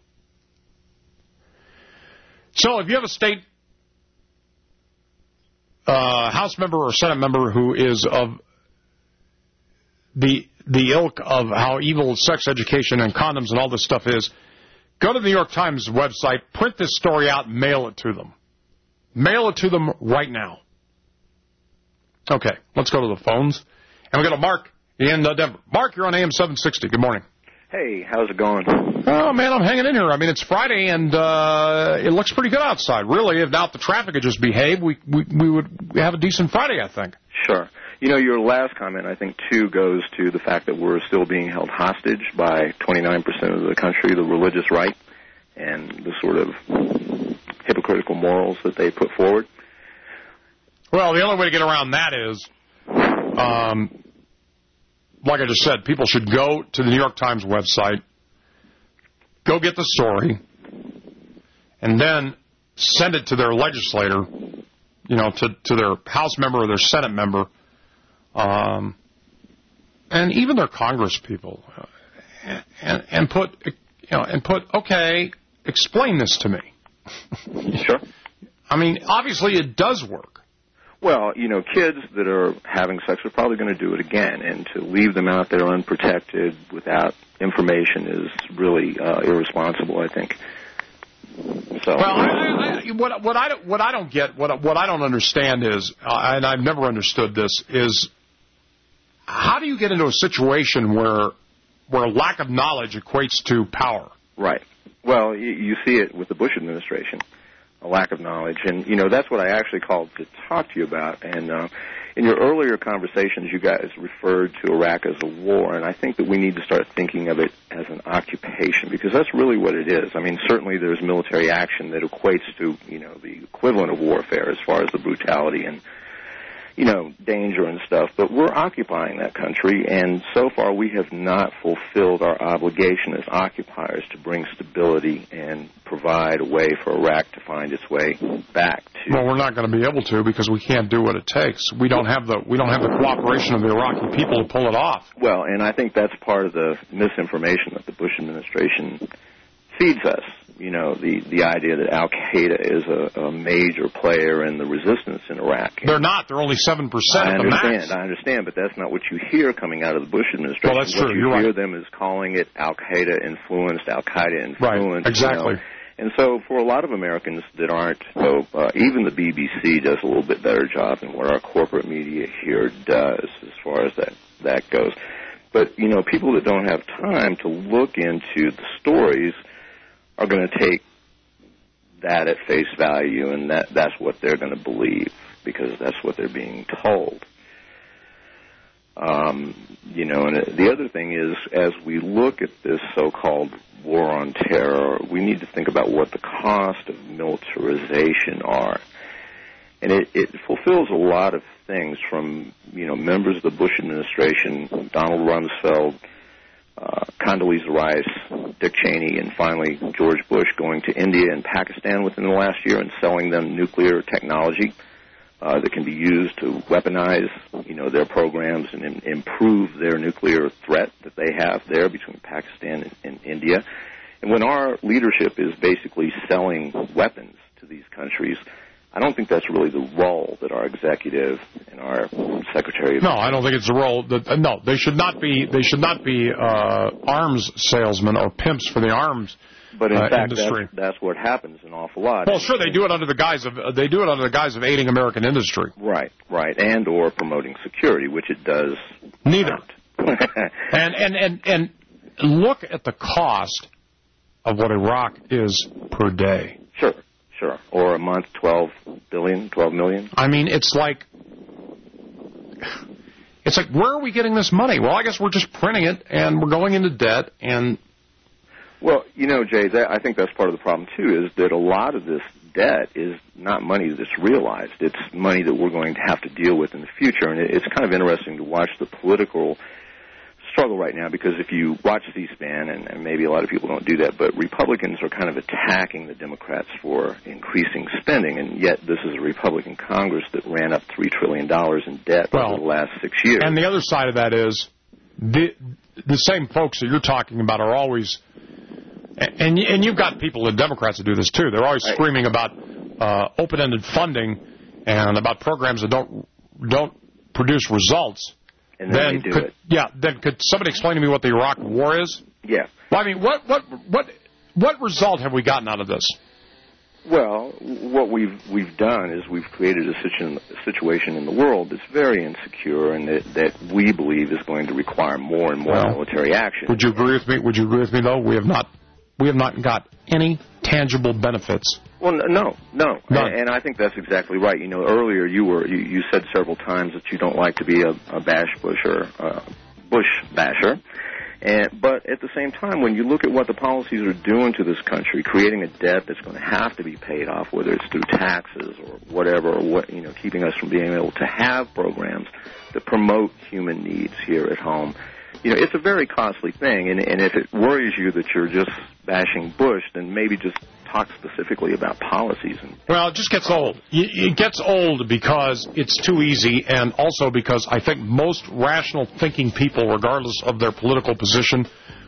So if you have a state uh, House member or Senate member who is of the the ilk of how evil sex education and condoms and all this stuff is, go to the New York Times website, print this story out, and mail it to them. Mail it to them right now. Okay, let's go to the phones. And we got to Mark in uh, Denver. Mark, you're on A M seven sixty. Good morning. Hey, how's it going? Oh, man, I'm hanging in here. I mean, it's Friday, and uh, it looks pretty good outside. Really, if not the traffic had just behaved, we, we, we would have a decent Friday, I think. Sure. You know, your last comment, I think, too, goes to the fact that we're still being held hostage by twenty-nine percent of the country, the religious right, and the sort of hypocritical morals that they put forward. Well, the only way to get around that is, um, like I just said, people should go to the New York Times website, go get the story, and then send it to their legislator, you know, to, to their House member or their Senate member, um, and even their Congress people, and, and, and put, you know, and put, okay, explain this to me. Sure. I mean, obviously it does work. Well, you know, kids that are having sex are probably going to do it again, and to leave them out there unprotected without information is really uh, irresponsible, I think. So. Well, I, I, what, what I what I don't get, what what I don't understand is, uh, and I've never understood this, is how do you get into a situation where where lack of knowledge equates to power? Right. Well, you, you see it with the Bush administration, a lack of knowledge. And, you know, that's what I actually called to talk to you about. And uh, in your earlier conversations, you guys referred to Iraq as a war, and I think that we need to start thinking of it as an occupation, because that's really what it is. I mean, certainly there's military action that equates to, you know, the equivalent of warfare as far as the brutality and, you know, danger and stuff, but we're occupying that country, and so far we have not fulfilled our obligation as occupiers to bring stability and provide a way for Iraq to find its way back to... Well, we're not going to be able to because we can't do what it takes. We don't have the we don't have the cooperation of the Iraqi people to pull it off. Well, and I think that's part of the misinformation that the Bush administration feeds us. You know, the, the idea that Al-Qaeda is a, a major player in the resistance in Iraq. They're not. They're only seven percent I of the max. understand. I understand, but that's not what you hear coming out of the Bush administration. Well, that's what true. you You're hear right. them is calling it Al-Qaeda influenced, Al-Qaeda influenced. Right, exactly. You know? And so for a lot of Americans that aren't, so, uh, even the B B C does a little bit better job than what our corporate media here does as far as that, that goes. But, you know, people that don't have time to look into the stories are going to take that at face value, and that that's what they're going to believe because that's what they're being told. Um, you know, and the other thing is, as we look at this so-called war on terror, we need to think about what the cost of militarization are. And it, it fulfills a lot of things from, you know, members of the Bush administration, Donald Rumsfeld, uh, Condoleezza Rice, Dick Cheney, and finally George Bush going to India and Pakistan within the last year and selling them nuclear technology uh, that can be used to weaponize, you know, their programs and in, improve their nuclear threat that they have there between Pakistan and, and India. And when our leadership is basically selling weapons to these countries, I don't think that's really the role that our executive and our secretary of... No, I don't think it's the role that... Uh, no, they should not be They should not be uh, arms salesmen or pimps for the arms But in uh, fact, industry. That's, that's what happens an awful lot. Well, sure, they do it under the guise of uh, they do it under the guise of aiding American industry. Right, right, and or promoting security, which it does. Neither. and and and and look at the cost of what Iraq is per day. Sure. Sure. Or a month, twelve billion, twelve million. I mean, it's like, it's like, where are we getting this money? Well, I guess we're just printing it, and we're going into debt, and... Well, you know, Jay, that, I think that's part of the problem, too, is that a lot of this debt is not money that's realized. It's money that we're going to have to deal with in the future, and it, it's kind of interesting to watch the political struggle right now, because if you watch C-SPAN, and, and maybe a lot of people don't do that, but Republicans are kind of attacking the Democrats for increasing spending, and yet this is a Republican Congress that ran up three trillion dollars in debt well, over the last six years. And the other side of that is the the same folks that you're talking about are always, and and you've got people in Democrats that do this too, they're always right. screaming about uh, open-ended funding and about programs that don't don't produce results. And then, then they do could, it. Yeah, then could somebody explain to me what the Iraq War is? Yeah. Well, I mean, what what what what result have we gotten out of this? Well, what we've we've done is we've created a, situ- a situation in the world that's very insecure, and that, that we believe is going to require more and more well, military action. Would you agree with me? Would you agree with me though? We have not we have not got any tangible benefits. Well, no, no, and, and I think that's exactly right. You know, earlier you were you, you said several times that you don't like to be a, a bash busher, uh, bush basher, and but at the same time, when you look at what the policies are doing to this country, creating a debt that's going to have to be paid off, whether it's through taxes or whatever, or what you know, keeping us from being able to have programs that promote human needs here at home. You know, it's a very costly thing, and, and if it worries you that you're just bashing Bush, then maybe just talk specifically about policies. And well, it just gets old. It gets old because it's too easy, and also because I think most rational thinking people, regardless of their political position,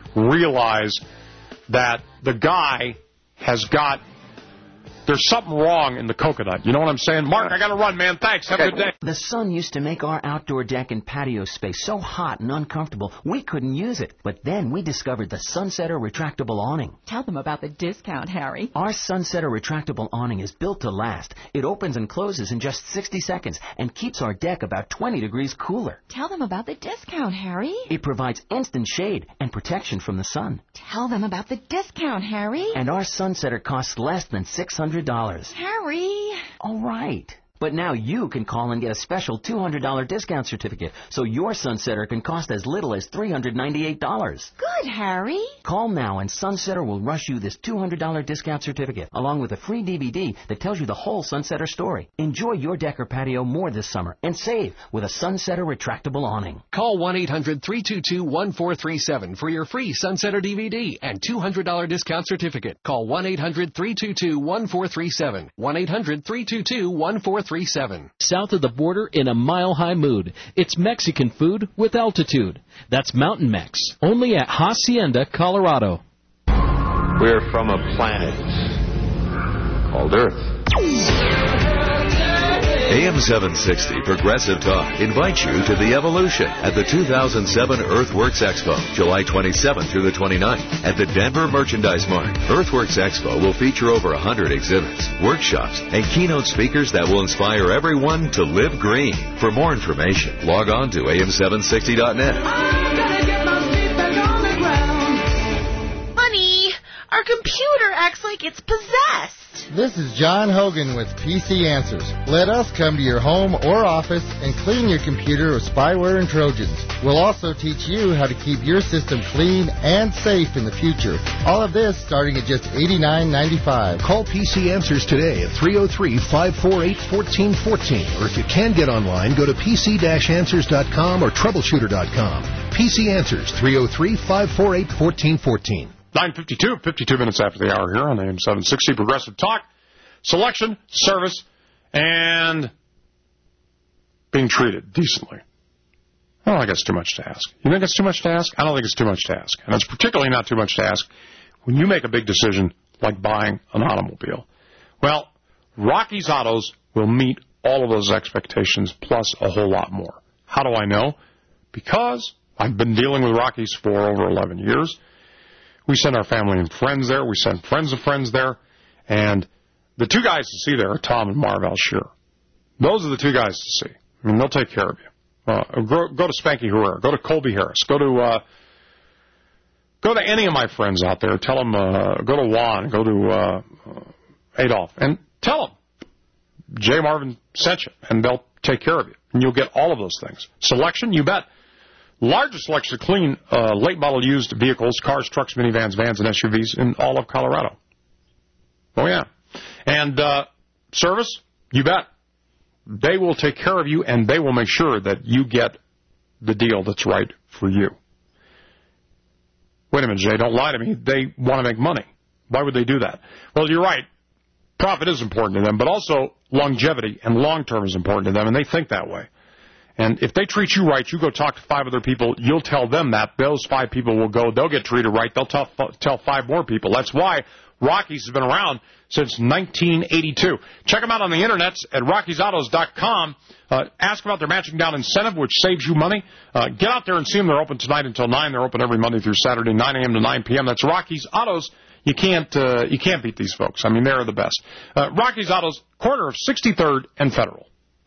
realize that the guy has got... There's something wrong in the coconut. You know what I'm saying? Mark, I got to run, man. Thanks. Have okay. a good day. The sun used to make our outdoor deck and patio space so hot and uncomfortable we couldn't use it. But then we discovered the Sunsetter retractable awning. Tell them about the discount, Harry. Our Sunsetter retractable awning is built to last. It opens and closes in just sixty seconds and keeps our deck about twenty degrees cooler. Tell them about the discount, Harry. It provides instant shade and protection from the sun. Tell them about the discount, Harry. And our Sunsetter costs less than six hundred dollars. Harry! All right. But now you can call and get a special two hundred dollars discount certificate, so your Sunsetter can cost as little as three hundred ninety-eight dollars. Good, Harry. Call now and Sunsetter will rush you this two hundred dollars discount certificate, along with a free D V D that tells you the whole Sunsetter story. Enjoy your deck or patio more this summer and save with a Sunsetter retractable awning. Call one eight hundred three two two one four three seven for your free Sunsetter D V D and two hundred dollars discount certificate. Call one eight hundred three two two one four three seven. one eight hundred three two two one four three seven. South of the border in a mile-high mood. It's Mexican food with altitude. That's Mountain Mex. Only at Hacienda, Colorado. We're from a planet called Earth. A M seven sixty Progressive Talk invites you to The Evolution at the two thousand seven Earthworks Expo, July twenty-seventh through the twenty-ninth at the Denver Merchandise Mart. Earthworks Expo will feature over one hundred exhibits, workshops, and keynote speakers that will inspire everyone to live green. For more information, log on to A M seven sixty dot net. Honey, our Our computer acts like it's possessed. This is John Hogan with P C Answers. Let us come to your home or office and clean your computer of spyware and Trojans. We'll also teach you how to keep your system clean and safe in the future. All of this starting at just eighty-nine ninety-five. Call P C Answers today at three oh three, five four eight, one four one four. Or if you can get online, go to p c dash answers dot com or troubleshooter dot com. P C Answers, three oh three, five four eight, one four one four. nine fifty-two, fifty-two minutes after the hour here on A M seven sixty Progressive Talk. Selection, service, and being treated decently. I don't think it's too much to ask. You think it's too much to ask? I don't think it's too much to ask. And it's particularly not too much to ask when you make a big decision like buying an automobile. Well, Rocky's Autos will meet all of those expectations plus a whole lot more. How do I know? Because I've been dealing with Rocky's for over eleven years. We send our family and friends there. We send friends of friends there. And the two guys to see there are Tom and Marv Alshear. Those are the two guys to see. I mean, they'll take care of you. Uh, go, go to Spanky Herrera. Go to Colby Harris. Go to uh, go to any of my friends out there. Tell them, uh, go to Juan. Go to uh, Adolph. And tell them Jay Marvin sent you. And they'll take care of you. And you'll get all of those things. Selection, you bet. Largest selection of clean, uh, late model used vehicles, cars, trucks, minivans, vans, and S U Vs in all of Colorado. Oh, yeah. And uh, service, you bet. They will take care of you, and they will make sure that you get the deal that's right for you. Wait a minute, Jay, don't lie to me. They want to make money. Why would they do that? Well, you're right. Profit is important to them, but also longevity and long-term is important to them, and they think that way. And if they treat you right, you go talk to five other people, you'll tell them that. Those five people will go, they'll get treated right, they'll tell, tell five more people. That's why Rocky's has been around since nineteen eighty-two. Check them out on the internet at rockies autos dot com. Uh, ask about their matching down incentive, which saves you money. Uh, get out there and see them. They're open tonight until nine. They're open every Monday through Saturday, nine a.m. to nine p.m. That's Rocky's Autos. You can't uh, you can't beat these folks. I mean, they're the best. Uh, Rocky's Autos, corner of sixty-third and Federal.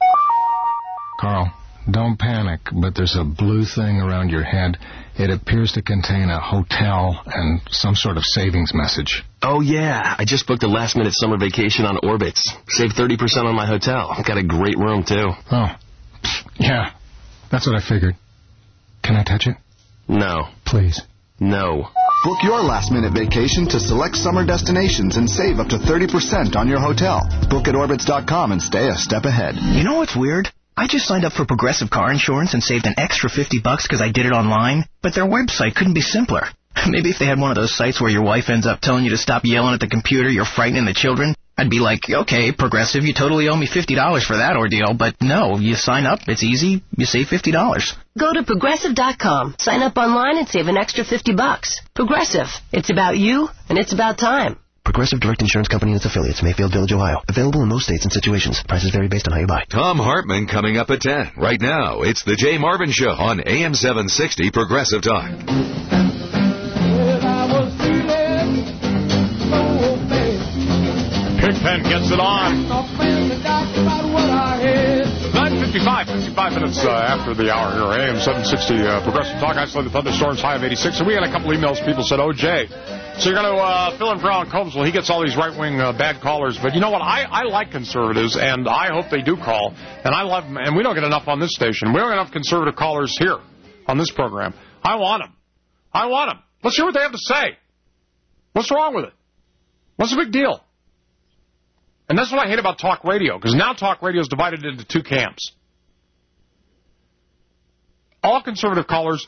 Carl, don't panic, but there's a blue thing around your head. It appears to contain a hotel and some sort of savings message. Oh, yeah. I just booked a last-minute summer vacation on Orbitz. Saved thirty percent on my hotel. Got a great room, too. Oh, yeah. That's what I figured. Can I touch it? No. Please. No. Book your last-minute vacation to select summer destinations and save up to thirty percent on your hotel. Book at orbitz dot com and stay a step ahead. You know what's weird? I just signed up for Progressive Car Insurance and saved an extra fifty bucks because I did it online, but their website couldn't be simpler. Maybe if they had one of those sites where your wife ends up telling you to stop yelling at the computer, you're frightening the children, I'd be like, okay, Progressive, you totally owe me fifty dollars for that ordeal, but no, you sign up, it's easy, you save fifty dollars. Go to progressive dot com, sign up online and save an extra fifty bucks. Progressive, it's about you, and it's about time. Progressive Direct Insurance Company and its affiliates, Mayfield Village, Ohio. Available in most states and situations. Prices vary based on how you buy. Tom Hartman coming up at ten. Right now, it's the Jay Marvin Show on A M seven sixty Progressive Talk. Pigpen gets it on. nine fifty-five, fifty-five minutes uh, after the hour here. A M seven sixty uh, Progressive Talk. Isolated thunderstorms, high of eighty-six. And we had a couple emails. People said, oh, Jay, so you're going to uh, fill in for Alan Combs. Well, he gets all these right-wing uh, bad callers. But you know what? I, I like conservatives, and I hope they do call. And I love them. And we don't get enough on this station. We don't get enough conservative callers here on this program. I want them. I want them. Let's hear what they have to say. What's wrong with it? What's the big deal? And that's what I hate about talk radio, because now talk radio is divided into two camps. All conservative callers,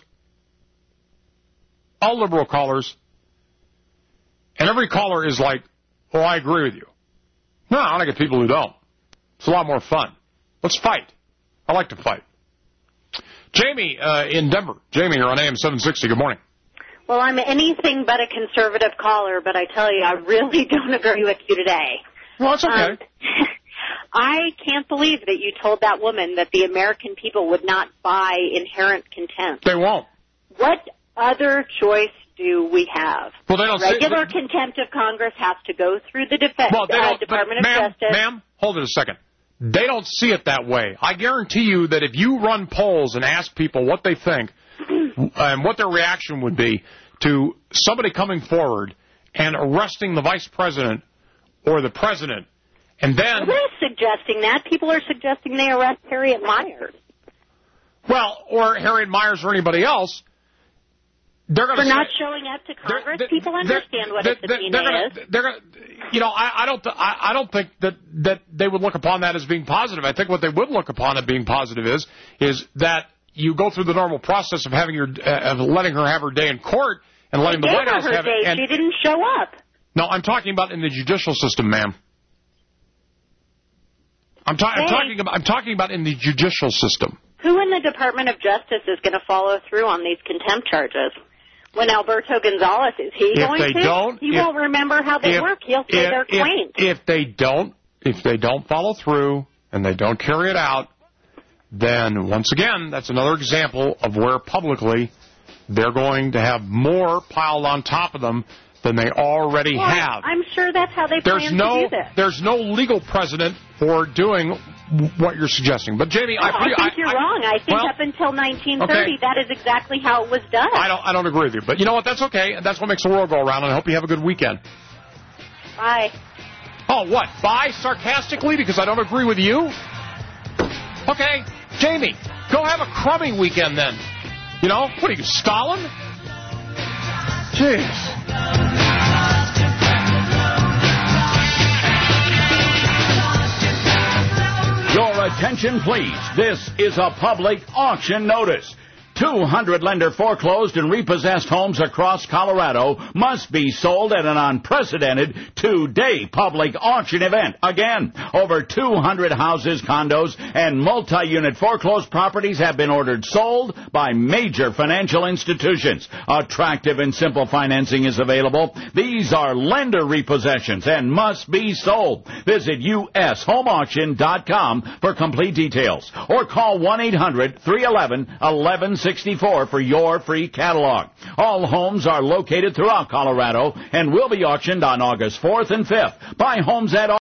all liberal callers, and every caller is like, oh, I agree with you. No, I want to get people who don't. It's a lot more fun. Let's fight. I like to fight. Jamie uh, in Denver. Jamie, you're on A M seven sixty. Good morning. Well, I'm anything but a conservative caller, but I tell you, I really don't agree with you today. Well, that's okay. Um, I can't believe that you told that woman that the American people would not buy inherent contempt. They won't. What other choice do we have? Well, they don't Regular say, contempt of Congress has to go through the defense, well, they uh, don't, Department but, of ma'am, Justice. Ma'am, hold it a second. They don't see it that way. I guarantee you that if you run polls and ask people what they think and what their reaction would be to somebody coming forward and arresting the vice president or the president, and then... Nobody's suggesting that. People are suggesting they arrest Harriet Myers. Well, or Harriet Myers or anybody else. They're going For to not say, showing up to Congress, they're, people understand what they're, a subpoena they're gonna, is. They're gonna, you know, I, I don't, th- I, I don't think that, that they would look upon that as being positive. I think what they would look upon as being positive is, is that you go through the normal process of having your, uh, of letting her have her day in court and letting They the gave White her House her have day. it. And, She didn't show up. no, I'm talking about in the judicial system, ma'am. I'm, ta- Hey. I'm talking about, I'm talking about in the judicial system. Who in the Department of Justice is going to follow through on these contempt charges? When Alberto Gonzales, is he If going they to? don't, he if- won't remember how they if- work. He'll say if, they're if, quaint. if they don't, if they don't follow through and they don't carry it out, then once again, that's another example of where publicly they're going to have more piled on top of them than they already well, have. I'm sure that's how they There's plan no, to do this. there's no legal precedent for doing what you're suggesting. But Jamie, No, I, pretty, I think I, you're I, wrong. I think well, up until nineteen thirty, okay. that is exactly how it was done. I don't, I don't agree with you. But you know what? That's okay. That's what makes the world go around. And I hope you have a good weekend. Bye. Oh, what? Bye sarcastically because I don't agree with you? Okay, Jamie, go have a crummy weekend then. You know, what are you, Stalin? Jeez. Your attention, please. This is a public auction notice. two hundred lender foreclosed and repossessed homes across Colorado must be sold at an unprecedented two-day public auction event. Again, over two hundred houses, condos, and multi-unit foreclosed properties have been ordered sold by major financial institutions. Attractive and simple financing is available. These are lender repossessions and must be sold. Visit U S home auction dot com for complete details or call one eight hundred three one one eleven sixty-four for your free catalog. All homes are located throughout Colorado and will be auctioned on August fourth and fifth by Homes at